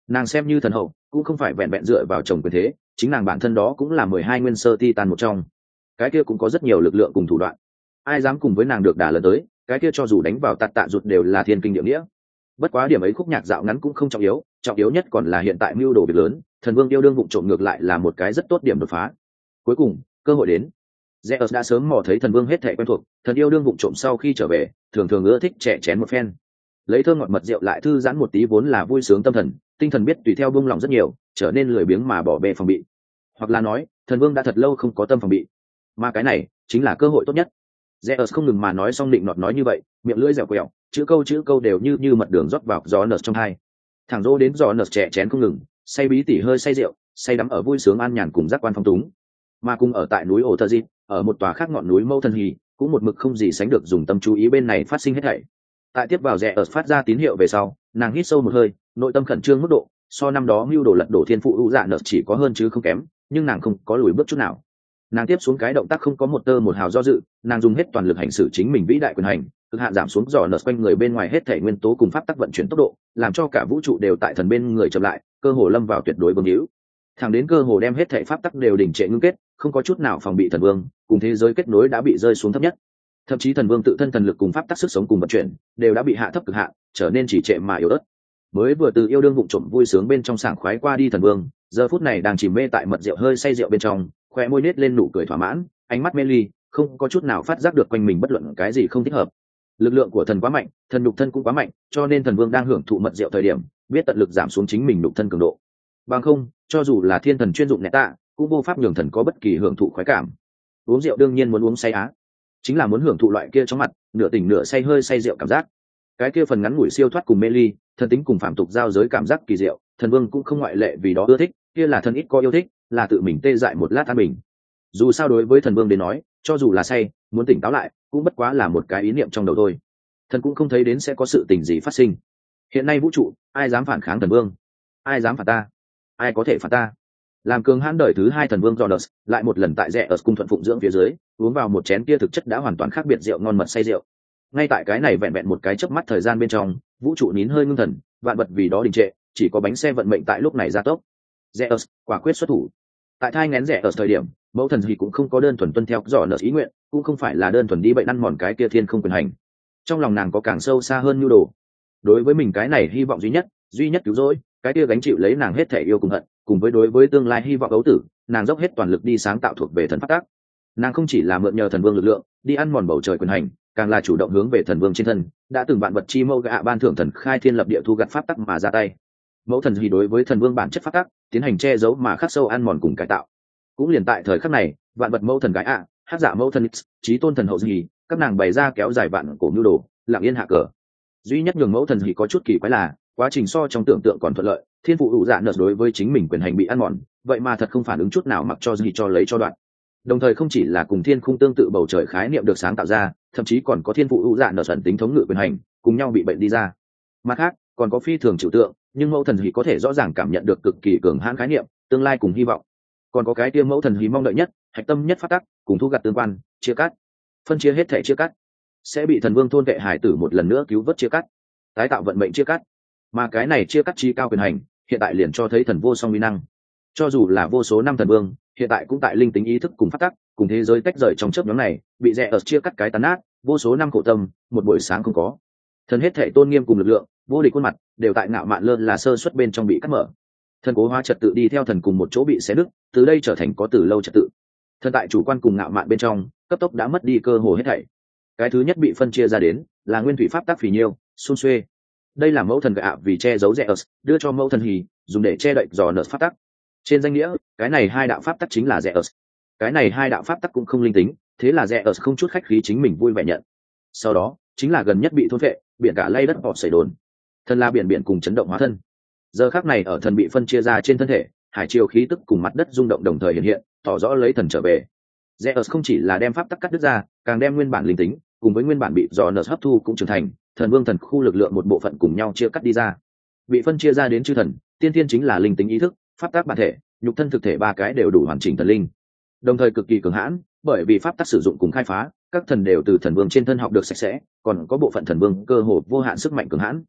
Nàng xem như thần hậu cũng không phải vẹn vẹn dựa vào chồng quyền thế, chính nàng bản thân đó cũng là 12 nguyên sơ titan một trong, cái kia cũng có rất nhiều lực lượng cùng thủ đoạn. Ai dám cùng với nàng được đả lớn tới, cái kia cho dù đánh vào tạt tạ rụt đều là thiên kinh địa nghĩa. Bất quá điểm ấy khúc nhạc dạo ngắn cũng không trọng yếu nhất còn là hiện tại mưu đồ việc lớn, thần vương yêu đương vụng trộm ngược lại là một cái rất tốt điểm đột phá. Cuối cùng cơ hội đến. Zeus đã sớm mò thấy thần vương hết thảy quen thuộc, thần yêu đương vụng trộm sau khi trở về thường thường ưa thích trẻ chén một phen, lấy thơm ngọt mật rượu lại thư giãn một tí, vốn là vui sướng tâm thần, tinh thần biết tùy theo buông lòng rất nhiều, trở nên lười biếng mà bỏ bê phòng bị, hoặc là nói thần vương đã thật lâu không có tâm phòng bị, mà cái này chính là cơ hội tốt nhất. Zeus không ngừng mà nói xong định nọt nói như vậy, miệng lưỡi dẻo quẹo, chữ câu đều như mật đường rót vào gió nở trong hai. Thẳng rô đến gió nở trẻ chén không ngừng, say bí tỉ hơi say rượu, say đắm ở vui sướng an nhàn cùng giác quan phong túng. Mà cùng ở tại núi ổ thơ dịp, ở một tòa khác ngọn núi mâu thần hì, cũng một mực không gì sánh được dùng tâm chú ý bên này phát sinh hết thảy. Tại tiếp vào Zeus phát ra tín hiệu về sau, nàng hít sâu một hơi, nội tâm khẩn trương mức độ so năm đó mưu đồ lật đổ thiên phụ hữu dạ nợ chỉ có hơn chứ không kém, nhưng nàng không có lùi bước chút nào. Nàng tiếp xuống cái động tác không có một tơ một hào do dự, nàng dùng hết toàn lực hành xử chính mình vĩ đại quyền hành, cực hạn giảm xuống dò nợ quanh người bên ngoài hết thể nguyên tố cùng pháp tắc vận chuyển tốc độ, làm cho cả vũ trụ đều tại thần bên người chậm lại, cơ hồ lâm vào tuyệt đối bướng hữu. Thẳng đến cơ hồ đem hết thể pháp tắc đều đình trệ ngưng kết, không có chút nào phòng bị thần vương cùng thế giới kết nối đã bị rơi xuống thấp nhất. Thậm chí thần vương tự thân thần lực cùng pháp tắc sức sống cùng vận chuyển đều đã bị hạ thấp cực hạn, trở nên chỉ trệ mà yếu ớt. Mới vừa từ yêu đương vụng trộm vui sướng bên trong sảng khoái qua đi thần vương, giờ phút này đang chìm mê tại mật rượu hơi say rượu bên trong, khoe môi nết lên nụ cười thỏa mãn, ánh mắt mê ly, không có chút nào phát giác được quanh mình bất luận cái gì không thích hợp. Lực lượng của thần quá mạnh, thần nhục thân cũng quá mạnh, cho nên thần vương đang hưởng thụ mật rượu thời điểm biết tận lực giảm xuống chính mình nhục thân cường độ. Bằng không, cho dù là thiên thần chuyên dụng nẹt tạ, cũng vô pháp nhường thần có bất kỳ hưởng thụ khoái cảm. Uống rượu đương nhiên muốn uống say á, chính là muốn hưởng thụ loại kia trong mặt nửa tỉnh nửa say hơi say rượu cảm giác. Cái kia phần ngắn ngủi siêu thoát cùng mê ly, thần tính cùng phạm tục giao giới cảm giác kỳ diệu, thần vương cũng không ngoại lệ, vì đó ưa thích, kia là thần ít có yêu thích, là tự mình tê dại một lát an bình. Dù sao đối với thần vương đến nói, cho dù là say, muốn tỉnh táo lại, cũng bất quá là một cái ý niệm trong đầu thôi. Thần cũng không thấy đến sẽ có sự tình gì phát sinh. Hiện nay vũ trụ, ai dám phản kháng thần vương? Ai dám phản ta? Ai có thể phản ta? Làm cường hãn đời thứ hai thần vương Jonas, lại một lần tại rẽ ở cung thuận phụng dưỡng phía dưới, uống vào một chén kia thực chất đã hoàn toàn khác biệt rượu ngon mật say rượu. Ngay tại cái này vẹn vẹn một cái chớp mắt thời gian bên trong, vũ trụ nín hơi ngưng thần, vạn vật vì đó đình trệ, chỉ có bánh xe vận mệnh tại lúc này gia tốc. Zeus quả quyết xuất thủ. Tại thai nghén rẻ ở thời điểm, mẫu thần gì cũng không có đơn thuần tuân theo dò nợ ý nguyện, cũng không phải là đơn thuần đi bệnh ăn mòn cái kia thiên không quyền hành. Trong lòng nàng có càng sâu xa hơn nhu đồ. Đối với mình cái này hy vọng duy nhất cứu rỗi, cái kia gánh chịu lấy nàng hết thể yêu cùng hận, cùng với đối với tương lai hy vọng ấu tử, nàng dốc hết toàn lực đi sáng tạo thuộc về thần pháp tác. Nàng không chỉ là mượn nhờ thần vương lực lượng đi ăn mòn bầu trời quyền hành, càng là chủ động hướng về thần vương trên thân, đã từng bạn vật chi mâu gạ ban thưởng thần khai thiên lập địa thu gặt pháp tắc mà ra tay. Mẫu thần gì đối với thần vương bản chất pháp tắc tiến hành che giấu mà khắc sâu ăn mòn cùng cải tạo. Cũng liền tại thời khắc này, vạn vật mẫu thần gái hát giả mẫu thần trí tôn thần hậu gì, các nàng bày ra kéo dài vạn cổ nhu đồ, lặng yên hạ cờ. Duy nhất nhường mẫu thần gì có chút kỳ quái là quá trình so trong tưởng tượng còn thuận lợi, thiên phụ hữu dạ nợ đối với chính mình quyền hành bị ăn mòn, vậy mà thật không phản ứng chút nào, mặc cho gì cho lấy cho đoạn. Đồng thời không chỉ là cùng thiên khung tương tự bầu trời khái niệm được sáng tạo ra, thậm chí còn có thiên phụ hữu dạ nợ ẩn tính thống ngự quyền hành cùng nhau bị bệnh đi ra. Mặt khác còn có phi thường trừu tượng, nhưng mẫu thần hí có thể rõ ràng cảm nhận được cực kỳ cường hãn khái niệm tương lai cùng hy vọng. Còn có cái tiêm mẫu thần hí mong đợi nhất, hạch tâm nhất phát tắc cùng thu gặt tương quan, chia cắt, phân chia hết thể chia cắt, sẽ bị thần vương thôn vệ hải tử một lần nữa cứu vớt chia cắt, tái tạo vận mệnh chia cắt. Mà cái này chia cắt chi cao quyền hành hiện tại liền cho thấy thần vô song uy năng. Cho dù là vô số năm thần vương hiện tại cũng tại linh tính ý thức cùng phát tắc cùng thế giới tách rời trong chớp nhóm này, bị rẽ ở chia cắt cái tàn nát, vô số năm khổ tâm một buổi sáng không có. Thần hết thể tôn nghiêm cùng lực lượng vô địch khuôn mặt đều tại ngạo mạn lơn là sơ suất bên trong bị cắt mở. Thần cố hóa trật tự đi theo thần cùng một chỗ bị xé nứt, từ đây trở thành có từ lâu trật tự. Thần tại chủ quan cùng ngạo mạn bên trong cấp tốc đã mất đi cơ hồ hết thảy. Cái thứ nhất bị phân chia ra đến là nguyên thủy pháp tắc phì nhiêu xun xuê. Đây là mẫu thần gạ vì che giấu rẽ ớt đưa cho mẫu thần hì dùng để che đậy dò nợ pháp tắc. Trên danh nghĩa cái này hai đạo pháp tắc chính là rẽ ớt. Cái này hai đạo pháp tắc cũng không linh tính, thế là rẽ ớt không chút khách khí chính mình vui vẻ nhận. Sau đó chính là gần nhất bị thôn phệ, biển cả lay đất bọt xảy đồn. Thần là biển cùng chấn động hóa thân. Giờ khắc này ở thần bị phân chia ra trên thân thể, hải triều khí tức cùng mặt đất rung động đồng thời hiện hiện, tỏ rõ lấy thần trở về. Zeus không chỉ là đem pháp tắc cắt đứt ra, càng đem nguyên bản linh tính cùng với nguyên bản bị dò nợ hấp thu cũng trưởng thành thần vương thần khu lực lượng một bộ phận cùng nhau chia cắt đi ra. Bị phân chia ra đến chư thần, tiên tiên chính là linh tính ý thức, pháp tắc bản thể, nhục thân thực thể, ba cái đều đủ hoàn chỉnh thần linh, đồng thời cực kỳ cường hãn, bởi vì pháp tắc sử dụng cùng khai phá, các thần đều từ thần vương trên thân học được sạch sẽ, còn có bộ phận thần vương cơ hồ vô hạn sức mạnh cường hãn.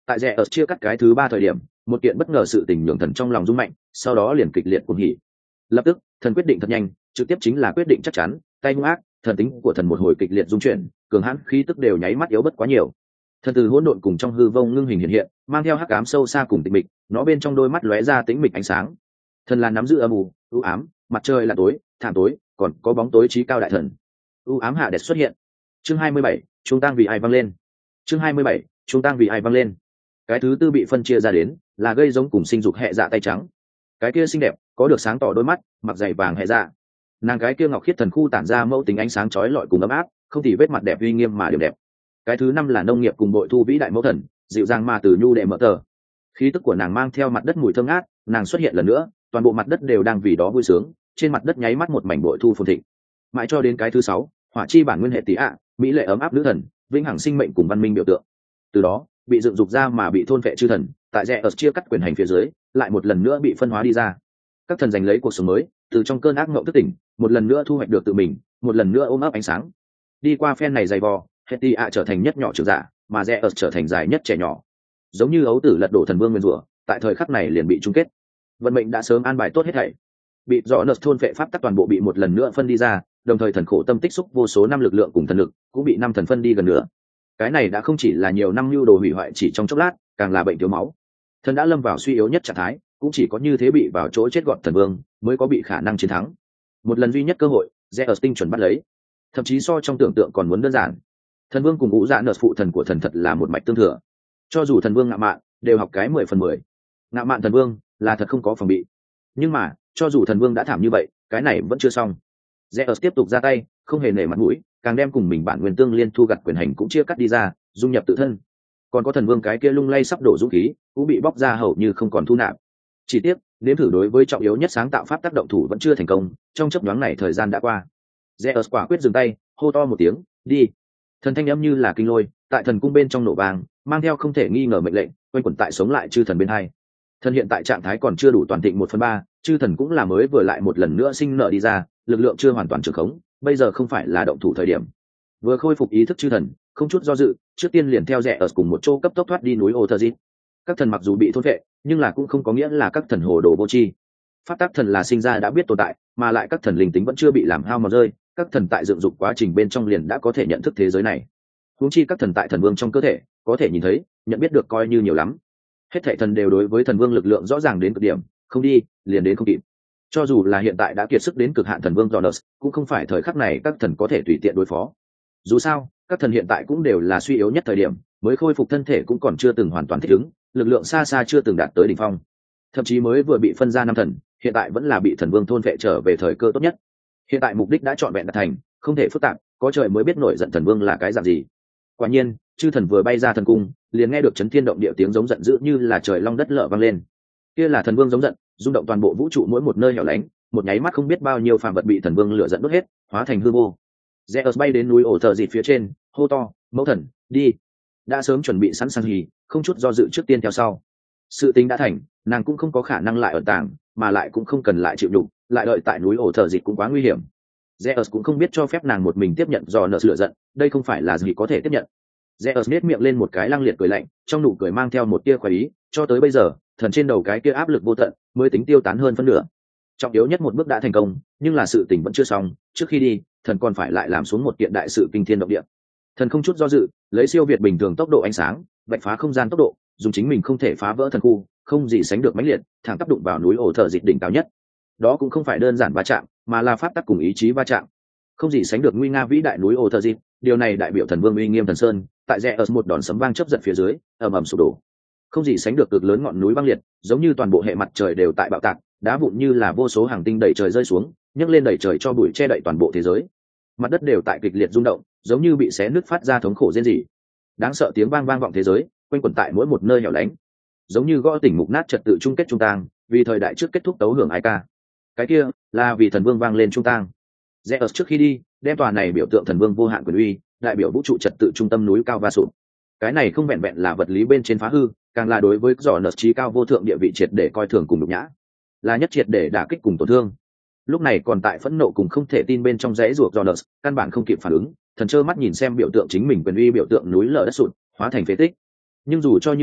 Tại rẽ ở chia cắt cái thứ ba thời điểm, một kiện bất ngờ sự tình nhường thần trong lòng rung mạnh, sau đó liền kịch liệt cuồng hỉ. Lập tức, thần quyết định thật nhanh, trực tiếp chính là quyết định chắc chắn, tay hung ác, thần tính của thần một hồi kịch liệt dung chuyển, cường hãn khí tức đều nháy mắt yếu bất quá nhiều. Thần từ hỗn độn cùng trong hư vô ngưng hình hiện hiện, mang theo hắc ám sâu xa cùng tĩnh mịch, nó bên trong đôi mắt lóe ra tĩnh mịch ánh sáng. Thần là nắm giữ âm u, u ám, mặt trời là tối, thảm tối, còn có bóng tối trí cao đại thần. U ám hạ đẹp xuất hiện. Chương 27, trung tang vì ai vang lên. Chương 27, trung tang vì ai vang lên. Cái thứ tư bị phân chia ra đến, là gây giống cùng sinh dục hệ dạ tay trắng. Cái kia xinh đẹp, có được sáng tỏ đôi mắt, mặc dày vàng hệ dạ. Nàng cái kia ngọc khiết thần khu tản ra mẫu tính ánh sáng chói lọi cùng ấm áp, không thì vết mặt đẹp uy nghiêm mà điểm đẹp. Cái thứ năm là nông nghiệp cùng bội thu vĩ đại mẫu thần, dịu dàng mà từ nhu đệ mở tờ. Khí tức của nàng mang theo mặt đất mùi thơm ngát, nàng xuất hiện lần nữa, toàn bộ mặt đất đều đang vì đó vui sướng, trên mặt đất nháy mắt một mảnh bội thu phồn thịnh. Mãi cho đến cái thứ sáu, hỏa chi bản nguyên hệ tỷ ạ, mỹ lệ ấm áp nữ thần, vĩnh hằng sinh mệnh cùng văn minh biểu tượng. Từ đó, bị dựng dục ra mà bị thôn vệ chư thần, tại rẽ ở chia cắt quyền hành phía dưới, lại một lần nữa bị phân hóa đi ra. Các thần giành lấy cuộc sống mới, từ trong cơn ác mộng thức tỉnh, một lần nữa thu hoạch được tự mình, một lần nữa ôm ấp ánh sáng. Đi qua phen này dày vò, hệ tỷ ạ trở thành nhất nhỏ trưởng giả, mà rẽ ở trở thành dài nhất trẻ nhỏ. Giống như ấu tử lật đổ thần vương nguyên rủa, tại thời khắc này liền bị chung kết. Vận mệnh đã sớm an bài tốt hết thảy. Bị rõ nợ thôn vệ pháp tắc toàn bộ bị một lần nữa phân đi ra, đồng thời thần khổ tâm tích xúc vô số năm lực lượng cùng thần lực, cũng bị năm thần phân đi gần nữa. Cái này đã không chỉ là nhiều năm lưu đồ hủy hoại chỉ trong chốc lát, càng là bệnh thiếu máu. Thần đã lâm vào suy yếu nhất trạng thái, cũng chỉ có như thế bị vào chỗ chết gọn thần vương mới có bị khả năng chiến thắng. Một lần duy nhất cơ hội, Zeus tinh chuẩn bắt lấy, thậm chí so trong tưởng tượng còn muốn đơn giản. Thần vương cùng ngũ dạ nợ phụ thần của thần thật là một mạch tương thừa. Cho dù thần vương ngạo mạn đều học cái 10/10. Ngạo mạn thần vương là thật không có phòng bị. Nhưng mà cho dù thần vương đã thảm như vậy, cái này vẫn chưa xong. Zeus tiếp tục ra tay, không hề nể mặt mũi, càng đem cùng mình bản nguyên tương liên thu gặt quyền hành cũng chia cắt đi ra, dung nhập tự thân. Còn có thần vương cái kia lung lay sắp đổ dũng khí, cũng bị bóc ra hầu như không còn thu nạp. Chỉ tiếc, nếm thử đối với trọng yếu nhất sáng tạo pháp tác động thủ vẫn chưa thành công, trong chớp nhoáng này thời gian đã qua. Zeus quả quyết dừng tay, hô to một tiếng, đi. Thần thanh âm như là kinh lôi, tại thần cung bên trong nổ vàng, mang theo không thể nghi ngờ mệnh lệnh, quanh quẩn tại sống lại chư thần bên hai. Thần hiện tại trạng thái còn chưa đủ toàn thịnh 1/3, chư thần cũng là mới vừa lại một lần nữa sinh nở đi ra, lực lượng chưa hoàn toàn trường khống, bây giờ không phải là động thủ thời điểm. Vừa khôi phục ý thức chư thần, không chút do dự, trước tiên liền theo rẽ ở cùng một chỗ cấp tốc thoát đi núi Othergit. Các thần mặc dù bị thôn vệ, nhưng là cũng không có nghĩa là các thần hồ đồ vô tri. Pháp tắc thần là sinh ra đã biết tồn tại, mà lại các thần linh tính vẫn chưa bị làm hao mòn rơi, các thần tại dựng dục quá trình bên trong liền đã có thể nhận thức thế giới này. Huống chi các thần tại thần vương trong cơ thể, có thể nhìn thấy, nhận biết được coi như nhiều lắm. Hết thảy thần đều đối với thần vương lực lượng rõ ràng đến cực điểm, không đi, liền đến không kịp. Cho dù là hiện tại đã kiệt sức đến cực hạn thần vương Jonas, cũng không phải thời khắc này các thần có thể tùy tiện đối phó. Dù sao, các thần hiện tại cũng đều là suy yếu nhất thời điểm, mới khôi phục thân thể cũng còn chưa từng hoàn toàn thích ứng, lực lượng xa xa chưa từng đạt tới đỉnh phong. Thậm chí mới vừa bị phân ra năm thần, hiện tại vẫn là bị thần vương thôn vệ trở về thời cơ tốt nhất. Hiện tại mục đích đã trọn vẹn đạt thành, không thể phức tạp, có trời mới biết nổi giận thần vương là cái dạng gì. Quả nhiên, chư thần vừa bay ra thần cung, liền nghe được chấn thiên động địa tiếng giống giận dữ như là trời long đất lở vang lên. Kia là thần vương giống giận, rung động toàn bộ vũ trụ mỗi một nơi hẻo lánh, một nháy mắt không biết bao nhiêu phàm vật bị thần vương lửa giận đốt hết, hóa thành hư vô. Zeus bay đến núi ổ thờ dịt phía trên, hô to, mẫu thần, đi. Đã sớm chuẩn bị sẵn sàng hì, không chút do dự trước tiên theo sau. Sự tính đã thành, nàng cũng không có khả năng lại ở tàng, mà lại cũng không cần lại chịu đựng, lại đợi tại núi ổ thờ dịt cũng quá nguy hiểm. Zeus cũng không biết cho phép nàng một mình tiếp nhận do nợ lửa giận, đây không phải là gì có thể tiếp nhận. Zeus nét miệng lên một cái lăng liệt cười lạnh, trong nụ cười mang theo một tia khoái ý, cho tới bây giờ, thần trên đầu cái kia áp lực vô tận, mới tính tiêu tán hơn phân nửa. Trọng yếu nhất một bước đã thành công, nhưng là sự tình vẫn chưa xong, trước khi đi, thần còn phải lại làm xuống một kiện đại sự kinh thiên động địa. Thần không chút do dự, lấy siêu việt bình thường tốc độ ánh sáng, vạch phá không gian tốc độ, dùng chính mình không thể phá vỡ thần khu, không gì sánh được mãnh liệt, thẳng tác đụng vào núi ổ thở dịch đỉnh cao nhất. Đó cũng không phải đơn giản va chạm, mà là pháp tắc cùng ý chí va chạm. Không gì sánh được nguy nga vĩ đại núi ổ thở dịch, điều này đại biểu thần vương uy nghiêm thần sơn, tại rẽ ở một đòn sấm vang chớp giật phía dưới, ầm ầm sụp đổ. Không gì sánh được cực lớn ngọn núi băng liệt, giống như toàn bộ hệ mặt trời đều tại bạo tạc, đá vụn như là vô số hàng tinh đẩy trời rơi xuống, nhấc lên đẩy trời cho bụi che đậy toàn bộ thế giới. Mặt đất đều tại kịch liệt rung động, giống như bị xé nứt phát ra thống khổ rên rỉ. Đáng sợ tiếng vang vang vọng thế giới, quanh quẩn tại mỗi một nơi hẻo lánh, giống như gõ tỉnh mục nát trật tự chung kết trung tang, vì thời đại trước kết thúc tấu hưởng ai ca. Cái kia là vì thần vương vang lên trung tang. Zeus trước khi đi, đem tòa này biểu tượng thần vương vô hạn quyền uy, đại biểu vũ trụ trật tự trung tâm núi cao va sụp. Cái này không vẹn vẹn là vật lý bên trên phá hư, càng là đối với giỏ nợ trí cao vô thượng địa vị triệt để coi thường cùng nhục nhã, là nhất triệt để đả kích cùng tổn thương. Lúc này còn tại phẫn nộ cùng không thể tin bên trong rẽ ruột Jonas, căn bản không kịp phản ứng, thần trơ mắt nhìn xem biểu tượng chính mình quyền uy biểu tượng núi lở đất sụt, hóa thành phế tích. Nhưng dù cho như thế,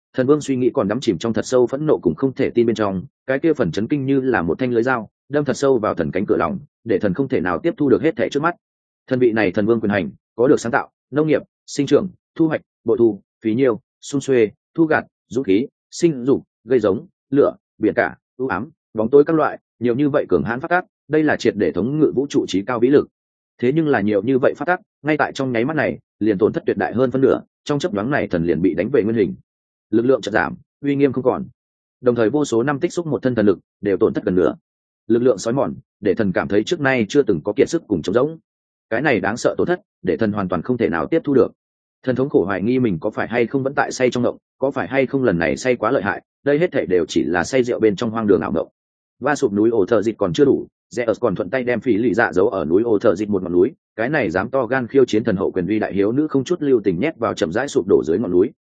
Thần vương suy nghĩ còn đắm chìm trong thật sâu phẫn nộ cùng không thể tin bên trong, cái kia phần chấn kinh như là một thanh lưới dao đâm thật sâu vào thần cánh cửa lòng, để thần không thể nào tiếp thu được hết thảy trước mắt. Thần vị này thần vương quyền hành, có được sáng tạo, nông nghiệp, sinh trưởng, thu hoạch, bội thu, phí nhiêu, xung xuê, thu gặt, dũng khí, sinh dục, gây giống, lửa, biển cả, u ám, bóng tối các loại, nhiều như vậy cường hãn phát tác, đây là triệt để thống ngự vũ trụ trí cao vĩ lực. Thế nhưng là nhiều như vậy phát tác, ngay tại trong nháy mắt này, liền tổn thất tuyệt đại hơn phân nửa, trong chớp nhoáng này thần liền bị đánh về nguyên hình. Lực lượng chợt giảm, uy nghiêm không còn. Đồng thời vô số năm tích xúc một thân thần lực, đều tổn thất gần nửa. Lực lượng sói mòn, để thần cảm thấy trước nay chưa từng có kiệt sức cùng trống rỗng. Cái này đáng sợ tổn thất, để thần hoàn toàn không thể nào tiếp thu được. Thần thống khổ hoài nghi mình có phải hay không vẫn tại say trong động, có phải hay không lần này say quá lợi hại, đây hết thảy đều chỉ là say rượu bên trong hoang đường ảo động. Va sụp núi ổ thợ dịch còn chưa đủ, Zeus còn thuận tay đem phí lì dạ giấu ở núi ổ thợ dịch một ngọn núi, cái này dám to gan khiêu chiến thần hậu quyền uy đại hiếu nữ không chút lưu tình nhét vào chậm rãi sụp đổ dưới ngọn núi,